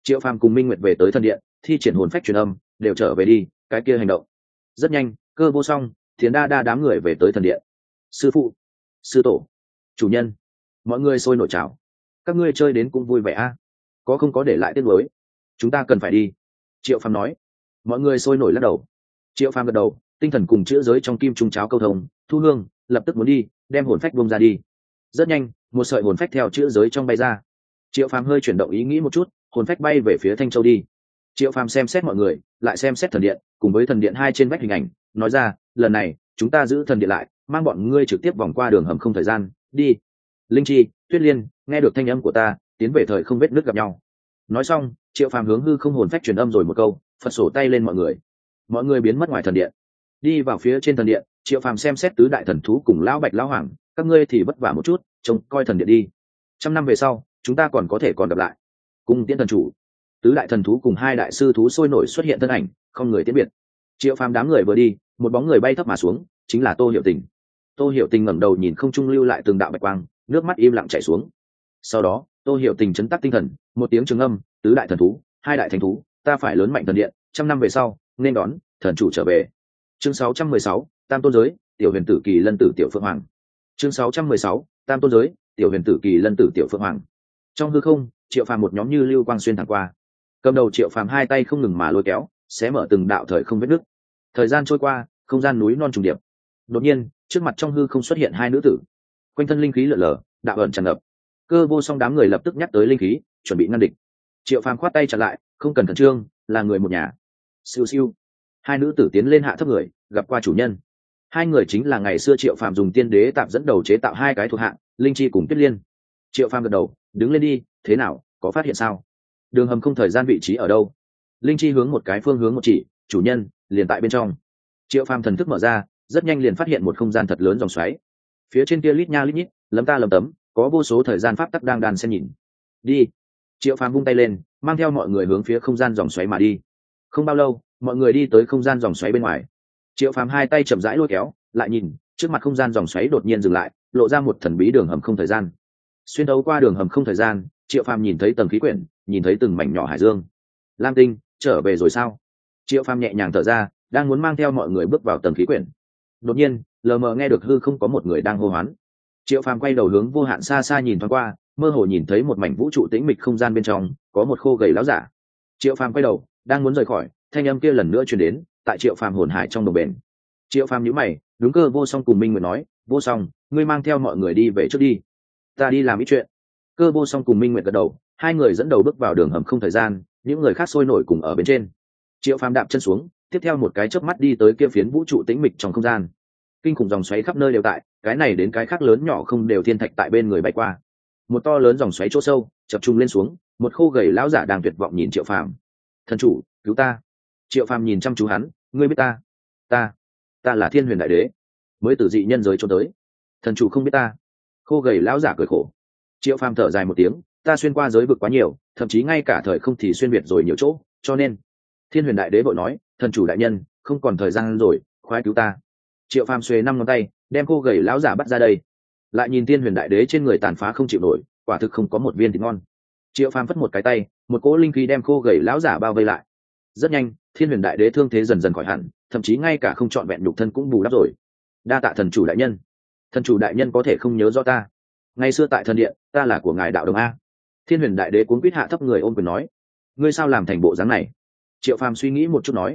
Triệu Phàm cùng Minh Nguyệt về tới thần điện, thi triển hồn phách truyền âm, đều trở về đi, cái kia hành động. Rất nhanh, Cơ Vô Song, Thiến Đa Đa đám người về tới thần điện. Sư phụ, sư tổ, chủ nhân, mọi người sôi nổi chào. Các ngươi chơi đến cũng vui vẻ a, có không có để lại tiếc nuối? Chúng ta cần phải đi. Triệu Phàm nói. Mọi người sôi nổi lắc đầu. Triệu Phàm gật đầu, tinh thần cùng chữa giới trong kim trung cháo câu thông, thu hương, lập tức muốn đi, đem hồn phách bung ra đi. Rất nhanh, một sợi hồn phách theo chữa giới trong bay ra. Triệu Phàm hơi chuyển động ý nghĩ một chút, hồn phách bay về phía Thanh Châu đi. Triệu Phàm xem xét mọi người, lại xem xét thần điện, cùng với thần điện hai trên vách hình ảnh, nói ra, lần này chúng ta giữ thần điện lại, mang bọn ngươi trực tiếp vòng qua đường hầm không thời gian, đi. Linh Chi, Tuyết Liên, nghe được thanh âm của ta, tiến về thời không vết nước gặp nhau. Nói xong, Triệu Phàm hướng hư không hồn phách truyền âm rồi một câu, phật sổ tay lên mọi người. Mọi người biến mất ngoài thần điện, đi vào phía trên thần điện. Triệu Phàm xem xét tứ đại thần thú cùng lão bạch lão hoàng, các ngươi thì vất vả một chút, trông coi thần điện đi. Trăm năm về sau, chúng ta còn có thể còn gặp lại. Cung tiễn thần chủ. Tứ đại thần thú cùng hai đại sư thú sôi nổi xuất hiện thân ảnh, không người tiễn biệt. Triệu Phàm đám người vừa đi, một bóng người bay thấp mà xuống, chính là Tô Hiểu Tình. Tô Hiểu Tình ngẩng đầu nhìn không trung lưu lại từng đạo bạch quang, nước mắt im lặng chảy xuống. Sau đó, Tô Hiểu Tình chấn tác tinh thần, một tiếng trường âm, tứ đại thần thú, hai đại thánh thú, ta phải lớn mạnh thần điện, trăm năm về sau, nên đón thần chủ trở về. Chương sáu trăm mười sáu, Tam Tôn Giới, Tiểu Huyền Tử Kỳ Lân Tử Tiểu Phượng Hoàng. Chương sáu trăm mười sáu, Tam Tôn Giới, Tiểu Huyền Tử Kỳ Lân Tử Tiểu Phượng Hoàng. Trong hư không, Triệu Phàm một nhóm như lưu quang xuyên thẳng qua. Cầm đầu Triệu Phàm hai tay không ngừng mà lôi kéo, xé mở từng đạo thời không vết nứt. Thời gian trôi qua, không gian núi non trùng điệp. Đột nhiên, trước mặt trong hư không xuất hiện hai nữ tử. Quanh thân linh khí lượn lờ, đạo ẩn tràn ngập. Cơ Vô Song đám người lập tức nhắc tới linh khí, chuẩn bị ngăn địch. Triệu Phàm khoát tay chặn lại, không cần khẩn trương, là người một nhà. Siêu siêu. Hai nữ tử tiến lên hạ thấp người, gặp qua chủ nhân. Hai người chính là ngày xưa Triệu Phàm dùng tiên đế tạm dẫn đầu chế tạo hai cái thuộc hạng, Linh Chi cùng Tuyết Liên. Triệu Phàm gật đầu, đứng lên đi, thế nào, có phát hiện sao? Đường hầm không thời gian vị trí ở đâu? Linh Chi hướng một cái phương hướng một chỉ, chủ nhân, liền tại bên trong. Triệu Phàm thần thức mở ra, rất nhanh liền phát hiện một không gian thật lớn dòng xoáy. Phía trên kia lít nha lít nhít, lấm ta lấm tấm, có vô số thời gian pháp tắc đang đàn xen nhìn. Đi. Triệu Phàm vung tay lên, mang theo mọi người hướng phía không gian dòng xoáy mà đi. Không bao lâu, mọi người đi tới không gian dòng xoáy bên ngoài. Triệu Phàm hai tay chậm rãi lôi kéo, lại nhìn, trước mặt không gian dòng xoáy đột nhiên dừng lại, lộ ra một thần bí đường hầm không thời gian. Xuyên thấu qua đường hầm không thời gian, Triệu Phàm nhìn thấy tầng khí quyển, nhìn thấy từng mảnh nhỏ hải dương. Lam Tinh, trở về rồi sao? Triệu Phàm nhẹ nhàng thở ra, đang muốn mang theo mọi người bước vào tầng khí quyển. Đột nhiên, lờ mờ nghe được hư không có một người đang hô hoán. Triệu Phàm quay đầu hướng vô hạn xa xa nhìn thoáng qua, mơ hồ nhìn thấy một mảnh vũ trụ tĩnh mịch không gian bên trong, có một khô gầy láo giả. Triệu Phàm quay đầu, đang muốn rời khỏi, thanh âm kia lần nữa truyền đến, tại Triệu Phàm hồn hải trong đồng bền. Triệu Phàm nhíu mày, đúng Cơ Vô Song cùng Minh Nguyệt nói, Vô Song, ngươi mang theo mọi người đi về trước đi, ta đi làm ít chuyện. Cơ Vô Song cùng Minh Nguyệt gật đầu, hai người dẫn đầu bước vào đường hầm không thời gian, những người khác sôi nổi cùng ở bên trên. Triệu Phàm đạp chân xuống, tiếp theo một cái chớp mắt đi tới kia phiến vũ trụ tĩnh mịch trong không gian. Kinh khủng dòng xoáy khắp nơi đều tại, cái này đến cái khác lớn nhỏ không đều thiên thạch tại bên người bay qua. Một to lớn dòng xoáy chỗ sâu, chập trung lên xuống, một khô gầy lão giả đang tuyệt vọng nhìn Triệu Phàm. Thần chủ, cứu ta! Triệu Phàm nhìn chăm chú hắn, ngươi biết ta? Ta, ta là Thiên Huyền Đại Đế, mới từ dị nhân giới trốn tới. Thần chủ không biết ta? Khô gầy lão giả cười khổ. Triệu Phàm thở dài một tiếng, ta xuyên qua giới vực quá nhiều, thậm chí ngay cả thời không thì xuyên việt rồi nhiều chỗ, cho nên Thiên Huyền Đại Đế vội nói, thần chủ đại nhân, không còn thời gian rồi, khoái cứu ta. Triệu Phàm xuề năm ngón tay, đem khô gầy lão giả bắt ra đây. Lại nhìn Thiên Huyền Đại Đế trên người tàn phá không chịu nổi, quả thực không có một viên thịt ngon. Triệu Phàm phất một cái tay, một cỗ linh khí đem khô gầy lão giả bao vây lại. Rất nhanh, Thiên Huyền Đại Đế thương thế dần dần khỏi hẳn, thậm chí ngay cả không trọn vẹn nhục thân cũng bù đắp rồi. Đa tạ thần chủ đại nhân. Thần chủ đại nhân có thể không nhớ rõ ta. Ngày xưa tại thần điện, ta là của ngài đạo đồng a. Thiên Huyền Đại Đế cuống quýt hạ thấp người ôm quyền nói, ngươi sao làm thành bộ dáng này? Triệu Phàm suy nghĩ một chút nói,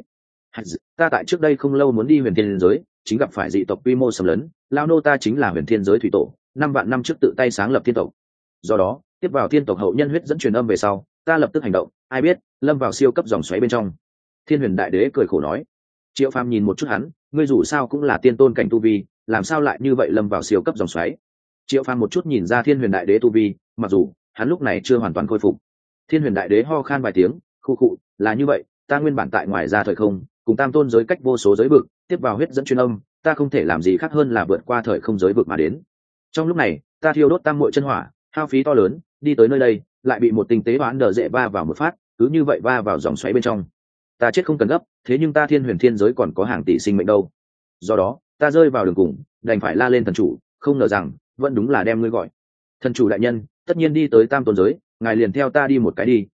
ta tại trước đây không lâu muốn đi Huyền Thiên giới, chính gặp phải dị tộc quy mô xâm lấn, lao nô ta chính là Huyền Thiên giới thủy tổ, năm vạn năm trước tự tay sáng lập thiên tộc. Do đó, tiếp vào thiên tộc hậu nhân huyết dẫn truyền âm về sau, ta lập tức hành động, ai biết lâm vào siêu cấp dòng xoáy bên trong. Thiên Huyền Đại Đế cười khổ nói. Triệu Phàm nhìn một chút hắn, ngươi dù sao cũng là tiên tôn cảnh tu vi, làm sao lại như vậy lâm vào siêu cấp dòng xoáy? Triệu Phàm một chút nhìn ra Thiên Huyền Đại Đế tu vi, mặc dù hắn lúc này chưa hoàn toàn khôi phục. Thiên Huyền Đại Đế ho khan vài tiếng, khu khụ, là như vậy, ta nguyên bản tại ngoài ra thời không, cùng tam tôn giới cách vô số giới vực, tiếp vào huyết dẫn truyền âm, ta không thể làm gì khác hơn là vượt qua thời không giới vực mà đến. Trong lúc này, ta thiêu đốt tam muội chân hỏa, hao phí to lớn, đi tới nơi đây, lại bị một tinh tế đoán đờ dễ va vào một phát, cứ như vậy va vào dòng xoáy bên trong. Ta chết không cần gấp, thế nhưng ta Thiên Huyền Thiên giới còn có hàng tỷ sinh mệnh đâu. Do đó, ta rơi vào đường cùng, đành phải la lên thần chủ, không ngờ rằng vẫn đúng là đem ngươi gọi. Thần chủ đại nhân, tất nhiên đi tới tam tôn giới, ngài liền theo ta đi một cái đi,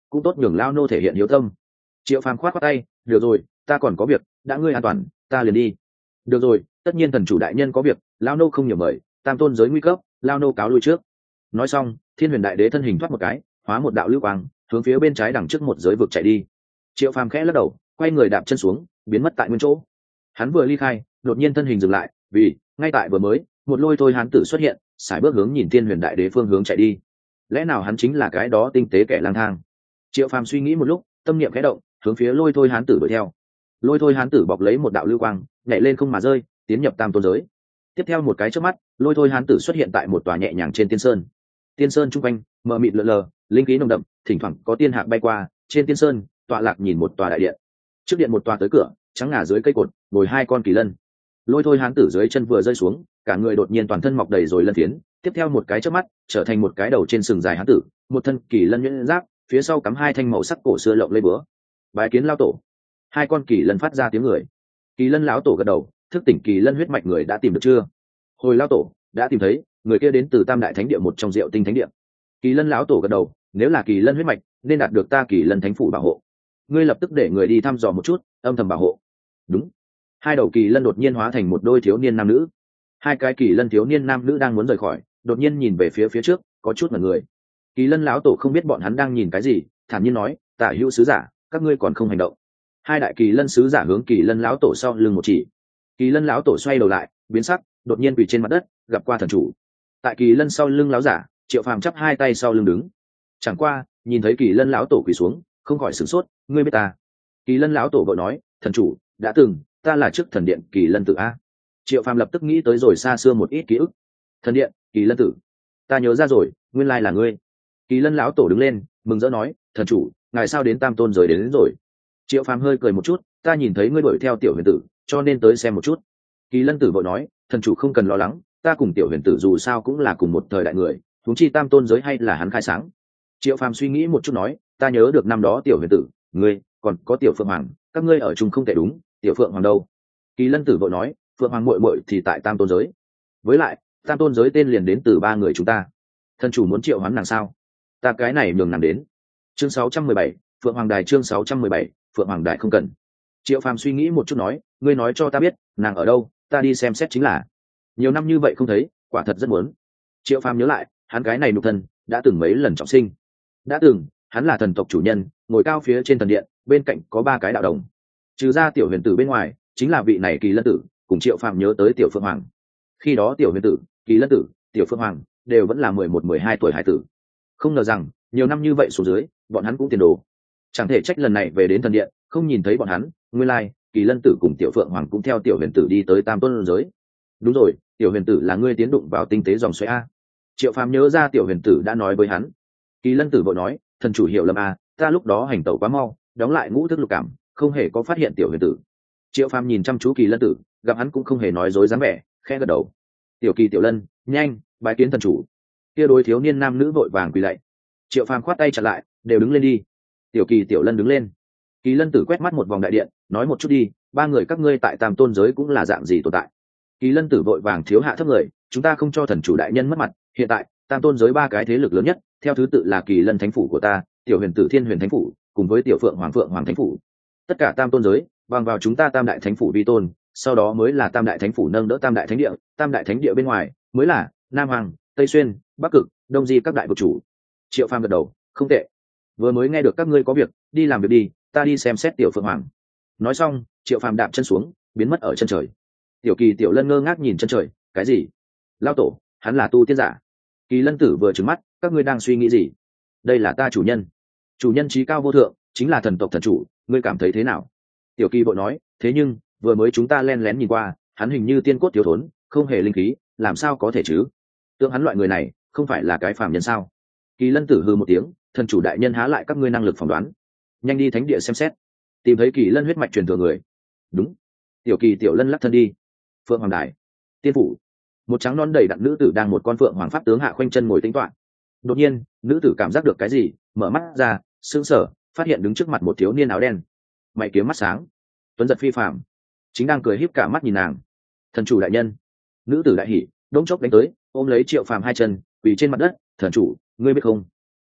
cũng tốt nhường lao nô thể hiện hiếu tâm. Triệu Phàm khoát khoát tay, được rồi, ta còn có việc, đã ngươi an toàn, ta liền đi. Được rồi, tất nhiên thần chủ đại nhân có việc, lao nô không nhiều mời, tam tôn giới nguy cấp, lao nô cáo lui trước. Nói xong, Thiên Huyền Đại Đế thân hình thoát một cái, hóa một đạo lưu quang, hướng phía bên trái đằng trước một giới vực chạy đi. Triệu Phàm khẽ lắc đầu, quay người đạp chân xuống, biến mất tại nguyên chỗ. Hắn vừa ly khai, đột nhiên thân hình dừng lại, vì ngay tại vừa mới, một lôi thôi hán tử xuất hiện, sải bước hướng nhìn Thiên Huyền Đại Đế phương hướng chạy đi. Lẽ nào hắn chính là cái đó tinh tế kẻ lang thang? Triệu Phàm suy nghĩ một lúc, tâm niệm khẽ động, hướng phía lôi thôi hán tử đuổi theo. Lôi thôi hán tử bọc lấy một đạo lưu quang, nhảy lên không mà rơi, tiến nhập tam tôn giới. Tiếp theo một cái chớp mắt, lôi thôi hán tử xuất hiện tại một tòa nhẹ nhàng trên tiên sơn. Tiên sơn trung quanh mờ mịt lờ lờ, linh khí nồng đậm, thỉnh thoảng có tiên hạc bay qua. Trên tiên sơn, tọa lạc nhìn một tòa đại điện. Trước điện một tòa tới cửa, trắng ngà dưới cây cột, ngồi hai con kỳ lân. Lôi thôi hán tử dưới chân vừa rơi xuống, cả người đột nhiên toàn thân mọc đầy rồi lân phiến. Tiếp theo một cái chớp mắt, trở thành một cái đầu trên sừng dài hán tử, một thân kỳ lân nhuyễn giáp, phía sau cắm hai thanh màu sắc cổ xưa lộng lây búa. Bái kiến lao tổ. Hai con kỳ lân phát ra tiếng người. Kỳ lân lão tổ gật đầu, thức tỉnh kỳ lân huyết mạch người đã tìm được chưa? Hồi lao tổ, đã tìm thấy, người kia đến từ tam đại thánh địa một trong diệu tinh thánh địa. Kỳ lân lão tổ gật đầu, nếu là kỳ lân huyết mạch nên đạt được ta kỳ lân thánh phủ bảo hộ. Ngươi lập tức để người đi thăm dò một chút, âm thầm bảo hộ. Đúng. Hai đầu kỳ lân đột nhiên hóa thành một đôi thiếu niên nam nữ. Hai cái kỳ lân thiếu niên nam nữ đang muốn rời khỏi, đột nhiên nhìn về phía phía trước, có chút mẩn người. Kỳ lân lão tổ không biết bọn hắn đang nhìn cái gì, thản nhiên nói, tả hữu sứ giả, các ngươi còn không hành động. Hai đại kỳ lân sứ giả hướng kỳ lân lão tổ sau lưng một chỉ. Kỳ lân lão tổ xoay đầu lại, biến sắc, đột nhiên quỳ trên mặt đất, gặp qua thần chủ. Tại kỳ lân sau lưng lão giả, Triệu Phàm chắp hai tay sau lưng đứng. Chẳng qua nhìn thấy kỳ lân lão tổ quỳ xuống, không khỏi sửng sốt, ngươi biết ta? Kỳ lân lão tổ vội nói, thần chủ đã từng, ta là trước thần điện kỳ lân tử a. Triệu Phàm lập tức nghĩ tới rồi xa xưa một ít ký ức. Thần điện kỳ lân tử, ta nhớ ra rồi, nguyên lai là ngươi. Kỳ lân lão tổ đứng lên, mừng rỡ nói, thần chủ, ngài sao đến tam tôn giới đến, đến rồi? Triệu Phàm hơi cười một chút, ta nhìn thấy ngươi đuổi theo tiểu huyền tử, cho nên tới xem một chút. Kỳ lân tử vội nói, thần chủ không cần lo lắng, ta cùng tiểu huyền tử dù sao cũng là cùng một thời đại người, huống chi tam tôn giới hay là hắn khai sáng. Triệu Phàm suy nghĩ một chút nói, ta nhớ được năm đó tiểu huyền tử, ngươi còn có tiểu phượng hoàng, các ngươi ở chung không thể đúng, tiểu phượng hoàng đâu? Kỳ lân tử vội nói, phượng hoàng muội muội thì tại tam tôn giới. Với lại tam tôn giới tên liền đến từ ba người chúng ta. Thần chủ muốn triệu hoán nàng sao? Ta cái này nhường nàng đến. Chương sáu trăm mười bảy, phượng hoàng đài. Chương sáu trăm mười bảy, phượng hoàng đài không cần. Triệu Phàm suy nghĩ một chút nói, ngươi nói cho ta biết nàng ở đâu, ta đi xem xét chính là. Nhiều năm như vậy không thấy, quả thật rất muốn. Triệu Phàm nhớ lại, hắn cái này nhục thân đã từng mấy lần trọng sinh. Đã từng hắn là thần tộc chủ nhân, ngồi cao phía trên thần điện, bên cạnh có ba cái đạo đồng. Trừ ra tiểu huyền tử bên ngoài, chính là vị này kỳ lân tử. Cùng Triệu Phàm nhớ tới tiểu phượng hoàng. Khi đó tiểu huyền tử, kỳ lân tử, tiểu phượng hoàng đều vẫn là mười một mười hai tuổi hải tử. Không ngờ rằng nhiều năm như vậy xuống dưới, bọn hắn cũng tiền đồ. Chẳng thể trách lần này về đến thần điện không nhìn thấy bọn hắn. Nguyên lai like, kỳ lân tử cùng tiểu phượng hoàng cũng theo tiểu huyền tử đi tới tam tôn giới. Đúng rồi, tiểu huyền tử là ngươi tiến đụng vào tinh tế dòng xoáy a. Triệu Phàm nhớ ra tiểu huyền tử đã nói với hắn. Kỳ lân tử vội nói, thần chủ hiểu lầm a, ta lúc đó hành tẩu quá mau, đóng lại ngũ thức lục cảm, không hề có phát hiện tiểu huyền tử. Triệu Phàm nhìn chăm chú kỳ lân tử, gặp hắn cũng không hề nói dối dáng vẻ, khẽ gật đầu. Tiểu kỳ tiểu lân, nhanh bái kiến thần chủ. Kia đối thiếu niên nam nữ vội vàng quỳ lạy. Triệu Phàm khoát tay chặn lại, đều đứng lên đi. Tiểu kỳ tiểu lân đứng lên. Kỳ lân tử quét mắt một vòng đại điện, nói một chút đi, ba người các ngươi tại tam tôn giới cũng là dạng gì tồn tại? Kỳ lân tử vội vàng thiếu hạ thấp người, chúng ta không cho thần chủ đại nhân mất mặt. Hiện tại tam tôn giới ba cái thế lực lớn nhất, theo thứ tự là kỳ lân thánh phủ của ta, tiểu huyền tử thiên huyền thánh phủ, cùng với tiểu phượng hoàng phượng hoàng thánh phủ. Tất cả tam tôn giới bằng vào chúng ta tam đại thánh phủ vi tôn, sau đó mới là tam đại thánh phủ nâng đỡ tam đại thánh địa, tam đại thánh địa bên ngoài mới là nam hoàng, tây xuyên, bắc cực, đông di các đại vực chủ. Triệu Phàm gật đầu, không tệ. Vừa mới nghe được các ngươi có việc, đi làm việc đi, ta đi xem xét tiểu phượng hoàng. Nói xong, Triệu Phàm đạp chân xuống, biến mất ở chân trời. Tiểu kỳ tiểu lân ngơ ngác nhìn chân trời, cái gì? Lao tổ, hắn là tu tiên giả. Kỳ lân tử vừa trừng mắt, các ngươi đang suy nghĩ gì? Đây là ta chủ nhân, chủ nhân trí cao vô thượng, chính là thần tộc thần chủ, ngươi cảm thấy thế nào? Tiểu kỳ vội nói, thế nhưng vừa mới chúng ta len lén nhìn qua, hắn hình như tiên cốt thiếu thốn, không hề linh khí, làm sao có thể chứ? Tưởng hắn loại người này không phải là cái phàm nhân sao? Kỳ lân tử hừ một tiếng, thần chủ đại nhân há lại các ngươi năng lực phỏng đoán. Nhanh đi thánh địa xem xét, tìm thấy kỳ lân huyết mạch truyền thừa người. Đúng. Tiểu kỳ tiểu lân lắc thân đi. Phượng hoàng đài, tiên phủ. Một trắng non đầy đặn nữ tử đang một con phượng hoàng pháp tướng hạ khoanh chân ngồi tĩnh toạn. Đột nhiên nữ tử cảm giác được cái gì, mở mắt ra, sững sờ, phát hiện đứng trước mặt một thiếu niên áo đen, mày kiếm mắt sáng, tuấn giật phi phàm, chính đang cười híp cả mắt nhìn nàng. Thần chủ đại nhân. Nữ tử đại hỉ, đống chốc đánh tới, ôm lấy Triệu Phàm hai chân, quỳ trên mặt đất. Thần chủ, ngươi biết không,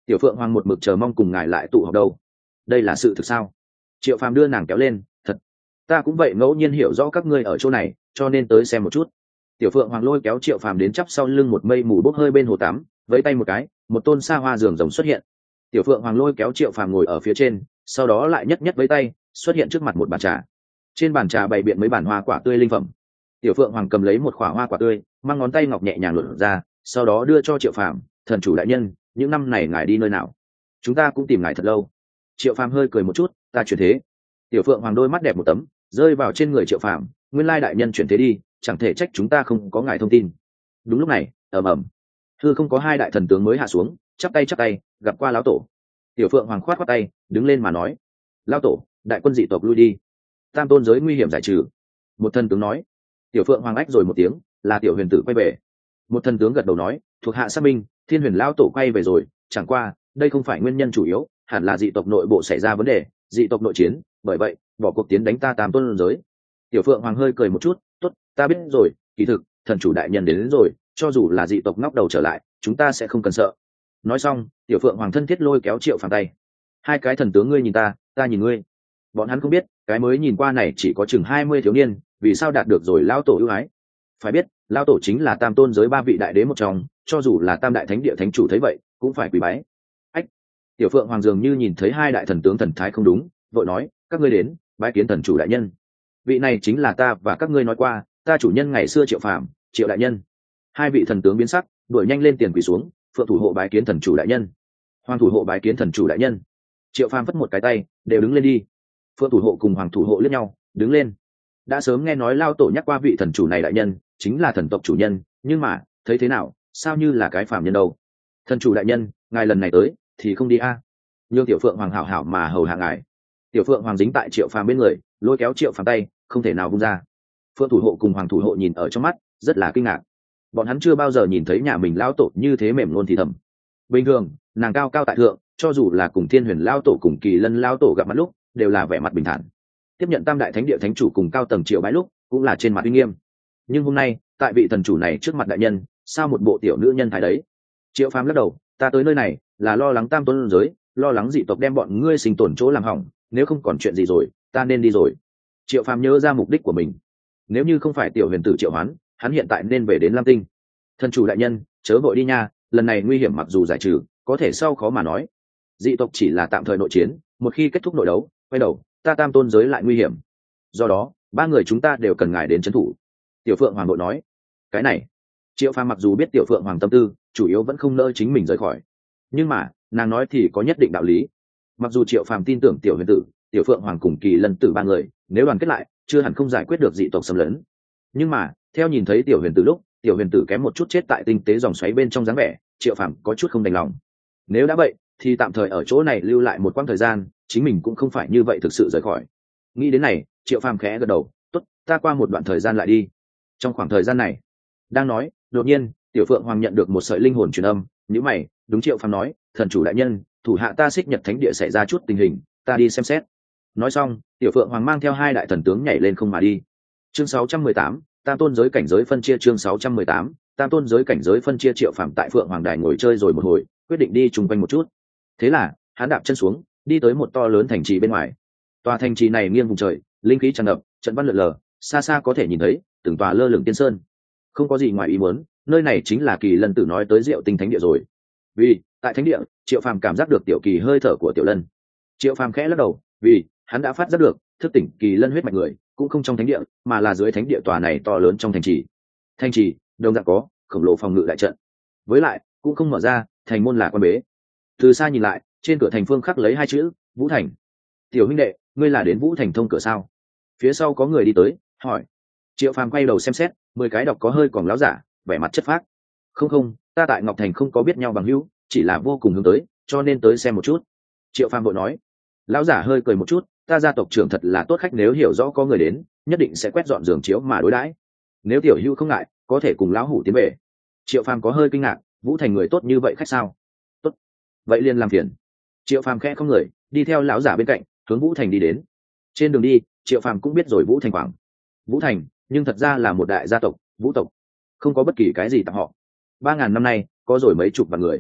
Tiểu Phượng Hoàng một mực chờ mong cùng ngài lại tụ họp đâu. Đây là sự thực sao? Triệu Phàm đưa nàng kéo lên. Thật, ta cũng vậy, ngẫu nhiên hiểu rõ các ngươi ở chỗ này, cho nên tới xem một chút. Tiểu Phượng Hoàng lôi kéo Triệu Phàm đến chắp sau lưng một mây mù bốc hơi bên hồ tắm, vẫy tay một cái, một tôn sa hoa giường rồng xuất hiện. Tiểu Phượng Hoàng lôi kéo Triệu Phàm ngồi ở phía trên, sau đó lại nhất nhất vẫy tay, xuất hiện trước mặt một bàn trà. Trên bàn trà bày biện mấy bản hoa quả tươi linh phẩm. Tiểu Phượng Hoàng cầm lấy một quả hoa quả tươi, mang ngón tay ngọc nhẹ nhàng lột ra, sau đó đưa cho Triệu Phàm. Thần chủ đại nhân, những năm này ngài đi nơi nào? Chúng ta cũng tìm ngài thật lâu. Triệu Phàm hơi cười một chút, ta chuyển thế. Tiểu Phượng Hoàng đôi mắt đẹp một tấm, rơi vào trên người Triệu Phàm. Nguyên lai đại nhân chuyển thế đi, chẳng thể trách chúng ta không có ngài thông tin. Đúng lúc này, ầm ầm, hư không có hai đại thần tướng mới hạ xuống, chắp tay chắp tay, gặp qua lão tổ. Tiểu Phượng Hoàng khoát khoát tay, đứng lên mà nói: lão tổ, đại quân dị tộc lui đi, tam tôn giới nguy hiểm giải trừ. Một thần tướng nói. Tiểu Phượng Hoàng ách rồi một tiếng, là Tiểu Huyền tử quay về. Một thần tướng gật đầu nói: thuộc hạ xác minh, Thiên Huyền lão tổ quay về rồi, chẳng qua đây không phải nguyên nhân chủ yếu, hẳn là dị tộc nội bộ xảy ra vấn đề, dị tộc nội chiến, bởi vậy bỏ cuộc tiến đánh ta tam tôn giới. Tiểu Phượng Hoàng hơi cười một chút, tốt, ta biết rồi, kỳ thực thần chủ đại nhân đến, đến rồi, cho dù là dị tộc ngóc đầu trở lại, chúng ta sẽ không cần sợ. Nói xong, Tiểu Phượng Hoàng thân thiết lôi kéo Triệu Phàm tay. Hai cái thần tướng, ngươi nhìn ta, ta nhìn ngươi. Bọn hắn không biết, cái mới nhìn qua này chỉ có chừng hai mươi thiếu niên, vì sao đạt được rồi lão tổ ưu ái. Phải biết, lão tổ chính là tam tôn giới ba vị đại đế một trong, cho dù là tam đại thánh địa thánh chủ thấy vậy, cũng phải quỳ bái. Ách. Tiểu Phượng Hoàng dường như nhìn thấy hai đại thần tướng thần thái không đúng, vội nói: các ngươi đến, bái kiến thần chủ đại nhân. Vị này chính là ta và các ngươi nói qua, ta chủ nhân ngày xưa Triệu Phàm, Triệu đại nhân. Hai vị thần tướng biến sắc, đuổi nhanh lên tiền quỳ xuống. Phượng thủ hộ bái kiến thần chủ đại nhân. Hoàng thủ hộ bái kiến thần chủ đại nhân. Triệu Phàm phất một cái tay, đều đứng lên đi. Phượng thủ hộ cùng Hoàng thủ hộ liếc nhau, đứng lên. Đã sớm nghe nói lao tổ nhắc qua vị thần chủ này đại nhân chính là thần tộc chủ nhân, nhưng mà thấy thế nào, sao như là cái phàm nhân đâu. Thần chủ đại nhân, ngài lần này tới thì không đi a à? Nhưng Tiểu Phượng Hoàng hảo hảo mà hầu hạ ngài. Tiểu Phượng Hoàng dính tại Triệu Phàm bên người, lôi kéo Triệu Phàm tay, không thể nào buông ra. Phượng thủ hộ cùng Hoàng thủ hộ nhìn ở trong mắt, rất là kinh ngạc. Bọn hắn chưa bao giờ nhìn thấy nhà mình lão tổ như thế mềm luôn thì thầm. Bình thường, nàng cao cao tại thượng, cho dù là cùng Thiên Huyền lão tổ cùng Kỳ Lân lão tổ gặp mặt lúc, đều là vẻ mặt bình thản. Tiếp nhận tam đại thánh địa thánh chủ cùng cao tầng Triệu bái lúc, cũng là trên mặt uy nghiêm. Nhưng hôm nay, tại vị thần chủ này trước mặt đại nhân, sao một bộ tiểu nữ nhân thái đấy. Triệu Phàm lắc đầu, ta tới nơi này là lo lắng tam tôn giới, lo lắng dị tộc đem bọn ngươi sinh tồn chỗ làm hỏng, nếu không còn chuyện gì rồi, ta nên đi rồi. Triệu Phàm nhớ ra mục đích của mình. Nếu như không phải Tiểu Huyền tử triệu hoán, hắn hiện tại nên về đến Lam Tinh. Thần chủ đại nhân, chớ vội đi nha, lần này nguy hiểm mặc dù giải trừ, có thể sau khó mà nói. Dị tộc chỉ là tạm thời nội chiến, một khi kết thúc nội đấu, quay đầu, ta tam tôn giới lại nguy hiểm. Do đó, ba người chúng ta đều cần ngài đến trấn thủ. Tiểu Phượng Hoàng đội nói. Cái này, Triệu Phàm mặc dù biết Tiểu Phượng Hoàng tâm tư, chủ yếu vẫn không nỡ chính mình rời khỏi. Nhưng mà, nàng nói thì có nhất định đạo lý. Mặc dù Triệu Phàm tin tưởng Tiểu Huyền tử, Tiểu Phượng Hoàng cùng Kỳ Lân tử ba người, nếu đoàn kết lại, chưa hẳn không giải quyết được dị tộc xâm lấn. Nhưng mà, theo nhìn thấy Tiểu Huyền tử lúc, Tiểu Huyền tử kém một chút chết tại tinh tế dòng xoáy bên trong dáng vẻ, Triệu Phàm có chút không đành lòng. Nếu đã vậy, thì tạm thời ở chỗ này lưu lại một quãng thời gian, chính mình cũng không phải như vậy thực sự rời khỏi. Nghĩ đến này, Triệu Phàm khẽ gật đầu, tốt, ta qua một đoạn thời gian lại đi. Trong khoảng thời gian này, đang nói, đột nhiên, Tiểu Phượng Hoàng nhận được một sợi linh hồn truyền âm, nhíu mày, đúng Triệu Phàm nói, thần chủ đại nhân, thủ hạ ta Xích Nhật Thánh địa xảy ra chút tình hình, ta đi xem xét. Nói xong, Tiểu Phượng Hoàng mang theo hai đại thần tướng nhảy lên không mà đi. Chương sáu trăm mười tám, tam tôn giới cảnh giới phân chia. Chương sáu trăm mười tám, tam tôn giới cảnh giới phân chia. Triệu Phàm tại Phượng Hoàng đài ngồi chơi rồi một hồi, quyết định đi chung quanh một chút. Thế là, hắn đạp chân xuống, đi tới một to lớn thành trì bên ngoài. Tòa thành trì này nghiêng vùng trời, linh khí tràn ngập, trận văn lượn lờ, xa xa có thể nhìn thấy từng tòa lơ lửng tiên sơn. Không có gì ngoài ý muốn, nơi này chính là Kỳ Lân tử nói tới Diệu Tinh Thánh địa rồi. Vì tại thánh địa, Triệu Phàm cảm giác được Tiểu Kỳ hơi thở của Tiểu Lân. Triệu Phàm khẽ lắc đầu, vì hắn đã phát giác được thức tỉnh Kỳ Lân huyết mạch người cũng không trong thánh địa, mà là dưới thánh địa tòa này to lớn trong thành trì. Thành trì đồng dạng có khổng lồ phòng ngự đại trận, với lại cũng không mở ra, thành môn là quan bế. Từ xa nhìn lại, trên cửa thành phương khắc lấy hai chữ Vũ Thành. Tiểu huynh đệ, ngươi là đến Vũ Thành thông cửa sao? Phía sau có người đi tới, hỏi. Triệu Phàm quay đầu xem xét, mười cái đọc có hơi còn láo giả, vẻ mặt chất phác. Không không, ta tại Ngọc Thành không có biết nhau bằng hữu, chỉ là vô cùng hướng tới, cho nên tới xem một chút. Triệu Phàm vội nói. Lão giả hơi cười một chút, ta gia tộc trưởng thật là tốt khách, nếu hiểu rõ có người đến, nhất định sẽ quét dọn giường chiếu mà đối đãi. Nếu tiểu hữu không ngại, có thể cùng lão hủ tiến về. Triệu Phàm có hơi kinh ngạc, Vũ Thành người tốt như vậy khách sao? Tốt, vậy liền làm phiền. Triệu Phàm khẽ không người, đi theo lão giả bên cạnh, hướng Vũ Thành đi đến. Trên đường đi, Triệu Phàm cũng biết rồi Vũ Thành khoảng. Vũ Thành, nhưng thật ra là một đại gia tộc, Vũ tộc, không có bất kỳ cái gì tặng họ. Ba ngàn năm nay, có rồi mấy chục vạn người.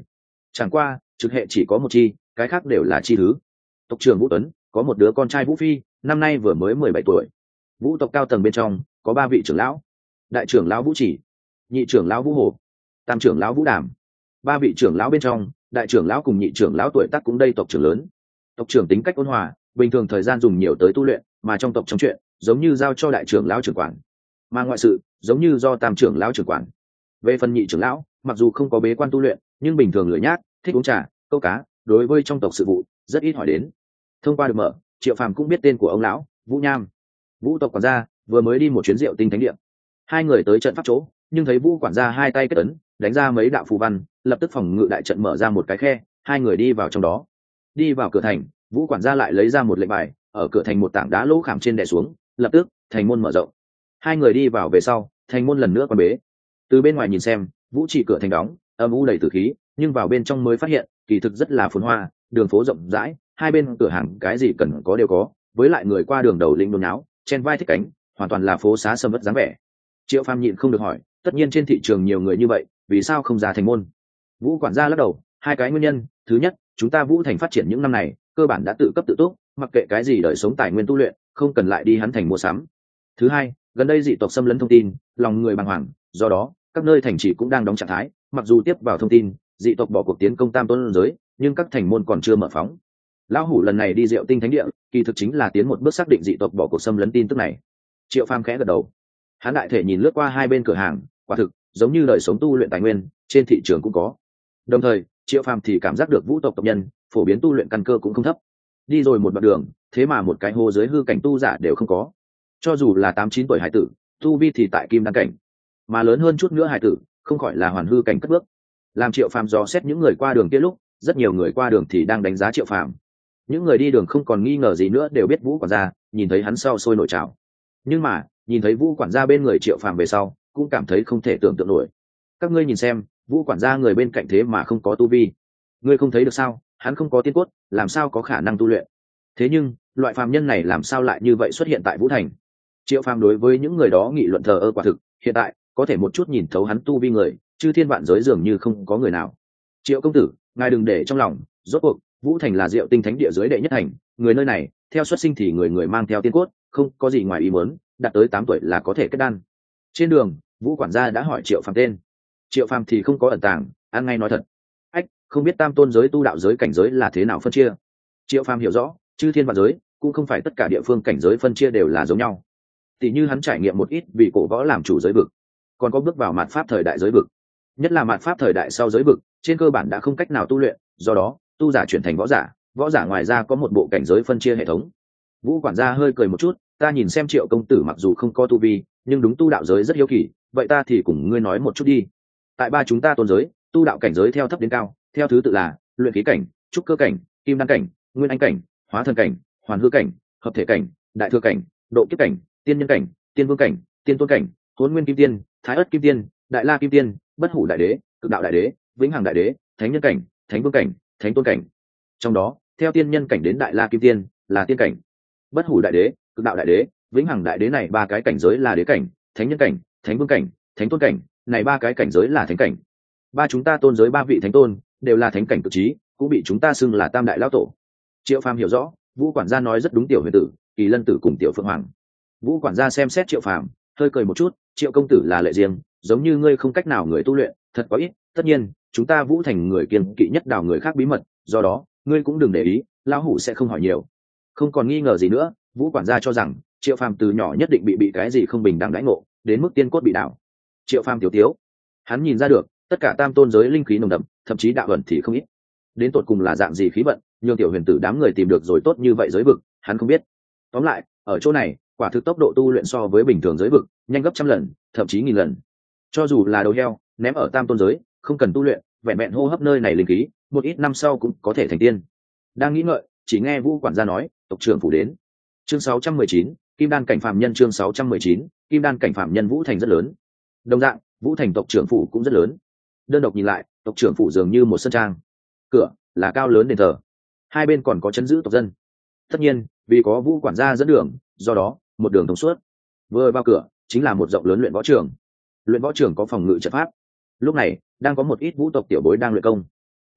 Chẳng qua trực hệ chỉ có một chi, cái khác đều là chi thứ. Tộc trưởng Vũ Tuấn có một đứa con trai Vũ Phi, năm nay vừa mới mười bảy tuổi. Vũ tộc cao tầng bên trong có ba vị trưởng lão: đại trưởng lão Vũ Chỉ, nhị trưởng lão Vũ Hồ, tam trưởng lão Vũ Đàm. Ba vị trưởng lão bên trong, đại trưởng lão cùng nhị trưởng lão tuổi tác cũng đây tộc trưởng lớn. Tộc trưởng tính cách ôn hòa, bình thường thời gian dùng nhiều tới tu luyện, mà trong tộc trong chuyện giống như giao cho đại trưởng lão trưởng quản, mà ngoại sự giống như do tam trưởng lão trưởng quản. Về phần nhị trưởng lão, mặc dù không có bế quan tu luyện, nhưng bình thường lười nhác, thích uống trà câu cá, đối với trong tộc sự vụ rất ít hỏi đến. Thông qua được mở, Triệu Phàm cũng biết tên của ông lão Vũ Nham. Vũ tộc quản gia vừa mới đi một chuyến rượu tinh thánh địa. Hai người tới trận pháp chỗ, nhưng thấy Vũ quản gia hai tay kết ấn đánh ra mấy đạo phù văn, lập tức phòng ngự đại trận mở ra một cái khe, hai người đi vào trong đó. Đi vào cửa thành, Vũ quản gia lại lấy ra một lệnh bài, ở cửa thành một tảng đá lỗ khảm trên đè xuống, lập tức thành môn mở rộng. Hai người đi vào về sau, thành môn lần nữa quan bế. Từ bên ngoài nhìn xem, Vũ chỉ cửa thành đóng, âm u đầy tử khí, nhưng vào bên trong mới phát hiện kỳ thực rất là phồn hoa, đường phố rộng rãi, hai bên cửa hàng cái gì cần có đều có, với lại người qua đường đầu linh đôn náo, chen vai thích cánh, hoàn toàn là phố xá sầm uất dáng vẻ. Triệu Phàm nhịn không được hỏi, tất nhiên trên thị trường nhiều người như vậy, vì sao không ra thành môn? Vũ quản gia lắc đầu, hai cái nguyên nhân: thứ nhất, chúng ta Vũ thành phát triển những năm này cơ bản đã tự cấp tự túc, mặc kệ cái gì đời sống tài nguyên tu luyện, không cần lại đi hắn thành mua sắm. Thứ hai, gần đây dị tộc xâm lấn thông tin, lòng người bàng hoàng, do đó các nơi thành trì cũng đang đóng trạng thái, mặc dù tiếp vào thông tin dị tộc bỏ cuộc tiến công tam tôn giới, nhưng các thành môn còn chưa mở phóng. Lão hủ lần này đi Diệu Tinh Thánh Địa, kỳ thực chính là tiến một bước xác định dị tộc bỏ cuộc xâm lấn tin tức này. Triệu Phàm khẽ gật đầu. Hắn đại thể nhìn lướt qua hai bên cửa hàng, quả thực giống như đời sống tu luyện tài nguyên trên thị trường cũng có. Đồng thời Triệu Phàm thì cảm giác được Vũ tộc tộc nhân phổ biến tu luyện căn cơ cũng không thấp. Đi rồi một đoạn đường, thế mà một cái hồ dưới hư cảnh tu giả đều không có. Cho dù là tám chín tuổi hải tử, tu vi thì tại kim đan cảnh, mà lớn hơn chút nữa hải tử không khỏi là hoàn hư cảnh cất bước. Làm Triệu Phàm dò xét những người qua đường kia lúc, rất nhiều người qua đường thì đang đánh giá Triệu Phàm. Những người đi đường không còn nghi ngờ gì nữa, đều biết Vũ quản gia, nhìn thấy hắn sau sôi nổi trào. Nhưng mà nhìn thấy Vũ quản gia bên người Triệu Phàm về sau, cũng cảm thấy không thể tưởng tượng nổi. Các ngươi nhìn xem, Vũ quản gia người bên cạnh thế mà không có tu vi, ngươi không thấy được sao? Hắn không có tiên cốt, làm sao có khả năng tu luyện? Thế nhưng loại phàm nhân này làm sao lại như vậy xuất hiện tại Vũ thành? Triệu Phàm đối với những người đó nghị luận thờ ơ quả thực, hiện tại có thể một chút nhìn thấu hắn tu vi người, chư thiên vạn giới dường như không có người nào. Triệu công tử, ngài đừng để trong lòng, rốt cuộc Vũ thành là Diệu Tinh Thánh Địa dưới đệ nhất thành, người nơi này theo xuất sinh thì người người mang theo tiên cốt, không có gì ngoài ý muốn, đạt tới tám tuổi là có thể kết đan. Trên đường, Vũ quản gia đã hỏi Triệu Phàm tên. Triệu Phàm thì không có ẩn tàng, ăn ngay nói thật. Ách, không biết tam tôn giới tu đạo giới cảnh giới là thế nào phân chia? Triệu Phàm hiểu rõ, chư thiên vạn giới cũng không phải tất cả địa phương cảnh giới phân chia đều là giống nhau. Tỷ như hắn trải nghiệm một ít vì cổ võ làm chủ giới vực, còn có bước vào mạt pháp thời đại giới vực. Nhất là mạt pháp thời đại sau giới vực, trên cơ bản đã không cách nào tu luyện, do đó tu giả chuyển thành võ giả, võ giả ngoài ra có một bộ cảnh giới phân chia hệ thống. Vũ quản gia hơi cười một chút, ta nhìn xem Triệu công tử mặc dù không có tu vi, nhưng đúng tu đạo giới rất hiếu kỳ, vậy ta thì cùng ngươi nói một chút đi. Tại ba chúng ta tôn giới, tu đạo cảnh giới theo thấp đến cao, theo thứ tự là luyện khí cảnh, trúc cơ cảnh, kim đan cảnh, nguyên anh cảnh, hóa thần cảnh, hoàn hư cảnh, hợp thể cảnh, đại thừa cảnh, độ kiếp cảnh, tiên nhân cảnh, tiên vương cảnh, tiên tôn cảnh, hỗn nguyên kim tiên, thái ất kim tiên, đại la kim tiên, bất hủ đại đế, cực đạo đại đế, vĩnh hằng đại đế, thánh nhân cảnh, thánh vương cảnh, thánh tôn cảnh. Trong đó theo tiên nhân cảnh đến đại la kim tiên là tiên cảnh, bất hủ đại đế, cực đạo đại đế, vĩnh hằng đại đế này ba cái cảnh giới là đế cảnh, thánh nhân cảnh, thánh vương cảnh, thánh tôn cảnh này ba cái cảnh giới là thánh cảnh. Ba chúng ta tôn giới ba vị thánh tôn đều là thánh cảnh cực trí, cũng bị chúng ta xưng là tam đại lão tổ. Triệu Phàm hiểu rõ, Vũ quản gia nói rất đúng. Tiểu huyền tử, Kỳ Lân tử cùng Tiểu Phượng Hoàng. Vũ quản gia xem xét Triệu Phàm, hơi cười một chút, Triệu công tử là lệ riêng, giống như ngươi không cách nào người tu luyện, thật có ít. Tất nhiên chúng ta Vũ thành người kiêng kỵ nhất đào người khác bí mật, do đó ngươi cũng đừng để ý, lão hủ sẽ không hỏi nhiều. Không còn nghi ngờ gì nữa, Vũ quản gia cho rằng Triệu Phàm từ nhỏ nhất định bị bị cái gì không bình đẳng đãi ngộ, đến mức tiên cốt bị đảo. Triệu Phàm tiểu tiếu, hắn nhìn ra được tất cả tam tôn giới linh khí nồng đậm, thậm chí đạo ẩn thì không ít. Đến tột cùng là dạng gì khí vận, nhường tiểu huyền tử đám người tìm được rồi tốt như vậy giới vực, hắn không biết. Tóm lại, ở chỗ này, quả thực tốc độ tu luyện so với bình thường giới vực nhanh gấp trăm lần, thậm chí nghìn lần. Cho dù là đầu heo ném ở tam tôn giới, không cần tu luyện, vẹn vẹn hô hấp nơi này linh khí, một ít năm sau cũng có thể thành tiên. Đang nghĩ ngợi, chỉ nghe Vũ quản gia nói, tộc trưởng phủ đến. Chương sáu trăm mười chín, Kim đan cảnh phàm nhân. Chương sáu trăm mười chín, Kim đan cảnh phàm nhân. Vũ thành rất lớn. Đồng dạng, Vũ thành tộc trưởng phủ cũng rất lớn. Đơn độc nhìn lại, tộc trưởng phủ dường như một sân trang, cửa là cao lớn đền thờ, hai bên còn có chấn giữ tộc dân. Tất nhiên vì có Vũ quản gia dẫn đường, do đó một đường thông suốt. Vừa vào cửa chính là một rộng lớn luyện võ trường. Luyện võ trường có phòng ngự trận pháp. Lúc này đang có một ít vũ tộc tiểu bối đang luyện công.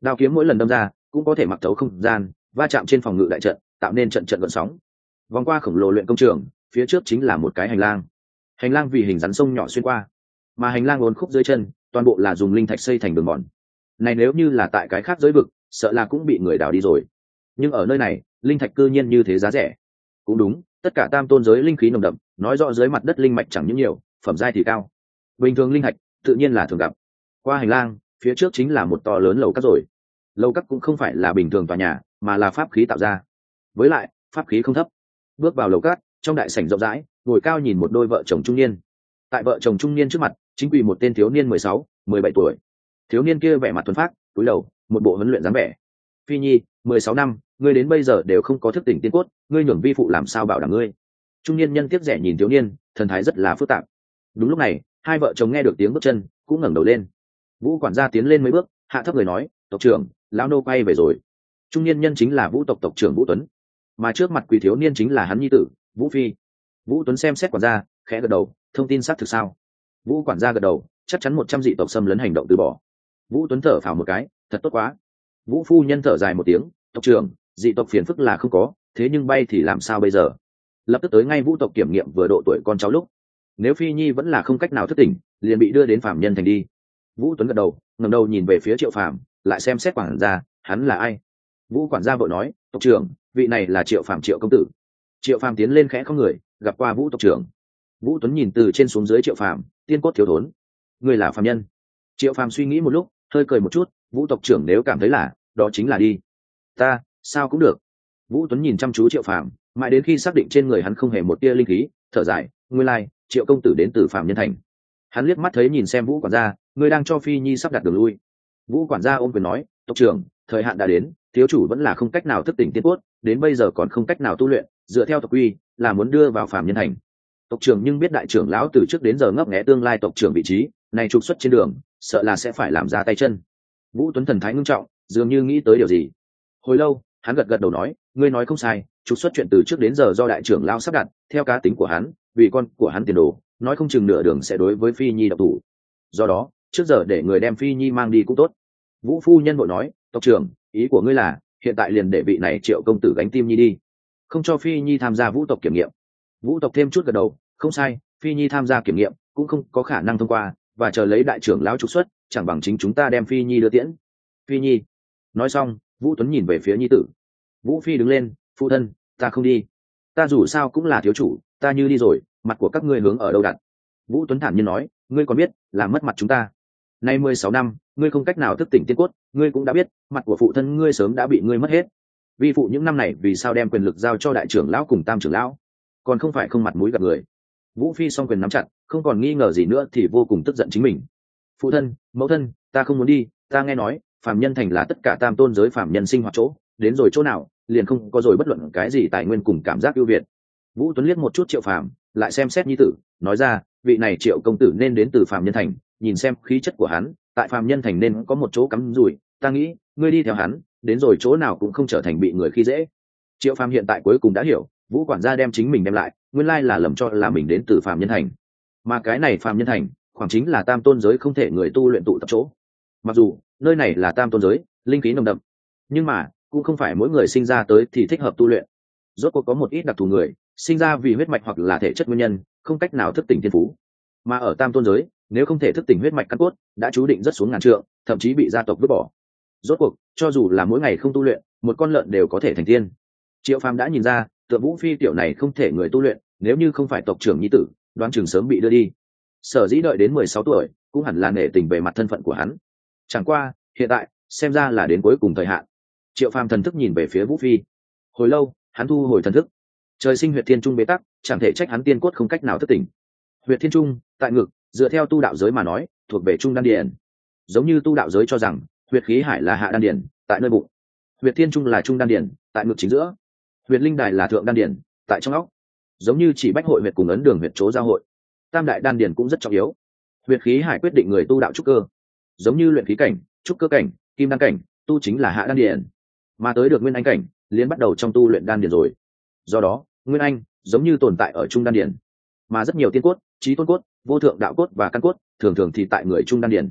Đao kiếm mỗi lần đâm ra cũng có thể mặc thấu không gian, va chạm trên phòng ngự đại trận, tạo nên trận trận gợn sóng. Vòng qua khổng lồ luyện công trường, phía trước chính là một cái hành lang. Hành lang vì hình rắn sông nhỏ xuyên qua, mà hành lang uốn khúc dưới chân, toàn bộ là dùng linh thạch xây thành đường mòn. Này nếu như là tại cái khác giới vực, sợ là cũng bị người đào đi rồi. Nhưng ở nơi này, linh thạch cư nhiên như thế giá rẻ. Cũng đúng, tất cả tam tôn giới linh khí nồng đậm, nói rõ dưới mặt đất linh mạch chẳng những nhiều, phẩm giai thì cao. Bình thường linh thạch, tự nhiên là thường gặp. Qua hành lang, phía trước chính là một to lớn lầu các rồi. Lầu các cũng không phải là bình thường tòa nhà, mà là pháp khí tạo ra. Với lại, pháp khí không thấp. Bước vào lầu các, trong đại sảnh rộng rãi, ngồi cao nhìn một đôi vợ chồng trung niên. Tại vợ chồng trung niên trước mặt, chính quỳ một tên thiếu niên mười sáu, mười bảy tuổi. Thiếu niên kia vẻ mặt thuần phác, cúi đầu, một bộ huấn luyện dáng vẻ. Phi Nhi, mười sáu năm, ngươi đến bây giờ đều không có thức tỉnh tiên cốt, ngươi nhường vi phụ làm sao bảo đảm ngươi? Trung niên nhân tiếc rẻ nhìn thiếu niên, thần thái rất là phức tạp. Đúng lúc này, hai vợ chồng nghe được tiếng bước chân, cũng ngẩng đầu lên. Vũ quản gia tiến lên mấy bước, hạ thấp người nói, tộc trưởng, lão nô quay về rồi. Trung niên nhân chính là Vũ tộc tộc trưởng Vũ Tuấn, mà trước mặt quỳ thiếu niên chính là hắn nhi tử Vũ Phi. Vũ Tuấn xem xét quản gia, khẽ gật đầu, thông tin xác thực sao? Vũ quản gia gật đầu, chắc chắn một trăm dị tộc xâm lấn hành động từ bỏ. Vũ Tuấn thở phào một cái, thật tốt quá. Vũ phu nhân thở dài một tiếng, tộc trưởng, dị tộc phiền phức là không có, thế nhưng bay thì làm sao bây giờ? Lập tức tới ngay Vũ tộc kiểm nghiệm vừa độ tuổi con cháu lúc, nếu Phi Nhi vẫn là không cách nào thức tỉnh, liền bị đưa đến Phạm Nhân Thành đi. Vũ Tuấn gật đầu, ngẩng đầu nhìn về phía Triệu Phàm, lại xem xét quản gia, hắn là ai? Vũ quản gia vội nói, tộc trưởng, vị này là Triệu Phàm Triệu công tử. Triệu Phàm tiến lên khẽ không người, gặp qua Vũ tộc trưởng. Vũ Tuấn nhìn từ trên xuống dưới Triệu Phàm, tiên cốt thiếu thốn, người là phàm nhân. Triệu Phàm suy nghĩ một lúc, hơi cười một chút, Vũ tộc trưởng nếu cảm thấy là, đó chính là đi. Ta, sao cũng được. Vũ Tuấn nhìn chăm chú Triệu Phàm, mãi đến khi xác định trên người hắn không hề một tia linh khí, thở dài, nguyên lai, Triệu công tử đến từ Phạm Nhân Thành. Hắn liếc mắt thấy nhìn xem Vũ quản gia, người đang cho Phi Nhi sắp đặt đường lui. Vũ quản gia ôm quyền nói, tộc trưởng, thời hạn đã đến, thiếu chủ vẫn là không cách nào thức tỉnh tiên cốt, đến bây giờ còn không cách nào tu luyện, dựa theo tộc quy, là muốn đưa vào Phạm Nhân Thành. Tộc trưởng nhưng biết đại trưởng lão từ trước đến giờ ngấp nghé tương lai tộc trưởng vị trí, này trục xuất trên đường, sợ là sẽ phải làm ra tay chân. Vũ Tuấn thần thái ngưng trọng, dường như nghĩ tới điều gì. Hồi lâu, hắn gật gật đầu nói, ngươi nói không sai, trục xuất chuyện từ trước đến giờ do đại trưởng lão sắp đặt, theo cá tính của hắn, vì con của hắn tiền đồ, nói không chừng nửa đường sẽ đối với Phi Nhi độc thủ. Do đó, trước giờ để người đem Phi Nhi mang đi cũng tốt. Vũ phu nhân vội nói, tộc trưởng, ý của ngươi là, hiện tại liền để vị này Triệu công tử gánh tim Nhi đi, không cho Phi Nhi tham gia Vũ tộc kiểm nghiệm. Vũ tộc thêm chút gật đầu, không sai, Phi Nhi tham gia kiểm nghiệm cũng không có khả năng thông qua, và chờ lấy đại trưởng lão trục xuất, chẳng bằng chính chúng ta đem Phi Nhi đưa tiễn. Phi Nhi. Nói xong, Vũ Tuấn nhìn về phía nhi tử. Vũ Phi đứng lên, phụ thân, ta không đi. Ta dù sao cũng là thiếu chủ, ta như đi rồi, mặt của các ngươi hướng ở đâu đặt? Vũ Tuấn thản nhiên nói, ngươi còn biết, làm mất mặt chúng ta. Nay mười sáu năm, ngươi không cách nào thức tỉnh tiên cốt, ngươi cũng đã biết, mặt của phụ thân ngươi sớm đã bị ngươi mất hết. Vi phụ những năm này vì sao đem quyền lực giao cho đại trưởng lão cùng tam trưởng lão, còn không phải không mặt mũi gặp người. Vũ Phi song quyền nắm chặt, không còn nghi ngờ gì nữa thì vô cùng tức giận chính mình. Phụ thân, mẫu thân, ta không muốn đi, ta nghe nói, Phạm Nhân Thành là tất cả tam tôn giới phạm nhân sinh hoạt chỗ, đến rồi chỗ nào, liền không có rồi bất luận cái gì tài nguyên cùng cảm giác ưu việt. Vũ Tuấn liếc một chút Triệu Phàm, lại xem xét nhi tử, nói ra, vị này Triệu công tử nên đến từ Phạm Nhân Thành, nhìn xem khí chất của hắn, tại Phạm Nhân Thành nên có một chỗ cắm rủi, ta nghĩ, ngươi đi theo hắn, đến rồi chỗ nào cũng không trở thành bị người khi dễ. Triệu Phàm hiện tại cuối cùng đã hiểu, Vũ quản gia đem chính mình đem lại, nguyên lai là lầm cho là mình đến từ Phạm Nhân Thành, mà cái này Phạm Nhân Thành, khoảng chính là tam tôn giới không thể người tu luyện tụ tập chỗ. Mặc dù nơi này là tam tôn giới, linh khí nồng đậm, nhưng mà cũng không phải mỗi người sinh ra tới thì thích hợp tu luyện. Rốt cuộc có một ít đặc thù người sinh ra vì huyết mạch hoặc là thể chất nguyên nhân, không cách nào thức tỉnh thiên phú, mà ở tam tôn giới, nếu không thể thức tỉnh huyết mạch căn cốt, đã chú định rất xuống ngàn trượng, thậm chí bị gia tộc vứt bỏ. Rốt cuộc, cho dù là mỗi ngày không tu luyện, một con lợn đều có thể thành tiên. Triệu Phàm đã nhìn ra, Tượng Vũ Phi tiểu này không thể người tu luyện, nếu như không phải tộc trưởng nhi tử, đoán chừng sớm bị đưa đi. Sở dĩ đợi đến mười sáu tuổi, cũng hẳn là nể tình về mặt thân phận của hắn. Chẳng qua, hiện tại, xem ra là đến cuối cùng thời hạn. Triệu Phàm thần thức nhìn về phía Vũ Phi. Hồi lâu, hắn thu hồi thần thức. Trời sinh huyệt thiên trung bế tắc, chẳng thể trách hắn tiên cốt không cách nào thức tỉnh. Huyệt thiên trung, tại ngực, dựa theo tu đạo giới mà nói, thuộc về trung đan điền. Giống như tu đạo giới cho rằng, huyệt khí hải là hạ đan điền, tại nơi bụng. Huyệt thiên trung là trung đan điền, tại ngực chính giữa. Huyệt linh đài là thượng đan điền, tại trong óc. Giống như chỉ bách hội huyệt cùng ấn đường huyệt chỗ giao hội. Tam đại đan điền cũng rất trọng yếu. Huyệt khí hải quyết định người tu đạo trúc cơ. Giống như luyện khí cảnh, trúc cơ cảnh, kim đan cảnh, tu chính là hạ đan điền, mà tới được nguyên anh cảnh, liền bắt đầu trong tu luyện đan điền rồi. Do đó, nguyên anh giống như tồn tại ở trung đan điền, mà rất nhiều tiên cốt, chí tôn cốt, vô thượng đạo cốt và căn cốt, thường thường thì tại người trung đan điền.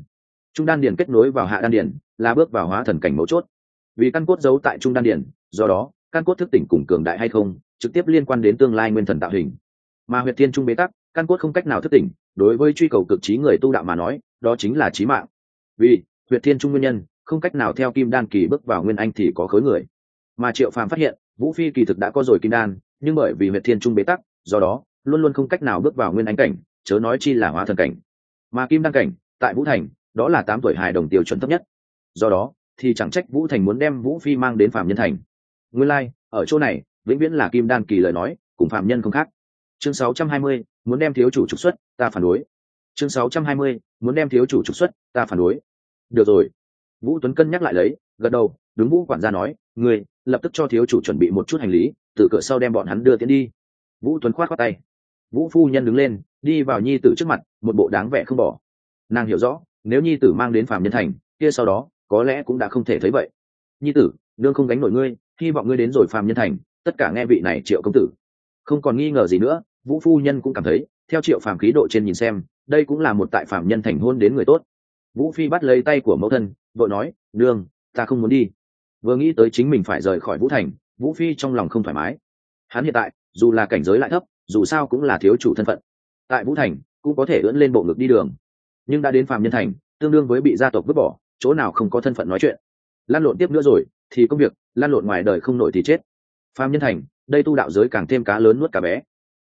Trung đan điền kết nối vào hạ đan điền là bước vào hóa thần cảnh mấu chốt. Vì căn cốt giấu tại trung đan điền, do đó căn cốt thức tỉnh cùng cường đại hay không trực tiếp liên quan đến tương lai nguyên thần tạo hình. Mà huyệt thiên trung bế tắc, căn cốt không cách nào thức tỉnh, đối với truy cầu cực trí người tu đạo mà nói, đó chính là chí mạng. Vì huyệt thiên trung nguyên nhân không cách nào theo kim đan kỳ bước vào nguyên anh thì có khối người. Mà Triệu Phàm phát hiện Vũ Phi kỳ thực đã có rồi kim đan, nhưng bởi vì huyệt thiên trung bế tắc, do đó luôn luôn không cách nào bước vào nguyên anh cảnh, chớ nói chi là hóa thần cảnh. Mà kim đan cảnh tại Vũ Thành đó là tám tuổi hài đồng tiêu chuẩn thấp nhất, do đó thì chẳng trách Vũ Thành muốn đem Vũ Phi mang đến phàm nhân thành. Nguyên lai like, ở chỗ này vĩnh viễn là kim đan kỳ lời nói cùng phàm nhân không khác. Chương sáu trăm hai mươi, muốn đem thiếu chủ trục xuất, ta phản đối. Chương sáu trăm hai mươi, muốn đem thiếu chủ trục xuất, ta phản đối. Được rồi. Vũ Tuấn cân nhắc lại lấy, gật đầu, đúng Vũ quản gia nói, người lập tức cho thiếu chủ chuẩn bị một chút hành lý, từ cửa sau đem bọn hắn đưa tiến đi. Vũ Tuấn khoát khoát tay. Vũ phu nhân đứng lên, đi vào nhi tử trước mặt, một bộ đáng vẻ không bỏ. Nàng hiểu rõ, nếu nhi tử mang đến phàm nhân thành, kia sau đó có lẽ cũng đã không thể thấy vậy. Nhi tử, nương không gánh nổi ngươi, hy vọng ngươi đến rồi phàm nhân thành, tất cả nghe vị này Triệu công tử. Không còn nghi ngờ gì nữa, Vũ phu nhân cũng cảm thấy, theo Triệu Phàm khí độ trên nhìn xem, đây cũng là một tại phàm nhân thành hôn đến người tốt. Vũ phi bắt lấy tay của mẫu thân, vội nói, nương, ta không muốn đi. Vừa nghĩ tới chính mình phải rời khỏi Vũ Thành, Vũ phi trong lòng không thoải mái. Hắn hiện tại dù là cảnh giới lại thấp, dù sao cũng là thiếu chủ thân phận, tại Vũ Thành cũng có thể ưỡn lên bộ ngực đi đường, nhưng đã đến phàm nhân thành, tương đương với bị gia tộc vứt bỏ, chỗ nào không có thân phận nói chuyện. Lan lộn tiếp nữa rồi thì công việc, lan lộn ngoài đời không nổi thì chết. Phàm nhân thành, đây tu đạo giới càng thêm cá lớn nuốt cá bé.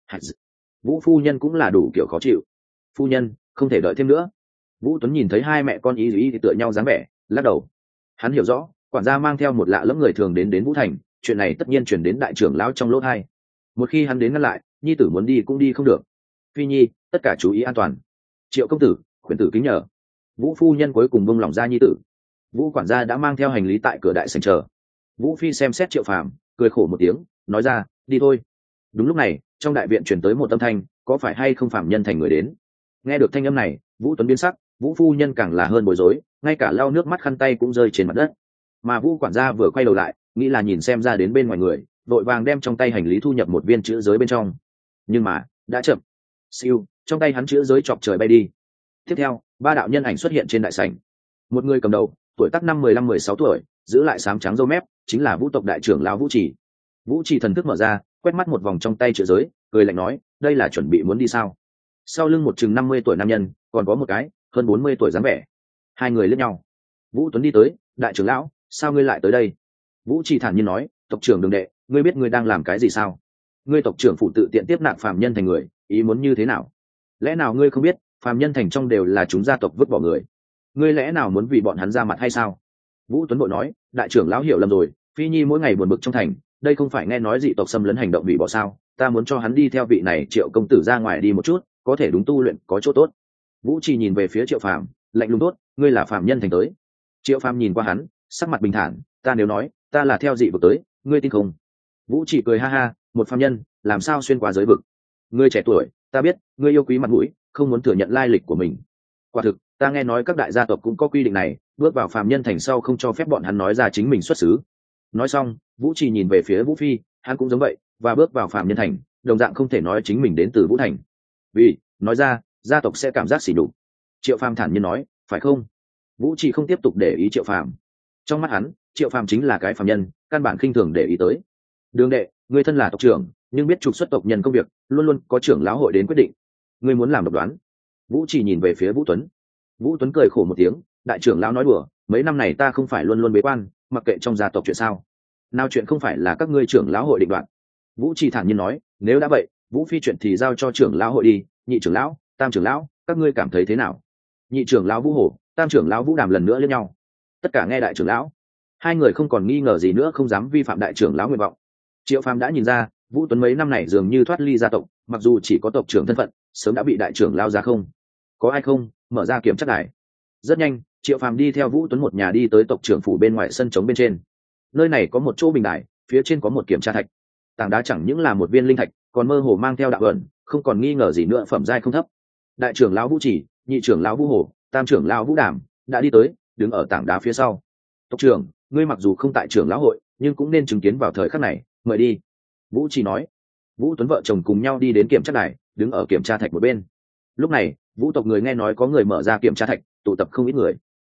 Vũ phu nhân cũng là đủ kiểu khó chịu. Phu nhân, không thể đợi thêm nữa. Vũ Tuấn nhìn thấy hai mẹ con ý ý thì tựa nhau dáng vẻ, lắc đầu. Hắn hiểu rõ, quản gia mang theo một lạ lẫm người thường đến đến Vũ Thành, chuyện này tất nhiên chuyển đến đại trưởng lão trong lỗ thai. Một khi hắn đến ngăn lại, nhi tử muốn đi cũng đi không được. Phi nhi, tất cả chú ý an toàn. Triệu công tử, khuyển tử kính nhờ. Vũ phu nhân cuối cùng bông lòng ra nhi tử. Vũ quản gia đã mang theo hành lý tại cửa đại sảnh chờ. Vũ phi xem xét Triệu Phàm, cười khổ một tiếng, nói ra, đi thôi. Đúng lúc này, trong đại viện truyền tới một âm thanh, có phải hay không phạm nhân thành người đến? Nghe được thanh âm này, Vũ Tuấn biến sắc, Vũ phu nhân càng là hơn bối rối, ngay cả lau nước mắt khăn tay cũng rơi trên mặt đất. Mà Vũ quản gia vừa quay đầu lại, nghĩ là nhìn xem ra đến bên ngoài người, vội vàng đem trong tay hành lý thu nhập một viên chữ giới bên trong. Nhưng mà đã chậm. Siêu, trong tay hắn chữ giới chọc trời bay đi. Tiếp theo, ba đạo nhân ảnh xuất hiện trên đại sảnh. Một người cầm đầu, tuổi tác năm mười lăm mười sáu tuổi, giữ lại sám trắng râu mép, chính là Vũ tộc đại trưởng lão Vũ Trì. Vũ Trì thần thức mở ra, quét mắt một vòng trong tay chữ giới, cười lạnh nói, đây là chuẩn bị muốn đi sao? Sau lưng một chừng năm mươi tuổi nam nhân, còn có một cái hơn bốn mươi tuổi dáng vẻ. Hai người liếc nhau. Vũ Tuấn đi tới, đại trưởng lão, sao ngươi lại tới đây? Vũ Trì thản nhiên nói, tộc trưởng Đường Đệ, ngươi biết ngươi đang làm cái gì sao? Ngươi tộc trưởng phụ tự tiện tiếp nạp phàm nhân thành người, ý muốn như thế nào? Lẽ nào ngươi không biết, phàm nhân thành trong đều là chúng gia tộc vứt bỏ người? Ngươi lẽ nào muốn vì bọn hắn ra mặt hay sao? Vũ Tuấn bội nói, đại trưởng lão hiểu lầm rồi, Phi Nhi mỗi ngày buồn bực trong thành, đây không phải nghe nói dị tộc xâm lấn hành động bị bỏ sao? Ta muốn cho hắn đi theo vị này Triệu công tử ra ngoài đi một chút, có thể đúng tu luyện có chỗ tốt. Vũ Trì nhìn về phía Triệu Phàm, lạnh lùng tốt, ngươi là phàm nhân thành tới. Triệu Phàm nhìn qua hắn, sắc mặt bình thản, ta nếu nói, ta là theo dị vực tới, ngươi tin không? Vũ Trì cười ha ha, một phàm nhân, làm sao xuyên qua giới vực? Ngươi trẻ tuổi, ta biết, ngươi yêu quý mặt mũi, không muốn thừa nhận lai lịch của mình. Quả thực, ta nghe nói các đại gia tộc cũng có quy định này, bước vào phàm nhân thành sau không cho phép bọn hắn nói ra chính mình xuất xứ. Nói xong, Vũ Trì nhìn về phía Vũ Phi, hắn cũng giống vậy, và bước vào phàm nhân thành, đồng dạng không thể nói chính mình đến từ Vũ Thành. Vì, nói ra, gia tộc sẽ cảm giác sỉ nhục. Triệu Phàm thản nhiên nói, phải không? Vũ Trì không tiếp tục để ý Triệu Phàm. Trong mắt hắn, Triệu Phàm chính là cái phàm nhân, căn bản khinh thường để ý tới. Đường Đệ, ngươi thân là tộc trưởng, nhưng biết trục xuất tộc nhân công việc, luôn luôn có trưởng lão hội đến quyết định. Ngươi muốn làm độc đoán? Vũ Trì nhìn về phía Vũ Tuấn. Vũ Tuấn cười khổ một tiếng, đại trưởng lão nói đùa, mấy năm này ta không phải luôn luôn bế quan, mặc kệ trong gia tộc chuyện sao? Nào chuyện không phải là các ngươi trưởng lão hội định đoạt. Vũ Trì thản nhiên nói, nếu đã vậy, Vũ Phi chuyện thì giao cho trưởng lão hội đi, nhị trưởng lão, tam trưởng lão, các ngươi cảm thấy thế nào? Nhị trưởng lão Vũ Hổ, tam trưởng lão Vũ Đàm lần nữa liếc nhau. Tất cả nghe đại trưởng lão. Hai người không còn nghi ngờ gì nữa, không dám vi phạm đại trưởng lão nguyện vọng. Triệu Phàm đã nhìn ra, Vũ Tuấn mấy năm này dường như thoát ly gia tộc, mặc dù chỉ có tộc trưởng thân phận, sớm đã bị đại trưởng lao ra không. Có ai không, mở ra kiểm tra đài. Rất nhanh, Triệu Phàm đi theo Vũ Tuấn một nhà đi tới tộc trưởng phủ bên ngoài sân trống bên trên. Nơi này có một chỗ bình đài, phía trên có một kiểm tra thạch. Tảng đá chẳng những là một viên linh thạch, còn mơ hồ mang theo đạo ẩn, không còn nghi ngờ gì nữa, phẩm giai không thấp. Đại trưởng lão Vũ Chỉ, nhị trưởng lão Vũ Hổ, tam trưởng lão Vũ Đàm đã đi tới, đứng ở tảng đá phía sau. Tộc trưởng, ngươi mặc dù không tại trưởng lão hội, nhưng cũng nên chứng kiến vào thời khắc này, mời đi. Vũ Chỉ nói. Vũ Tuấn vợ chồng cùng nhau đi đến kiểm tra đài, đứng ở kiểm tra thạch một bên. Lúc này, Vũ tộc người nghe nói có người mở ra kiểm tra thạch, tụ tập không ít người.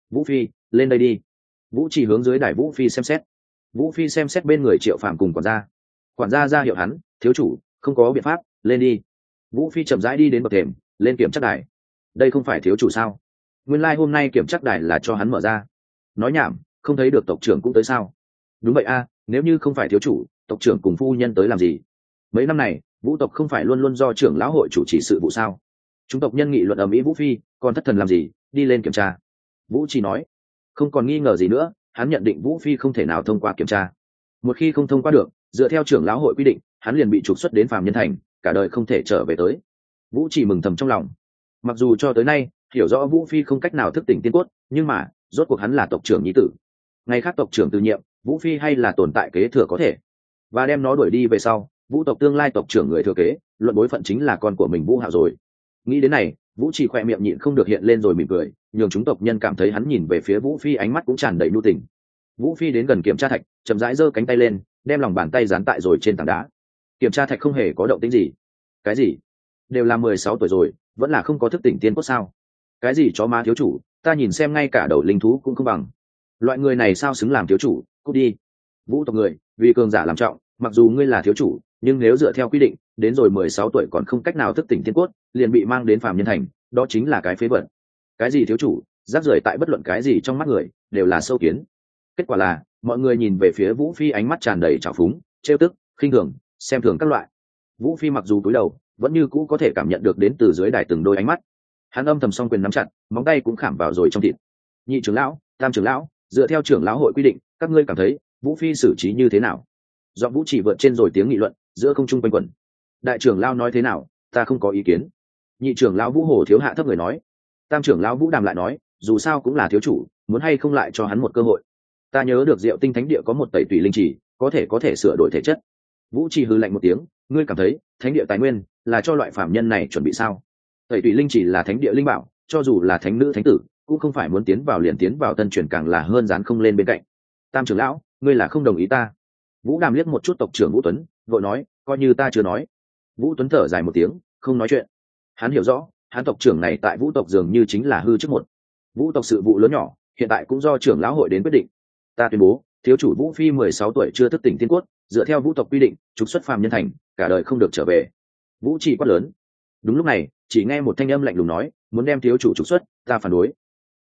Vũ phi, lên đây đi. Vũ chỉ hướng dưới đài Vũ phi xem xét. Vũ phi xem xét bên người Triệu Phàm cùng quản gia. Quản gia ra hiệu hắn, thiếu chủ, không có biện pháp, lên đi. Vũ phi chậm rãi đi đến bậc thềm, lên kiểm tra đài. Đây không phải thiếu chủ sao? Nguyên lai like hôm nay kiểm tra đài là cho hắn mở ra. Nói nhảm, không thấy được tộc trưởng cũng tới sao? Đúng vậy a, nếu như không phải thiếu chủ, tộc trưởng cùng phu nhân tới làm gì? Mấy năm này, Vũ tộc không phải luôn luôn do trưởng lão hội chủ trì sự vụ sao? Chúng tộc nhân nghị luận ầm ĩ Vũ phi, còn thất thần làm gì? Đi lên kiểm tra. Vũ chỉ nói, không còn nghi ngờ gì nữa, hắn nhận định Vũ phi không thể nào thông qua kiểm tra. Một khi không thông qua được, dựa theo trưởng lão hội quy định, hắn liền bị trục xuất đến Phàm Nhân Thành, cả đời không thể trở về tới. Vũ chỉ mừng thầm trong lòng. Mặc dù cho tới nay hiểu rõ Vũ phi không cách nào thức tỉnh tiên cốt, nhưng mà rốt cuộc hắn là tộc trưởng nhi tử. Ngày khác tộc trưởng từ nhiệm, Vũ phi hay là tồn tại kế thừa có thể, và đem nó đuổi đi về sau, Vũ tộc tương lai tộc trưởng người thừa kế, luận bối phận chính là con của mình Vũ Hạo rồi. Nghĩ đến này, Vũ chỉ khỏe miệng nhịn không được hiện lên rồi mỉm cười, nhường chúng tộc nhân cảm thấy hắn nhìn về phía Vũ phi ánh mắt cũng tràn đầy nhu tình. Vũ phi đến gần kiểm tra thạch, chậm rãi giơ cánh tay lên, đem lòng bàn tay dán tại rồi trên tảng đá. Kiểm tra thạch không hề có động tĩnh gì. Cái gì? Đều là mười sáu tuổi rồi, vẫn là không có thức tỉnh tiên cốt sao? Cái gì chó má thiếu chủ, ta nhìn xem ngay cả đầu linh thú cũng không bằng. Loại người này sao xứng làm thiếu chủ, cút đi. Vũ tộc người, vì cường giả làm trọng, mặc dù ngươi là thiếu chủ, nhưng nếu dựa theo quy định, đến rồi mười sáu tuổi còn không cách nào thức tỉnh tiên cốt, liền bị mang đến Phàm Nhân Thành, đó chính là cái phế vật. Cái gì thiếu chủ, rác rưởi tại bất luận cái gì trong mắt người, đều là sâu kiến. Kết quả là, mọi người nhìn về phía Vũ phi ánh mắt tràn đầy trào phúng, trêu tức, khinh thường, xem thường các loại. Vũ phi mặc dù cúi đầu, vẫn như cũ có thể cảm nhận được đến từ dưới đài từng đôi ánh mắt. Hắn âm thầm song quyền nắm chặt, móng tay cũng khảm vào rồi trong thịt. Nhị trưởng lão, tam trưởng lão, dựa theo trưởng lão hội quy định, các ngươi cảm thấy Vũ phi xử trí như thế nào? Giọng Vũ chỉ vượt trên rồi tiếng nghị luận, giữa không trung quanh quẩn. Đại trưởng lão nói thế nào, ta không có ý kiến. Nhị trưởng lão Vũ Hổ thiếu hạ thấp người nói. Tam trưởng lão Vũ Đàm lại nói, dù sao cũng là thiếu chủ, muốn hay không lại cho hắn một cơ hội. Ta nhớ được Diệu Tinh Thánh Địa có một tẩy tùy linh chỉ, có thể có thể sửa đổi thể chất. Vũ Trì hừ lạnh một tiếng, ngươi cảm thấy thánh địa tài nguyên là cho loại phạm nhân này chuẩn bị sao? Tẩy tùy linh chỉ là thánh địa linh bảo, cho dù là thánh nữ thánh tử, cũng không phải muốn tiến vào liền tiến vào, tân truyền càng là hơn dán không lên bên cạnh. Tam trưởng lão, ngươi là không đồng ý ta? Vũ Đàm liếc một chút tộc trưởng Vũ Tuấn, vội nói, coi như ta chưa nói. Vũ Tuấn thở dài một tiếng, không nói chuyện. Hắn hiểu rõ, hắn tộc trưởng này tại Vũ tộc dường như chính là hư trước một. Vũ tộc sự vụ lớn nhỏ, hiện tại cũng do trưởng lão hội đến quyết định. Ta tuyên bố, thiếu chủ Vũ phi mười sáu tuổi chưa thức tỉnh tiên cốt, dựa theo Vũ tộc quy định, trục xuất Phàm Nhân Thành, cả đời không được trở về. Vũ Trì quát lớn. Đúng lúc này, chỉ nghe một thanh âm lạnh lùng nói, muốn đem thiếu chủ trục xuất, ta phản đối.